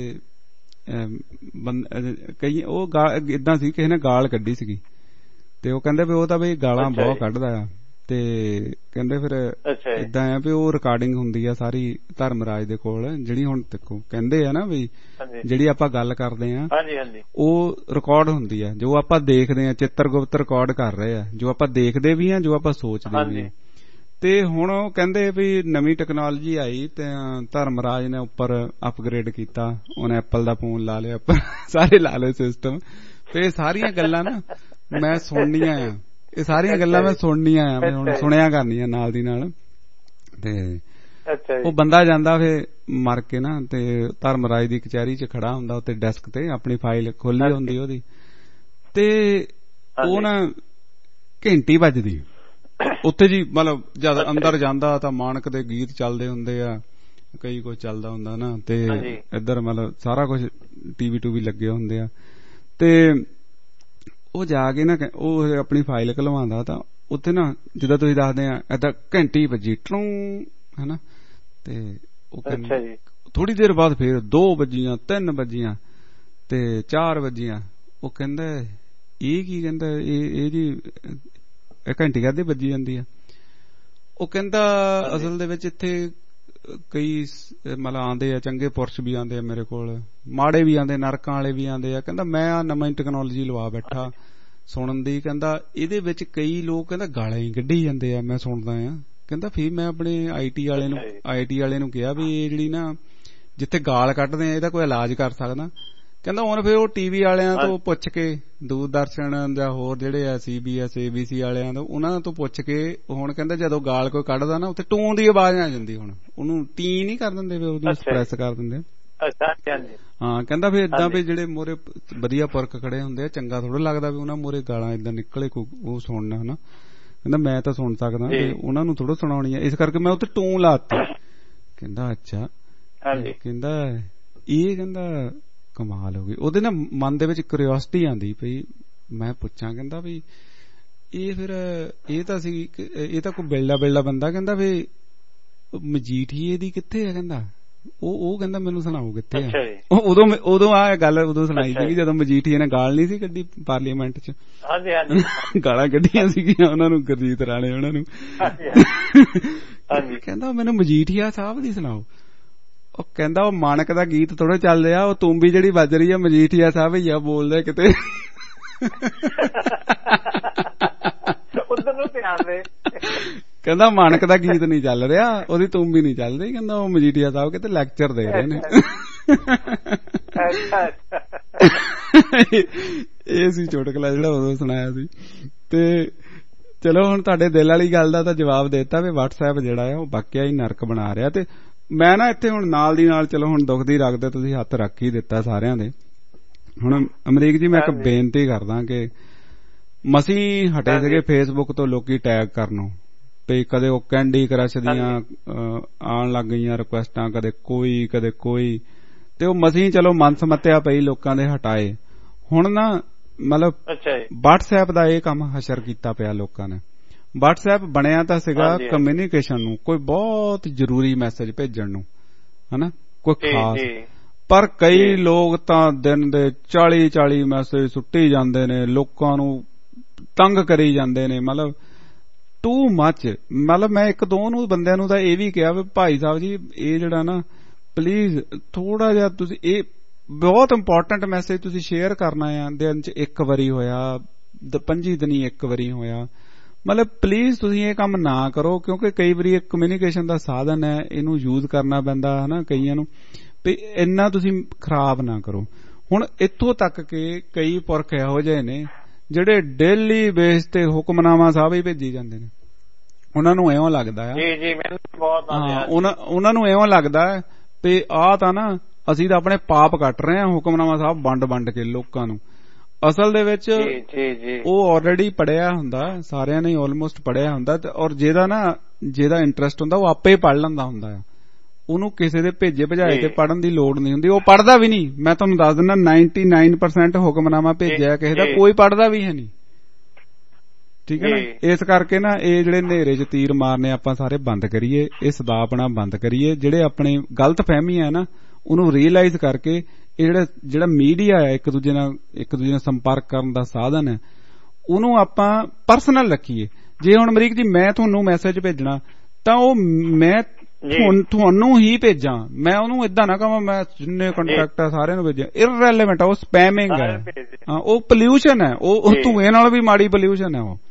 ਕਈ ਉਹ ਏਦਾਂ ਸੀ, ਕਿਸੇ ਨੇ ਗਾਲ ਕੱਢੀ ਸੀਗੀ ਤੇ ਉਹ ਕਹਿੰਦੇ ਵੀ ਉਹ ਤਾਂ ਬਈ ਗਾਲਾਂ ਬਹੁਤ ਕੱਢਦਾ ਆ, ਤੇ ਕਹਿੰਦੇ ਫਿਰ ਏਦਾਂ ਆ ਵੀ ਉਹ ਰਿਕਾਰਡਿੰਗ ਹੁੰਦੀ ਆ ਸਾਰੀ ਧਰਮਰਾਜ ਦੇ ਕੋਲ, ਜਿਹੜੀ ਹੁਣ ਦੇਖੋ ਕਹਿੰਦੇ ਆ ਨਾ ਵੀ ਜਿਹੜੀ ਆਪਾਂ ਗੱਲ ਕਰਦੇ ਆ ਉਹ ਰਿਕਾਰਡ ਹੁੰਦੀ ਆ, ਜੋ ਆਪਾਂ ਦੇਖਦੇ ਆ ਚਿੱਤਰਗੁਪਤ ਰਿਕਾਰਡ ਕਰ ਰਹੇ ਆ, ਜੋ ਆਪਾਂ ਦੇਖਦੇ ਵੀ ਆ, ਜੋ ਆਪਾਂ ਸੋਚਦੇ ਵੀ ਆ। ਤੇ ਹੁਣ ਉਹ ਕਹਿੰਦੇ ਵੀ ਨਵੀਂ ਟੈਕਨੋਲੋਜੀ ਆਈ ਤੇ ਧਰਮਰਾਜ ਨੇ ਉੱਪਰ ਅਪਗ੍ਰੇਡ ਕੀਤਾ, ਉਹਨੇ ਐਪਲ ਦਾ ਫੋਨ ਲਾ ਲਿਆ, ਸਾਰੇ ਲਾ ਲਏ ਸਿਸਟਮ। ਤੇ ਇਹ ਸਾਰੀਆਂ ਗੱਲਾਂ ਨਾ ਮੈਂ ਸੁਣਨੀਆਂ ਆ, ਇਹ ਸਾਰੀਆਂ ਗੱਲਾਂ ਮੈਂ ਸੁਣਨੀਆਂ ਆ, ਮੈਂ ਹੁਣ ਸੁਣਿਆ ਕਰਨੀਆਂ ਨਾਲ ਦੀ ਨਾਲ। ਤੇ ਉਹ ਬੰਦਾ ਜਾਂਦਾ ਫੇ ਮਰ ਕੇ ਨਾ, ਤੇ ਧਰਮਰਾਜ ਦੀ ਕਚਹਿਰੀ 'ਚ ਖੜਾ ਹੁੰਦਾ ਉੱਤੇ ਡੈਸਕ ਤੇ, ਆਪਣੀ ਫਾਈਲ ਖੋਲੀ ਹੁੰਦੀ ਉਹਦੀ, ਤੇ ਉਹ ਨਾ ਘੰਟੀ ਵੱਜਦੀ ਉੱਥੇ ਜੀ, ਮਤਲਬ ਜਦ ਅੰਦਰ ਜਾਂਦਾ ਤਾਂ ਮਾਨਕ ਦੇ ਗੀਤ ਚੱਲਦੇ ਹੁੰਦੇ ਆ, ਕਈ ਕੁਝ ਚੱਲਦਾ ਹੁੰਦਾ ਨਾ, ਤੇ ਇੱਧਰ ਮਤਲਬ ਸਾਰਾ ਕੁਝ ਟੀਵੀ ਟੂਵੀ ਲੱਗੇ ਹੁੰਦੇ ਆ। ਤੇ ਉਹ ਜਾ ਕੇ ਨਾ ਉਹ ਆਪਣੀ ਫਾਈਲ ਘਲਵਾਉਂਦਾ ਤਾਂ ਉੱਥੇ ਨਾ ਜਿੱਦਾਂ ਤੁਸੀਂ ਦੱਸਦੇ ਆ ਏਦਾਂ ਘੰਟੀ ਵੱਜੀ ਟਲੂ ਹਨਾ, ਤੇ ਉਹ ਕਹਿੰਦੇ ਥੋੜੀ ਦੇਰ ਬਾਅਦ ਫੇਰ 2 ਵੱਜੀਆਂ, 3 ਵੱਜੀਆਂ ਤੇ 4 ਵੱਜੀਆਂ। ਉਹ ਕਹਿੰਦਾ ਇਹ ਕੀ? ਕਹਿੰਦਾ ਇਹ ਜੀ ਘੰਟੀ ਕਾਹਦੀ ਵੱਜੀ ਜਾਂਦੀ ਆ? ਉਹ ਕਹਿੰਦਾ ਅਸਲ ਦੇ ਵਿੱਚ ਇੱਥੇ ਕਈ ਮਤਲਬ ਆਉਂਦੇ ਆ, ਚੰਗੇ ਪੁਰਸ਼ ਵੀ ਆਉਂਦੇ ਆ ਮੇਰੇ ਕੋਲ, ਮਾੜੇ ਵੀ ਆਉਂਦੇ, ਨਰਕਾਂ ਵਾਲੇ ਵੀ ਆਉਂਦੇ ਆ। ਕਹਿੰਦਾ ਮੈਂ ਆ ਨਵੀਂ ਟੈਕਨੋਲੋਜੀ ਲਵਾ ਬੈਠਾ ਸੁਣਨ ਦੀ, ਕਹਿੰਦਾ ਇਹਦੇ ਵਿੱਚ ਕਈ ਲੋਕ ਕਹਿੰਦਾ ਗਾਲਾਂ ਹੀ ਕੱਢੀ ਜਾਂਦੇ ਆ, ਮੈਂ ਸੁਣਦਾ ਆ। ਕਹਿੰਦਾ ਫਿਰ ਮੈਂ ਆਪਣੇ ਆਈਟੀ ਵਾਲੇ ਨੂੰ ਕਿਹਾ ਵੀ ਇਹ ਜਿਹੜੀ ਨਾ ਜਿੱਥੇ ਗਾਲ ਕੱਢਦੇ ਆ ਇਹਦਾ ਕੋਈ ਇਲਾਜ ਕਰ ਸਕਦਾ? ਕਹਿੰਦਾ ਹੁਣ ਫਿਰ ਉਹ ਟੀਵੀ ਵਾਲਿਆਂ ਤੋਂ ਪੁੱਛ ਕੇ, ਦੂਰਦਰਸ਼ਨ ਜਾਂ ਹੋਰ ਜਿਹੜੇ ਆ CBS ABC ਵਾਲਿਆਂ ਤੋਂ, ਉਹਨਾਂ ਤੋਂ ਪੁੱਛ ਕੇ ਹੁਣ ਕਹਿੰਦਾ ਜਦੋਂ ਗਾਲ ਕੋਈ ਕੱਢਦਾ ਨਾ ਉੱਥੇ ਟੂੰ ਦੀ ਆਵਾਜ਼ ਆ ਜਾਂਦੀ, ਹੁਣ ਉਹਨੂੰ ਟੀ ਨਹੀਂ ਕਰ ਦਿੰਦੇ, ਉਹਨੂੰ ਸਪਰੈਸ ਕਰ ਦਿੰਦੇ। ਹਾਂ ਕਹਿੰਦਾ ਫਿਰ ਏਦਾਂ ਵੀ ਜਿਹੜੇ ਮੋਰੇ ਵਧੀਆ ਪੁਰਖ ਖੜੇ ਹੁੰਦੇ ਆ, ਚੰਗਾ ਥੋੜਾ ਲੱਗਦਾ ਵੀ ਉਹਨਾਂ ਮੋਰੇ ਗਾਲਾਂ ਏਦਾਂ ਨਿਕਲੇ ਉਹ ਸੁਣਨਾ ਹਨਾ। ਕਹਿੰਦਾ ਮੈਂ ਤਾਂ ਸੁਣ ਸਕਦਾ, ਉਹਨਾਂ ਨੂੰ ਥੋੜਾ ਸੁਣਾਉਣੀ ਆ, ਇਸ ਕਰਕੇ ਮੈਂ ਉੱਥੇ ਟੂੰ ਲਾਤੀ। ਕਹਿੰਦਾ ਅੱਛਾ। ਕਹਿੰਦਾ ਇਹ ਕਹਿੰਦਾ ਕਮਾਲ ਹੋ ਗਈ। ਉਹਦੇ ਨਾ ਮਨ ਦੇ ਵਿੱਚ ਕਿਉਰਿਓਸਿਟੀ ਆਉਂਦੀ ਪਈ, ਮੈਂ ਪੁੱਛਾਂ ਕਹਿੰਦਾ ਵੀ ਇਹ ਫਿਰ ਇਹ ਤਾਂ ਕੋਈ ਬਿਲਡਾ ਬੰਦਾ। ਕਹਿੰਦਾ ਵੀ ਮਜੀਠੀਏ ਦੀ ਕਿੱਥੇ ਆ? ਕਹਿੰਦਾ ਉਹ ਕਹਿੰਦਾ ਮੈਨੂੰ ਸੁਣਾਓ ਕਿੱਥੇ ਆ। ਉਦੋਂ ਆ ਗੱਲ ਉਦੋਂ ਸੁਣਾਈ ਸੀਗੀ ਜਦੋਂ ਮਜੀਠੀਏ ਨੇ ਗਾਲ ਨਹੀਂ ਸੀ ਕੱਢੀ ਪਾਰਲੀਮੈਂਟ 'ਚ, ਗਾਲਾਂ ਕੱਢੀਆਂ ਸੀਗੀਆਂ ਉਹਨਾਂ ਨੂੰ, ਗੁਰਜੀਤ ਰਾਣੇ ਉਹਨਾਂ ਨੂੰ। ਕਹਿੰਦਾ ਮੈਨੂੰ ਮਜੀਠੀਆ ਸਾਹਿਬ ਦੀ ਸੁਣਾਓ। ਉਹ ਕਹਿੰਦਾ ਉਹ ਮਾਨਕ ਦਾ ਗੀਤ ਥੋੜਾ ਚੱਲ ਰਿਹਾ, ਉਹ ਤੂੰਬੀ ਜਿਹੜੀ ਵੱਜ ਰਹੀ ਆ ਮਜੀਠੀਆ ਸਾਹਿਬ ਹੀ ਆ ਬੋਲਦਾ ਕਿਤੇ। ਕਹਿੰਦਾ ਮਾਨਕ ਦਾ ਗੀਤ ਨਹੀਂ ਚੱਲ ਰਿਹਾ, ਉਹਦੀ ਤੂੰਬੀ ਨਹੀਂ ਚੱਲ ਰਹੀ। ਕਹਿੰਦਾ ਉਹ ਮਜੀਠੀਆ ਸਾਹਿਬ ਕਿਤੇ ਲੈਕਚਰ ਦੇ ਰਹੇ ਨੇ। ਇਹ ਸੀ ਚੁਟਕਲਾ ਜਿਹੜਾ ਉਦੋਂ ਸੁਣਾਇਆ ਸੀ। ਤੇ ਚਲੋ ਹੁਣ ਤੁਹਾਡੇ ਦਿਲ ਵਾਲੀ ਗੱਲ ਦਾ ਤਾਂ ਜਵਾਬ ਦੇਤਾ ਵੀ WhatsApp ਜਿਹੜਾ ਆ ਉਹ ਵਾਕਿਆ ਹੀ ਨਰਕ ਬਣਾ ਰਿਹਾ। ਤੇ ਮੈਂ ਨਾ ਇੱਥੇ ਹੁਣ ਨਾਲ ਦੀ ਨਾਲ ਚਲੋ ਹੁਣ ਦੁੱਖ ਦੀ ਰੱਖਦੇ ਤੁਸੀਂ ਹੱਥ ਰੱਖ ਹੀ ਦਿੱਤਾ ਸਾਰਿਆਂ ਦੇ। ਹੁਣ ਅਮਰੀਕ ਜੀ ਮੈਂ ਇੱਕ ਬੇਨਤੀ ਕਰਦਾ ਕਿ ਮਸੀਂ ਹਟੇ ਸੀਗੇ ਫੇਸਬੁੱਕ ਤੋਂ ਲੋਕੀ ਟੈਗ ਕਰਨੋਂ, ਤੇ ਕਦੇ ਉਹ ਕੈਂਡੀ ਕਰਸ਼ ਦੀਆਂ ਆਉਣ ਲੱਗ ਗਈਆਂ ਰਿਕੁਐਸਟਾਂ, ਕਦੇ ਕੋਈ, ਤੇ ਉਹ ਮਸੀਂ ਚਲੋ ਮਨਸਮੱਤਿਆ ਪਈ ਲੋਕਾਂ ਦੇ ਹਟਾਏ। ਹੁਣ ਨਾ ਮਤਲਬ WhatsApp ਦਾ ਇਹ ਕੰਮ ਹਸ਼ਰ ਕੀਤਾ ਪਿਆ ਲੋਕਾਂ ਨੇ। WhatsApp ਬਣਿਆ ਤਾਂ ਸੀਗਾ ਕਮਿਊਨੀਕੇਸ਼ਨ ਨੂੰ, ਕੋਈ ਬਹੁਤ ਜ਼ਰੂਰੀ ਮੈਸੇਜ ਭੇਜਣ ਨੂੰ, ਹਨਾ, ਕੋਈ ਖਾਸ, ਪਰ ਕਈ ਲੋਕ ਤਾਂ ਦਿਨ ਦੇ 40 ਮੈਸੇਜ ਸੁੱਟੀ ਜਾਂਦੇ ਨੇ, ਲੋਕਾਂ ਨੂੰ ਤੰਗ ਕਰੀ ਜਾਂਦੇ ਨੇ, ਮਤਲਬ ਟੂ ਮੱਚ। ਮਤਲਬ ਮੈਂ ਇੱਕ ਦੋ ਨੂੰ ਬੰਦਿਆਂ ਨੂੰ ਤਾਂ ਇਹ ਵੀ ਕਿਹਾ ਵੀ ਭਾਈ ਸਾਹਿਬ ਜੀ ਇਹ ਜਿਹੜਾ ਨਾ ਪਲੀਜ਼ ਥੋੜਾ ਜਿਹਾ ਤੁਸੀਂ ਇਹ ਬਹੁਤ ਇੰਪੋਰਟੈਂਟ ਮੈਸੇਜ ਤੁਸੀਂ ਸ਼ੇਅਰ ਕਰਨਾ ਆ, ਦਿਨ ਚ ਇੱਕ ਵਾਰੀ ਹੋਇਆ, 25 ਦਿਨੀ ਇੱਕ ਵਾਰੀ ਹੋਇਆ, ਮਤਲਬ ਪਲੀਜ਼ ਤੁਸੀਂ ਇਹ ਕੰਮ ਨਾ ਕਰੋ, ਕਿਉਂਕਿ ਕਈ ਵਾਰੀ ਇਹ ਕਮਿਊਨੀਕੇਸ਼ਨ ਦਾ ਸਾਧਨ ਹੈ, ਇਹਨੂੰ ਯੂਜ਼ ਕਰਨਾ ਪੈਂਦਾ ਹੈ ਨਾ ਕਈਆਂ ਨੂੰ, ਵੀ ਇੰਨਾ ਤੁਸੀਂ ਖਰਾਬ ਨਾ ਕਰੋ। ਹੁਣ ਇੱਥੋਂ ਤੱਕ ਕਿ ਕਈ ਪੁਰਖ ਇਹੋ ਜਿਹੇ ਨੇ ਜਿਹੜੇ ਡੇਲੀ ਬੇਸ ਤੇ ਹੁਕਮਨਾਮਾ ਸਾਹਿਬ ਹੀ ਭੇਜੀ ਜਾਂਦੇ ਨੇ, ਉਹਨਾਂ ਨੂੰ ਇਉਂ ਲੱਗਦਾ ਆ ਉਹਨਾਂ ਨੂੰ ਇਉਂ ਲੱਗਦਾ ਹੈ ਵੀ ਆਹ ਤਾਂ ਨਾ ਅਸੀਂ ਤਾਂ ਆਪਣੇ ਪਾਪ ਕੱਟ ਰਹੇ ਹਾਂ ਹੁਕਮਨਾਮਾ ਸਾਹਿਬ ਵੰਡ ਕੇ ਲੋਕਾਂ ਨੂੰ। ਅਸਲ ਦੇ ਵਿੱਚ ਉਹ ਆਲਰੇਡੀ ਪੜਿਆ ਹੁੰਦਾ, ਸਾਰਿਆਂ ਨੇ ਆਲਮੋਸਟ ਪੜਿਆ ਹੁੰਦਾ, ਔਰ ਜਿਹਦਾ ਇੰਟਰਸਟ ਹੁੰਦਾ ਉਹ ਆਪੇ ਪੜ ਲੈਂਦਾ ਹੁੰਦਾ ਆ, ਉਹਨੂੰ ਕਿਸੇ ਦੇ ਭੇਜੇ ਭਜਾਏ ਤੇ ਪੜਨ ਦੀ ਲੋੜ ਨਹੀਂ ਹੁੰਦੀ, ਉਹ ਪੜਦਾ ਵੀ ਨਹੀਂ। ਮੈਂ ਤੁਹਾਨੂੰ ਦੱਸ ਦਿੰਦਾ 99% ਹੁਕਮਨਾਮਾ ਭੇਜਿਆ ਕਿਸੇ ਦਾ ਕੋਈ ਪੜਦਾ ਵੀ ਹੈ ਨਹੀਂ, ਠੀਕ ਹੈ ਨਾ। ਇਸ ਕਰਕੇ ਨਾ ਇਹ ਜਿਹੜੇ ਹਨੇਰੇ 'ਚ ਤੀਰ ਮਾਰਨੇ ਆਪਾਂ ਸਾਰੇ ਬੰਦ ਕਰੀਏ, ਇਹ ਸਦਾਪਣਾ ਬੰਦ ਕਰੀਏ, ਜਿਹੜੇ ਆਪਣੇ ਗਲਤ ਫਹਿਮੀਆਂ ਨਾ ਉਹਨੂੰ ਰੀਅਲਾਈਜ਼ ਕਰਕੇ ਇਹ ਜਿਹੜਾ ਮੀਡੀਆ ਹੈ ਇੱਕ ਦੂਜੇ ਨਾਲ ਸੰਪਰਕ ਕਰਨ ਦਾ ਸਾਧਨ ਹੈ, ਉਹਨੂੰ ਆਪਾਂ ਪਰਸਨਲ ਰੱਖੀਏ। ਜੇ ਹੁਣ ਅਮਰੀਕ ਜੀ ਮੈਂ ਤੁਹਾਨੂੰ ਮੈਸੇਜ ਭੇਜਣਾ ਤਾਂ ਉਹ ਮੈਂ ਤੁਹਾਨੂੰ ਹੀ ਭੇਜਾਂ, ਮੈਂ ਉਹਨੂੰ ਏਦਾਂ ਨਾ ਕਹਾਂ ਮੈਂ ਜਿੰਨੇ ਕੰਟੈਕਟ ਆ ਸਾਰਿਆਂ ਨੂੰ ਭੇਜਾਂ, ਇਰਰੈਲੇਵੈਂਟ ਆ, ਉਹ ਸਪੈਮਿੰਗ ਹੈ, ਹਾਂ ਉਹ ਪੋਲਿਊਸ਼ਨ ਹੈ, ਉਹ ਧੂਏ ਨਾਲ ਵੀ ਮਾੜੀ ਪੋਲਿਊਸ਼ਨ ਹੈ ਉਹ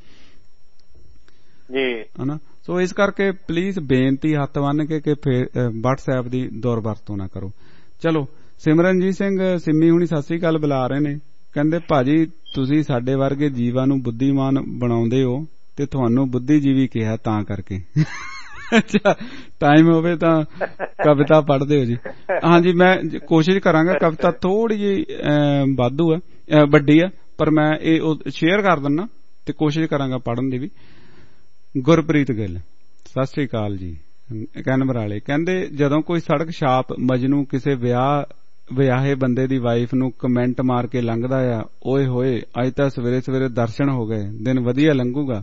ਹਨਾ। ਸੋ ਇਸ ਕਰਕੇ ਪਲੀਜ਼ ਬੇਨਤੀ ਹੱਥ ਬੰਨ ਕੇ ਕਿ WhatsApp ਦੀ ਦੁਰਵਰਤੋਂ ਨਾ ਕਰੋ। ਚਲੋ ਸਿਮਰਨਜੀਤ ਸਿੰਘ ਸਿੰਮੀ ਹੁਣੀ ਸਤਿ ਸ੍ਰੀ ਅਕਾਲ ਬੁਲਾ ਰਹੇ ਨੇ, ਕਹਿੰਦੇ ਭਾਜੀ ਤੁਸੀਂ ਸਾਡੇ ਵਰਗੇ ਜੀਵਾਂ ਨੂੰ ਬੁੱਧੀਮਾਨ ਬਣਾਉਂਦੇ ਹੋ ਤੇ ਤੁਹਾਨੂੰ ਬੁੱਧੀਜੀਵੀ ਕਿਹਾ ਤਾਂ ਕਰਕੇ। ਅੱਛਾ ਟਾਈਮ ਹੋਵੇ ਤਾਂ ਕਵਿਤਾ ਪੜ੍ਹਦੇ ਹੋ ਜੀ? ਹਾਂਜੀ ਮੈਂ ਕੋਸ਼ਿਸ਼ ਕਰਾਂਗਾ, ਕਵਿਤਾ ਥੋੜੀ ਜਿਹੀ ਵਾਧੂ ਹੈ ਵੱਡੀ ਹੈ, ਪਰ ਮੈਂ ਇਹ ਸ਼ੇਅਰ ਕਰ ਦਿੰਦਾ ਤੇ ਕੋਸ਼ਿਸ਼ ਕਰਾਂਗਾ ਪੜ੍ਹਨ ਦੀ ਵੀ। ਗੁਰਪ੍ਰੀਤ ਗਿੱਲ ਸਤਿ ਸ੍ਰੀ ਅਕਾਲ ਜੀ ਕੈਨਬਰਾ ਵਾਲੇ, ਕਹਿੰਦੇ ਜਦੋਂ ਕੋਈ ਸੜਕ ਛਾਪ ਮਜਨੂ ਕਿਸੇ ਵਿਆਹੇ ਬੰਦੇ ਦੀ ਵਾਈਫ ਨੂੰ ਕਮੈਂਟ ਮਾਰ ਕੇ ਲੰਘਦਾ ਆ, ਓਏ ਹੋਏ ਅੱਜ ਤਾਂ ਸਵੇਰੇ ਦਰਸ਼ਨ ਹੋ ਗਏ, ਦਿਨ ਵਧੀਆ ਲੰਘੂਗਾ,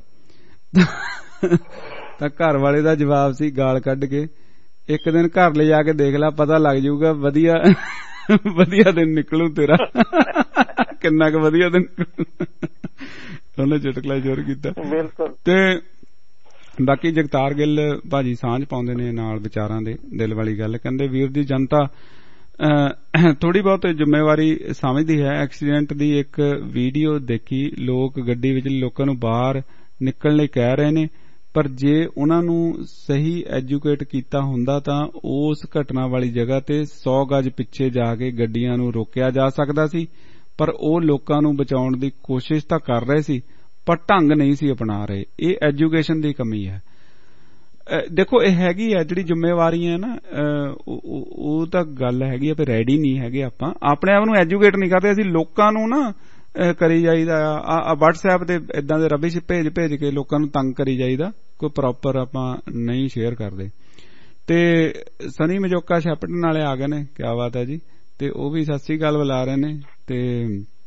ਤਾਂ ਘਰ ਵਾਲੇ ਦਾ ਜਵਾਬ ਸੀ ਗਾਲ ਕੱਢ ਕੇ, ਇੱਕ ਦਿਨ ਘਰ ਲੈ ਜਾ ਕੇ ਦੇਖ ਲੈ ਪਤਾ ਲੱਗ ਜਾਊਗਾ, ਵਧੀਆ ਦਿਨ ਨਿਕਲੂ ਤੇਰਾ। ਕਿੰਨਾ ਕੁ ਵਧੀਆ ਦਿਨ ਉਹਨੇ ਚੁਟਕਲਾ ਜ਼ੋਰ ਕੀਤਾ। ਤੇ ਬਾਕੀ ਜਗਤਾਰ ਗਿੱਲ ਭਾਜੀ ਸਾਂਝ ਪਾਉਂਦੇ ਨੇ ਨਾਲ ਵਿਚਾਰਾਂ ਦੇ, ਦਿਲ ਵਾਲੀ ਗੱਲ, ਕਹਿੰਦੇ ਵੀਰ ਦੀ ਜਨਤਾ ਥੋੜੀ ਬਹੁਤ ਜ਼ਿੰਮੇਵਾਰੀ ਸਮਝਦੀ ਹੈ। ਐਕਸੀਡੈਂਟ ਦੀ ਇੱਕ ਵੀਡੀਓ ਦੇਖੀ, ਲੋਕ ਗੱਡੀ ਵਿੱਚ ਲੋਕਾਂ ਨੂੰ ਬਾਹਰ ਨਿਕਲਣ ਲਈ ਕਹਿ ਰਹੇ ਨੇ, ਪਰ ਜੇ ਉਹਨਾਂ ਨੂੰ ਸਹੀ ਐਜੂਕੇਟ ਕੀਤਾ ਹੁੰਦਾ ਤਾਂ ਉਸ ਘਟਨਾ ਵਾਲੀ ਜਗ੍ਹਾ ਤੇ 100 ਗਜ ਪਿੱਛੇ ਜਾ ਕੇ ਗੱਡੀਆਂ ਨੂੰ ਰੋਕਿਆ ਜਾ ਸਕਦਾ ਸੀ, ਪਰ ਉਹ ਲੋਕਾਂ ਨੂੰ ਬਚਾਉਣ ਦੀ ਕੋਸ਼ਿਸ਼ ਤਾਂ ਕਰ ਰਹੇ ਸੀ ਪਰ ਢੰਗ ਨਹੀਂ ਸੀ ਅਪਣਾ ਰਹੇ। ਇਹ ਐਜੂਕੇਸ਼ਨ ਦੀ ਕਮੀ ਹੈ। ਦੇਖੋ ਇਹ ਹੈਗੀ ਹੈ ਜਿਹੜੀ ਜ਼ਿੰਮੇਵਾਰੀ ਹੈ ਨਾ, ਉਹ ਤਾਂ ਗੱਲ ਹੈਗੀ ਆ, ਪਰ ਰੈਡੀ ਨਹੀਂ ਹੈਗੇ ਆਪਾਂ, ਆਪਣੇ ਆਪ ਨੂੰ ਐਜੂਕੇਟ ਨਹੀਂ ਕਰਦੇ, ਅਸੀਂ ਲੋਕਾਂ ਨੂੰ ਨਾ ਕਰੀ ਜਾਈਦਾ ਆ, WhatsApp ਤੇ ਏਦਾਂ ਦੇ ਰਬਿਸ਼ ਭੇਜ ਕੇ ਲੋਕਾਂ ਨੂੰ ਤੰਗ ਕਰੀ ਜਾਈਦਾ, ਕੋਈ ਪ੍ਰੋਪਰ ਆਪਾਂ ਨਹੀਂ ਸ਼ੇਅਰ ਕਰਦੇ। ਤੇ ਸਨੀ ਮਜੋਕਾ ਸ਼ੈਪਟਨ ਵਾਲੇ ਆ ਗਏ ਨੇ, ਕਿਆ ਬਾਤ ਹੈ ਜੀ, ਤੇ ਉਹ ਵੀ ਸਤਿ ਸ੍ਰੀ ਅਕਾਲ ਬੁਲਾ ਰਹੇ ਨੇ, ਤੇ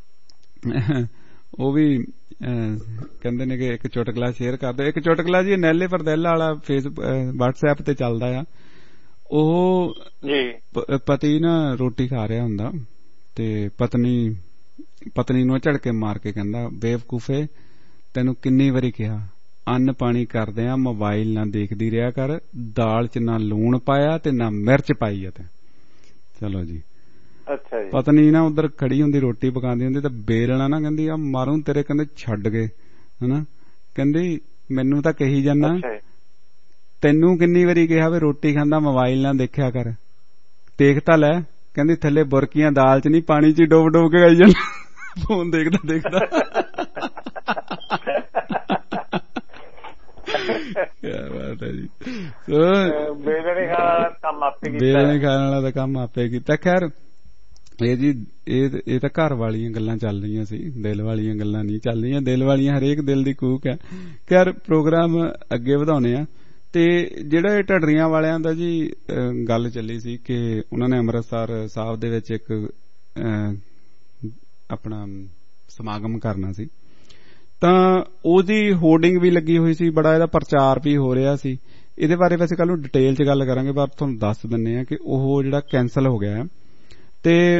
ਉਹ ਵੀ ਕਹਿੰਦੇ ਨੇ ਕਿ ਇੱਕ ਚੁਟਕਲਾ ਸ਼ੇਅਰ ਕਰ ਦਿਓ। ਇੱਕ ਚੁਟਕਲਾ ਜੀ ਨੈਲੇ ਫਰਦੈਲਾ ਵਾਲਾ WhatsApp ਤੇ ਚੱਲਦਾ ਆ, ਉਹ ਪਤੀ ਨਾ ਰੋਟੀ ਖਾ ਰਿਹਾ ਹੁੰਦਾ ਤੇ ਪਤਨੀ ਨੂੰ ਝੜਕੇ ਮਾਰ ਕੇ ਕਹਿੰਦਾ, ਬੇਵਕੂਫੇ ਤੈਨੂੰ ਕਿੰਨੀ ਵਾਰੀ ਕਿਹਾ ਅੰਨ ਪਾਣੀ ਕਰਦੇ ਆ, ਮੋਬਾਈਲ ਨਾ ਦੇਖਦੀ ਰਿਹਾ ਕਰ, ਦਾਲ ਚ ਨਾ ਲੂਣ ਪਾਇਆ ਤੇ ਨਾ ਮਿਰਚ ਪਾਈ ਆ ਤੇ। ਚਲੋ ਜੀ ਅੱਛਾ ਜੀ। ਪਤਨੀ ਨਾ ਉਧਰ ਖੜੀ ਹੁੰਦੀ ਰੋਟੀ ਪਕਾਉਂਦੀ ਹੁੰਦੀ ਤਾਂ ਬੇਲਣਾ ਨਾ ਕਹਿੰਦੀ ਆ ਮਾਰੂ ਤੇਰੇ, ਕਹਿੰਦੇ ਛੱਡ ਗਏ ਹਨਾ, ਕਹਿੰਦੀ ਮੈਨੂੰ ਤਾਂ ਕਹੀ ਜਾਨਾ, ਤੈਨੂੰ ਕਿੰਨੀ ਵਾਰੀ ਕਿਹਾ ਵੀ ਰੋਟੀ ਖਾਂਦਾ ਮੋਬਾਈਲ ਨਾ ਦੇਖਿਆ ਕਰ, ਦੇਖ ਤਾਂ ਲੈ, ਕਹਿੰਦੀ ਥੱਲੇ ਬੁਰਕੀਆਂ ਦਾਲ ਚ ਨਹੀਂ ਪਾਣੀ ਚ ਡੋਬ ਕੇ ਆਈ ਜਾਂਦਾ, ਫੋਨ ਦੇਖਦਾ ਕਿਆ ਬਾਤ ਹੈ ਜੀ। ਬੇਲਣੇ ਖਾਣ ਵਾਲਾ ਤਾਂ ਕੰਮ ਆਪੇ ਕੀਤਾ। ਖੈਰ ਇਹ ਜੀ ਇਹ ਤਾਂ ਘਰ ਵਾਲੀਆਂ ਗੱਲਾਂ ਚੱਲ ਰਹੀਆਂ ਸੀ, ਦਿਲ ਵਾਲੀਆਂ ਗੱਲਾਂ ਨਹੀਂ ਚੱਲ ਰਹੀਆਂ, ਦਿਲ ਵਾਲੀਆਂ ਹਰੇਕ ਦਿਲ ਦੀ ਕੂਕ ਹੈ। ਖੈਰ ਪ੍ਰੋਗਰਾਮ ਅੱਗੇ ਵਧਾਉਣੇ ਆ, ਤੇ ਜਿਹੜਾ ਇਹ ਢੱਡਰੀਆਂ ਵਾਲਿਆਂ ਦਾ ਜੀ ਗੱਲ ਚੱਲੀ ਸੀ ਕਿ ਉਹਨਾਂ ਨੇ ਅੰਮ੍ਰਿਤਸਰ ਸਾਹਿਬ ਦੇ ਵਿੱਚ ਇੱਕ ਆਪਣਾ ਸਮਾਗਮ ਕਰਨਾ ਸੀ। ਤਾਂ ਉਹਦੀ ਹੋਰਡਿੰਗ ਵੀ ਲੱਗੀ ਹੋਈ ਸੀ, ਬੜਾ ਇਹਦਾ ਪ੍ਰਚਾਰ ਵੀ ਹੋ ਰਿਹਾ ਸੀ। ਇਹਦੇ ਬਾਰੇ ਵੈਸੇ ਕੱਲ ਨੂੰ ਡਿਟੇਲ 'ਚ ਗੱਲ ਕਰਾਂਗੇ, ਪਰ ਤੁਹਾਨੂੰ ਦੱਸ ਦਿੰਦੇ ਆ ਕਿ ਉਹ ਜਿਹੜਾ ਕੈਂਸਲ ਹੋ ਗਿਆ ਤੇ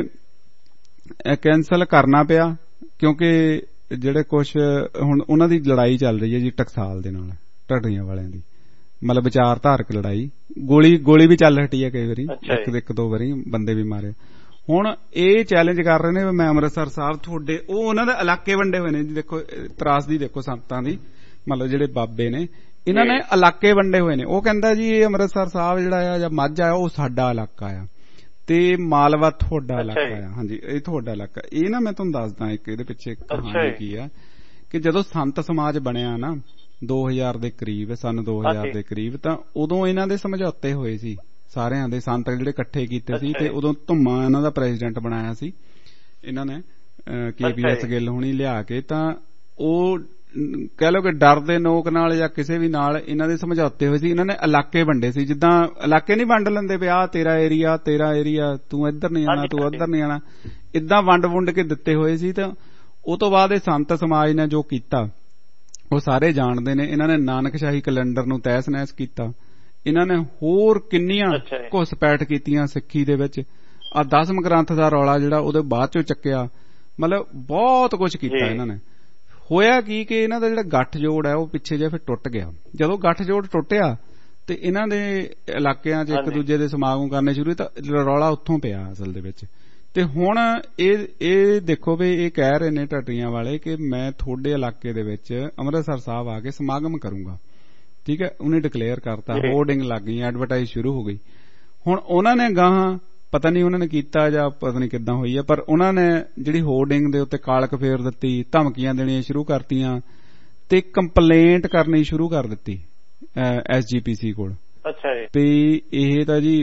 ਕੈਂਸਲ ਕਰਨਾ ਪਿਆ ਕਿਉਂਕਿ ਜਿਹੜੇ ਕੁਝ ਹੁਣ ਉਹਨਾਂ ਦੀ ਲੜਾਈ ਚੱਲ ਰਹੀ ਹੈ ਜੀ ਟਕਸਾਲ ਦੇ ਨਾਲ, ਢੱਡਰੀਆਂ ਵਾਲਿਆਂ ਦੀ, ਮਤਲਬ ਵਿਚਾਰਧਾਰਕ ਲੜਾਈ। ਗੋਲੀ ਵੀ ਚੱਲ ਹਟੀ ਹੈ ਕਈ ਵਾਰੀ, ਇੱਕ ਦੋ ਵਾਰੀ ਬੰਦੇ ਵੀ ਮਾਰੇ। ਹੁਣ ਇਹ ਚੈਲੰਜ ਕਰ ਰਹੇ ਨੇ ਮੈਂ ਅੰਮ੍ਰਿਤਸਰ ਸਾਹਿਬ ਤੁਹਾਡੇ, ਉਹ ਉਹਨਾਂ ਦੇ ਇਲਾਕੇ ਵੰਡੇ ਹੋਏ ਨੇ ਜੀ। ਦੇਖੋ ਤਰਾਸਦੀ ਦੇਖੋ ਸੰਤਾਂ ਦੀ, ਮਤਲਬ ਜਿਹੜੇ ਬਾਬੇ ਨੇ ਇਹਨਾਂ ਨੇ ਇਲਾਕੇ ਵੰਡੇ ਹੋਏ ਨੇ। ਉਹ ਕਹਿੰਦਾ ਜੀ ਇਹ ਅੰਮ੍ਰਿਤਸਰ ਸਾਹਿਬ ਜਿਹੜਾ ਆ ਜਾਂ ਮਾਝਾ ਆ ਉਹ ਸਾਡਾ ਇਲਾਕਾ ਆ ਤੇ ਮਾਲਵਾ ਤੁਹਾਡਾ ਇਲਾਕਾ ਆ। ਹਾਂਜੀ, ਇਹ ਤੁਹਾਡਾ ਇਲਾਕਾ। ਇਹ ਨਾ ਮੈਂ ਤੁਹਾਨੂੰ ਦੱਸਦਾ ਇੱਕ ਇਹਦੇ ਪਿੱਛੇ ਕਹਾਣੀ ਕੀ ਆ ਕਿ ਜਦੋਂ ਸੰਤ ਸਮਾਜ ਬਣਿਆ ਨਾ 2000 ਦੇ ਕਰੀਬ, ਸਨ 2000 ਦੇ ਕਰੀਬ, ਤਾਂ ਉਦੋਂ ਇਹਨਾਂ ਦੇ ਸਮਝੌਤੇ ਹੋਏ ਸੀ ਸਾਰਿਆਂ ਦੇ, ਸੰਤ ਜਿਹੜੇ ਇਕੱਠੇ ਕੀਤੇ ਸੀ। ਤੇ ਉਦੋਂ ਧੁੰਮਾ ਇਹਨਾਂ ਦਾ ਪ੍ਰੈਜ਼ੀਡੈਂਟ ਬਣਾਇਆ ਸੀ ਇਹਨਾਂ ਨੇ, KPS ਗਿੱਲ ਹੁਣੀ ਲਿਆ ਕੇ। ਤਾਂ ਉਹ ਕਹਿ ਲਓ ਕਿ ਡਰ ਦੇ ਨੋਕ ਨਾਲ ਜਾਂ ਕਿਸੇ ਵੀ ਨਾਲ ਇਹਨਾਂ ਦੇ ਸਮਝੌਤੇ ਹੋਏ ਸੀ। ਇਹਨਾਂ ਨੇ ਇਲਾਕੇ ਵੰਡੇ ਸੀ, ਜਿੱਦਾਂ ਇਲਾਕੇ ਨਹੀਂ ਵੰਡ ਲੈਂਦੇ ਵੀ ਆਹ ਤੇਰਾ ਏਰੀਆ, ਤੂੰ ਇੱਧਰ ਨਹੀਂ ਆਣਾ, ਤੂੰ ਉੱਧਰ ਨਹੀਂ ਆਣਾ, ਇਦਾਂ ਵੰਡ ਕੇ ਦਿੱਤੇ ਹੋਏ ਸੀ। ਤਾਂ ਉਹ ਤੋਂ ਬਾਅਦ ਇਹ ਸੰਤ ਸਮਾਜ ਨੇ ਜੋ ਕੀਤਾ ਉਹ ਸਾਰੇ ਜਾਣਦੇ ਨੇ। ਇਹਨਾਂ ਨੇ ਨਾਨਕਸ਼ਾਹੀ ਕੈਲੰਡਰ ਨੂੰ ਤਹਿਸ ਨਹਿਸ ਕੀਤਾ। ਇਹਨਾਂ ਨੇ ਹੋਰ ਕਿੰਨੀਆਂ ਘੁਸਪੈਠ ਕੀਤੀਆਂ ਸਿੱਖੀ ਦੇ ਵਿੱਚ। ਆ 10ਵੇਂ ਗ੍ਰੰਥ ਦਾ ਰੌਲਾ ਜਿਹੜਾ ਉਹਦੇ ਬਾਅਦ ਚੋਂ ਚੱਕਿਆ, ਮਤਲਬ ਬਹੁਤ ਕੁਝ ਕੀਤਾ ਇਹਨਾਂ ਨੇ। ਹੋਇਆ ਕੀ ਕਿ ਇਹਨਾਂ ਦਾ ਜਿਹੜਾ ਗੱਠਜੋੜ ਹੈ ਉਹ ਪਿੱਛੇ ਜਿਹਾ ਫਿਰ ਟੁੱਟ ਗਿਆ। ਜਦੋਂ ਗੱਠਜੋੜ ਟੁੱਟਿਆ ਤੇ ਇਹਨਾਂ ਦੇ ਇਲਾਕਿਆਂ 'ਚ ਇੱਕ ਦੂਜੇ ਦੇ ਸਮਾਗਮ ਕਰਨੇ ਸ਼ੁਰੂ, ਤਾਂ ਰੌਲਾ ਉੱਥੋਂ ਪਿਆ ਅਸਲ ਦੇ ਵਿੱਚ। ਤੇ ਹੁਣ ਇਹ ਦੇਖੋ ਵੀ ਇਹ ਕਹਿ ਰਹੇ ਨੇ ਢੱਡਰੀਆਂ ਵਾਲੇ ਕਿ ਮੈਂ ਤੁਹਾਡੇ ਇਲਾਕੇ ਦੇ ਵਿੱਚ ਅੰਮ੍ਰਿਤਸਰ ਸਾਹਿਬ ਆ ਕੇ ਸਮਾਗਮ ਕਰੂੰਗਾ। ਠੀਕ ਹੈ, ਉਹਨੇ ਡਿਕਲੇਅਰ ਕਰਤਾ, ਹੋਰਡਿੰਗ ਲੱਗ ਗਈ, ਐਡਵਰਟਾਈਜ਼ ਸ਼ੁਰੂ ਹੋ ਗਈ। ਹੁਣ ਉਹਨਾਂ ਨੇ ਗਾਹਾਂ ਪਤਾ ਨਹੀਂ ਉਹਨਾਂ ਨੇ ਕੀਤਾ ਜਾਂ ਪਤਾ ਨਹੀਂ ਕਿੱਦਾਂ ਹੋਈ ਹੈ, ਪਰ ਉਹਨਾਂ ਨੇ ਜਿਹੜੀ ਹੋਰਡਿੰਗ ਦੇ ਉੱਤੇ ਕਾਲਕ ਫੇਰ ਦਿੱਤੀ, ਧਮਕੀਆਂ ਦੇਣੀਆਂ ਸ਼ੁਰੂ ਕਰਤੀਆਂ ਤੇ ਕੰਪਲੇਂਟ ਕਰਨੀ ਸ਼ੁਰੂ ਕਰ ਦਿੱਤੀ SGPC ਕੋਲ। ਵੀ ਇਹ ਤਾਂ ਜੀ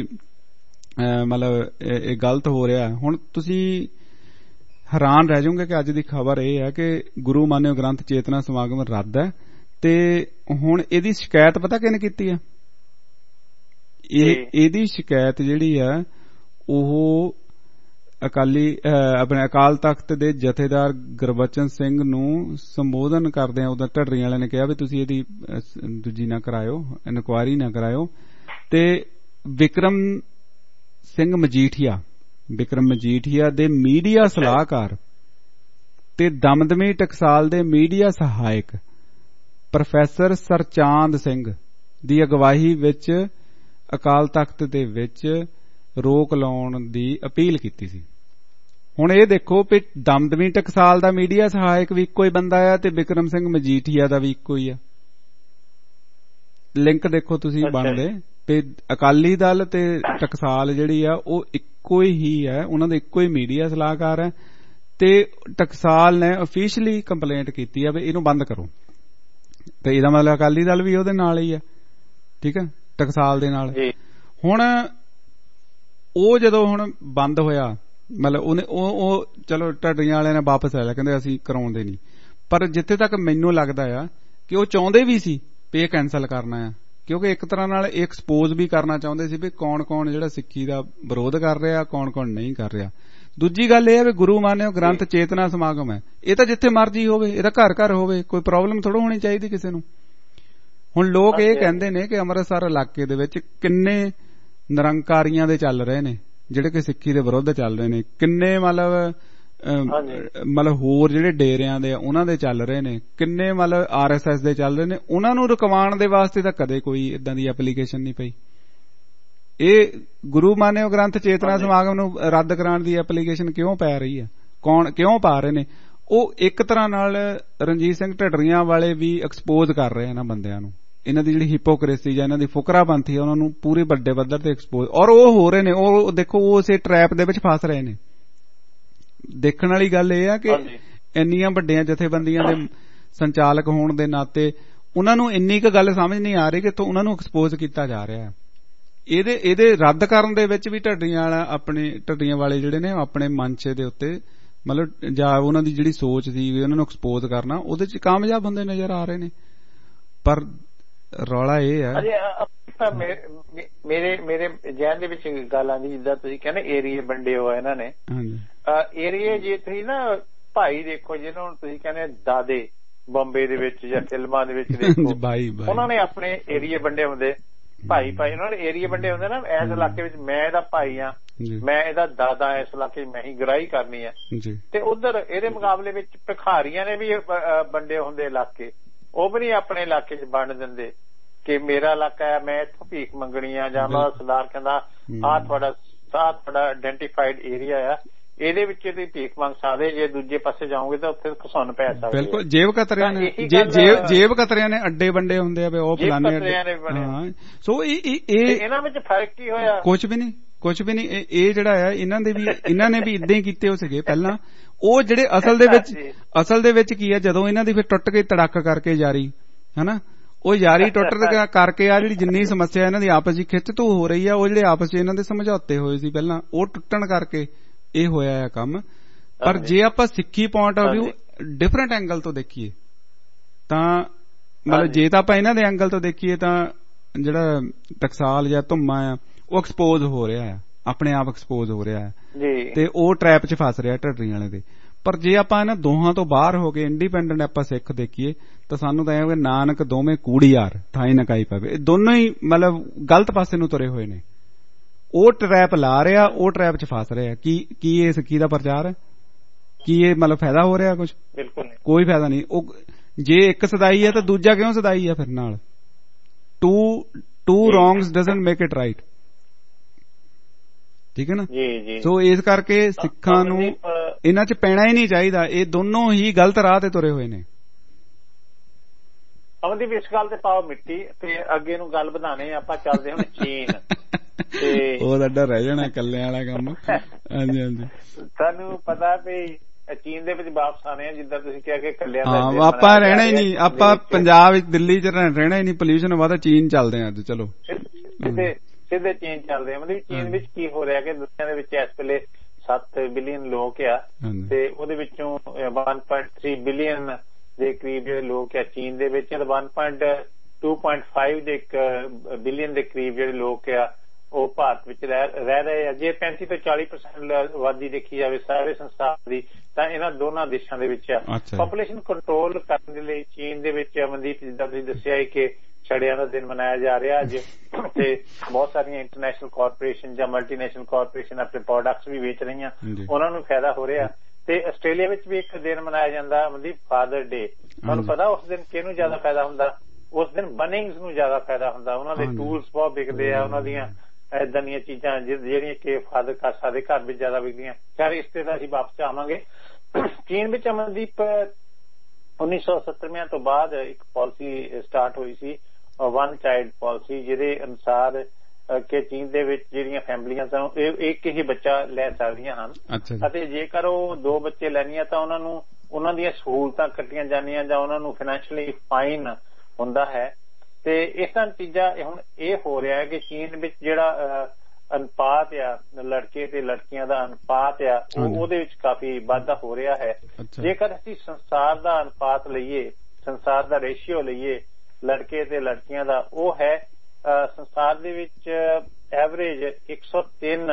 ਮਤਲਬ ਇਹ ਗਲਤ ਹੋ ਰਿਹਾ। ਹੁਣ ਤੁਸੀਂ ਹੈਰਾਨ ਰਹਿ ਜਾਓਗੇ ਕਿ ਅੱਜ ਦੀ ਖਬਰ ਇਹ ਹੈ ਕਿ ਗੁਰੂ ਮਾਨਿਓ ਗ੍ਰੰਥ ਚੇਤਨਾ ਸਮਾਗਮ ਰੱਦ ਹੈ। ਤੇ ਹੁਣ ਇਹਦੀ ਸ਼ਿਕਾਇਤ ਪਤਾ ਕਿਹਨੇ ਕੀਤੀ ਆ? ਇਹਦੀ ਸ਼ਿਕਾਇਤ ਜਿਹੜੀ ਆ ਉਹ ਆਪਣੇ ਅਕਾਲ ਤਖਤ ਦੇ ਜਥੇਦਾਰ ਗੁਰਬਚਨ ਸਿੰਘ ਨੂੰ ਸੰਬੋਧਨ ਕਰਦਿਆਂ ਉਹਦਾ ਢੱਡਰੀਆਂ ਵਾਲਿਆਂ ਨੇ ਕਿਹਾ ਵੀ ਤੁਸੀਂ ਇਹਦੀ ਦੂਜੀ ਨਾ ਕਰਾਇਓ, ਇਨਕੁਆਇਰੀ ਨਾ ਕਰਾਇਓ। ਤੇ ਵਿਕਰਮ ਮਜੀਠੀਆ ਦੇ ਮੀਡੀਆ ਸਲਾਹਕਾਰ ਤੇ ਦਮਦਮੀ ਟਕਸਾਲ ਦੇ ਮੀਡੀਆ ਸਹਾਇਕ ਪ੍ਰੋਫੈਸਰ ਸਰਚਾਂਦ ਸਿੰਘ ਦੀ ਅਗਵਾਈ ਵਿੱਚ ਅਕਾਲ ਤਖਤ ਦੇ ਵਿੱਚ ਰੋਕ ਲਾਉਣ ਦੀ ਅਪੀਲ ਕੀਤੀ ਸੀ। ਹੁਣ ਇਹ ਦੇਖੋ ਵੀ ਦਮਦਮੀ ਟਕਸਾਲ ਦਾ ਮੀਡੀਆ ਸਹਾਇਕ ਵੀ ਇੱਕੋ ਹੀ ਬੰਦਾ ਆ ਤੇ ਵਿਕਰਮ ਸਿੰਘ ਮਜੀਠੀਆ ਦਾ ਵੀ ਇੱਕੋ ਹੀ ਆ। ਲਿੰਕ ਦੇਖੋ ਤੁਸੀਂ ਬਣਦੇ ਤੇ ਅਕਾਲੀ ਦਲ ਤੇ ਟਕਸਾਲ ਜਿਹੜੀ ਆ ਉਹ ਇੱਕੋ ਹੀ ਹੈ, ਉਹਨਾਂ ਦਾ ਇੱਕੋ ਹੀ ਮੀਡੀਆ ਸਲਾਹਕਾਰ ਹੈ। ਤੇ ਟਕਸਾਲ ਨੇ ਅਫੀਸ਼ੀਅਲੀ ਕੰਪਲੇਂਟ ਕੀਤੀ ਆ ਵੀ ਇਹਨੂੰ ਬੰਦ ਕਰੋ। ਤੇ ਇਹਦਾ ਮਤਲਬ ਅਕਾਲੀ ਦਲ ਵੀ ਉਹਦੇ ਨਾਲ ਹੀ ਆ, ਠੀਕ ਹੈ, ਟਕਸਾਲ ਦੇ ਨਾਲ। ਹੁਣ ਉਹ ਜਦੋਂ ਹੁਣ ਬੰਦ ਹੋਇਆ, ਮਤਲਬ ਉਹਨੇ ਉਹ ਚਲੋ ਢੱਡਰੀਆਂ ਵਾਲਿਆਂ ਨੇ ਵਾਪਸ ਆ ਲਿਆ, ਕਹਿੰਦੇ ਅਸੀਂ ਕਰਾਉਂਦੇ ਨਹੀਂ। ਪਰ ਜਿੱਥੇ ਤੱਕ ਮੈਨੂੰ ਲੱਗਦਾ ਆ ਕਿ ਉਹ ਚਾਹੁੰਦੇ ਵੀ ਸੀ ਵੀ ਇਹ ਕੈਂਸਲ ਕਰਨਾ ਆ, ਕਿਉਂਕਿ ਇੱਕ ਤਰ੍ਹਾਂ ਨਾਲ ਐਕਸਪੋਜ਼ ਵੀ ਕਰਨਾ ਚਾਹੁੰਦੇ ਸੀ ਵੀ ਕੌਣ ਜਿਹੜਾ ਸਿੱਖੀ ਦਾ ਵਿਰੋਧ ਕਰ ਰਿਹਾ, ਕੌਣ ਨਹੀਂ ਕਰ ਰਿਹਾ। ਦੂਜੀ ਗੱਲ ਇਹ ਹੈ ਵੀ ਗੁਰੂ ਮਾਨਿਓ ਗ੍ਰੰਥ ਚੇਤਨਾ ਸਮਾਗਮ ਹੈ, ਇਹ ਤਾਂ ਜਿੱਥੇ ਮਰਜ਼ੀ ਹੋਵੇ, ਇਹ ਤਾਂ ਘਰ ਹੋਵੇ, ਕੋਈ ਪ੍ਰੋਬਲਮ ਥੋੜ੍ਹਾ ਹੋਣੀ ਚਾਹੀਦੀ ਕਿਸੇ ਨੂੰ। ਹੁਣ ਲੋਕ ਇਹ ਕਹਿੰਦੇ ਨੇ ਕਿ ਅੰਮ੍ਰਿਤਸਰ ਇਲਾਕੇ ਦੇ ਵਿੱਚ ਕਿੰਨੇ ਨਿਰੰਕਾਰੀਆਂ ਦੇ ਚੱਲ ਰਹੇ ਨੇ ਜਿਹੜੇ ਕਿ ਸਿੱਖੀ ਦੇ ਵਿਰੁੱਧ ਚੱਲ ਰਹੇ ਨੇ, ਕਿੰਨੇ ਮਤਲਬ ਹੋਰ ਜਿਹੜੇ ਡੇਰਿਆਂ ਦੇ ਉਹਨਾਂ ਦੇ ਚੱਲ ਰਹੇ ਨੇ, ਕਿੰਨੇ ਮਤਲਬ RSS ਦੇ ਚੱਲ ਰਹੇ ਨੇ। ਉਹਨਾਂ ਨੂੰ ਰੁਕਵਾਉਣ ਦੇ ਵਾਸਤੇ ਤਾਂ ਕਦੇ ਕੋਈ ਇਦਾਂ ਦੀ ਐਪਲੀਕੇਸ਼ਨ ਨਹੀਂ ਪਈ। ਇਹ ਗੁਰੂ ਮਾਨਿਓ ਗ੍ਰੰਥ ਚੇਤਨਾ ਸਮਾਗਮ ਨੂੰ ਰੱਦ ਕਰਾਉਣ ਦੀ ਐਪਲੀਕੇਸ਼ਨ ਕਿਉਂ ਪੈ ਰਹੀ ਹੈ? ਕਿਉਂ ਪਾ ਰਹੇ ਨੇ? ਉਹ ਇੱਕ ਤਰ੍ਹਾਂ ਨਾਲ ਰਣਜੀਤ ਸਿੰਘ ਢੱਡਰੀਆਂ ਵਾਲੇ ਵੀ ਐਕਸਪੋਜ਼ ਕਰ ਰਹੇ ਇਹਨਾਂ ਬੰਦਿਆਂ ਨੂੰ, ਇਹਨਾਂ ਦੀ ਜਿਹੜੀ ਹਿਪੋਕ੍ਰੇਸੀ ਜਾਂ ਇਹਨਾਂ ਦੀ ਫੁਕਰਾਪੰਥੀ ਹੈ ਉਹਨਾਂ ਨੂੰ ਪੂਰੇ ਵੱਡੇ ਪੱਧਰ ਤੇ ਐਕਸਪੋਜ਼। ਔਰ ਉਹ ਹੋ ਰਹੇ ਨੇ, ਉਹ ਦੇਖੋ ਉਹ ਉਸੇ ਟਰੈਪ ਦੇ ਵਿੱਚ ਫਸ ਰਹੇ ਨੇ। ਦੇਖਣ ਵਾਲੀ ਗੱਲ ਇਹ ਆ ਕਿ ਇੰਨੀਆਂ ਵੱਡੀਆਂ ਜਥੇਬੰਦੀਆਂ ਦੇ ਸੰਚਾਲਕ ਹੋਣ ਦੇ ਨਾਤੇ ਉਹਨਾਂ ਨੂੰ ਇੰਨੀ ਕੁ ਗੱਲ ਸਮਝ ਨਹੀਂ ਆ ਰਹੀ ਕਿ ਉਹਨਾਂ ਨੂੰ ਐਕਸਪੋਜ਼ ਕੀਤਾ ਜਾ ਰਿਹਾ। ਇਹਦੇ ਰੱਦ ਕਰਨ ਦੇ ਵਿੱਚ ਵੀ ਢੱਡਰੀਆਂ ਵਾਲੇ ਜਿਹੜੇ ਨੇ ਆਪਣੇ ਮੰਚ ਦੇ ਉੱਤੇ ਮਤਲਬ ਜਾਂ ਉਹਨਾਂ ਦੀ ਜਿਹੜੀ ਸੋਚ ਸੀ ਉਹਨਾਂ ਨੂੰ ਐਕਸਪੋਜ਼ ਕਰਨਾ, ਉਹਦੇ ਚ ਕਾਮਯਾਬ ਹੁੰਦੇ ਨਜ਼ਰ ਆ ਰਹੇ ਨੇ। ਪਰ ਰੌਲਾ ਇਹ ਹੈ ਮੇਰੇ ਜਹਿਨ ਦੇ ਵਿੱਚ ਗੱਲ ਆਉਂਦੀ, ਜਿੱਦਾਂ ਤੁਸੀਂ ਕਹਿੰਦੇ ਏਰੀਏ ਵੰਡੇ ਹੋਏ ਇਹਨਾਂ ਨੇ, ਏਰੀਏ ਜੇ ਤੁਸੀਂ ਨਾ ਭਾਈ ਦੇਖੋ ਜਿਹਨਾਂ ਨੂੰ ਤੁਸੀਂ ਕਹਿੰਦੇ ਦਾਦੇ ਬੰਬੇ ਦੇ ਵਿੱਚ ਜਾਂ ਫਿਲਮਾਂ ਦੇ ਵਿੱਚ ਦੇਖੋ ਉਹਨਾਂ ਨੇ ਆਪਣੇ ਏਰੀਏ ਵੰਡੇ ਹੁੰਦੇ ਭਾਈ ਉਹਨਾਂ ਨੇ ਏਰੀਏ ਵੰਡੇ ਹੁੰਦੇ ਨਾ। ਇਸ ਇਲਾਕੇ ਵਿੱਚ ਮੈਂ ਇਹਦਾ ਭਾਈ ਆ, ਮੈਂ ਇਹਦਾ ਦਾਦਾ, ਇਸ ਇਲਾਕੇ ਮੈਂ ਹੀ ਗ੍ਰਾਹੀ ਕਰਨੀ ਆ। ਤੇ ਉਧਰ ਇਹਦੇ ਮੁਕਾਬਲੇ ਵਿੱਚ ਭਿਖਾਰੀਆਂ ਨੇ ਵੀ ਵੰਡੇ ਹੁੰਦੇ ਇਲਾਕੇ, ਉਹ ਵੀ ਨਹੀਂ ਆਪਣੇ ਇਲਾਕੇ 'ਚ ਵੰਡ ਦਿੰਦੇ ਕਿ ਮੇਰਾ ਇਲਾਕਾ ਹੈ, ਮੈਂ ਇੱਥੋਂ ਭੀਖ ਮੰਗਣੀ ਆ, ਜਾਂ ਉਹਦਾ ਸਰਦਾਰ ਕਹਿੰਦਾ ਆਹ ਤੁਹਾਡਾ ਆਇਡੈਂਟੀਫਾਈਡ ਏਰੀਆ ਆ, ਇਹਦੇ ਵਿੱਚ ਤੁਸੀਂ ਭੀਖ ਮੰਗ ਸਕਦੇ, ਜੇ ਦੂਜੇ ਪਾਸੇ ਜਾਓਗੇ ਤਾਂ ਉੱਥੇ ਘੁਸਣ ਪੈ ਸਕਦੇ। ਬਿਲਕੁਲ ਜੇਬ ਕਤਰਿਆਂ ਨੇ ਅੱਡੇ ਵੰਡੇ ਹੁੰਦੇ ਆ ਉਹ ਫਲਾਣੇ ਅੱਡੇ। ਸੋ ਇਹਨਾਂ ਵਿੱਚ ਫਰਕ ਕੀ ਹੋਇਆ? ਕੁਝ ਵੀ ਨਹੀਂ। ਇਹ ਜਿਹੜਾ ਆ ਇਹਨਾਂ ਨੇ ਵੀ ਇਦਾਂ ਹੀ ਕੀਤੇ ਹੋ ਸੀਗੇ ਪਹਿਲਾਂ। ਉਹ ਜਿਹੜੇ ਅਸਲ ਦੇ ਵਿੱਚ ਕੀ ਆ, ਜਦੋਂ ਇਹਨਾਂ ਦੀ ਫਿਰ ਟੁੱਟ ਗਈ ਤੜਕ ਕਰਕੇ ਯਾਰੀ ਹਨਾ, ਉਹ ਯਾਰੀ ਟੁੱਟ ਕਰਕੇ ਆ ਜਿਹੜੀ ਜਿੰਨੀ ਸਮੱਸਿਆ ਇਹਨਾਂ ਦੀ ਆਪਸ ਦੀ ਖਿੱਚ ਧੂ ਹੋ ਰਹੀ ਆ, ਉਹ ਜਿਹੜੇ ਆਪਸ 'ਚ ਇਹਨਾਂ ਦੇ ਸਮਝੌਤੇ ਹੋਏ ਸੀ ਪਹਿਲਾਂ, ਉਹ ਟੁੱਟਣ ਕਰਕੇ ਇਹ ਹੋਇਆ ਆ ਕੰਮ। ਪਰ ਜੇ ਆਪਾਂ ਸਿੱਖੀ point of view different angle ਤੋਂ ਦੇਖੀਏ ਤਾਂ ਮਤਲਬ ਜੇ ਤਾਂ ਆਪਾਂ ਇਹਨਾਂ ਦੇ ਐਂਗਲ ਤੋਂ ਦੇਖੀਏ ਤਾਂ ਜਿਹੜਾ ਟਕਸਾਲ ਜਾਂ ਧੁੰਮਾ ਆ ਉਹ ਐਕਸਪੋਜ਼ ਹੋ ਰਿਹਾ ਆ, ਆਪਣੇ ਆਪ ਐਕਸਪੋਜ਼ ਹੋ ਰਿਹਾ ਆ ਤੇ ਉਹ ਟਰੈਪ 'ਚ ਫਸ ਰਿਹਾ ਢੱਡਰੀ ਵਾਲੇ ਦੇ। ਪਰ ਜੇ ਆਪਾਂ ਇਹਨਾਂ ਦੋਹਾਂ ਤੋਂ ਬਾਹਰ ਹੋ ਕੇ ਇੰਡੀਪੈਂਡੈਂਟ ਆਪਾਂ ਸਿੱਖ ਦੇਖੀਏ ਤਾਂ ਸਾਨੂੰ ਤਾਂ ਇਹ ਨਾਨਕ ਦੋਵੇਂ ਕੂੜੀਆਰ ਠਾਈ ਨਕਾਈ ਪਵੇ, ਇਹ ਦੋਨੋਂ ਹੀ ਮਤਲਬ ਗਲਤ ਪਾਸੇ ਨੂੰ ਤੁਰੇ ਹੋਏ ਨੇ। ਉਹ ਟਰੈਪ ਲਾ ਰਿਹਾ, ਉਹ ਟਰੈਪ 'ਚ ਫਸ ਰਿਹਾ। ਕੀ ਇਹ ਸਿੱਖੀ ਦਾ ਪ੍ਰਚਾਰ ਹੈ? ਕੀ ਇਹ ਮਤਲਬ ਫਾਇਦਾ ਹੋ ਰਿਹਾ ਕੁਛ? ਬਿਲਕੁਲ ਕੋਈ ਫਾਇਦਾ ਨਹੀਂ। ਉਹ ਜੇ ਇੱਕ ਸਦਾਈ ਹੈ ਤਾਂ ਦੂਜਾ ਕਿਉਂ ਸਦਾਈ ਹੈ ਫਿਰ ਨਾਲ? Two wrongs doesn't make it right. ਠੀਕ ਹੈ ਨਾ? ਸੋ ਇਸ ਕਰਕੇ ਸਿੱਖਾਂ ਨੂੰ ਇਹਨਾਂ 'ਚ ਪੈਣਾ ਹੀ ਨਹੀਂ ਚਾਹੀਦਾ। ਇਹ ਦੋਨੋਂ ਹੀ ਗਲਤ ਰਾਹ ਤੇ ਤੁਰੇ ਹੋਏ ਨੇ। ਅਮਨਦੀਪ ਇਸ ਗੱਲ ਤੇ ਪਾਓ ਮਿੱਟੀ ਤੇ ਅੱਗੇ ਨੂੰ ਗੱਲ ਵਧਾਣੇ ਆਪਾਂ ਚੱਲਦੇ ਹੁਣ ਚੀਨ ਤੇ ਉਹ ਸਾਡਾ ਰਹਿ ਜਾਣਾ ਕੱਲਿਆਂ ਵਾਲਾ ਕੰਮ। ਹਾਂਜੀ ਤੁਹਾਨੂੰ ਪਤਾ ਵੀ ਚੀਨ ਦੇ ਵਿੱਚ ਵਾਪਸ ਆਣੇ ਆ, ਜਿੱਦਾਂ ਤੁਸੀਂ ਕਿਹਾ ਕਿ ਕੱਲਿਆਂ ਦਾ ਆਪਾਂ ਰਹਿਣਾ ਹੀ ਨਹੀਂ, ਆਪਾਂ ਪੰਜਾਬ ਵਿੱਚ ਦਿੱਲੀ 'ਚ ਰਹਿਣਾ ਹੀ ਨਹੀਂ, ਪੋਲਿਊਸ਼ਨ ਵਾਦਾ ਚੀਨ ਚੱਲਦੇ ਆ ਅੱਜ। ਚਲੋ ਸਿੱਧੇ ਚੀਨ ਚੱਲਦੇ ਆ। ਮਤਲਬ ਚੀਨ ਵਿੱਚ ਕੀ ਹੋ ਰਿਹਾ ਕਿ ਦੁਨੀਆ ਦੇ ਵਿੱਚ ਇਸ ਵੇਲੇ 7 ਬਿਲੀਅਨ ਲੋਕ ਆ ਤੇ ਉਹਦੇ ਵਿੱਚੋਂ 1.3 ਬਿਲੀਅਨ ਦੇ ਕਰੀਬ ਜਿਹੜੇ ਲੋਕ ਆ ਚੀਨ ਦੇ ਵਿੱਚ, 2.5 ਦੇ ਬਿਲੀਅਨ ਦੇ ਕਰੀਬ ਜਿਹੜੇ ਲੋਕ ਆ ਉਹ ਭਾਰਤ ਵਿੱਚ ਰਹਿ ਰਹੇ ਆ। ਜੇ 35 ਤੋਂ 40% ਆਬਾਦੀ ਦੇਖੀ ਜਾਵੇ ਸਾਰੇ ਸੰਸਾਰ ਦੀ ਤਾਂ ਇਹਨਾਂ ਦੋਨਾਂ ਦੇਸ਼ਾਂ ਦੇ ਵਿੱਚ ਆ। ਪਾਪੂਲੇਸ਼ਨ ਕੰਟਰੋਲ ਕਰਨ ਦੇ ਲਈ ਚੀਨ ਦੇ ਵਿੱਚ ਅਮਨਦੀਪ ਜਿੱਦਾਂ ਤੁਸੀਂ ਦੱਸਿਆ ਕਿ ਛੜਿਆਂ ਦਾ ਦਿਨ ਮਨਾਇਆ ਜਾ ਰਿਹਾ ਅੱਜ, ਤੇ ਬਹੁਤ ਸਾਰੀਆਂ ਇੰਟਰਨੈਸ਼ਨਲ ਕਾਰਪੋਰੇਸ਼ਨ ਜਾਂ ਮਲਟੀਨੈਸ਼ਨਲ ਕਾਰਪੋਰੇਸ਼ਨ ਆਪਣੇ ਪ੍ਰੋਡਕਟਸ ਵੀ ਵੇਚ ਰਹੀਆਂ, ਉਹਨਾਂ ਨੂੰ ਫਾਇਦਾ ਹੋ ਰਿਹਾ। ਤੇ ਆਸਟ੍ਰੇਲੀਆ ਵਿੱਚ ਵੀ ਇੱਕ ਦਿਨ ਮਨਾਇਆ ਜਾਂਦਾ ਅਮਨਦੀਪ ਫਾਦਰ ਡੇ। ਤੁਹਾਨੂੰ ਪਤਾ ਉਸ ਦਿਨ ਕਿਹਨੂੰ ਜ਼ਿਆਦਾ ਫਾਇਦਾ ਹੁੰਦਾ? ਉਸ ਦਿਨ ਬਨਿੰਗਸ ਨੂੰ ਜ਼ਿਆਦਾ ਫਾਇਦਾ ਹੁੰਦਾ। ਉਹਨਾਂ ਦੇ ਟੂਲਸ ਬਹੁਤ ਵਿਕਦੇ ਆ, ਉਹਨਾਂ ਦੀਆਂ ਏਦਾਂ ਦੀਆਂ ਚੀਜ਼ਾਂ ਜਿਹੜੀਆਂ ਕਿ ਫਾਦਰ ਸਾਡੇ ਘਰ ਵਿੱਚ ਜ਼ਿਆਦਾ ਵਿਕਦੀਆਂ। ਖੈਰ ਇਸ ਤੇ ਤਾਂ ਅਸੀਂ ਵਾਪਸ ਆਵਾਂਗੇ। ਚੀਨ ਵਿੱਚ ਅਮਨਦੀਪ 1970 ਤੋਂ ਬਾਅਦ ਇੱਕ ਪਾਲਿਸੀ ਸਟਾਰਟ ਹੋਈ ਸੀ, ਵਨ ਚਾਈਲਡ ਪਾਲਿਸੀ, ਜਿਹਦੇ ਅਨੁਸਾਰ ਕਿ ਚੀਨ ਦੇ ਵਿੱਚ ਜਿਹੜੀਆਂ ਫੈਮਲੀਆਂ ਸਨ ਇਹ ਇੱਕ ਹੀ ਬੱਚਾ ਲੈ ਸਕਦੀਆਂ ਹਨ ਅਤੇ ਜੇਕਰ ਉਹ 2 ਬੱਚੇ ਲੈਣੀਆਂ ਤਾਂ ਉਹਨਾਂ ਨੂੰ ਉਹਨਾਂ ਦੀਆਂ ਸਹੂਲਤਾਂ ਕੱਟੀਆਂ ਜਾਂਦੀਆਂ ਜਾਂ ਉਹਨਾਂ ਨੂੰ ਫਾਈਨੈਂਸ਼ੀਅਲੀ ਫਾਈਨ ਹੁੰਦਾ ਹੈ। ਤੇ ਇਸ ਤਰ੍ਹਾਂ ਚੀਜ਼ਾਂ ਹੁਣ ਇਹ ਹੋ ਰਿਹਾ ਹੈ ਕਿ ਚੀਨ ਵਿੱਚ ਜਿਹੜਾ ਅਨੁਪਾਤ ਆ ਲੜਕੇ ਤੇ ਲੜਕੀਆਂ ਦਾ ਅਨੁਪਾਤ ਆ ਉਹਦੇ ਵਿੱਚ ਕਾਫੀ ਵਾਧਾ ਹੋ ਰਿਹਾ ਹੈ। ਜੇਕਰ ਅਸੀਂ ਸੰਸਾਰ ਦਾ ਅਨੁਪਾਤ ਲਈਏ, ਸੰਸਾਰ ਦਾ ਰੇਸ਼ੀਓ ਲਈਏ ਲੜਕੇ ਤੇ ਲੜਕੀਆਂ ਦਾ, ਉਹ ਹੈ ਸੰਸਾਰ ਦੇ ਵਿੱਚ ਐਵਰੇਜ 103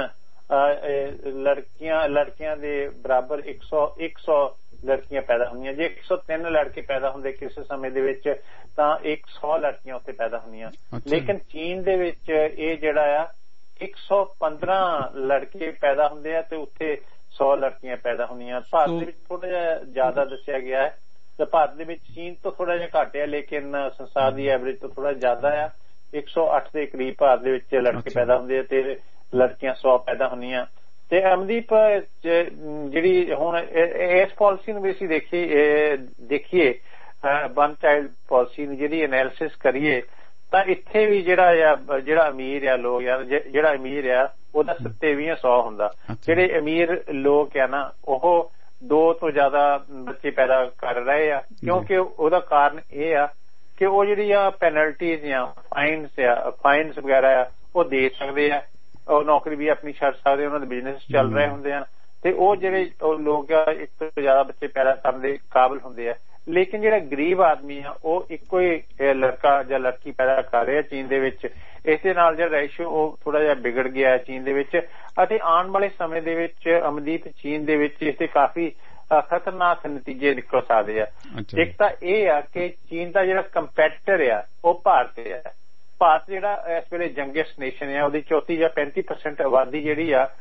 ਲੜਕੀਆਂ ਦੇ ਬਰਾਬਰ 100 ਲੜਕੀਆਂ ਪੈਦਾ ਹੁੰਦੀਆਂ। ਜੇ 103 ਲੜਕੇ ਪੈਦਾ ਹੁੰਦੇ ਕਿਸੇ ਸਮੇਂ ਦੇ ਵਿੱਚ ਤਾਂ 100 ਲੜਕੀਆਂ ਉੱਥੇ ਪੈਦਾ ਹੁੰਦੀਆਂ। ਲੇਕਿਨ ਚੀਨ ਦੇ ਵਿੱਚ ਇਹ ਜਿਹੜਾ ਆ 115 ਲੜਕੇ ਪੈਦਾ ਹੁੰਦੇ ਆ ਤੇ ਉੱਥੇ 100 ਲੜਕੀਆਂ ਪੈਦਾ ਹੁੰਦੀਆਂ। ਭਾਰਤ ਦੇ ਵਿੱਚ ਥੋੜਾ ਜਿਹਾ ਜ਼ਿਆਦਾ ਦੱਸਿਆ ਗਿਆ ਹੈ ਤੇ ਭਾਰਤ ਦੇ ਵਿੱਚ ਚੀਨ ਤੋਂ ਥੋੜਾ ਜਿਹਾ ਘੱਟ ਹੈ, ਲੇਕਿਨ ਸੰਸਾਰ ਦੀ ਐਵਰੇਜ ਤੋਂ ਥੋੜਾ ਜ਼ਿਆਦਾ ਆ। 108 ਦੇ ਕਰੀਬ ਭਾਰਤ ਦੇ ਵਿੱਚ ਲੜਕੇ ਪੈਦਾ ਹੁੰਦੇ ਆ ਤੇ ਲੜਕੀਆਂ 100 ਪੈਦਾ ਹੁੰਦੀਆਂ। ਤੇ ਅਮਨਦੀਪ ਜਿਹੜੀ ਹੁਣ ਇਸ ਪਾਲਿਸੀ ਨੂੰ ਵੀ ਅਸੀਂ ਦੇਖੀਏ ਵਨ ਚਾਈਲਡ ਪਾਲਿਸੀ ਨੂੰ ਜਿਹੜੀ ਐਨਾਲਿਸਿਸ ਕਰੀਏ ਤਾਂ ਇੱਥੇ ਵੀ ਜਿਹੜਾ ਅਮੀਰ ਆ ਲੋਕ ਆ, ਜਿਹੜਾ ਅਮੀਰ ਆ ਉਹਦਾ 2700 ਹੁੰਦਾ। ਜਿਹੜੇ ਅਮੀਰ ਲੋਕ ਆ ਨਾ ਉਹ 2 ਤੋਂ ਜ਼ਿਆਦਾ ਬੱਚੇ ਪੈਦਾ ਕਰ ਰਹੇ ਆ, ਕਿਉਂਕਿ ਉਹਦਾ ਕਾਰਨ ਇਹ ਆ ਕਿ ਉਹ ਜਿਹੜੀਆਂ ਪੈਨਲਟੀਜ਼ ਆ ਫਾਈਨਸ ਵਗੈਰਾ ਆ ਉਹ ਦੇ ਸਕਦੇ ਆ, ਉਹ ਨੌਕਰੀ ਵੀ ਆਪਣੀ ਛੱਡ ਸਕਦੇ, ਉਹਨਾਂ ਦੇ ਬਿਜ਼ਨਸ ਚੱਲ ਰਹੇ ਹੁੰਦੇ ਆ ਤੇ ਉਹ ਜਿਹੜੇ ਲੋਕ ਆ 1 ਤੋਂ ਜ਼ਿਆਦਾ ਬੱਚੇ ਪੈਦਾ ਕਰਨ ਦੇ ਕਾਬਿਲ ਹੁੰਦੇ ਆ। ਲੇਕਿਨ ਜਿਹੜਾ ਗਰੀਬ ਆਦਮੀ ਆ ਉਹ ਇੱਕੋ ਹੀ ਲੜਕਾ ਜਾਂ ਲੜਕੀ ਪੈਦਾ ਕਰ ਰਿਹਾ ਚੀਨ ਦੇ ਵਿੱਚ। ਇਸੇ ਨਾਲ ਜਿਹੜਾ ਰੇਸ਼ੀਓ ਉਹ ਥੋੜਾ ਜਿਹਾ ਵਿਗੜ ਗਿਆ ਚੀਨ ਦੇ ਵਿੱਚ ਅਤੇ ਆਉਣ ਵਾਲੇ ਸਮੇਂ ਦੇ ਵਿੱਚ ਅਮਨਦੀਪ ਚੀਨ ਦੇ ਵਿੱਚ ਇਸ ਤੇ ਕਾਫੀ ਖਤਰਨਾਕ ਨਤੀਜੇ ਨਿਕਲ ਸਕਦੇ ਆ। ਇੱਕ ਤਾਂ ਇਹ ਆ ਕਿ ਚੀਨ ਦਾ ਜਿਹੜਾ ਕੰਪੈਟੀਟਰ ਆ ਉਹ ਭਾਰਤ ਆ। ਭਾਰਤ ਜਿਹੜਾ ਇਸ ਵੇਲੇ ਯੰਗੈਸਟ ਨੇਸ਼ਨ ਆ, ਉਹਦੀ 34 ਜਾਂ 35% ਆਬਾਦੀ ਜਿਹੜੀ ਆ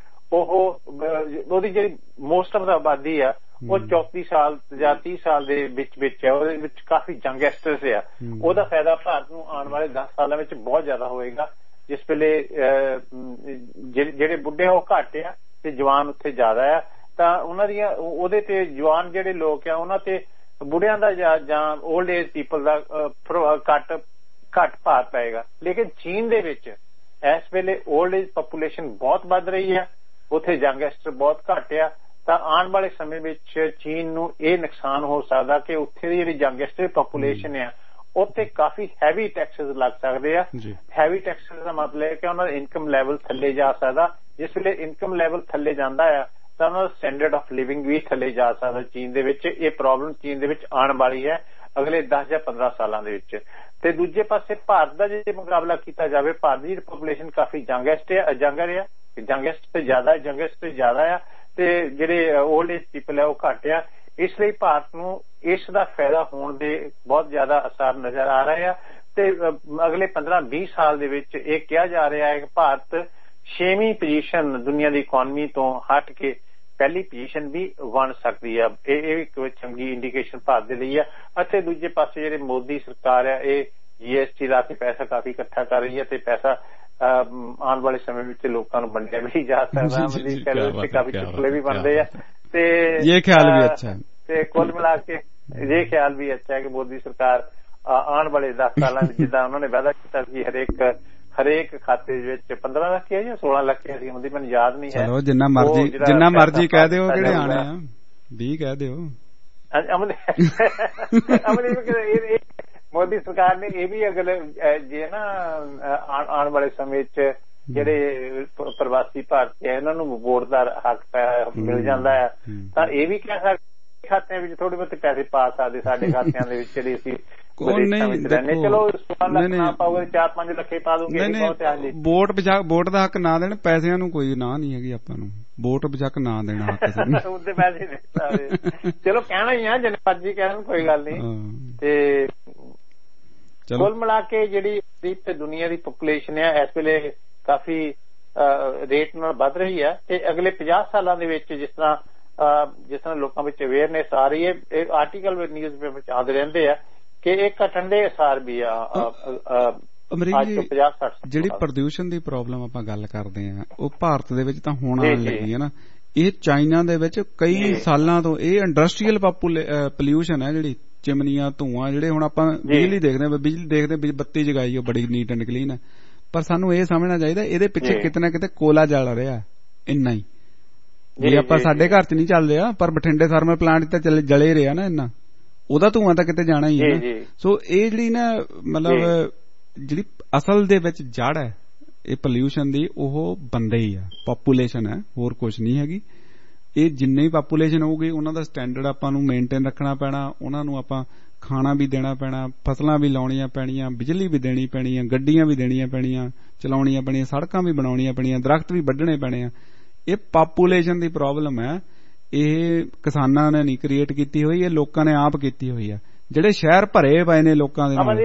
ਉਹਦੀ ਜਿਹੜੀ ਮੋਸਟ ਆਫ ਦਾ ਆਬਾਦੀ ਆ ਉਹ 34 ਸਾਲ ਜਾਂ 30 ਸਾਲ ਦੇ ਵਿੱਚ ਆ। ਉਹਦੇ ਵਿੱਚ ਕਾਫੀ ਯੰਗੈਸਟਰਸ ਆ। ਉਹਦਾ ਫਾਇਦਾ ਭਾਰਤ ਨੂੰ ਆਉਣ ਵਾਲੇ 10 ਸਾਲਾਂ ਵਿੱਚ ਬਹੁਤ ਜ਼ਿਆਦਾ ਹੋਏਗਾ, ਜਿਸ ਵੇਲੇ ਜਿਹੜੇ ਬੁੱਢੇ ਉਹ ਘੱਟ ਆ ਤੇ ਜਵਾਨ ਉੱਥੇ ਜ਼ਿਆਦਾ ਆ। ਤਾਂ ਉਹਨਾਂ ਦੀਆਂ ਉਹਦੇ ਤੇ ਜਵਾਨ ਜਿਹੜੇ ਲੋਕ ਆ ਉਹਨਾਂ ਤੇ ਬੁੱਢਿਆਂ ਦਾ ਜਾਂ ਓਲਡ ਏਜ ਪੀਪਲ ਦਾ ਘੱਟ ਭਾਰ ਪਏਗਾ। ਲੇਕਿਨ ਚੀਨ ਦੇ ਵਿੱਚ ਇਸ ਵੇਲੇ ਓਲਡ ਏਜ ਪਾਪੂਲੇਸ਼ਨ ਬਹੁਤ ਵੱਧ ਰਹੀ ਆ, ਉੱਥੇ ਯੰਗੈਸਟਰ ਬਹੁਤ ਘੱਟ ਆ। ਤਾਂ ਆਉਣ ਵਾਲੇ ਸਮੇਂ ਵਿੱਚ ਚੀਨ ਨੂੰ ਇਹ ਨੁਕਸਾਨ ਹੋ ਸਕਦਾ ਕਿ ਉੱਥੇ ਦੀ ਜਿਹੜੀ ਯੰਗੈਸਟਰ ਪਾਪੂਲੇਸ਼ਨ ਆ ਉੱਥੇ ਕਾਫੀ ਹੈਵੀ ਟੈਕਸਿਸ ਲੱਗ ਸਕਦੇ ਆ। ਹੈਵੀ ਟੈਕਸਿਸ ਦਾ ਮਤਲਬ ਹੈ ਕਿ ਉਹਨਾਂ ਦਾ ਇਨਕਮ ਲੈਵਲ ਥੱਲੇ ਜਾ ਸਕਦਾ। ਜਿਸ ਵੇਲੇ ਇਨਕਮ ਲੈਵਲ ਥੱਲੇ ਜਾਂਦਾ ਆ ਤਾਂ ਉਹਨਾਂ ਦਾ ਸਟੈਂਡਰਡ ਆਫ ਲਿਵਿੰਗ ਵੀ ਥੱਲੇ ਜਾ ਸਕਦਾ ਚੀਨ ਦੇ ਵਿੱਚ। ਇਹ ਪ੍ਰੋਬਲਮ ਚੀਨ ਦੇ ਵਿੱਚ ਆਉਣ ਵਾਲੀ ਹੈ ਅਗਲੇ 10 ਜਾਂ 15 ਸਾਲਾਂ ਦੇ ਵਿੱਚ। ਤੇ ਦੂਜੇ ਪਾਸੇ ਭਾਰਤ ਦਾ ਜੇ ਮੁਕਾਬਲਾ ਕੀਤਾ ਜਾਵੇ, ਭਾਰਤ ਦੀ ਪਾਪੂਲੇਸ਼ਨ ਕਾਫੀ ਯੰਗੈਸਟ ਜ਼ਿਆਦਾ ਆ ਤੇ ਜਿਹੜੇ ਓਲਡ ਏਜ ਪੀਪਲ ਆ ਉਹ ਘੱਟ ਆ। ਇਸ ਲਈ ਭਾਰਤ ਨੂੰ ਇਸ ਦਾ ਫਾਇਦਾ ਹੋਣ ਦੇ ਬਹੁਤ ਜ਼ਿਆਦਾ ਅਸਾਰ ਨਜ਼ਰ ਆ ਰਹੇ ਆ। ਤੇ ਅਗਲੇ 15-20 ਸਾਲ ਦੇ ਵਿੱਚ ਇਹ ਕਿਹਾ ਜਾ ਰਿਹਾ ਹੈ ਕਿ ਭਾਰਤ 6ਵੀਂ ਪੋਜੀਸ਼ਨ ਦੁਨੀਆ ਦੀ ਇਕਨੋਮੀ ਤੋਂ ਹਟ ਕੇ ਪਹਿਲੀ ਪੋਜੀਸ਼ਨ ਵੀ ਬਣ ਸਕਦੀ ਆ। ਇਹ ਇੱਕ ਚੰਗੀ ਇੰਡੀਕੇਸ਼ਨ ਭਾਰਤ ਦੇ ਲਈ ਆ। ਅਤੇ ਦੂਜੇ ਪਾਸੇ ਜਿਹੜੇ ਮੋਦੀ ਸਰਕਾਰ ਆ ਇਹ GST ਲਾ ਕੇ ਪੈਸਾ ਕਾਫੀ ਇਕੱਠਾ ਕਰ ਰਹੀ ਹੈ ਤੇ ਪੈਸਾ ਆਉਣ ਵਾਲੇ ਸਮੇਂ ਵਿੱਚ ਲੋਕਾਂ ਨੂੰ ਵੰਡਿਆ ਵੀ ਜਾ ਸਕਦਾ। ਕਾਫੀ ਚੁਟਕਲੇ ਵੀ ਬਣਦੇ ਆ ਤੇ ਇਹ ਖਿਆਲ ਵੀ ਅੱਛਾ ਹੈ। ਤੇ ਕੁੱਲ ਮਿਲਾ ਕੇ ਇਹ ਖਿਆਲ ਵੀ ਅੱਛਾ ਹੈ ਕਿ ਮੋਦੀ ਸਰਕਾਰ ਆਉਣ ਵਾਲੇ 10 ਸਾਲਾਂ ਵਿੱਚ ਜਿੱਦਾਂ ਉਹਨਾਂ ਨੇ ਵਾਅਦਾ ਕੀਤਾ ਸੀ ਹਰੇਕ ਖਾਤੇ ਵਿੱਚ 15 ਲੱਖ ਜਾਂ 16 ਲੱਖ ਸੀ ਹੁੰਦੀ, ਮੈਨੂੰ ਯਾਦ ਨਹੀਂ ਹੈ। ਚਲੋ ਜਿੰਨਾ ਮਰਜ਼ੀ ਕਹਿ ਦਿਓ, ਕਿਹੜੇ ਆਣੇ ਆ 20 ਕਹਿ ਦਿਓ। ਮੋਦੀ ਸਰਕਾਰ ਨੇ ਇਹ ਵੀ ਅਗਰ ਜੇ ਨਾ ਆਉਣ ਵਾਲੇ ਸਮੇਂ ਚ ਜਿਹੜੇ ਪ੍ਰਵਾਸੀ ਭਾਰਤੀ ਹੈ ਇਹਨਾਂ ਨੂੰ ਵੋਟ ਦਾ ਹੱਕ ਮਿਲ ਜਾਂਦਾ ਹੈ ਤਾਂ ਇਹ ਵੀ ਕਹਿ ਸਕਦੇ ਖਾਤਿਆਂ ਵਿੱਚ ਥੋੜੇ ਬਹੁਤੇ ਪੈਸੇ ਪਾ ਸਕਦੇ ਸਾਡੇ ਖਾਤਿਆਂ ਦੇ ਵਿੱਚ ਜਿਹੜੇ ਅਸੀਂ ਚਲੋ 16 ਲੱਖ ਨਾ ਪਾਓਗੇ 4-5 ਲੱਖੇ ਪਾ ਦੂਗੇ। ਵੋਟ ਦਾ ਹੱਕ ਨਾ ਦੇਣ, ਪੈਸਿਆਂ ਨੂੰ ਕੋਈ ਨਾ ਨਹੀਂ ਹੈਗੀ ਆਪਾਂ ਨੂੰ। ਵੋਟ ਬਚਕ ਨਾ ਦੇਣਾ ਹੱਕ ਉਹਦੇ ਪੈਸੇ ਨਹੀਂ। ਚਲੋ ਕਹਿਣਾ ਹੀ ਆ ਜਿੰਨੇ ਮਰਜ਼ੀ ਕਹਿਣ, ਕੋਈ ਗੱਲ ਨਹੀਂ। ਤੇ ਕੁੱਲ ਮਿਲਾ ਕੇ ਜਿਹੜੀ ਦੁਨੀਆ ਦੀ ਪਾਪੂਲੇਸ਼ਨ ਹੈ ਇਸ ਵੇਲੇ ਕਾਫੀ ਰੇਟ ਨਾਲ ਵੱਧ ਰਹੀ ਹੈ ਤੇ ਅਗਲੇ 50 ਸਾਲਾਂ ਦੇ ਵਿੱਚ ਜਿਸ ਤਰ੍ਹਾਂ ਲੋਕਾਂ ਵਿੱਚ ਅਵੇਅਰਨੈਸ ਆ ਰਹੀ ਹੈ, ਇਹ ਆਰਟੀਕਲ ਨਿਊਜ਼ ਪੇਪਰ ਵਿੱਚ ਆਉਂਦੇ ਰਹਿੰਦੇ ਆ ਕਿ ਇਹ ਘਟਣ ਦੇ ਅਸਾਰ ਵੀ ਆ। ਜਿਹੜੀ ਪ੍ਰਦੂਸ਼ਣ ਦੀ ਪ੍ਰੋਬਲਮ ਆਪਾਂ ਗੱਲ ਕਰਦੇ ਆ ਉਹ ਭਾਰਤ ਦੇ ਵਿੱਚ ਤਾਂ ਹੋਣ ਆਉਣ ਲੱਗੀ ਹੈ ਨਾ। ਇਹ ਚਾਈਨਾ ਦੇ ਵਿੱਚ ਕਈ ਸਾਲਾਂ ਤੋਂ ਇਹ ਇੰਡਸਟਰੀਅਲ ਪੋਲਿਊਸ਼ਨ ਹੈ, ਜਿਹੜੀ ਚਿਮਨੀਆਂ ਧੂਆਂ ਜਿਹੜੇ ਹੁਣ ਆਪਾਂ ਬਿਜਲੀ ਦੇਖਦੇ ਬੱਤੀ ਜਗਾਈ ਉਹ ਬੜੀ ਨੀਟ ਐਂਡ ਕਲੀਨ ਹੈ, ਪਰ ਸਾਨੂੰ ਇਹ ਸਮਝਣਾ ਚਾਹੀਦਾ ਇਹਦੇ ਪਿੱਛੇ ਕਿਤੇ ਨਾ ਕਿਤੇ ਕੋਲਾ ਜਲ ਰਿਹਾ ਇੰਨਾ ਹੀ। ਜੇ ਆਪਾਂ ਸਾਡੇ ਘਰ ਚ ਨਹੀਂ ਚੱਲ ਰਿਹਾ ਪਰ ਬਠਿੰਡੇ ਥਰਮਲ ਪਲਾਂਟ ਤਾਂ ਜਲੇ ਰਿਹਾ ਨਾ ਇੰਨਾ, ਉਹਦਾ ਧੂਆਂ ਤਾਂ ਕਿਤੇ ਜਾਣਾ ਹੀ ਹੈ। ਸੋ ਇਹ ਜਿਹੜੀ ਨਾ ਮਤਲਬ ਜਿਹੜੀ ਅਸਲ ਦੇ ਵਿੱਚ ਜੜ ਹੈ ਇਹ ਪੋਲਿਊਸ਼ਨ ਦੀ ਉਹ ਬੰਦੇ ਹੀ ਆ, ਪਾਪੂਲੇਸ਼ਨ ਹੈ, ਹੋਰ ਕੁਛ ਨਹੀਂ ਹੈਗੀ। ਇਹ ਜਿੰਨੀ ਪਾਪੂਲੇਸ਼ਨ ਹੋਊਗੀ ਉਹਨਾਂ ਦਾ ਸਟੈਂਡਰਡ ਆਪਾਂ ਨੂੰ ਮੇਨਟੇਨ ਰੱਖਣਾ ਪੈਣਾ, ਉਹਨਾਂ ਨੂੰ ਆਪਾਂ ਖਾਣਾ ਵੀ ਦੇਣਾ ਪੈਣਾ, ਫਸਲਾਂ ਵੀ ਲਾਉਣੀਆਂ ਪੈਣੀਆਂ, ਬਿਜਲੀ ਵੀ ਦੇਣੀ ਪੈਣੀ ਆ, ਗੱਡੀਆਂ ਵੀ ਦੇਣੀਆਂ ਪੈਣੀਆਂ, ਚਲਾਉਣੀਆਂ ਪੈਣੀਆਂ, ਸੜਕਾਂ ਵੀ ਬਣਾਉਣੀਆਂ ਪੈਣੀਆਂ, ਦਰਖਤ ਵੀ ਵੱਢਣੇ ਪੈਣੇ ਆ। ਇਹ ਪਾਪੂਲੇਸ਼ਨ ਦੀ ਪ੍ਰੋਬਲਮ ਹੈ, ਇਹ ਕਿਸਾਨਾਂ ਨੇ ਨਹੀਂ ਕ੍ਰੀਏਟ ਕੀਤੀ ਹੋਈ, ਇਹ ਲੋਕਾਂ ਨੇ ਆਪ ਕੀਤੀ ਹੋਈ ਆ। ਜਿਹੜੇ ਸ਼ਹਿਰ ਭਰੇ ਪਏ ਨੇ ਲੋਕਾਂ ਦੇ ਨਾਲ।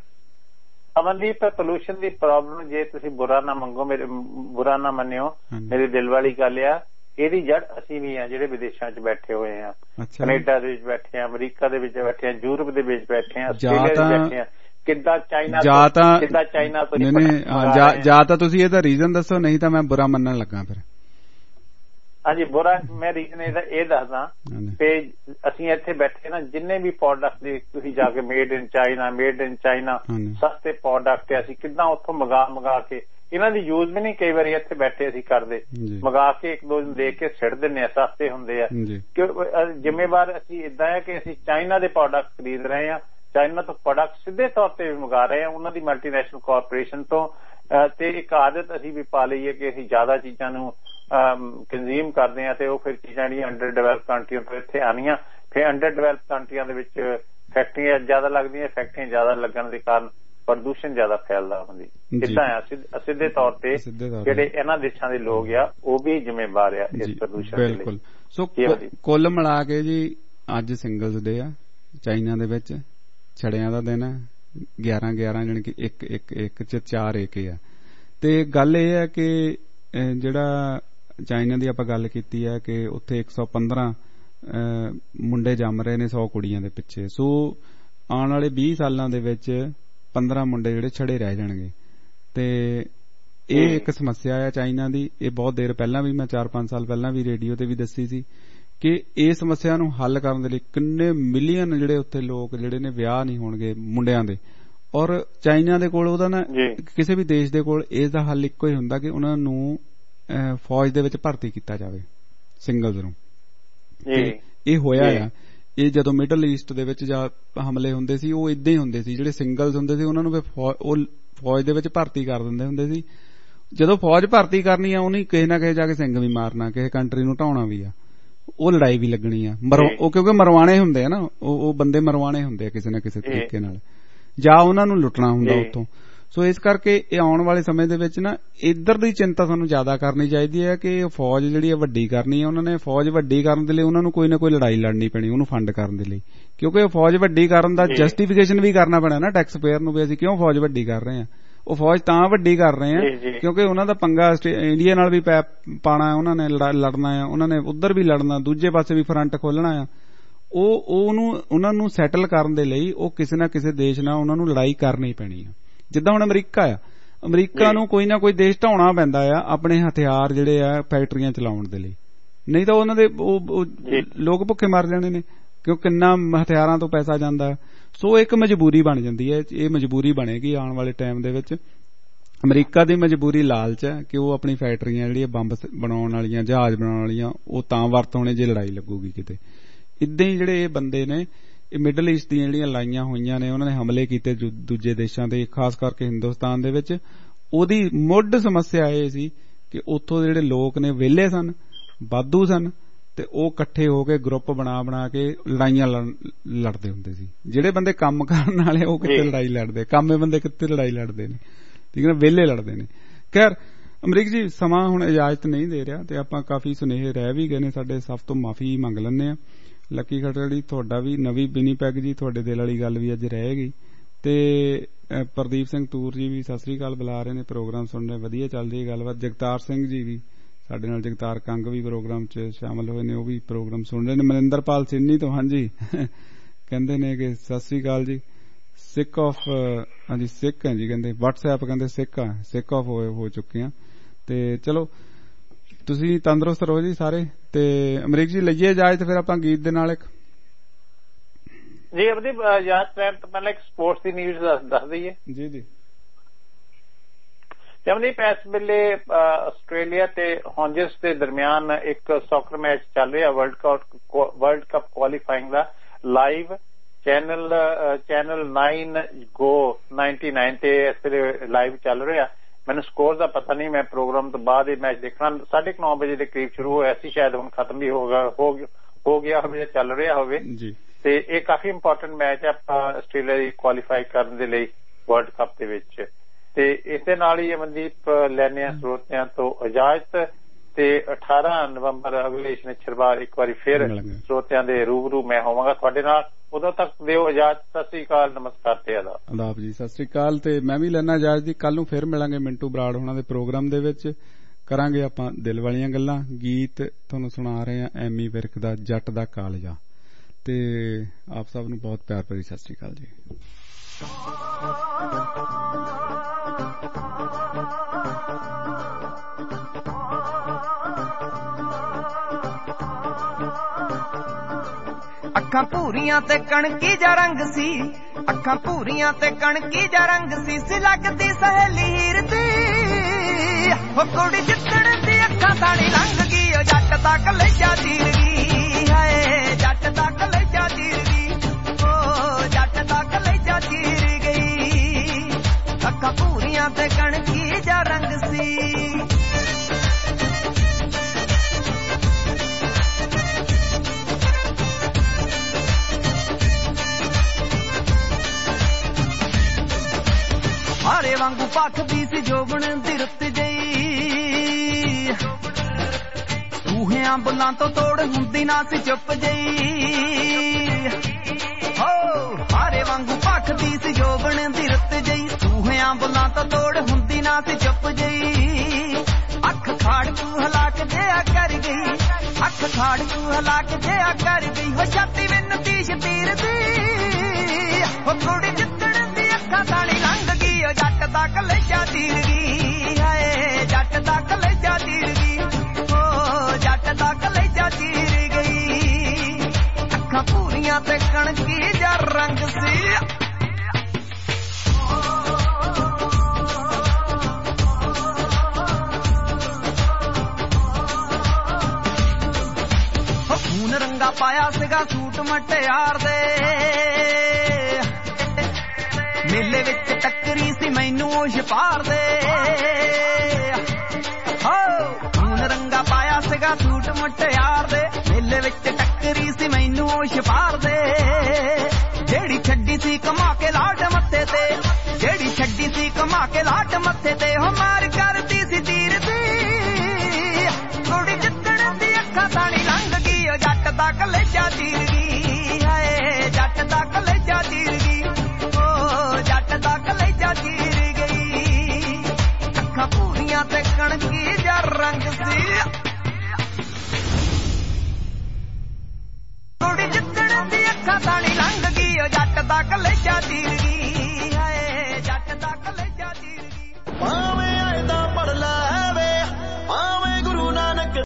ਅਮਨਦੀਪ ਪੋਲੂਸ਼ਨ ਦੀ ਪ੍ਰੋਬਲਮ ਜੇ ਤੁਸੀਂ ਬੁਰਾ ਨਾ ਮੰਨਿਓ, ਮੇਰੀ ਦਿਲ ਵਾਲੀ ਗੱਲ ਆ, ਇਹਦੀ ਜੜ ਅਸੀਂ ਵੀ ਆ ਜਿਹੜੇ ਵਿਦੇਸ਼ਾਂ 'ਚ ਬੈਠੇ ਹੋਏ ਆ, ਕੈਨੇਡਾ ਦੇ ਵਿੱਚ ਬੈਠੇ ਆ, ਅਮਰੀਕਾ ਦੇ ਵਿੱਚ ਬੈਠੇ ਆ, ਯੂਰਪ ਦੇ ਵਿੱਚ ਬੈਠੇ ਆ, ਆਸਟ੍ਰੇਲੀਆ ਦੇ ਬੈਠੇ ਆ। ਕਿੱਦਾਂ ਚਾਈਨਾ ਤੋਂ ਜਾਂ ਤਾਂ ਤੁਸੀਂ ਇਹਦਾ ਰੀਜ਼ਨ ਦੱਸੋ, ਨਹੀਂ ਤਾਂ ਮੈਂ ਬੁਰਾ ਮੰਨਣ ਲੱਗਾ ਫਿਰ। ਹਾਂਜੀ, ਬੁਰਾ ਮੈਂ ਰੀਜ਼ਨ ਇਹ ਦੱਸਦਾ ਕਿ ਅਸੀਂ ਇੱਥੇ ਬੈਠੇ ਨਾ, ਜਿੰਨੇ ਵੀ ਪ੍ਰੋਡਕਟ ਦੀ ਤੁਸੀਂ ਜਾ ਕੇ ਮੇਡ ਇਨ ਚਾਈਨਾ ਸਸਤੇ ਪ੍ਰੋਡਕਟ ਅਸੀਂ ਕਿੱਦਾਂ ਉੱਥੋਂ ਮੰਗਾ ਕੇ ਇਹਨਾਂ ਦੀ ਯੂਜ਼ ਵੀ ਨਹੀਂ ਕਈ ਵਾਰੀ ਇੱਥੇ ਬੈਠੇ ਅਸੀਂ ਕਰਦੇ, ਮੰਗਾ ਕੇ ਇੱਕ ਦੋ ਦਿਨ ਦੇਖ ਕੇ ਸਿੱਟ ਦਿੰਦੇ ਆ, ਸਸਤੇ ਹੁੰਦੇ ਆ। ਜ਼ਿੰਮੇਵਾਰ ਅਸੀਂ ਏਦਾਂ ਹੈ ਕਿ ਅਸੀਂ ਚਾਈਨਾ ਦੇ ਪ੍ਰੋਡਕਟ ਖਰੀਦ ਰਹੇ ਹਾਂ, ਚਾਈਨਾ ਤੋਂ ਪ੍ਰੋਡਕਟ ਸਿੱਧੇ ਤੌਰ ਤੇ ਵੀ ਮੰਗਾ ਰਹੇ ਹਾਂ ਉਹਨਾਂ ਦੀ ਮਲਟੀਨੈਸ਼ਨਲ ਕਾਰਪੋਰੇਸ਼ਨ ਤੋਂ। ਤੇ ਇੱਕ ਆਦਤ ਅਸੀਂ ਵੀ ਪਾ ਲਈ ਹੈ ਕਿ ਅਸੀਂ ਜ਼ਿਆਦਾ ਚੀਜ਼ਾਂ ਨੂੰ ਕੰਜ਼ਿਊਮ ਕਰਦੇ ਹਾਂ ਤੇ ਉਹ ਫਿਰ ਚੀਜ਼ਾਂ ਜਿਹੜੀਆਂ ਅੰਡਰ ਡਿਵੈਲਪ ਕੰਟਰੀਆਂ ਤੋਂ ਇੱਥੇ ਆਉਣੀਆਂ, ਫਿਰ ਅੰਡਰ ਡਿਵੈਲਪ ਕੰਟਰੀਆਂ ਦੇ ਵਿੱਚ ਫੈਕਟਰੀਆਂ ਜ਼ਿਆਦਾ ਲੱਗਦੀਆਂ, ਫੈਕਟਰੀਆਂ ਜ਼ਿਆਦਾ ਲੱਗਣ ਦੇ ਕਾਰਨ ਪ੍ਰਦੂਸ਼ਣ ਜ਼ਿਆਦਾ ਫੈਲਦਾ ਹੁੰਦੀ। ਇਦਾਂ ਆ ਸਿੱਧੇ ਤੌਰ ਤੇ ਜਿਹੜੇ ਇਹਨਾਂ ਦੇਸ਼ਾਂ ਦੇ ਲੋਕ ਆ ਉਹ ਵੀ ਜ਼ਿੰਮੇਵਾਰ ਆ ਇਸ ਪ੍ਰਦੂਸ਼ਣ ਦੇ ਲਈ। ਬਿਲਕੁਲ। ਸੋ ਕੁੱਲ ਮਿਲਾ ਕੇ ਜੀ ਅੱਜ ਸਿੰਗਲਸ ਡੇ ਆ ਚਾਈਨਾ ਦੇ ਵਿੱਚ, ਛੜਿਆਂ ਦਾ ਦਿਨ ਆ, 11/11 ਜਾਣੀ ਕਿ 1 ਚ 4 ਏਕੇ ਆ। ਤੇ ਗੱਲ ਇਹ ਹੈ ਕਿ ਜਿਹੜਾ ਚਾਈਨਾ ਦੀ ਆਪਾਂ ਗੱਲ ਕੀਤੀ ਹੈ ਕਿ ਉੱਥੇ 115 ਮੁੰਡੇ ਜੰਮ ਰਹੇ ਨੇ 100 ਕੁੜੀਆਂ ਦੇ ਪਿੱਛੇ। ਸੋ ਆਉਣ ਵਾਲੇ 20 ਸਾਲਾਂ ਦੇ ਵਿੱਚ 15 ਮੁੰਡੇ ਜਿਹੜੇ ਛੜੇ ਰਹਿ ਜਾਣਗੇ। ਤੇ ਇਹ ਇੱਕ ਸਮੱਸਿਆ ਹੈ ਚਾਈਨਾ ਦੀ। ਇਹ ਬਹੁਤ ਦੇਰ ਪਹਿਲਾਂ ਵੀ, ਮੈਂ 4-5 ਸਾਲ ਪਹਿਲਾਂ ਵੀ ਰੇਡੀਓ ਤੇ ਵੀ ਦੱਸੀ ਸੀ ਕਿ ਇਸ ਸਮੱਸਿਆ ਨੂੰ ਹੱਲ ਕਰਨ ਦੇ ਲਈ ਕਿੰਨੇ ਮਿਲੀਅਨ ਜਿਹੜੇ ਉੱਥੇ ਲੋਕ ਜਿਹੜੇ ਨੇ ਵਿਆਹ ਨਹੀਂ ਹੋਣਗੇ ਮੁੰਡਿਆਂ ਦੇ। ਔਰ ਚਾਈਨਾ ਦੇ ਕੋਲ ਉਹਦਾ ਨਾ, ਕਿਸੇ ਵੀ ਦੇਸ਼ ਦੇ ਕੋਲ ਇਸ ਦਾ ਹੱਲ ਇੱਕੋ ਹੀ ਹੁੰਦਾ ਕਿ ਉਹਨਾਂ ਨੂੰ ਫੌਜ ਦੇ ਵਿੱਚ ਭਰਤੀ ਕੀਤਾ ਜਾਵੇ ਸਿੰਗਲਸ ਨੂੰ। ਇਹ ਹੋਇਆ ਆ। ਇਹ ਜਦੋਂ ਮਿਡਲ ਈਸਟ ਦੇ ਵਿੱਚ ਜਾਂ ਹਮਲੇ ਹੁੰਦੇ ਸੀ ਉਹ ਇਦਾਂ ਹੀ ਹੁੰਦੇ ਸੀ। ਜਿਹੜੇ ਸਿੰਗਲਸ ਹੁੰਦੇ ਸੀ ਉਹਨਾਂ ਨੂੰ ਉਹ ਫੌਜ ਦੇ ਵਿੱਚ ਭਰਤੀ ਕਰ ਦਿੰਦੇ ਹੁੰਦੇ ਸੀ। ਜਦੋਂ ਫੌਜ ਭਰਤੀ ਕਰਨੀ ਆ ਉਹਨੇ ਕਿਸੇ ਨਾ ਕਿਸੇ ਜਾ ਕੇ ਸਿੰਘ ਵੀ ਮਾਰਨਾ, ਕਿਸੇ ਕੰਟਰੀ ਨੂੰ ਢਾਉਣਾ ਵੀ ਆ, ਉਹ ਲੜਾਈ ਵੀ ਲੱਗਣੀ ਆ। ਉਹ ਕਿਉਂਕਿ ਮਰਵਾਣੇ ਹੁੰਦੇ ਆ ਨਾ, ਉਹ ਬੰਦੇ ਮਰਵਾਣੇ ਹੁੰਦੇ ਆ ਕਿਸੇ ਨਾ ਕਿਸੇ ਤਰੀਕੇ ਨਾਲ, ਜਾਂ ਉਹਨਾਂ ਨੂੰ ਲੁੱਟਣਾ ਹੁੰਦਾ ਉੱਥੋਂ। ਸੋ ਇਸ ਕਰਕੇ ਇਹ ਆਉਣ ਵਾਲੇ ਸਮੇਂ ਦੇ ਵਿੱਚ ਨਾ ਇੱਧਰ ਦੀ ਚਿੰਤਾ ਸਾਨੂੰ ਜ਼ਿਆਦਾ ਕਰਨੀ ਚਾਹੀਦੀ ਹੈ ਕਿ ਫੌਜ ਜਿਹੜੀ ਹੈ ਵੱਡੀ ਕਰਨੀ ਹੈ। ਉਹਨਾਂ ਨੇ ਫੌਜ ਵੱਡੀ ਕਰਨ ਦੇ ਲਈ ਉਹਨਾਂ ਨੂੰ ਕੋਈ ਨਾ ਕੋਈ ਲੜਾਈ ਲੜਨੀ ਪੈਣੀ ਉਹਨੂੰ ਫੰਡ ਕਰਨ ਦੇ ਲਈ, ਕਿਉਂਕਿ ਫੌਜ ਵੱਡੀ ਕਰਨ ਦਾ ਜਸਟੀਫਿਕੇਸ਼ਨ ਵੀ ਕਰਨਾ ਪੈਣਾ ਨਾ ਟੈਕਸ ਪੇਅਰ ਨੂੰ ਵੀ ਅਸੀਂ ਕਿਉਂ ਫੌਜ ਵੱਡੀ ਕਰ ਰਹੇ ਹਾਂ। ਉਹ ਫੌਜ ਤਾਂ ਵੱਡੀ ਕਰ ਰਹੇ ਆ ਕਿਉਂਕਿ ਉਹਨਾਂ ਦਾ ਪੰਗਾ ਇੰਡੀਆ ਨਾਲ ਵੀ ਪਾਣਾ, ਉਹਨਾਂ ਨੇ ਲੜਨਾ ਆ, ਉਹਨਾਂ ਨੇ ਉੱਧਰ ਵੀ ਲੜਨਾ, ਦੂਜੇ ਪਾਸੇ ਵੀ ਫਰੰਟ ਖੋਲਣਾ ਆ। ਉਹਨਾਂ ਨੂੰ ਸੈਟਲ ਕਰਨ ਦੇ ਲਈ ਉਹ ਕਿਸੇ ਨਾ ਕਿਸੇ ਦੇਸ਼ ਨਾਲ ਉਹਨਾਂ ਨੂੰ ਲੜਾਈ ਕਰਨੀ ਪੈਣੀ ਆ। ਜਿੱਦਾਂ ਹੁਣ ਅਮਰੀਕਾ ਆ, ਅਮਰੀਕਾ ਨੂੰ ਕੋਈ ਨਾ ਕੋਈ ਦੇਸ਼ ਢਾਉਣਾ ਪੈਂਦਾ ਆ ਆਪਣੇ ਹਥਿਆਰ ਜਿਹੜੇ ਆ ਫੈਕਟਰੀਆਂ ਚਲਾਉਣ ਦੇ ਲਈ, ਨਹੀਂ ਤਾਂ ਉਹਨਾਂ ਦੇ ਲੋਕ ਭੁੱਖੇ ਮਰ ਜਾਣੇ ਨੇ ਕਿਉਂਕਿ ਕਿੰਨਾ ਹਥਿਆਰਾਂ ਤੋਂ ਪੈਸਾ ਜਾਂਦਾ। ਸੋ ਇੱਕ ਮਜਬੂਰੀ ਬਣ ਜਾਂਦੀ ਹੈ। ਇਹ ਮਜਬੂਰੀ ਬਣੇਗੀ ਆਉਣ ਵਾਲੇ ਟਾਈਮ ਦੇ ਵਿੱਚ। ਅਮਰੀਕਾ ਦੀ ਮਜਬੂਰੀ ਲਾਲਚ ਹੈ ਕਿ ਉਹ ਆਪਣੀ ਫੈਕਟਰੀਆਂ ਜਿਹੜੀਆਂ ਬੰਬ ਬਣਾਉਣ ਵਾਲੀਆਂ, ਜਹਾਜ਼ ਬਣਾਉਣ ਵਾਲੀਆਂ, ਉਹ ਤਾਂ ਵਰਤ ਹੋਣੇ ਜੇ ਲੜਾਈ ਲੱਗੂਗੀ ਕਿਤੇ। ਇਦਾਂ ਹੀ ਜਿਹੜੇ ਇਹ ਬੰਦੇ ਨੇ ਇਹ ਮਿਡਲ ਈਸਟ ਦੀਆਂ ਜਿਹੜੀਆਂ ਲਾਈਆਂ ਹੋਈਆਂ ਨੇ, ਉਹਨਾਂ ਨੇ ਹਮਲੇ ਕੀਤੇ ਦੂਜੇ ਦੇਸ਼ਾਂ ਦੇ, ਖਾਸ ਕਰਕੇ ਹਿੰਦੁਸਤਾਨ ਦੇ ਵਿੱਚ। ਉਹਦੀ ਮੁੱਢ ਸਮੱਸਿਆ ਇਹ ਸੀ ਕਿ ਉੱਥੋਂ ਦੇ ਜਿਹੜੇ ਲੋਕ ਨੇ ਵਿਹਲੇ ਸਨ, ਵਾਧੂ ਸਨ, ਤੇ ਉਹ ਇਕੱਠੇ ਹੋ ਕੇ ਗਰੁੱਪ ਬਣਾ ਕੇ ਲੜਾਈਆਂ ਲੜਦੇ ਹੁੰਦੇ ਸੀ। ਜਿਹੜੇ ਬੰਦੇ ਕੰਮ ਕਰਨ ਵਾਲੇ ਉਹ ਕਿੱਥੇ ਲੜਾਈ ਲੜਦੇ, ਕੰਮੇ ਬੰਦੇ ਕਿੱਥੇ ਲੜਾਈ ਲੜਦੇ ਨੇ, ਠੀਕ ਹੈ ਨਾ, ਵਿਹਲੇ ਲੜਦੇ ਨੇ। ਖੈਰ ਅਮਰੀਕ ਜੀ, ਸਮਾਂ ਹੁਣ ਇਜਾਜ਼ਤ ਨਹੀਂ ਦੇ ਰਿਹਾ ਤੇ ਆਪਾਂ ਕਾਫੀ ਸੁਨੇਹੇ ਰਹਿ ਵੀ ਗਏ ਨੇ ਸਾਡੇ, ਸਭ ਤੋਂ ਮਾਫੀ ਮੰਗ ਲੈਂਦੇ ਆ। ਲੱਕੀ ਖਟੜੀ, ਤੁਹਾਡਾ ਵੀ ਨਵੀਂ ਵਿਨੀਪੈਗ ਜੀ, ਤੁਹਾਡੇ ਦਿਲ ਵਾਲੀ ਗੱਲ ਵੀ ਅੱਜ ਰਹੇਗੀ। ਤੇ ਪ੍ਰਦੀਪ ਸਿੰਘ ਤੂਰ ਜੀ ਵੀ ਸਤਿ ਸ੍ਰੀ ਅਕਾਲ ਬੁਲਾ ਰਹੇ ਨੇ, ਪ੍ਰੋਗਰਾਮ ਸੁਣ ਰਹੇ, ਵਧੀਆ ਚੱਲ ਰਹੀ ਗੱਲਬਾਤ। ਜਗਤਾਰ ਸਿੰਘ ਜੀ ਵੀ ਸਾਡੇ ਨਾਲ, ਜਗਤਾਰ ਕੰਗ ਵੀ ਪ੍ਰੋਗਰਾਮ 'ਚ ਸ਼ਾਮਲ ਹੋਏ ਨੇ, ਉਹ ਵੀ ਪ੍ਰੋਗਰਾਮ ਸੁਣ ਰਹੇ ਨੇ। ਮਨਿੰਦਰਪਾਲ ਸਿੰਨੀ ਤੋਂ ਹਾਂਜੀ ਕਹਿੰਦੇ ਨੇ ਕਿ ਸਤਿ ਸ੍ਰੀ ਅਕਾਲ ਜੀ, ਸਿੱਖ ਆਫ, ਹਾਂਜੀ ਸਿੱਖ ਹੈ ਜੀ, ਕਹਿੰਦੇ WhatsApp ਕਹਿੰਦੇ ਸਿੱਖ ਆਫ ਹੋ ਚੁੱਕੇ ਆ। ਤੇ ਚਲੋ ਤੁਸੀਂ ਤੰਦਰੁਸਤ ਰਹੋ ਜੀ ਸਾਰੇ। ਤੇ ਅਮਰੀਕ ਜੀ ਲਈਏ ਇਜਾਜ਼ਤ, ਫਿਰ ਆਪਾਂ ਗੀਤ ਦੇ ਨਾਲ ਇੱਕ ਜੀ ਆਪਣੀ ਇਜਾਜ਼ਤ ਲੈਣ ਤੋਂ ਪਹਿਲਾਂ ਇੱਕ ਸਪੋਰਟਸ ਦੀ ਨਿਊਜ਼ ਦੱਸ ਦਈਏ ਜੀ। ਜੀ ਜਮਦੀਪ, ਇਸ ਵੇਲੇ ਆਸਟ੍ਰੇਲੀਆ ਤੇ ਹੌਂਜਸ ਦੇ ਦਰਮਿਆਨ ਇੱਕ ਸੌਕਰ ਮੈਚ ਚੱਲ ਰਿਹਾ ਵਰਲਡ ਕੱਪ ਕੁਆਲੀਫਾਈਂਗ ਦਾ ਲਾਈਵ ਚੈਨਲ 9 ਗੋ 99 ਤੇ ਇਸ ਵੇਲੇ ਲਾਈਵ ਚੱਲ ਰਿਹਾ। ਮੈਨੂੰ ਸਕੋਰ ਦਾ ਪਤਾ ਨਹੀਂ, ਮੈਂ ਪ੍ਰੋਗਰਾਮ ਤੋਂ ਬਾਅਦ ਇਹ ਮੈਚ ਦੇਖਣਾ। 9:30 ਵਜੇ ਦੇ ਕਰੀਬ ਸ਼ੁਰੂ ਹੋਇਆ ਸੀ, ਸ਼ਾਇਦ ਹੁਣ ਖਤਮ ਵੀ ਹੋ ਗਿਆ ਹੋਵੇ, ਚੱਲ ਰਿਹਾ ਹੋਵੇ। ਤੇ ਇਹ ਕਾਫੀ ਇੰਪੋਰਟੈਂਟ ਮੈਚ ਹੈ ਆਸਟ੍ਰੇਲੀਆ ਦੀ ਕੁਆਲੀਫਾਈ ਕਰਨ ਦੇ ਲਈ ਵਰਲਡ ਕੱਪ ਦੇ ਵਿੱਚ। ਤੇ ਇਸ ਦੇ ਨਾਲ ਹੀ ਅਮਨਦੀਪ ਲੈਣੇ ਆ ਸਰੋਤਿਆਂ ਤੋਂ ਇਜਾਜ਼ਤ। ਤੇ 18 ਨਵੰਬਰ ਅਗਲੇ ਸ਼ਨੀਚਰਵਾਰ ਇੱਕ ਵਾਰੀ ਫਿਰ ਸਰੋਤਿਆਂ ਦੇ ਰੂਬਰੂ ਮੈਂ ਹੋਵਾਂਗਾ ਤੁਹਾਡੇ ਨਾਲ। ਉਦੋਂ ਤੱਕ ਦਿਓ ਇਜਾਜ਼ਤ। ਸਤਿ ਸ੍ਰੀ ਅਕਾਲ, ਨਮਸਕਾਰ ਤੇ ਆਦਾਬ ਜੀ। ਸਤਿ ਸ੍ਰੀ ਅਕਾਲ। ਤੇ ਮੈਂ ਵੀ ਲੈਣਾ ਇਜਾਜ਼ਤ ਜੀ। ਕੱਲ ਨੂੰ ਫਿਰ ਮਿਲਾਂਗੇ ਮਿੰਟੂ ਬਰਾੜ ਹੋਣਾ ਦੇ ਪ੍ਰੋਗਰਾਮ ਦੇ ਵਿੱਚ, ਕਰਾਂਗੇ ਆਪਾਂ ਦਿਲ ਵਾਲੀਆਂ ਗੱਲਾਂ। ਗੀਤ ਤੁਹਾਨੂੰ ਸੁਣਾ ਰਹੇ ਆ ਐਮੀ ਵਿਰਕ ਦਾ ਜੱਟ ਦਾ ਕਾਲਜਾ। ਤੇ ਆਪ ਸਭ ਨੂੰ ਬਹੁਤ ਪਿਆਰ ਭਰੀ ਸਤਿ ਸ੍ਰੀ ਅਕਾਲ ਜੀ। ਅੱਖਾਂ ਭੂਰੀਆਂ ਤੇ ਕਣਕੀ ਜਾ ਰੰਗ ਸੀ, ਅੱਖਾਂ ਭੂਰੀਆਂ ਤੇ ਕਣਕੀ ਜਾ ਰੰਗ ਸੀ ਲੱਗਦੀ ਸਹੇਲੀ ਹੀਰ ਦੀ। ਉਹ ਕੁੜੀ ਜਿੱਤਣ ਦੀ ਅੱਖਾਂ ਸਾੜੀ ਲੰਘ ਗਈ, ਉਹ ਜੱਟ ਦਾ ਕਲੇਜਾ ਚੀਰ ਗਈ। ਹਾਏ ਜੱਟ ਦਾ ਕਲੇਜਾ ਚੀਰ ਗਈ, ਉਹ ਜੱਟ ਦਾ ਕਲੇਜਾ ਚੀਰ ਗਈ। ਅੱਖਾਂ ਭੂਰੀਆਂ ਤੇ ਕਣਕੀ ਜਾ ਰੰਗ ਸੀ। ਭਖਦੀ ਸੀ ਜੋਬਨ ਦੀ ਰੁੱਤ ਜਈ ਸੂਹਿਆਂ ਬੁੱਲਾਂ ਤੋਂ ਤੋੜ ਹੁੰਦੀ ਨਾ ਸੀ ਚੁੱਪ ਜਈ ਹੋ ਹਾਰੇ ਵਾਂਗੂ ਭਖਦੀ ਸੀ ਜੋਬਨ ਦੀ ਰੁੱਤ ਜਈ ਸੂਹਿਆਂ ਬੁੱਲਾਂ ਤੋਂ ਤੋੜ ਹੁੰਦੀ ਨਾ ਸੀ ਚੁੱਪ ਜਈ ਅੱਖ ਖਾੜ ਤੂੰ ਹਲਾਕ ਜਿਆ ਕਰ ਗਈ ਅੱਖ ਖਾੜ ਤੂੰ ਹਲਾਕ ਜਿਆ ਕਰ ਗਈ ਹੋ ਛਾਤੀ ਵਿੱਚ ਤੀਸ਼ ਤੀਰ ਦੀ ਹੋ ਕੁੜੀ ਜਿੱਤਣ ਦੀ ਅੱਖਾਂ ਤਾਣੀ ਲੰਘ ਗਈ ਉਹ ਜੱਟ ਦਾ ਕਲੇਜਾ ਚੀਰ ਗਈ ਹਾਏ ਜੱਟ ਦਾ ਕਲੇਜਾ ਚੀਰ ਗਈ ਓ ਜੱਟ ਦਾ ਕਲੇਜਾ ਚੀਰ ਗਈ ਅੱਖਾਂ ਪੂਰੀਆਂ ਤੇ ਕਣਕੀ ਜਾਂ ਰੰਗ ਸੀ ਖੂਨ ਰੰਗਾ ਪਾਇਆ ਸੀਗਾ ਸੂਟ ਮਟਿਆਰ ਦੇ ਮੇਲੇ ਵਿੱਚ ਟੱਕਰੀ ਸੀ ਮੈਨੂੰ ਉਹ ਛਪਾਰ ਦੇ ਹੋ ਖੂਨ ਰੰਗਾ ਪਾਇਆ ਸੀਗਾ ਸੂਟ ਮਟਿਆਰ ਦੇ ਮੇਲੇ ਵਿੱਚ ਟੱਕਰੀ ਸੀ ਮੈਨੂੰ ਉਹ ਛਪਾਰ ਦੇ ਜਿਹੜੀ ਛੱਡੀ ਸੀ ਕਮਾ ਕੇ ਲਾਟ ਮੱਥੇ ਤੇ ਜਿਹੜੀ ਛੱਡੀ ਸੀ ਕਮਾ ਕੇ ਲਾਟ ਮੱਥੇ ਤੇ ਹੋ ਮਾਰ ਕਰਦੀ ਸੀ ਤੀਰ ਦੀ ਕੁੜੀ ਜਿੱਤਣ ਦੀ ਅੱਖਾਂ ਤਾਣੀ ਲੰਘ ਗਈ ਉਹ ਜੱਟ ਦਾ ਕਲੇਜਾ ਚੀਰ ਗਈ ਹਾਏ ਜੱਟ ਦਾ ਕਲੇਜਾ ਚੀਰ ਗਈ ਓ ਜੱਟ ਦਾ ਕਲੇਜਾ ਚੀਰ ਗਈ ਅੱਖਾਂ ਪੂਰੀਆਂ ਤੇ ਕਣਕੀ ਜਾਂ ਰੰਗ ਸੀ ਕੁੜੀ ਜਿੱਤਣ ਦੀ ਅੱਖਾਂ ਤਾਣੀ ਲੰਘ ਗਈ ਉਹ ਜੱਟ ਦਾ ਕਲੇਜਾ ਚੀਰ ਗਈ